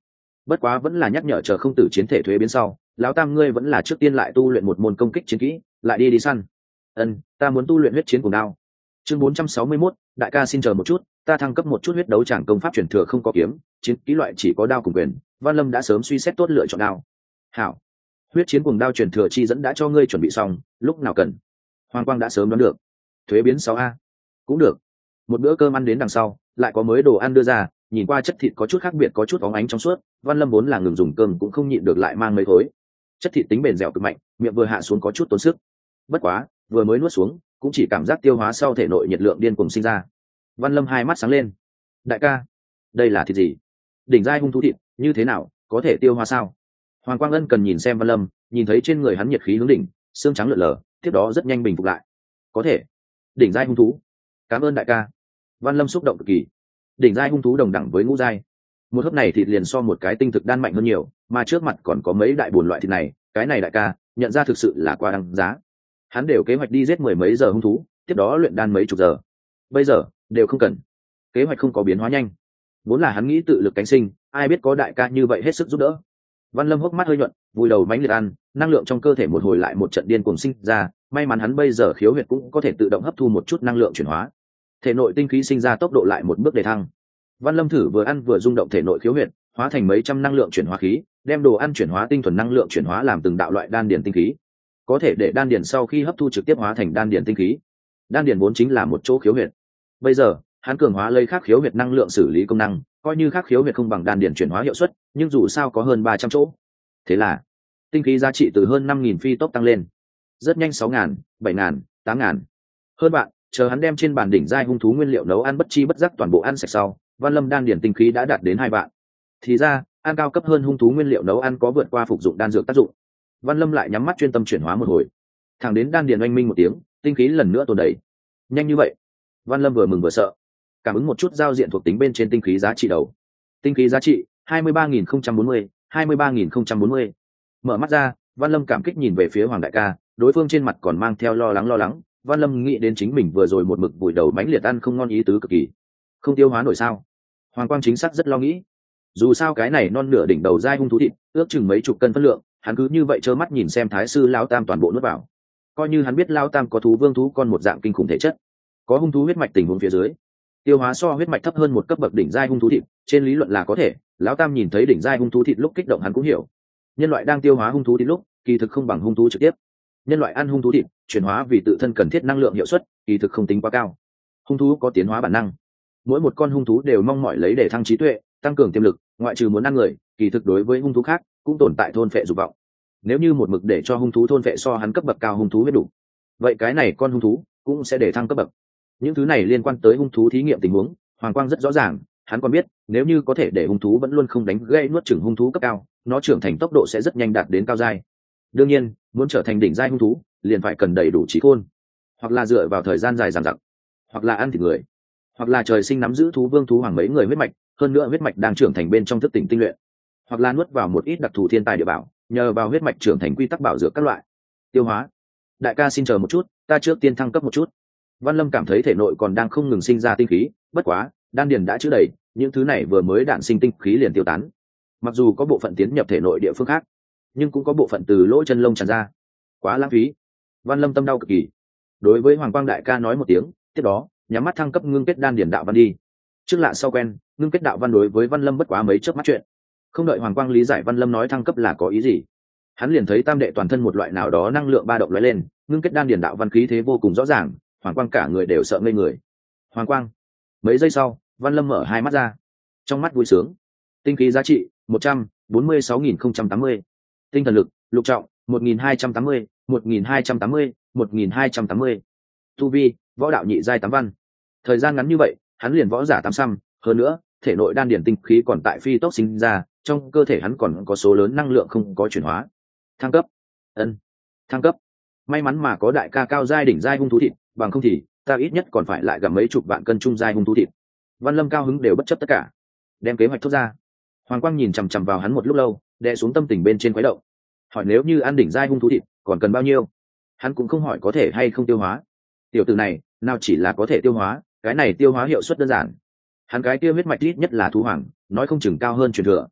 bất quá vẫn là nhắc nhở chờ không tử chiến thể thuế biến sau, lão tam ngươi vẫn là trước tiên lại tu luyện một môn công kích chiến kỹ, lại đi đi săn. Ân, ta muốn tu luyện huyết chiến cùng đao. Chương bốn trăm sáu mươi mốt, đại ca xin chờ một chút, ta thăng cấp một chút huyết đấu tràng công pháp truyền thừa không có kiếm, chiến kỹ loại chỉ có đao cùng quyền, Văn Lâm đã sớm suy xét tốt lựa chọn đao. Hảo, huyết chiến cùng đao truyền thừa chi dẫn đã cho ngươi chuẩn bị xong, lúc nào cần. Hoàng Quang đã sớm đoán được. Thuế biến sáu a, cũng được. Một bữa cơm ăn đến đằng sau, lại có mới đồ ăn đưa ra, nhìn qua chất thịt có chút khác biệt, có chút óng ánh trong suốt, Văn Lâm vốn là ngừng dùng cơm cũng không nhịn được lại mang mấy khối. Chất thịt tính bền dẻo cực mạnh, miệng vừa hạ xuống có chút tốn sức. Bất quá, vừa mới nuốt xuống, cũng chỉ cảm giác tiêu hóa sau thể nội nhiệt lượng điên cuồng sinh ra. Văn Lâm hai mắt sáng lên. Đại ca, đây là thịt gì? Đỉnh giai hung thú thịt, như thế nào, có thể tiêu hóa sao? Hoàng Quang Ân cần nhìn xem Văn Lâm, nhìn thấy trên người hắn nhiệt khí hướng đỉnh, xương trắng lượn lờ, tiếp đó rất nhanh bình phục lại. Có thể. Đỉnh giai hung thú. Cảm ơn đại ca. Văn Lâm xúc động cực kỳ. Đỉnh giai hung thú đồng đẳng với ngũ giai. Một hớp này thịt liền so một cái tinh thực đan mạnh hơn nhiều, mà trước mặt còn có mấy đại buồn loại thịt này, cái này đại ca, nhận ra thực sự là quá đáng giá. Hắn đều kế hoạch đi giết mười mấy giờ hung thú, tiếp đó luyện đan mấy chục giờ. Bây giờ, đều không cần. Kế hoạch không có biến hóa nhanh. Vốn là hắn nghĩ tự lực cánh sinh, ai biết có đại ca như vậy hết sức giúp đỡ. Văn Lâm hốc mắt hơi nhuận, vùi đầu mánh liệt ăn, năng lượng trong cơ thể một hồi lại một trận điên cuồng sinh ra, may mắn hắn bây giờ khiếu huyệt cũng có thể tự động hấp thu một chút năng lượng chuyển hóa. Thể nội tinh khí sinh ra tốc độ lại một bước đề thăng. Văn Lâm thử vừa ăn vừa rung động thể nội khiếu huyệt, hóa thành mấy trăm năng lượng chuyển hóa khí, đem đồ ăn chuyển hóa tinh thuần năng lượng chuyển hóa làm từng đạo loại đan điền tinh khí, có thể để đan điền sau khi hấp thu trực tiếp hóa thành đan điền tinh khí. Đan điền vốn chính là một chỗ khiếu huyệt, bây giờ hắn cường hóa lấy khắc khiếu huyệt năng lượng xử lý công năng, coi như khắc khiếu huyệt không bằng đan điền chuyển hóa hiệu suất, nhưng dù sao có hơn ba trăm chỗ, thế là tinh khí giá trị từ hơn năm nghìn phi tốc tăng lên, rất nhanh sáu ngàn, bảy ngàn, tám ngàn, hơn bạn. Chờ hắn đem trên bàn đỉnh giai hung thú nguyên liệu nấu ăn bất chi bất giác toàn bộ ăn sạch sau, Văn Lâm đan điền tinh khí đã đạt đến hai vạn. Thì ra, ăn cao cấp hơn hung thú nguyên liệu nấu ăn có vượt qua phục dụng đan dược tác dụng. Văn Lâm lại nhắm mắt chuyên tâm chuyển hóa một hồi, thẳng đến đan điền oanh minh một tiếng, tinh khí lần nữa tồn đầy. Nhanh như vậy? Văn Lâm vừa mừng vừa sợ. Cảm ứng một chút giao diện thuộc tính bên trên tinh khí giá trị đầu. Tinh khí giá trị hai mươi ba nghìn không trăm bốn mươi, hai mươi ba nghìn không trăm bốn mươi. Mở mắt ra, Văn Lâm cảm kích nhìn về phía Hoàng đại ca, đối phương trên mặt còn mang theo lo lắng lo lắng. Văn Lâm nghĩ đến chính mình vừa rồi một mực vùi đầu bánh liệt ăn không ngon ý tứ cực kỳ, không tiêu hóa nổi sao? Hoàng Quang chính xác rất lo nghĩ. Dù sao cái này non nửa đỉnh đầu dai hung thú thịt, ước chừng mấy chục cân phân lượng, hắn cứ như vậy trơ mắt nhìn xem Thái sư Lão Tam toàn bộ nuốt vào. Coi như hắn biết Lão Tam có thú vương thú con một dạng kinh khủng thể chất, có hung thú huyết mạch tình huống phía dưới, tiêu hóa so huyết mạch thấp hơn một cấp bậc đỉnh giai hung thú thịt, trên lý luận là có thể. Lão Tam nhìn thấy đỉnh giai hung thú thịt lúc kích động hắn cũng hiểu, nhân loại đang tiêu hóa hung thú thịt lúc, kỳ thực không bằng hung thú trực tiếp. Nhân loại ăn hung thú thịt, chuyển hóa vì tự thân cần thiết năng lượng hiệu suất, kỳ thực không tính quá cao. Hung thú có tiến hóa bản năng, mỗi một con hung thú đều mong mỏi lấy để thăng trí tuệ, tăng cường tiềm lực, ngoại trừ muốn ăn người, kỳ thực đối với hung thú khác cũng tồn tại thôn phệ dục vọng. Nếu như một mực để cho hung thú thôn phệ so hắn cấp bậc cao hung thú huyết đủ, vậy cái này con hung thú cũng sẽ để thăng cấp bậc. Những thứ này liên quan tới hung thú thí nghiệm tình huống, Hoàng Quang rất rõ ràng. Hắn còn biết, nếu như có thể để hung thú vẫn luôn không đánh gây nuốt chửng hung thú cấp cao, nó trưởng thành tốc độ sẽ rất nhanh đạt đến cao giai. Đương nhiên, muốn trở thành đỉnh giai hung thú, liền phải cần đầy đủ trí khôn, hoặc là dựa vào thời gian dài dằng dặc, hoặc là ăn thịt người, hoặc là trời sinh nắm giữ thú vương thú hoàng mấy người huyết mạch, hơn nữa huyết mạch đang trưởng thành bên trong thức tỉnh tinh luyện, hoặc là nuốt vào một ít đặc thù thiên tài địa bảo, nhờ vào huyết mạch trưởng thành quy tắc bảo dược các loại. Tiêu hóa. Đại ca xin chờ một chút, ta trước tiên thăng cấp một chút. Văn Lâm cảm thấy thể nội còn đang không ngừng sinh ra tinh khí, bất quá, đan điền đã chứa đầy, những thứ này vừa mới đạn sinh tinh khí liền tiêu tán. Mặc dù có bộ phận tiến nhập thể nội địa phương khác, nhưng cũng có bộ phận từ lỗ chân lông tràn ra, quá lãng phí. Văn Lâm tâm đau cực kỳ, đối với Hoàng Quang đại ca nói một tiếng, tiếp đó nhắm mắt thăng cấp ngưng kết đan điền đạo văn đi. Trước lạ sau quen, ngưng kết đạo văn đối với Văn Lâm bất quá mấy chớp mắt chuyện. Không đợi Hoàng Quang lý giải Văn Lâm nói thăng cấp là có ý gì, hắn liền thấy tam đệ toàn thân một loại nào đó năng lượng ba động lóe lên, ngưng kết đan điền đạo văn khí thế vô cùng rõ ràng. Hoàng Quang cả người đều sợ ngây người. Hoàng Quang. Mấy giây sau, Văn Lâm mở hai mắt ra, trong mắt vui sướng. Tinh khí giá trị một trăm bốn mươi sáu nghìn không trăm tám mươi, tinh thần lực lục trọng một nghìn hai trăm tám mươi, một nghìn hai trăm tám mươi, một nghìn hai trăm tám mươi. Tu vi võ đạo nhị giai tám văn. Thời gian ngắn như vậy, hắn liền võ giả tám xăm, hơn nữa, thể nội đan điển tinh khí còn tại phi tốc sinh ra, trong cơ thể hắn còn có số lớn năng lượng không có chuyển hóa. Thăng cấp. Ân. Thăng cấp. May mắn mà có đại ca cao giai đỉnh giai hung thú thịt, bằng không thì ta ít nhất còn phải lại gặp mấy chục vạn cân trung giai hung thú thịt. Văn Lâm cao hứng đều bất chấp tất cả, đem kế hoạch thốt ra. Hoàng Quang nhìn chằm chằm vào hắn một lúc lâu, đè xuống tâm tình bên trên quái động, hỏi nếu như ăn đỉnh giai hung thú thịt còn cần bao nhiêu. Hắn cũng không hỏi có thể hay không tiêu hóa. Tiểu tử này nào chỉ là có thể tiêu hóa, cái này tiêu hóa hiệu suất đơn giản. Hắn cái tiêu huyết mạch ít nhất là thú hoàng, nói không chừng cao hơn truyền thừa.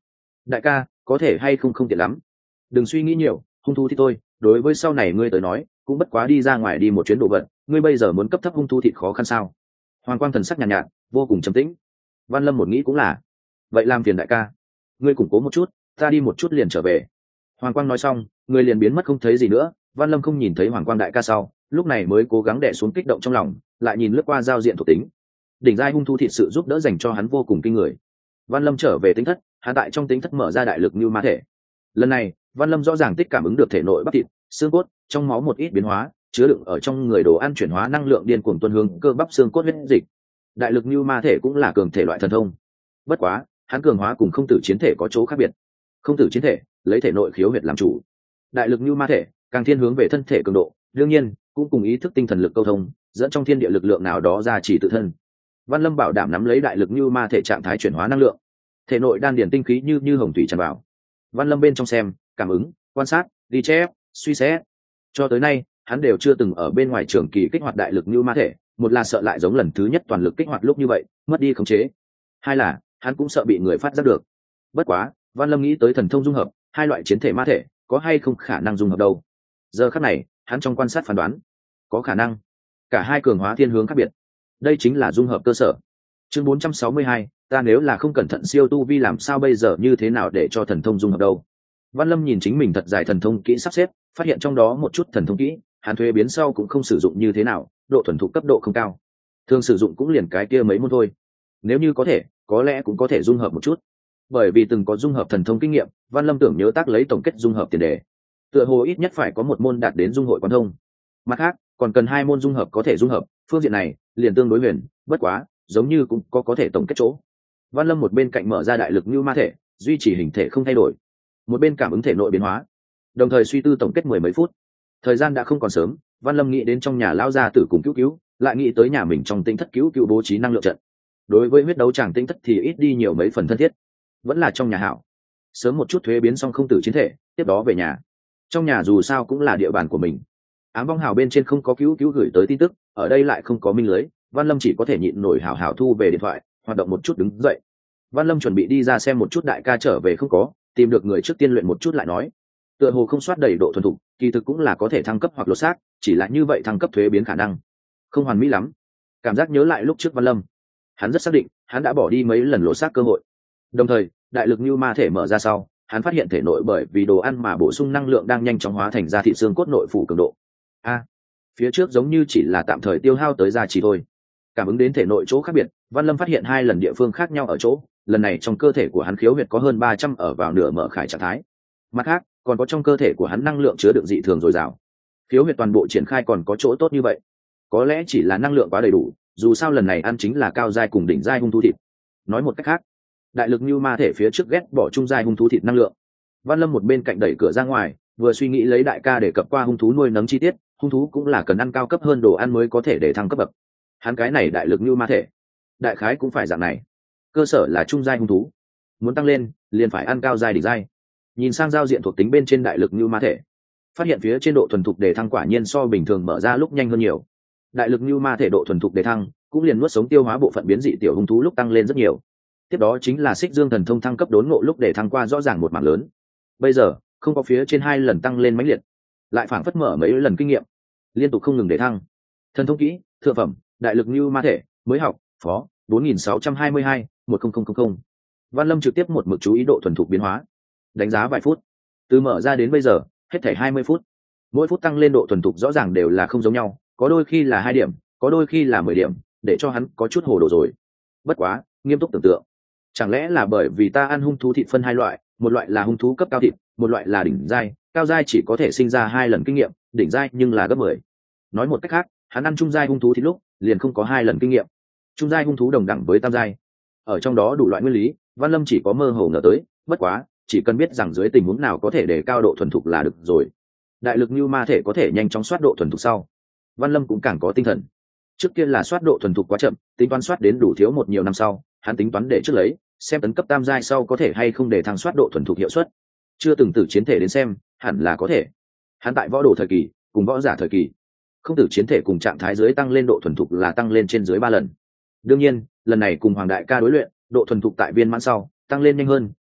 đại ca có thể hay không không tiện lắm, đừng suy nghĩ nhiều, hung thú thì thôi, đối với sau này ngươi tới nói cũng bất quá đi ra ngoài đi một chuyến đồ vật, ngươi bây giờ muốn cấp thấp hung thú thịt khó khăn sao? Hoàng Quang thần sắc nhàn nhạt, nhạt vô cùng trầm tĩnh. Văn Lâm một nghĩ cũng là vậy, làm phiền đại ca, ngươi củng cố một chút, ta đi một chút liền trở về. Hoàng Quang nói xong người liền biến mất không thấy gì nữa. Văn Lâm không nhìn thấy Hoàng Quang đại ca sau, lúc này mới cố gắng đè xuống kích động trong lòng, lại nhìn lướt qua giao diện thuộc tính. Đỉnh giai hung thú thịt sự giúp đỡ dành cho hắn vô cùng kinh người. Văn Lâm trở về tính thất, hắn tại trong tính thất mở ra đại lực như ma thể. Lần này Văn Lâm rõ ràng tích cảm ứng được thể nội bắp thịt, xương cốt, trong máu một ít biến hóa, chứa đựng ở trong người đồ ăn chuyển hóa năng lượng điên cuồng tuôn hướng cơ bắp xương cốt huyết dịch. Đại lực như ma thể cũng là cường thể loại thần thông, bất quá hắn cường hóa cùng không tử chiến thể có chỗ khác biệt. Không tử chiến thể lấy thể nội khiếu huyệt làm chủ, đại lực như ma thể càng thiên hướng về thân thể cường độ, đương nhiên cũng cùng ý thức tinh thần lực câu thông, dẫn trong thiên địa lực lượng nào đó ra chỉ tự thân. Văn Lâm bảo đảm nắm lấy đại lực như ma thể trạng thái chuyển hóa năng lượng, thể nội đan điền tinh khí như như hồng thủy tràn vào. Văn Lâm bên trong xem, cảm ứng, quan sát, ghi chép, suy xét, cho tới nay hắn đều chưa từng ở bên ngoài trường kỳ kích hoạt đại lực như ma thể. Một là sợ lại giống lần thứ nhất toàn lực kích hoạt lúc như vậy mất đi khống chế, hai là hắn cũng sợ bị người phát giác được. Bất quá Văn Lâm nghĩ tới thần thông dung hợp, hai loại chiến thể ma thể có hay không khả năng dung hợp đâu. Giờ khắc này hắn trong quan sát phán đoán có khả năng, cả hai cường hóa thiên hướng khác biệt, đây chính là dung hợp cơ sở. Chương bốn trăm sáu mươi hai, ta nếu là không cẩn thận siêu tu vi làm sao bây giờ, như thế nào để cho thần thông dung hợp đâu. Văn Lâm nhìn chính mình thật dài thần thông kỹ sắp xếp, phát hiện trong đó một chút thần thông kỹ hắn thuế biến sau cũng không sử dụng như thế nào, độ thuần thục cấp độ không cao, thường sử dụng cũng liền cái kia mấy môn thôi. Nếu như có thể, có lẽ cũng có thể dung hợp một chút. Bởi vì từng có dung hợp thần thông kinh nghiệm, Văn Lâm tưởng nhớ tác lấy tổng kết dung hợp tiền đề, tựa hồ ít nhất phải có một môn đạt đến dung hội quan thông, mặt khác còn cần hai môn dung hợp có thể dung hợp, phương diện này liền tương đối huyền, bất quá giống như cũng có có thể tổng kết chỗ. Văn Lâm một bên cạnh mở ra đại lực như ma thể, duy trì hình thể không thay đổi, một bên cảm ứng thể nội biến hóa, đồng thời suy tư tổng kết mười mấy phút. Thời gian đã không còn sớm, Văn Lâm nghĩ đến trong nhà lão gia tử cùng cứu cứu, lại nghĩ tới nhà mình trong tinh thất cứu cứu bố trí năng lượng trận. Đối với huyết đấu tràng tinh thất thì ít đi nhiều mấy phần thân thiết, vẫn là trong nhà hảo. Sớm một chút thuế biến xong không tử chiến thể, tiếp đó về nhà. Trong nhà dù sao cũng là địa bàn của mình. Ám vong hào bên trên không có cứu cứu gửi tới tin tức, ở đây lại không có minh lưới, Văn Lâm chỉ có thể nhịn nổi hảo hảo thu về điện thoại, hoạt động một chút đứng dậy. Văn Lâm chuẩn bị đi ra xem một chút đại ca trở về không có, tìm được người trước tiên luyện một chút lại nói. Tựa hồ không soát đầy độ thuần thục, kỳ thực cũng là có thể thăng cấp hoặc lột xác, chỉ là như vậy thăng cấp thuế biến khả năng không hoàn mỹ lắm. Cảm giác nhớ lại lúc trước Văn Lâm, hắn rất xác định hắn đã bỏ đi mấy lần lột xác cơ hội. Đồng thời đại lực như ma thể mở ra sau, hắn phát hiện thể nội bởi vì đồ ăn mà bổ sung năng lượng đang nhanh chóng hóa thành ra thị xương cốt nội phủ cường độ. A, phía trước giống như chỉ là tạm thời tiêu hao tới gia trì thôi. Cảm ứng đến thể nội chỗ khác biệt, Văn Lâm phát hiện hai lần địa phương khác nhau ở chỗ, lần này trong cơ thể của hắn khiếu huyệt có hơn ba trăm ở vào nửa mở khải trạng thái. Mặt khác còn có trong cơ thể của hắn năng lượng chứa đựng dị thường dồi dào, khiếu huyệt toàn bộ triển khai còn có chỗ tốt như vậy, có lẽ chỉ là năng lượng quá đầy đủ, dù sao lần này ăn chính là cao giai cùng đỉnh giai hung thú thịt. Nói một cách khác, đại lực như ma thể phía trước ghét bỏ trung giai hung thú thịt năng lượng. Văn Lâm một bên cạnh đẩy cửa ra ngoài, vừa suy nghĩ lấy đại ca để cập qua hung thú nuôi nấng chi tiết, hung thú cũng là cần ăn cao cấp hơn đồ ăn mới có thể để thăng cấp bậc. Hắn cái này đại lực như ma thể, đại khái cũng phải dạng này, cơ sở là trung giai hung thú, muốn tăng lên liền phải ăn cao giai đỉnh giai. Nhìn sang giao diện thuộc tính bên trên đại lực như ma thể, phát hiện phía trên độ thuần thục đề thăng quả nhiên so bình thường mở ra lúc nhanh hơn nhiều. Đại lực như ma thể độ thuần thục đề thăng cũng liền nuốt sống tiêu hóa bộ phận biến dị tiểu hung thú lúc tăng lên rất nhiều. Tiếp đó chính là xích dương thần thông thăng cấp đốn ngộ lúc để thăng qua rõ ràng một mảng lớn. Bây giờ không có phía trên hai lần tăng lên mãnh liệt, lại phảng phất mở mấy lần kinh nghiệm, liên tục không ngừng để thăng. Thần thông kỹ thượng phẩm đại lực như ma thể mới học phó bốn nghìn sáu trăm hai mươi hai một không không không không. Văn Lâm trực tiếp một mực chú ý độ thuần thục biến hóa, đánh giá vài phút, từ mở ra đến bây giờ hết thảy hai mươi phút, mỗi phút tăng lên độ thuần thục rõ ràng đều là không giống nhau, có đôi khi là hai điểm, có đôi khi là mười điểm, để cho hắn có chút hồ đồ rồi. Bất quá nghiêm túc tưởng tượng, chẳng lẽ là bởi vì ta ăn hung thú thịt phân hai loại, một loại là hung thú cấp cao thịt, một loại là đỉnh giai, cao giai chỉ có thể sinh ra hai lần kinh nghiệm, đỉnh giai nhưng là gấp mười. Nói một cách khác, hắn ăn trung giai hung thú thịt lúc liền không có hai lần kinh nghiệm, trung giai hung thú đồng đẳng với tam giai. Ở trong đó đủ loại nguyên lý, Văn Lâm chỉ có mơ hồ ngờ tới, bất quá chỉ cần biết rằng dưới tình huống nào có thể để cao độ thuần thục là được rồi. Đại lực như ma thể có thể nhanh chóng soát độ thuần thục sau, Văn Lâm cũng càng có tinh thần. Trước kia là soát độ thuần thục quá chậm, tính toán soát đến đủ thiếu một nhiều năm sau, hắn tính toán để trước lấy, xem tấn cấp tam giai sau có thể hay không để thăng soát độ thuần thục hiệu suất. Chưa từng tử chiến thể đến xem, hẳn là có thể. Hắn tại võ đồ thời kỳ cùng võ giả thời kỳ, không tử chiến thể cùng trạng thái dưới tăng lên độ thuần thục là tăng lên trên dưới ba lần. Đương nhiên, lần này cùng Hoàng đại ca đối luyện, độ thuần thục tại viên mãn sau tăng lên nhanh hơn,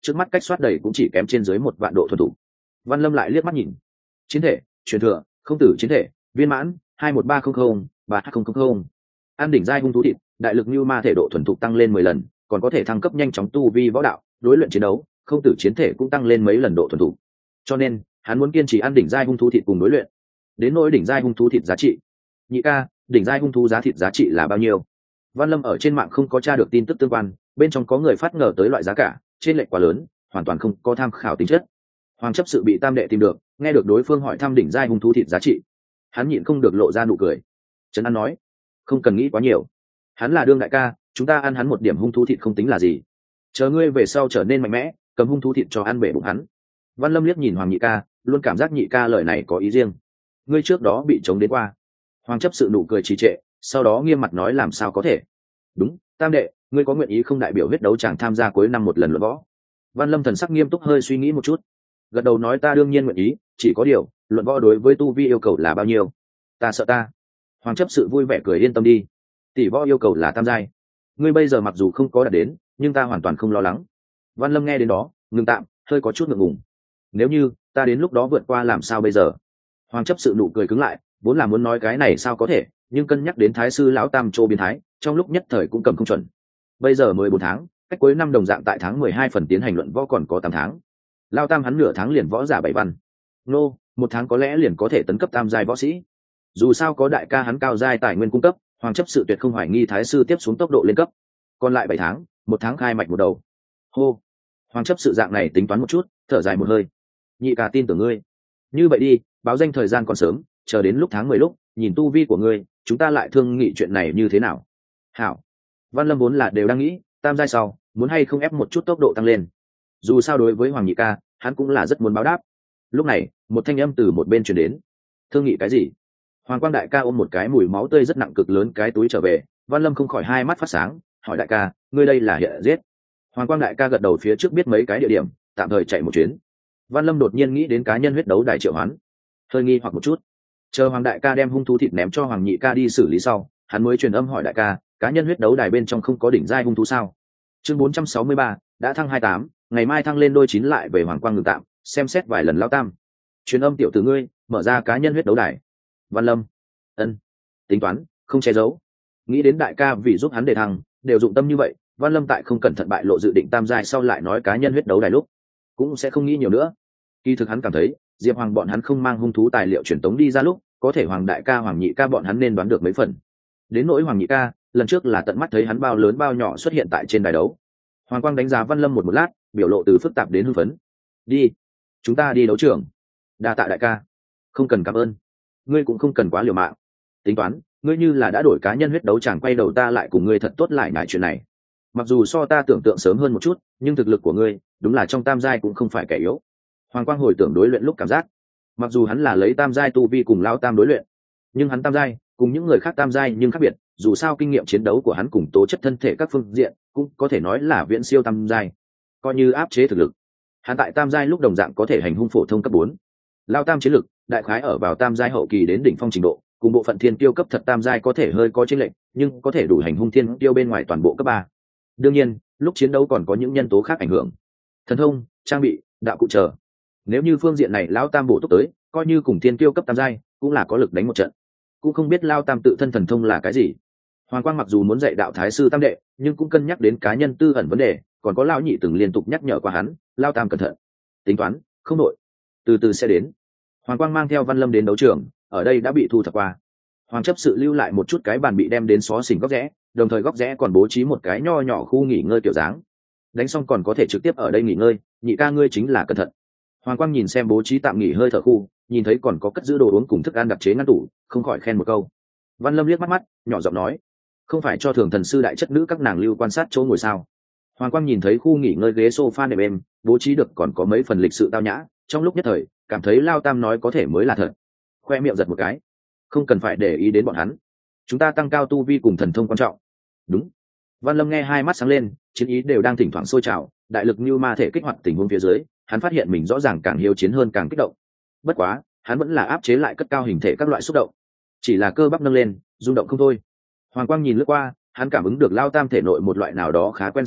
trước mắt cách soát đầy cũng chỉ kém trên dưới một vạn độ thuần thủ. Văn Lâm lại liếc mắt nhìn. Chiến thể, truyền thừa, không tử chiến thể, viên mãn, hai một ba không không, ba hai không không không. An đỉnh giai hung thú thịt, đại lực như ma thể độ thuần thục tăng lên mười lần, còn có thể thăng cấp nhanh chóng tu vi võ đạo, đối luyện chiến đấu, không tử chiến thể cũng tăng lên mấy lần độ thuần thục. Cho nên, hắn muốn kiên trì ăn đỉnh giai hung thú thịt cùng đối luyện. Đến nỗi đỉnh giai hung thú thịt giá trị. Nhị ca, đỉnh giai hung thú giá thịt giá trị là bao nhiêu? Văn Lâm ở trên mạng không có tra được tin tức tương quan, bên trong có người phát ngờ tới loại giá cả, trên lệch quá lớn, hoàn toàn không có tham khảo tính chất. Hoàng chấp sự bị tam đệ tìm được, nghe được đối phương hỏi thăm đỉnh giai hung thú thịt giá trị, hắn nhịn không được lộ ra nụ cười. Trấn An nói, không cần nghĩ quá nhiều, hắn là đương đại ca, chúng ta ăn hắn một điểm hung thú thịt không tính là gì. Chờ ngươi về sau trở nên mạnh mẽ, cầm hung thú thịt cho ăn bể bụng hắn. Văn Lâm liếc nhìn Hoàng nhị ca, luôn cảm giác nhị ca lời này có ý riêng. Ngươi trước đó bị chống đến qua. Hoàng chấp sự nụ cười trì trệ, sau đó nghiêm mặt nói làm sao có thể. Đúng, tam đệ, ngươi có nguyện ý không đại biểu huyết đấu chẳng tham gia cuối năm một lần luận võ? Văn Lâm thần sắc nghiêm túc hơi suy nghĩ một chút, gật đầu nói ta đương nhiên nguyện ý, chỉ có điều luận võ đối với tu vi yêu cầu là bao nhiêu? Ta sợ ta. Hoàng chấp sự vui vẻ cười yên tâm đi, tỷ võ yêu cầu là tam giai, ngươi bây giờ mặc dù không có đạt đến, nhưng ta hoàn toàn không lo lắng. Văn Lâm nghe đến đó ngừng tạm, hơi có chút ngượng ngùng. Nếu như ta đến lúc đó vượt qua làm sao bây giờ? Hoàng chấp sự nụ cười cứng lại, vốn là muốn nói cái này sao có thể, nhưng cân nhắc đến thái sư lão tam Trô biến thái, trong lúc nhất thời cũng cầm không chuẩn. Bây giờ mười bốn tháng, cách cuối năm đồng dạng tại tháng mười hai phần tiến hành luận võ còn có tám tháng. Lão tam hắn nửa tháng liền võ giả bảy văn. Nô, một tháng có lẽ liền có thể tấn cấp tam giai võ sĩ. Dù sao có đại ca hắn cao giai tài nguyên cung cấp, Hoàng chấp sự tuyệt không hoài nghi thái sư tiếp xuống tốc độ lên cấp. Còn lại bảy tháng, một tháng khai mạch một đầu. Hô. Hoàng chấp sự dạng này tính toán một chút, thở dài một hơi. Nhị ca tin tưởng ngươi. Như vậy đi, báo danh thời gian còn sớm, chờ đến lúc tháng mười lúc, nhìn tu vi của ngươi, chúng ta lại thương nghị chuyện này như thế nào. Hảo. Văn Lâm vốn là đều đang nghĩ, tam giai sau, muốn hay không ép một chút tốc độ tăng lên. Dù sao đối với Hoàng nhị ca, hắn cũng là rất muốn báo đáp. Lúc này, một thanh âm từ một bên truyền đến. Thương nghị cái gì? Hoàng Quang đại ca ôm một cái mùi máu tươi rất nặng cực lớn cái túi trở về, Văn Lâm không khỏi hai mắt phát sáng, hỏi đại ca, ngươi đây là hiện giết? Hoàng Quang đại ca gật đầu phía trước biết mấy cái địa điểm, tạm thời chạy một chuyến. Văn Lâm đột nhiên nghĩ đến cá nhân huyết đấu đài triệu hoán, hơi nghi hoặc một chút. Chờ Hoàng đại ca đem hung thú thịt ném cho Hoàng nhị ca đi xử lý sau, hắn mới truyền âm hỏi đại ca, cá nhân huyết đấu đài bên trong không có đỉnh giai hung thú sao? Chương bốn trăm sáu mươi ba, đã thăng hai tám, ngày mai thăng lên đôi chín lại về Hoàng Quang ngừng tạm, xem xét vài lần lão tam. Truyền âm tiểu tử ngươi, mở ra cá nhân huyết đấu đài. Văn Lâm, ân, tính toán, không che giấu. Nghĩ đến đại ca vì giúp hắn đề thăng, đều dụng tâm như vậy, Văn Lâm tại không cẩn thận bại lộ dự định tam giai sau lại nói cá nhân huyết đấu đài lúc, cũng sẽ không nghĩ nhiều nữa. Kỳ thực hắn cảm thấy, Diệp Hoàng bọn hắn không mang hung thú tài liệu truyền tống đi ra lúc, có thể Hoàng đại ca Hoàng nhị ca bọn hắn nên đoán được mấy phần. Đến nỗi Hoàng nhị ca, lần trước là tận mắt thấy hắn bao lớn bao nhỏ xuất hiện tại trên đài đấu. Hoàng Quang đánh giá Văn Lâm một một lát, biểu lộ từ phức tạp đến hưng phấn. Đi, chúng ta đi đấu trường. Đa tạ đại ca. Không cần cảm ơn, ngươi cũng không cần quá liều mạng. Tính toán, ngươi như là đã đổi cá nhân huyết đấu chẳng quay đầu ta lại cùng ngươi thật tốt lại nhải chuyện này. Mặc dù so ta tưởng tượng sớm hơn một chút, nhưng thực lực của ngươi đúng là trong tam giai cũng không phải kẻ yếu. Hoàng Quang hồi tưởng đối luyện lúc cảm giác, mặc dù hắn là lấy tam giai tu vi cùng lao tam đối luyện, nhưng hắn tam giai cùng những người khác tam giai nhưng khác biệt, dù sao kinh nghiệm chiến đấu của hắn cùng tố chất thân thể các phương diện cũng có thể nói là viễn siêu tam giai, coi như áp chế thực lực. Hắn tại tam giai lúc đồng dạng có thể hành hung phổ thông cấp bốn. Lao tam chiến lực đại khái ở vào tam giai hậu kỳ đến đỉnh phong trình độ, cùng bộ phận thiên tiêu cấp thật tam giai có thể hơi có chênh lệch, nhưng có thể đủ hành hung thiên tiêu bên ngoài toàn bộ cấp ba. Đương nhiên, lúc chiến đấu còn có những nhân tố khác ảnh hưởng, thần thông, trang bị, đạo cụ chờ. Nếu như phương diện này lão tam bổ túc tới, coi như cùng thiên tiêu cấp tam giai cũng là có lực đánh một trận. Cũng không biết lao tam tự thân thần thông là cái gì. Hoàng Quang mặc dù muốn dạy đạo thái sư tam đệ, nhưng cũng cân nhắc đến cá nhân tư ẩn vấn đề, còn có lão nhị từng liên tục nhắc nhở qua hắn, lao tam cẩn thận. Tính toán, không đội, từ từ sẽ đến. Hoàng Quang mang theo Văn Lâm đến đấu trường, ở đây đã bị thu thập qua. Hoàng chấp sự lưu lại một chút cái bàn bị đem đến xó xỉnh góc rẽ, đồng thời góc rẽ còn bố trí một cái nho nhỏ khu nghỉ ngơi kiểu dáng. Đánh xong còn có thể trực tiếp ở đây nghỉ ngơi, nhị ca ngươi chính là cẩn thận. Hoàng Quang nhìn xem bố trí tạm nghỉ hơi thở khu, nhìn thấy còn có cất giữ đồ uống cùng thức ăn đặc chế ngăn tủ, không khỏi khen một câu. Văn Lâm liếc mắt mắt, nhỏ giọng nói, không phải cho thường thần sư đại chất nữ các nàng lưu quan sát chỗ ngồi sao? Hoàng Quang nhìn thấy khu nghỉ ngơi ghế sofa nệm êm, bố trí được còn có mấy phần lịch sự tao nhã, trong lúc nhất thời cảm thấy lao tam nói có thể mới là thật. Khoe miệng giật một cái, không cần phải để ý đến bọn hắn, chúng ta tăng cao tu vi cùng thần thông quan trọng. Đúng. Văn Lâm nghe hai mắt sáng lên, chiến ý đều đang thỉnh thoảng sôi trào, đại lực như ma thể kích hoạt tình huống phía dưới, hắn phát hiện mình rõ ràng càng hiếu chiến hơn càng kích động. Bất quá, hắn vẫn là áp chế lại cất cao hình thể các loại xúc động, chỉ là cơ bắp nâng lên, rung động không thôi. Hoàng Quang nhìn lướt qua, hắn cảm ứng được lao tam thể nội một loại nào đó khá quen sức mạnh,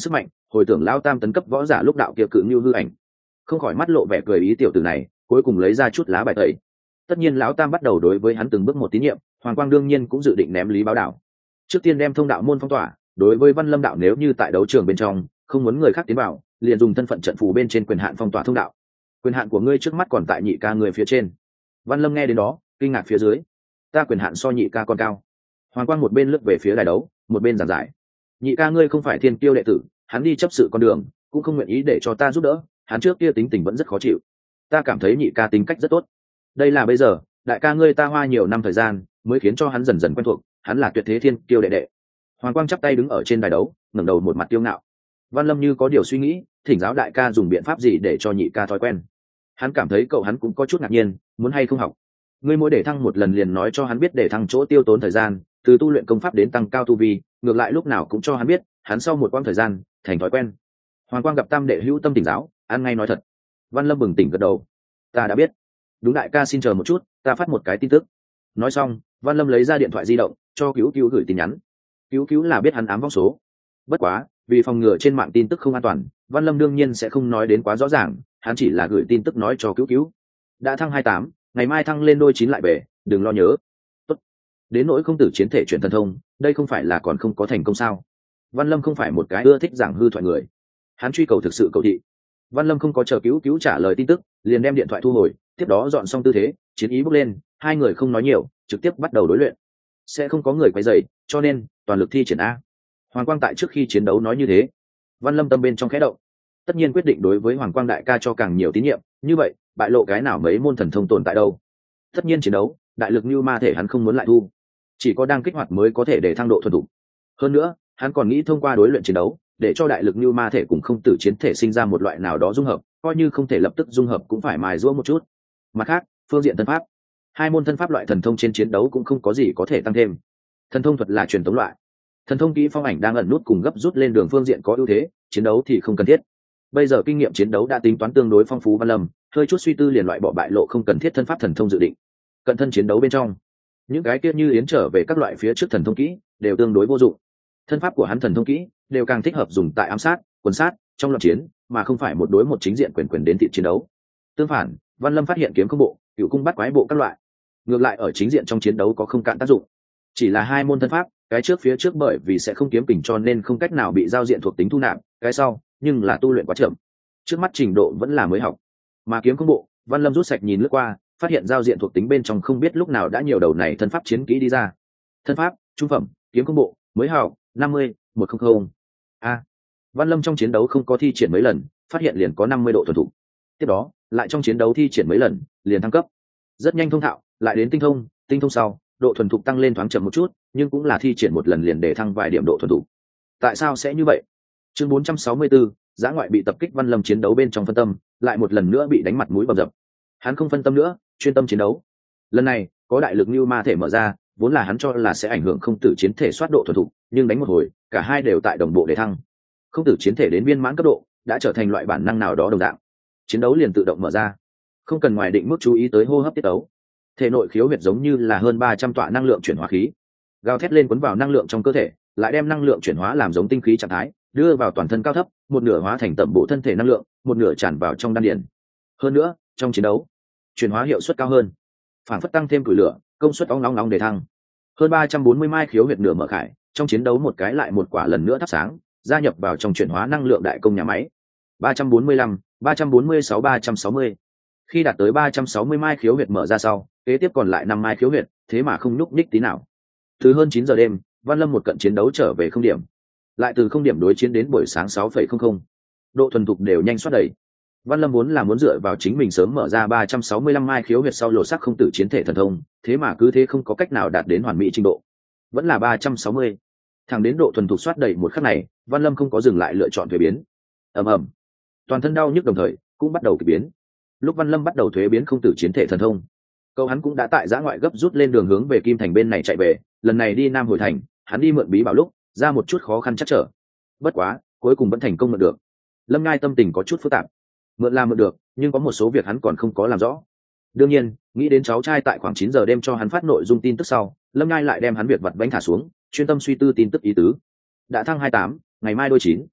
hồi tưởng lao tam tấn cấp võ giả lúc đạo kia cự như hư ảnh, không khỏi mắt lộ vẻ cười ý tiểu tử này cuối cùng lấy ra chút lá bài tẩy. Tất nhiên lão tam bắt đầu đối với hắn từng bước một tín nhiệm, Hoàng Quang đương nhiên cũng dự định ném lý báo đạo. Trước tiên đem thông đạo môn phong tỏa, đối với Văn Lâm đạo nếu như tại đấu trường bên trong không muốn người khác tiến vào, liền dùng thân phận trận phù bên trên quyền hạn phong tỏa thông đạo. Quyền hạn của ngươi trước mắt còn tại nhị ca người phía trên. Văn Lâm nghe đến đó kinh ngạc phía dưới, ta quyền hạn so nhị ca còn cao. Hoàng Quang một bên lướt về phía đài đấu, một bên giảng giải, nhị ca ngươi không phải thiên kiêu đệ tử, hắn đi chấp sự con đường cũng không nguyện ý để cho ta giúp đỡ, hắn trước kia tính tình vẫn rất khó chịu, ta cảm thấy nhị ca tính cách rất tốt. Đây là bây giờ đại ca ngươi ta hoa nhiều năm thời gian mới khiến cho hắn dần dần quen thuộc, hắn là tuyệt thế thiên kiêu đệ đệ. Hoàng Quang chắp tay đứng ở trên đài đấu, ngẩng đầu một mặt tiêu ngạo. Văn Lâm như có điều suy nghĩ, thỉnh giáo đại ca dùng biện pháp gì để cho nhị ca thói quen. Hắn cảm thấy cậu hắn cũng có chút ngạc nhiên, muốn hay không học. Ngươi mỗi để thăng một lần liền nói cho hắn biết để thăng chỗ tiêu tốn thời gian, từ tu luyện công pháp đến tăng cao tu vi, ngược lại lúc nào cũng cho hắn biết, hắn sau một quãng thời gian thành thói quen. Hoàng Quang gặp tam đệ hữu tâm tỉnh giáo, ăn ngay nói thật. Văn Lâm bừng tỉnh gật đầu, ta đã biết. Đúng đại ca xin chờ một chút, ta phát một cái tin tức. Nói xong, Văn Lâm lấy ra điện thoại di động cho Cứu Cứu gửi tin nhắn. Cứu Cứu là biết hắn ám vong số, bất quá vì phòng ngừa trên mạng tin tức không an toàn, Văn Lâm đương nhiên sẽ không nói đến quá rõ ràng, hắn chỉ là gửi tin tức nói cho Cứu Cứu đã thăng hai tám, ngày mai thăng lên đôi chín lại về, đừng lo nhớ. Tốt. Đến nỗi không tử chiến thể chuyển thần thông, đây không phải là còn không có thành công sao? Văn Lâm không phải một cái ưa thích giảng hư thoại người, hắn truy cầu thực sự cầu thị. Văn Lâm không có chờ Cứu Cứu trả lời tin tức, liền đem điện thoại thu hồi, tiếp đó dọn xong tư thế, chiến ý bốc lên, hai người không nói nhiều, trực tiếp bắt đầu đối luyện. Sẽ không có người quấy rầy, cho nên toàn lực thi triển a. Hoàng Quang tại trước khi chiến đấu nói như thế. Văn Lâm tâm bên trong khẽ động, tất nhiên quyết định đối với Hoàng Quang đại ca cho càng nhiều tín nhiệm, như vậy bại lộ cái nào mấy môn thần thông tồn tại đâu. Tất nhiên chiến đấu, đại lực như ma thể hắn không muốn lại thu, chỉ có đang kích hoạt mới có thể để thăng độ thuần thục. Hơn nữa, hắn còn nghĩ thông qua đối luyện chiến đấu, để cho đại lực như ma thể cùng không tử chiến thể sinh ra một loại nào đó dung hợp, coi như không thể lập tức dung hợp cũng phải mài giũa một chút. Mặt khác, phương diện thân pháp, hai môn thân pháp loại thần thông trên chiến đấu cũng không có gì có thể tăng thêm. Thần thông thuật là truyền thống loại, thần thông kỹ phong ảnh đang ẩn nút cùng gấp rút lên đường phương diện có ưu thế, chiến đấu thì không cần thiết. Bây giờ kinh nghiệm chiến đấu đã tính toán tương đối phong phú, Văn Lâm hơi chút suy tư liền loại bỏ bại lộ không cần thiết thân pháp thần thông dự định. Cận thân chiến đấu bên trong, những cái kia như yến trở về các loại phía trước thần thông kỹ đều tương đối vô dụng. Thân pháp của hắn thần thông kỹ đều càng thích hợp dùng tại ám sát, quần sát, trong loạn chiến, mà không phải một đối một chính diện quyền quyền đến thị chiến đấu. Tương phản, Văn Lâm phát hiện kiếm công bộ, cựu cung bắt quái bộ các loại, ngược lại ở chính diện trong chiến đấu có không cạn tác dụng. Chỉ là hai môn thân pháp, cái trước phía trước bởi vì sẽ không kiếm kình cho nên không cách nào bị giao diện thuộc tính thu nạp, cái sau nhưng là tu luyện quá chậm, trước mắt trình độ vẫn là mới học. Mà kiếm công bộ, Văn Lâm rút sạch nhìn lướt qua, phát hiện giao diện thuộc tính bên trong không biết lúc nào đã nhiều đầu này thân pháp chiến kỹ đi ra. Thân pháp trung phẩm, kiếm công bộ mới học năm mươi một trăm. A, Văn Lâm trong chiến đấu không có thi triển mấy lần, phát hiện liền có năm mươi độ thuần thục. Tiếp đó lại trong chiến đấu thi triển mấy lần, liền thăng cấp, rất nhanh thông thạo, lại đến tinh thông, tinh thông sau độ thuần thục tăng lên thoáng chậm một chút, nhưng cũng là thi triển một lần liền để thăng vài điểm độ thuần thục. Tại sao sẽ như vậy? Chương bốn trăm sáu mươi tư, giã ngoại bị tập kích. Văn Lâm chiến đấu bên trong phân tâm, lại một lần nữa bị đánh mặt mũi bầm dập. Hắn không phân tâm nữa, chuyên tâm chiến đấu. Lần này có đại lực như ma thể mở ra, vốn là hắn cho là sẽ ảnh hưởng không tử chiến thể soát độ thuần thục, nhưng đánh một hồi, cả hai đều tại đồng bộ để thăng. Không tử chiến thể đến viên mãn cấp độ, đã trở thành loại bản năng nào đó đồng dạng. Chiến đấu liền tự động mở ra, không cần ngoài định mức chú ý tới hô hấp tiết tấu. Thể nội khiếu huyệt giống như là hơn ba trăm tọa năng lượng chuyển hóa khí, gào thét lên cuốn vào năng lượng trong cơ thể, lại đem năng lượng chuyển hóa làm giống tinh khí trạng thái, đưa vào toàn thân cao thấp, một nửa hóa thành tẩm bổ thân thể năng lượng, một nửa tràn vào trong đan điền. Hơn nữa, trong chiến đấu, chuyển hóa hiệu suất cao hơn, phản phất tăng thêm củi lửa, công suất ong nóng nóng để thăng. Hơn ba trăm bốn mươi mai khiếu huyệt nửa mở khải, trong chiến đấu một cái lại một quả lần nữa thắp sáng, gia nhập vào trong chuyển hóa năng lượng đại công nhà máy. ba trăm bốn mươi lăm, ba trăm bốn mươi sáu, ba trăm sáu mươi. Khi đạt tới ba trăm sáu mươi mai khiếu huyệt mở ra sau, kế tiếp còn lại năm mai khiếu huyệt, thế mà không nhúc nhích tí nào. Từ hơn chín giờ đêm, Văn Lâm một cận chiến đấu trở về không điểm, lại từ không điểm đối chiến đến buổi sáng sáu phẩy không không, độ thuần thục đều nhanh soát đầy. Văn Lâm vốn là muốn dựa vào chính mình sớm mở ra ba trăm sáu mươi lăm mai khiếu huyệt sau lộ sắc không tử chiến thể thần thông, thế mà cứ thế không có cách nào đạt đến hoàn mỹ trình độ, vẫn là ba trăm sáu mươi. Thẳng đến độ thuần thục soát đầy một khắc này, Văn Lâm không có dừng lại lựa chọn thuế biến. ầm ầm, toàn thân đau nhức đồng thời cũng bắt đầu kỳ biến. Lúc Văn Lâm bắt đầu thuế biến không tử chiến thể thần thông, cậu hắn cũng đã tại giã ngoại gấp rút lên đường hướng về Kim Thành bên này chạy về. Lần này đi Nam Hồi Thành, hắn đi mượn bí bảo lúc ra một chút khó khăn chắc trở, bất quá cuối cùng vẫn thành công mượn được. Lâm Ngai tâm tình có chút phức tạp, mượn là mượn được, nhưng có một số việc hắn còn không có làm rõ. Đương nhiên, nghĩ đến cháu trai tại khoảng chín giờ đêm cho hắn phát nội dung tin tức sau, Lâm Ngai lại đem hắn việc vặt vãnh thả xuống, chuyên tâm suy tư tin tức ý tứ. Đã thăng hai tám, ngày mai đôi chín.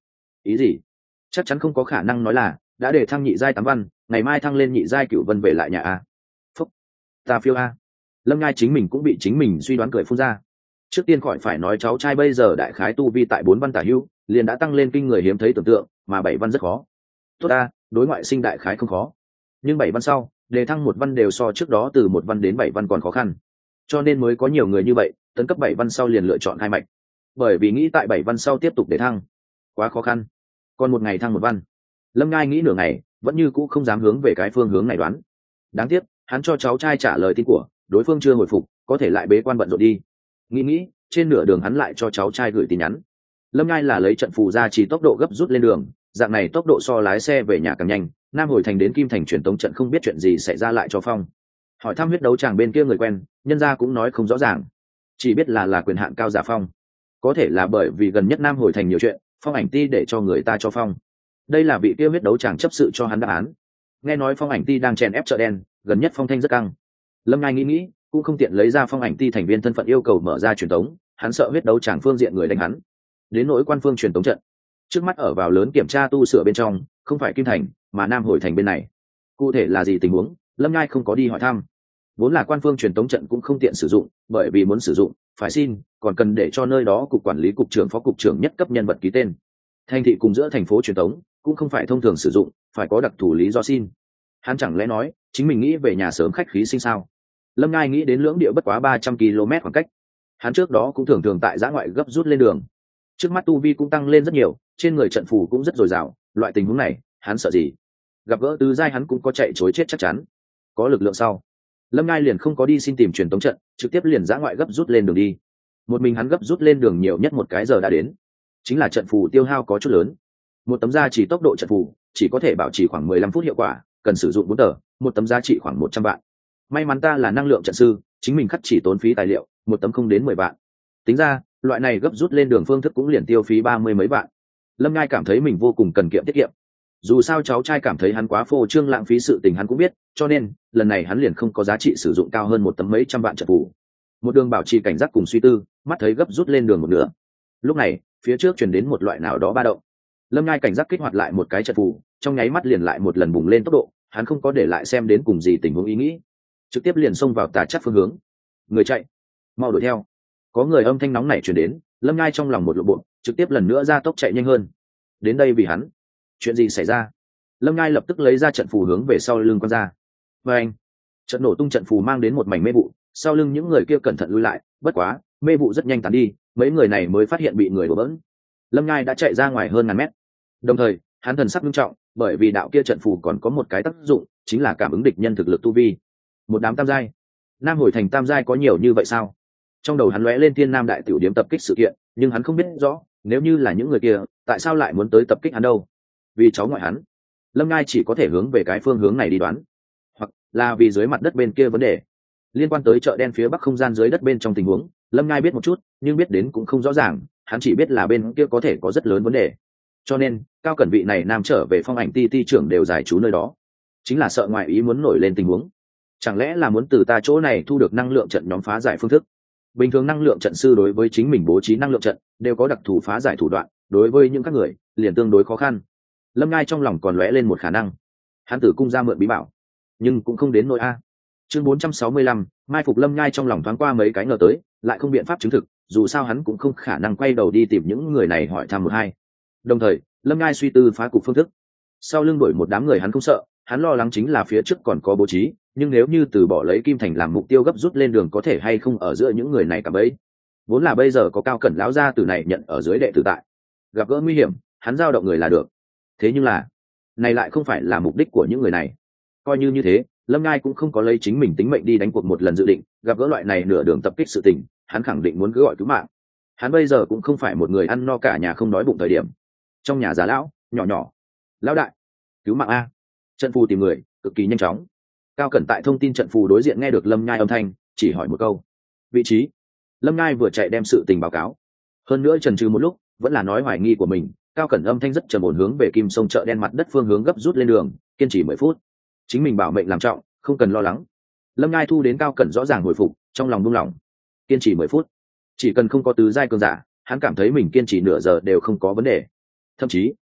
Ý gì? Chắc chắn không có khả năng nói là đã để thăng nhị giai tám văn, ngày mai thăng lên nhị giai cửu vân về lại nhà a. Phúc, ta phiêu a. Lâm Ngai chính mình cũng bị chính mình suy đoán cười phun ra. Trước tiên khỏi phải nói cháu trai bây giờ đại khái tu vi tại bốn văn tả hữu, liền đã tăng lên kinh người hiếm thấy tưởng tượng, mà bảy văn rất khó. Tốt ta, đối ngoại sinh đại khái không khó, nhưng bảy văn sau, đề thăng một văn đều so trước đó từ một văn đến bảy văn còn khó khăn. Cho nên mới có nhiều người như vậy, tấn cấp bảy văn sau liền lựa chọn khai mạch. Bởi vì nghĩ tại bảy văn sau tiếp tục đề thăng, quá khó khăn. Còn một ngày thăng một văn. Lâm Ngai nghĩ nửa ngày, vẫn như cũ không dám hướng về cái phương hướng này đoán. Đáng tiếc, hắn cho cháu trai trả lời tin của, đối phương chưa hồi phục, có thể lại bế quan bận rộn đi. Nghĩ nghĩ, trên nửa đường hắn lại cho cháu trai gửi tin nhắn. Lâm Ngai là lấy trận phù ra chỉ tốc độ gấp rút lên đường, dạng này tốc độ so lái xe về nhà càng nhanh. Nam hồi thành đến Kim thành truyền tống trận không biết chuyện gì xảy ra lại cho Phong. Hỏi thăm huyết đấu chàng bên kia người quen, nhân gia cũng nói không rõ ràng, chỉ biết là là quyền hạn cao giả Phong. Có thể là bởi vì gần nhất Nam hồi thành nhiều chuyện, Phong ảnh ti để cho người ta cho Phong. Đây là vị kia huyết đấu chàng chấp sự cho hắn đáp án. Nghe nói Phong ảnh ti đang chèn ép chợ đen, gần nhất Phong thanh rất căng. Lâm Ngai nghĩ nghĩ, cũng không tiện lấy ra Phong ảnh ti thành viên thân phận yêu cầu mở ra truyền tống, hắn sợ huyết đấu chàng phương diện người đánh hắn. Đến nỗi quan phương truyền tống trận, trước mắt ở vào lớn kiểm tra tu sửa bên trong, không phải Kim thành mà Nam hồi thành bên này. Cụ thể là gì tình huống, Lâm Ngai không có đi hỏi thăm. Vốn là quan phương truyền tống trận cũng không tiện sử dụng, bởi vì muốn sử dụng phải xin, còn cần để cho nơi đó cục quản lý cục trưởng phó cục trưởng nhất cấp nhân vật ký tên. Thành thị cùng giữa thành phố truyền tống cũng không phải thông thường sử dụng, phải có đặc thù lý do xin. Hắn chẳng lẽ nói chính mình nghĩ về nhà sớm khách khí sinh sao? Lâm Ngai nghĩ đến lưỡng địa bất quá ba trăm ki lô mét khoảng cách. Hắn trước đó cũng thường thường tại giã ngoại gấp rút lên đường. Trước mắt tu vi cũng tăng lên rất nhiều, trên người trận phù cũng rất dồi dào, loại tình huống này, hắn sợ gì? Gặp gỡ tứ giai hắn cũng có chạy chối chết chắc chắn. Có lực lượng sau, Lâm Ngai liền không có đi xin tìm truyền tống trận, trực tiếp liền giã ngoại gấp rút lên đường đi. Một mình hắn gấp rút lên đường nhiều nhất một cái giờ đã đến. Chính là trận phù tiêu hao có chút lớn. Một tấm da chỉ tốc độ trận phù chỉ có thể bảo trì khoảng mười lăm phút hiệu quả, cần sử dụng bốn tờ, một tấm giá trị khoảng một trăm vạn. May mắn ta là năng lượng trận sư, chính mình khắc chỉ tốn phí tài liệu, một tấm không đến mười vạn. Tính ra, loại này gấp rút lên đường phương thức cũng liền tiêu phí ba mươi mấy vạn. Lâm Ngai cảm thấy mình vô cùng cần kiệm tiết kiệm. Dù sao cháu trai cảm thấy hắn quá phô trương lãng phí sự tình hắn cũng biết, cho nên lần này hắn liền không có giá trị sử dụng cao hơn một tấm mấy trăm vạn trận phù. Một đường bảo trì cảnh giác cùng suy tư, mắt thấy gấp rút lên đường một nửa. Lúc này, phía trước truyền đến một loại nào đó ba động. Lâm Ngai cảnh giác kích hoạt lại một cái trận phù, trong nháy mắt liền lại một lần bùng lên tốc độ, hắn không có để lại xem đến cùng gì tình huống ý nghĩ, trực tiếp liền xông vào tà chắc phương hướng. Người chạy, mau đuổi theo. Có người âm thanh nóng nảy truyền đến, Lâm Ngai trong lòng một lộ bộ, trực tiếp lần nữa ra tốc chạy nhanh hơn. Đến đây vì hắn. Chuyện gì xảy ra? Lâm Ngai lập tức lấy ra trận phù hướng về sau lưng con ra. Và anh, trận nổ tung trận phù mang đến một mảnh mê vụ, sau lưng những người kia cẩn thận lùi lại, bất quá, mê vụ rất nhanh tán đi, mấy người này mới phát hiện bị người đổ bỡn. Lâm Ngai đã chạy ra ngoài hơn ngàn mét. Đồng thời, hắn thần sắc nghiêm trọng, bởi vì đạo kia trận phù còn có một cái tác dụng, chính là cảm ứng địch nhân thực lực tu vi. Một đám tam giai. Nam hồi thành tam giai có nhiều như vậy sao? Trong đầu hắn lóe lên Thiên Nam đại tiểu điếm tập kích sự kiện, nhưng hắn không biết rõ, nếu như là những người kia, tại sao lại muốn tới tập kích hắn đâu? Vì cháu ngoại hắn. Lâm Ngai chỉ có thể hướng về cái phương hướng này đi đoán, hoặc là vì dưới mặt đất bên kia vấn đề liên quan tới chợ đen phía bắc không gian dưới đất bên trong tình huống. Lâm Ngai biết một chút, nhưng biết đến cũng không rõ ràng, hắn chỉ biết là bên kia có thể có rất lớn vấn đề. Cho nên, cao cẩn vị này nam trở về Phong ảnh ti ti trưởng đều giải trú nơi đó, chính là sợ ngoại ý muốn nổi lên tình huống. Chẳng lẽ là muốn từ ta chỗ này thu được năng lượng trận nhóm phá giải phương thức? Bình thường năng lượng trận sư đối với chính mình bố trí năng lượng trận đều có đặc thù phá giải thủ đoạn, đối với những các người liền tương đối khó khăn. Lâm Ngai trong lòng còn lóe lên một khả năng, hắn tử cung ra mượn bí bảo, nhưng cũng không đến nỗi a. Chương bốn trăm sáu mươi lăm, mai phục. Lâm Ngai trong lòng thoáng qua mấy cái ngờ tới, lại không biện pháp chứng thực, dù sao hắn cũng không khả năng quay đầu đi tìm những người này hỏi thăm một hai. Đồng thời, Lâm Ngai suy tư phá cục phương thức. Sau lưng đuổi một đám người hắn không sợ, hắn lo lắng chính là phía trước còn có bố trí, nhưng nếu như từ bỏ lấy Kim thành làm mục tiêu gấp rút lên đường có thể hay không ở giữa những người này cả bấy. Vốn là bây giờ có cao cẩn lão gia tử này nhận ở dưới đệ tử tại, gặp gỡ nguy hiểm, hắn giao động người là được. Thế nhưng là, này lại không phải là mục đích của những người này. Coi như như thế, Lâm Ngai cũng không có lấy chính mình tính mệnh đi đánh cuộc một lần dự định, gặp gỡ loại này nửa đường tập kích sự tình, hắn khẳng định muốn cứ gọi cứu mạng. Hắn bây giờ cũng không phải một người ăn no cả nhà không đói bụng thời điểm. Trong nhà già lão, nhỏ nhỏ, lão đại, cứu mạng a. Trận phù tìm người, cực kỳ nhanh chóng. Cao cẩn tại thông tin trận phù đối diện nghe được Lâm Ngai âm thanh, chỉ hỏi một câu. Vị trí. Lâm Ngai vừa chạy đem sự tình báo cáo. Hơn nữa chần chừ một lúc, vẫn là nói hoài nghi của mình. Cao cẩn âm thanh rất trầm ổn hướng về Kim sông chợ đen mặt đất phương hướng gấp rút lên đường, kiên trì mười phút. Chính mình bảo mệnh làm trọng, không cần lo lắng. Lâm Ngai thu đến Cao cẩn rõ ràng hồi phục, trong lòng buông lỏng. Kiên trì mười phút, chỉ cần không có tứ giai cường giả, hắn cảm thấy mình kiên trì nửa giờ đều không có vấn đề. Thậm chí,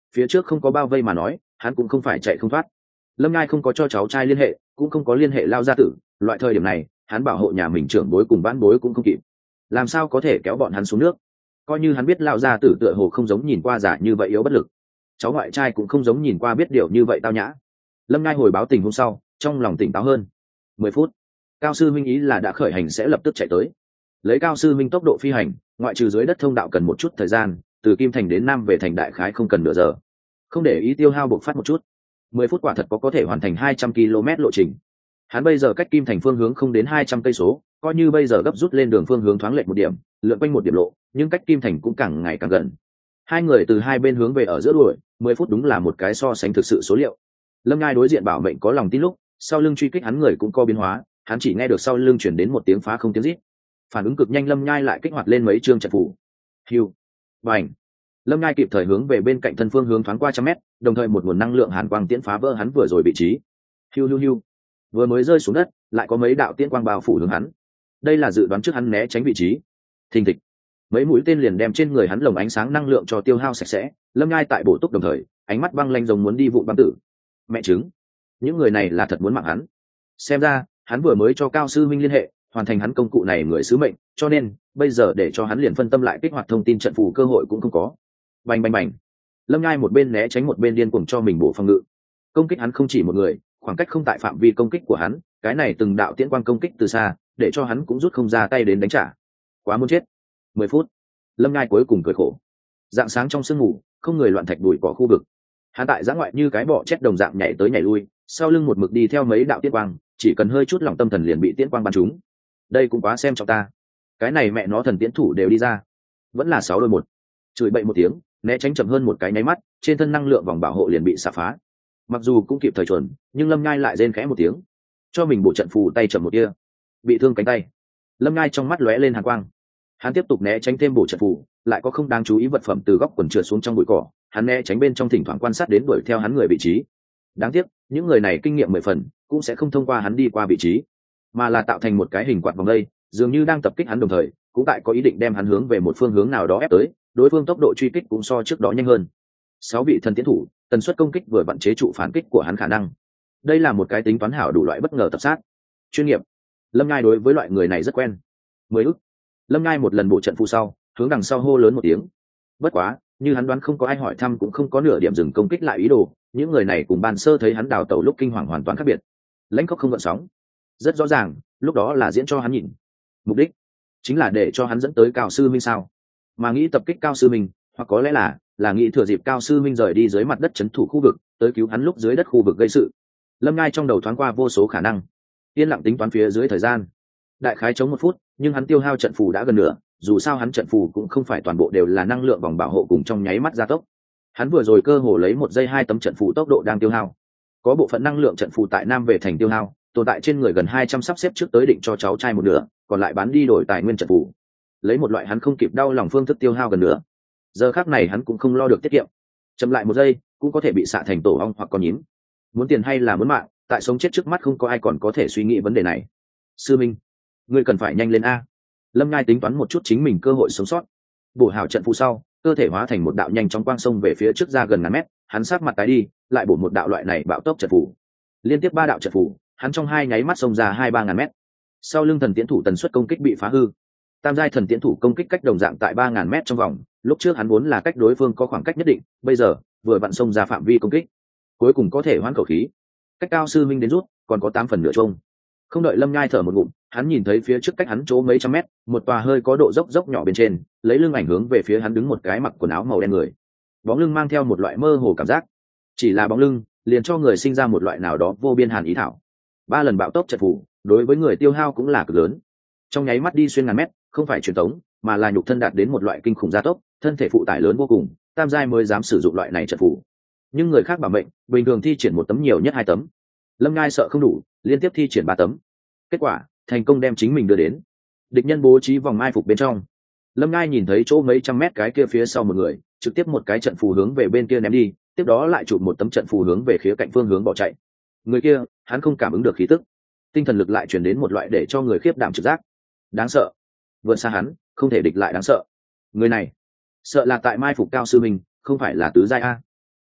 phía trước không có bao vây mà nói hắn cũng không phải chạy không thoát. Lâm Ngai không có cho cháu trai liên hệ, cũng không có liên hệ lao gia tử, loại thời điểm này hắn bảo hộ nhà mình trưởng bối cùng vãn bối cũng không kịp, làm sao có thể kéo bọn hắn xuống nước. Coi như hắn biết lao gia tử tựa hồ không giống nhìn qua giả như vậy yếu bất lực, cháu ngoại trai cũng không giống nhìn qua biết điều như vậy tao nhã. Lâm Ngai hồi báo tình hôm sau trong lòng tỉnh táo hơn. Mười phút, cao sư minh ý là đã khởi hành sẽ lập tức chạy tới. Lấy cao sư minh tốc độ phi hành, ngoại trừ dưới đất thông đạo cần một chút thời gian, từ Kim Thành đến Nam về thành đại khái không cần nửa giờ. Không để ý tiêu hao bộc phát một chút, mười phút quả thật có có thể hoàn thành hai trăm ki lô mét lộ trình. Hắn bây giờ cách Kim Thành phương hướng không đến hai trăm cây số, coi như bây giờ gấp rút lên đường phương hướng thoáng lệch một điểm, lượn quanh một điểm lộ, nhưng cách Kim Thành cũng càng ngày càng gần. Hai người từ hai bên hướng về ở giữa đuổi, mười phút đúng là một cái so sánh thực sự số liệu. Lâm Ngai đối diện bảo mệnh có lòng tin lúc, sau lưng truy kích hắn người cũng có biến hóa, hắn chỉ nghe được sau lưng chuyển đến một tiếng phá không tiếng rít. Phản ứng cực nhanh, Lâm Ngai lại kích hoạt lên mấy chương trận phủ. Hưu, bành. Lâm Ngai kịp thời hướng về bên cạnh thân phương hướng thoáng qua trăm mét, đồng thời một nguồn năng lượng hàn quang tiễn phá vỡ hắn vừa rồi vị trí. Hưu hưu hưu. Vừa mới rơi xuống đất, lại có mấy đạo tiễn quang bao phủ hướng hắn. Đây là dự đoán trước hắn né tránh vị trí. Thình thịch. Mấy mũi tên liền đem trên người hắn lồng ánh sáng năng lượng cho tiêu hao sạch sẽ. Lâm Ngai tại bổ túc đồng thời, ánh mắt băng lanh giống muốn đi vụn băng tử. Mẹ chứng, những người này là thật muốn mạng hắn. Xem ra hắn vừa mới cho cao sư minh liên hệ, hoàn thành hắn công cụ này người sứ mệnh, cho nên bây giờ để cho hắn liền phân tâm lại kích hoạt thông tin trận phù cơ hội cũng không có. Bành bành bành. Lâm Ngai một bên né tránh một bên điên cuồng cho mình bổ phòng ngự. Công kích hắn không chỉ một người, khoảng cách không tại phạm vi công kích của hắn, cái này từng đạo tiễn quang công kích từ xa, để cho hắn cũng rút không ra tay đến đánh trả. Quá muốn chết. Mười phút. Lâm Ngai cuối cùng cười khổ. Dạng sáng trong sương mù, không người loạn thạch bụi cỏ khu vực. Hắn tại giã ngoại như cái bọ chết đồng dạng nhảy tới nhảy lui, sau lưng một mực đi theo mấy đạo tiễn quang, chỉ cần hơi chút lòng tâm thần liền bị tiễn quang bắn trúng. Đây cũng quá xem trọng ta. Cái này mẹ nó thần tiễn thủ đều đi ra, vẫn là sáu đôi một. Chửi bậy một tiếng, né tránh chậm hơn một cái nháy mắt, trên thân năng lượng vòng bảo hộ liền bị xả phá. Mặc dù cũng kịp thời chuẩn, nhưng Lâm Ngai lại rên khẽ một tiếng, cho mình bộ trận phù tay chậm một kia, bị thương cánh tay. Lâm Ngai trong mắt lóe lên hàn quang, hắn tiếp tục né tránh thêm bộ trận phù, lại có không đáng chú ý vật phẩm từ góc quần trượt xuống trong bụi cỏ, hắn né tránh bên trong thỉnh thoảng quan sát đến đuổi theo hắn người vị trí. Đáng tiếc, những người này kinh nghiệm mười phần, cũng sẽ không thông qua hắn đi qua vị trí, mà là tạo thành một cái hình quạt vòng đây, dường như đang tập kích hắn đồng thời, cũng tại có ý định đem hắn hướng về một phương hướng nào đó ép tới, đối phương tốc độ truy kích cũng so trước đó nhanh hơn. Sáu vị thần tiến thủ, tần suất công kích vừa vặn chế trụ phản kích của hắn khả năng. Đây là một cái tính toán hảo đủ loại bất ngờ tập sát. Chuyên nghiệp. Lâm Ngai đối với loại người này rất quen. Mười ức. Lâm Ngai một lần bộ trận phù sau, hướng đằng sau hô lớn một tiếng. Bất quá, như hắn đoán không có ai hỏi thăm cũng không có nửa điểm dừng công kích lại ý đồ, những người này cùng ban sơ thấy hắn đào tẩu lúc kinh hoàng hoàn toàn khác biệt. Lãnh khốc không gợn sóng. Rất rõ ràng, lúc đó là diễn cho hắn nhìn. Mục đích chính là để cho hắn dẫn tới cao sư minh sao? Mà nghĩ tập kích cao sư minh, hoặc có lẽ là là nghĩ thừa dịp cao sư minh rời đi dưới mặt đất trấn thủ khu vực, tới cứu hắn lúc dưới đất khu vực gây sự. Lâm Ngai trong đầu thoáng qua vô số khả năng, yên lặng tính toán phía dưới thời gian. Đại khái chống một phút, nhưng hắn tiêu hao trận phù đã gần nửa, dù sao hắn trận phù cũng không phải toàn bộ đều là năng lượng vòng bảo hộ cùng trong nháy mắt gia tốc. Hắn vừa rồi cơ hồ lấy một giây hai tấm trận phù tốc độ đang tiêu hao. Có bộ phận năng lượng trận phù tại Nam về thành tiêu hao, tồn tại trên người gần hai trăm sắp xếp trước tới định cho cháu trai một nửa, còn lại bán đi đổi tài nguyên trận phù. Lấy một loại hắn không kịp đau lòng phương thức tiêu hao gần nửa. Giờ khắc này hắn cũng không lo được tiết kiệm. Chậm lại một giây, cũng có thể bị xạ thành tổ ong hoặc con nhím. Muốn tiền hay là muốn mạng, tại sống chết trước mắt không có ai còn có thể suy nghĩ vấn đề này. Sư Minh, ngươi cần phải nhanh lên a. Lâm Ngai tính toán một chút chính mình cơ hội sống sót. Bổ hảo trận phù sau, cơ thể hóa thành một đạo nhanh chóng quang sông về phía trước ra gần ngàn mét, hắn sát mặt tái đi, lại bổ một đạo loại này bạo tốc trận phù. Liên tiếp ba đạo trận phù, hắn trong hai nháy mắt xông ra hai ba ngàn mét. Sau lưng thần tiễn thủ tần suất công kích bị phá hư. Tam giai thần tiễn thủ công kích cách đồng dạng tại ba ngàn mét trong vòng, lúc trước hắn muốn là cách đối phương có khoảng cách nhất định, bây giờ vừa vặn xông ra phạm vi công kích, cuối cùng có thể hoãn khẩu khí. Cách cao sư minh đến rút, còn có tám phần nửa trông. Không đợi Lâm Ngai thở một ngụm, hắn nhìn thấy phía trước cách hắn chỗ mấy trăm mét, một tòa hơi có độ dốc dốc nhỏ bên trên, lấy lưng ảnh hướng về phía hắn đứng một cái mặc quần áo màu đen người. Bóng lưng mang theo một loại mơ hồ cảm giác, chỉ là bóng lưng, liền cho người sinh ra một loại nào đó vô biên hàn ý thảo. Ba lần bạo tốc trận phủ, đối với người tiêu hao cũng là cực lớn. Trong nháy mắt đi xuyên ngàn mét, không phải truyền tống, mà là nhục thân đạt đến một loại kinh khủng gia tốc, thân thể phụ tải lớn vô cùng, tam giai mới dám sử dụng loại này trận phủ. Nhưng người khác bảo mệnh, bình thường thi triển một tấm nhiều nhất hai tấm. Lâm Ngai sợ không đủ, liên tiếp thi triển ba tấm. Kết quả, thành công đem chính mình đưa đến. Địch nhân bố trí vòng mai phục bên trong. Lâm Ngai nhìn thấy chỗ mấy trăm mét cái kia phía sau một người, trực tiếp một cái trận phù hướng về bên kia ném đi, tiếp đó lại chụp một tấm trận phù hướng về khía cạnh phương hướng bỏ chạy. Người kia, hắn không cảm ứng được khí tức, tinh thần lực lại truyền đến một loại để cho người khiếp đảm trực giác. Đáng sợ. Vượt xa hắn, không thể địch lại đáng sợ. Người này, sợ là tại mai phục cao sư mình, không phải là tứ giai a.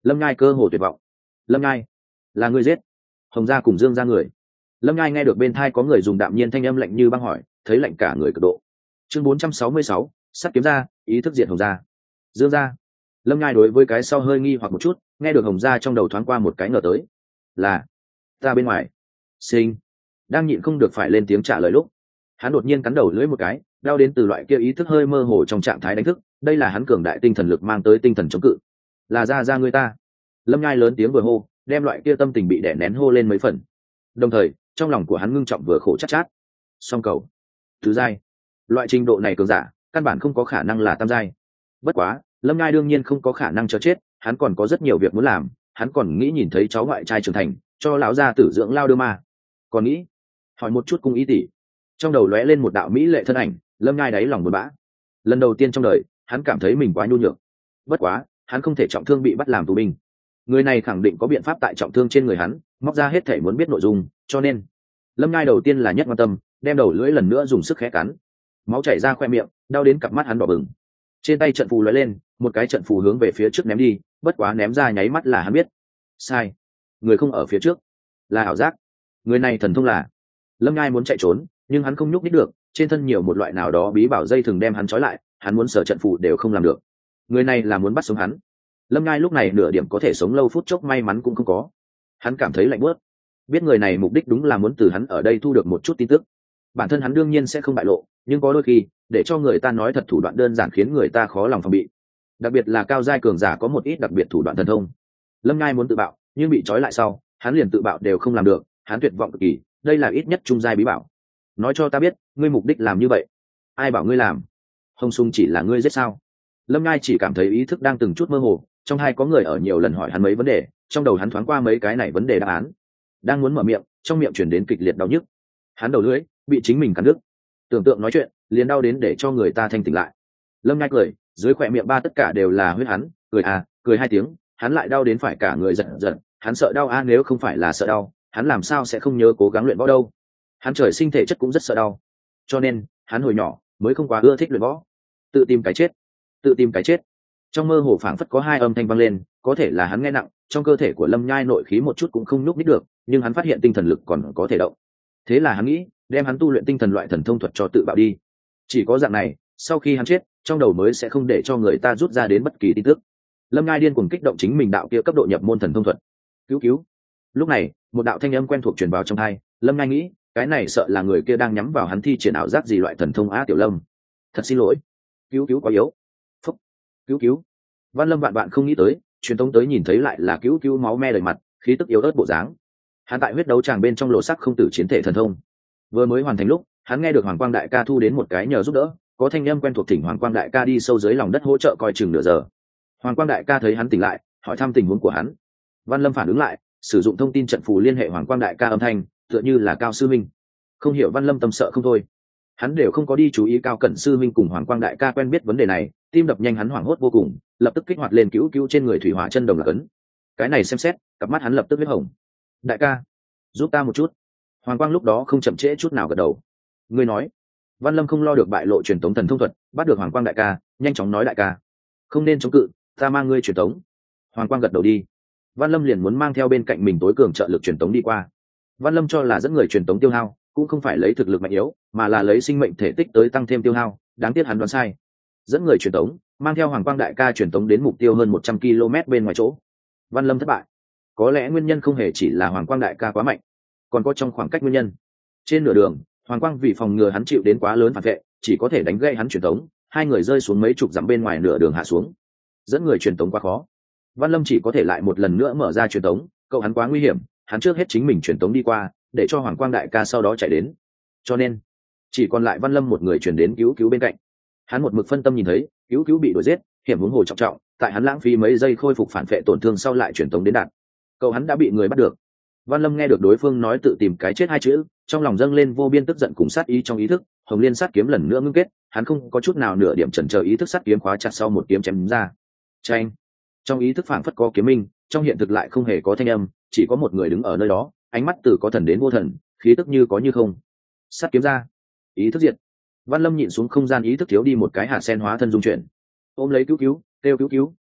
Lâm Nhai cơ hồ tuyệt vọng. Lâm Nhai, là ngươi giết Hồng gia cùng Dương gia người? Lâm Nhai nghe được bên thai có người dùng đạm nhiên thanh âm lạnh như băng hỏi, thấy lạnh cả người cực độ. Chương bốn trăm sáu mươi sáu, sắt kiếm ra, ý thức diệt Hồng gia. Dương gia. Lâm Nhai đối với cái sau hơi nghi hoặc một chút, nghe được Hồng gia trong đầu thoáng qua một cái ngờ tới. Là ta bên ngoài. Sinh. Đang nhịn không được phải lên tiếng trả lời lúc, hắn đột nhiên cắn đầu lưỡi một cái, đau đến từ loại kia ý thức hơi mơ hồ trong trạng thái đánh thức, đây là hắn cường đại tinh thần lực mang tới tinh thần chống cự. Là ra ra người ta. Lâm Nhai lớn tiếng vừa hô, đem loại kia tâm tình bị đè nén hô lên mấy phần. Đồng thời, trong lòng của hắn ngưng trọng vừa khổ chát chát. Song cầu. Thứ giai. Loại trình độ này cường giả, căn bản không có khả năng là tam giai. Bất quá, Lâm Nhai đương nhiên không có khả năng chờ chết, hắn còn có rất nhiều việc muốn làm, hắn còn nghĩ nhìn thấy cháu ngoại trai trưởng thành, cho lão gia tử dưỡng lao đưa ma. Còn nghĩ, hỏi một chút cung ý tỷ. Trong đầu lóe lên một đạo mỹ lệ thân ảnh, Lâm Nhai đáy lòng buồn bã. Lần đầu tiên trong đời, hắn cảm thấy mình quá nhu nhược. Bất quá, hắn không thể trọng thương bị bắt làm tù binh. Người này khẳng định có biện pháp tại trọng thương trên người hắn, móc ra hết thể muốn biết nội dung, cho nên Lâm Nhai đầu tiên là nhất quan tâm, đem đầu lưỡi lần nữa dùng sức khẽ cắn. Máu chảy ra khoe miệng, đau đến cặp mắt hắn đỏ bừng. Trên tay trận phù lóe lên, một cái trận phù hướng về phía trước ném đi, bất quá ném ra nháy mắt là hắn biết. Sai, người không ở phía trước, là ảo giác. Người này thần thông là. Lâm Nhai muốn chạy trốn, nhưng hắn không nhúc nhích được, trên thân nhiều một loại nào đó bí bảo dây thường đem hắn trói lại, hắn muốn sở trận phù đều không làm được. Người này là muốn bắt sống hắn. Lâm Nhai lúc này nửa điểm có thể sống lâu phút chốc may mắn cũng không có. Hắn cảm thấy lạnh buốt, biết người này mục đích đúng là muốn từ hắn ở đây thu được một chút tin tức. Bản thân hắn đương nhiên sẽ không bại lộ, nhưng có đôi khi để cho người ta nói thật thủ đoạn đơn giản khiến người ta khó lòng phòng bị, đặc biệt là cao giai cường giả có một ít đặc biệt thủ đoạn thần thông. Lâm Nhai muốn tự bạo, nhưng bị trói lại sau, hắn liền tự bạo đều không làm được, hắn tuyệt vọng cực kỳ, đây là ít nhất trung giai bí bảo. Nói cho ta biết, ngươi mục đích làm như vậy. Ai bảo ngươi làm? Hồng Sung chỉ là ngươi giết sao? Lâm Nhai chỉ cảm thấy ý thức đang từng chút mơ hồ, trong hai có người ở nhiều lần hỏi hắn mấy vấn đề, trong đầu hắn thoáng qua mấy cái này vấn đề đáp án. Đang muốn mở miệng, trong miệng chuyển đến kịch liệt đau nhức. Hắn đầu lưỡi bị chính mình cắn đứt. Tưởng tượng nói chuyện, liền đau đến để cho người ta thanh tỉnh lại. Lâm Nhai cười, dưới khóe miệng ba tất cả đều là huyết hắn, cười à, cười hai tiếng, hắn lại đau đến phải cả người giật giật, hắn sợ đau a, nếu không phải là sợ đau, hắn làm sao sẽ không nhớ cố gắng luyện võ đâu. Hắn trời sinh thể chất cũng rất sợ đau, cho nên hắn hồi nhỏ mới không quá ưa thích luyện võ. Tự tìm cái chết, tự tìm cái chết. Trong mơ hồ phảng phất có hai âm thanh vang lên, có thể là hắn nghe nặng, trong cơ thể của Lâm Nhai nội khí một chút cũng không nhúc nhích được, nhưng hắn phát hiện tinh thần lực còn có thể động. Thế là hắn nghĩ, đem hắn tu luyện tinh thần loại thần thông thuật cho tự bạo đi. Chỉ có dạng này, sau khi hắn chết, trong đầu mới sẽ không để cho người ta rút ra đến bất kỳ tin tức. Lâm Nhai điên cuồng kích động chính mình đạo kia cấp độ nhập môn thần thông thuật. Cứu cứu. Lúc này, một đạo thanh âm quen thuộc truyền vào trong tai, Lâm Nhai nghĩ, cái này sợ là người kia đang nhắm vào hắn thi triển ảo giác gì loại thần thông á. Tiểu Lâm, thật xin lỗi. Cứu cứu quá yếu. Phúc. Cứu cứu. Văn Lâm vạn vạn không nghĩ tới, truyền tống tới nhìn thấy lại là cứu cứu máu me đầy mặt, khí tức yếu ớt bộ dáng. Hắn tại huyết đấu tràng bên trong lộ sắc không tử chiến thể thần thông, vừa mới hoàn thành lúc, hắn nghe được Hoàng Quang đại ca thu đến một cái nhờ giúp đỡ, có thanh âm quen thuộc thỉnh Hoàng Quang đại ca đi sâu dưới lòng đất hỗ trợ coi chừng nửa giờ. Hoàng Quang đại ca thấy hắn tỉnh lại, hỏi thăm tình huống của hắn. Văn Lâm phản ứng lại, sử dụng thông tin trận phù liên hệ Hoàng Quang đại ca âm thanh, tựa như là Cao sư minh. Không hiểu Văn Lâm tâm sợ không thôi. Hắn đều không có đi chú ý Cao Cẩn sư minh cùng Hoàng Quang đại ca quen biết vấn đề này, tim đập nhanh, hắn hoảng hốt vô cùng, lập tức kích hoạt lên cứu cứu trên người thủy hỏa chân đồng là cấn. Cái này xem xét, cặp mắt hắn lập tức huyết hồng. Đại ca, giúp ta một chút. Hoàng Quang lúc đó không chậm trễ chút nào gật đầu. Ngươi nói. Văn Lâm không lo được bại lộ truyền tống thần thông thuật, bắt được Hoàng Quang đại ca, nhanh chóng nói đại ca, không nên chống cự, ta mang ngươi truyền tống. Hoàng Quang gật đầu đi. Văn Lâm liền muốn mang theo bên cạnh mình tối cường trợ lực truyền tống đi qua. Văn Lâm cho là dẫn người truyền tống tiêu hao, cũng không phải lấy thực lực mạnh yếu, mà là lấy sinh mệnh thể tích tới tăng thêm tiêu hao, đáng tiếc hắn đoán sai. Dẫn người truyền tống, mang theo Hoàng Quang đại ca truyền tống đến mục tiêu hơn một trăm ki lô mét bên ngoài chỗ. Văn Lâm thất bại. Có lẽ nguyên nhân không hề chỉ là Hoàng Quang đại ca quá mạnh, còn có trong khoảng cách nguyên nhân. Trên nửa đường, Hoàng Quang vì phòng ngừa hắn chịu đến quá lớn phản vệ, chỉ có thể đánh gãy hắn truyền tống, hai người rơi xuống mấy chục dặm bên ngoài, nửa đường hạ xuống. Dẫn người truyền tống quá khó, Văn Lâm chỉ có thể lại một lần nữa mở ra truyền tống, cậu hắn quá nguy hiểm, hắn trước hết chính mình truyền tống đi qua, để cho Hoàng Quang đại ca sau đó chạy đến. Cho nên, chỉ còn lại Văn Lâm một người truyền đến cứu cứu bên cạnh. Hắn một mực phân tâm nhìn thấy, cứu cứu bị đuổi giết, hiểm huống hồ trọng trọng, tại hắn lãng phí mấy giây khôi phục phản vệ tổn thương sau lại truyền tống đến đạt. Cậu hắn đã bị người bắt được. Văn Lâm nghe được đối phương nói tự tìm cái chết hai chữ, trong lòng dâng lên vô biên tức giận cùng sát ý trong ý thức, Hồng Liên sát kiếm lần nữa ngưng kết, hắn không có chút nào nửa điểm chần chờ, ý thức sát kiếm khóa chặt sau một kiếm chém ra. Chanh. Trong ý thức phảng phất có kiếm minh, trong hiện thực lại không hề có thanh âm, chỉ có một người đứng ở nơi đó, ánh mắt từ có thần đến vô thần, khí tức như có như không. Sát kiếm ra, ý thức diệt. Văn Lâm nhịn xuống không gian ý thức thiếu đi một cái hạt sen hóa thân dung chuyển, ôm lấy cứu cứu, kêu cứu cứu,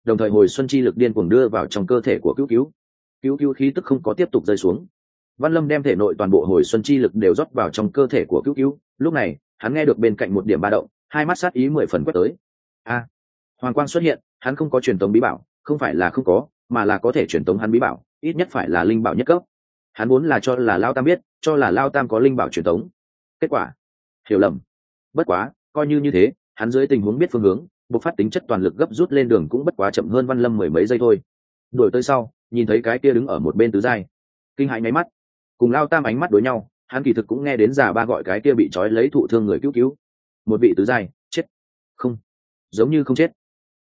đồng thời hồi xuân chi lực điên cuồng đưa vào trong cơ thể của cứu cứu cứu cứu khí tức không có tiếp tục rơi xuống. Văn Lâm đem thể nội toàn bộ hồi xuân chi lực đều rót vào trong cơ thể của cứu cứu. Lúc này hắn nghe được bên cạnh một điểm ba động, hai mắt sát ý mười phần quét tới. A, hoàng quang xuất hiện, hắn không có truyền tống bí bảo, không phải là không có, mà là có thể truyền tống hắn bí bảo, ít nhất phải là linh bảo nhất cấp. Hắn muốn là cho là Lao Tam biết, cho là Lao Tam có linh bảo truyền tống. Kết quả hiểu lầm. Bất quá coi như như thế, hắn dưới tình huống biết phương hướng, bộc phát tính chất toàn lực gấp rút lên đường cũng bất quá chậm hơn Văn Lâm mười mấy giây thôi. Đuổi tới sau, nhìn thấy cái kia đứng ở một bên tứ giai, kinh hãi nháy mắt, cùng Lao Tam ánh mắt đối nhau, hắn kỳ thực cũng nghe đến già ba gọi cái kia bị trói lấy thụ thương người cứu cứu. Một vị tứ giai chết, không, giống như không chết.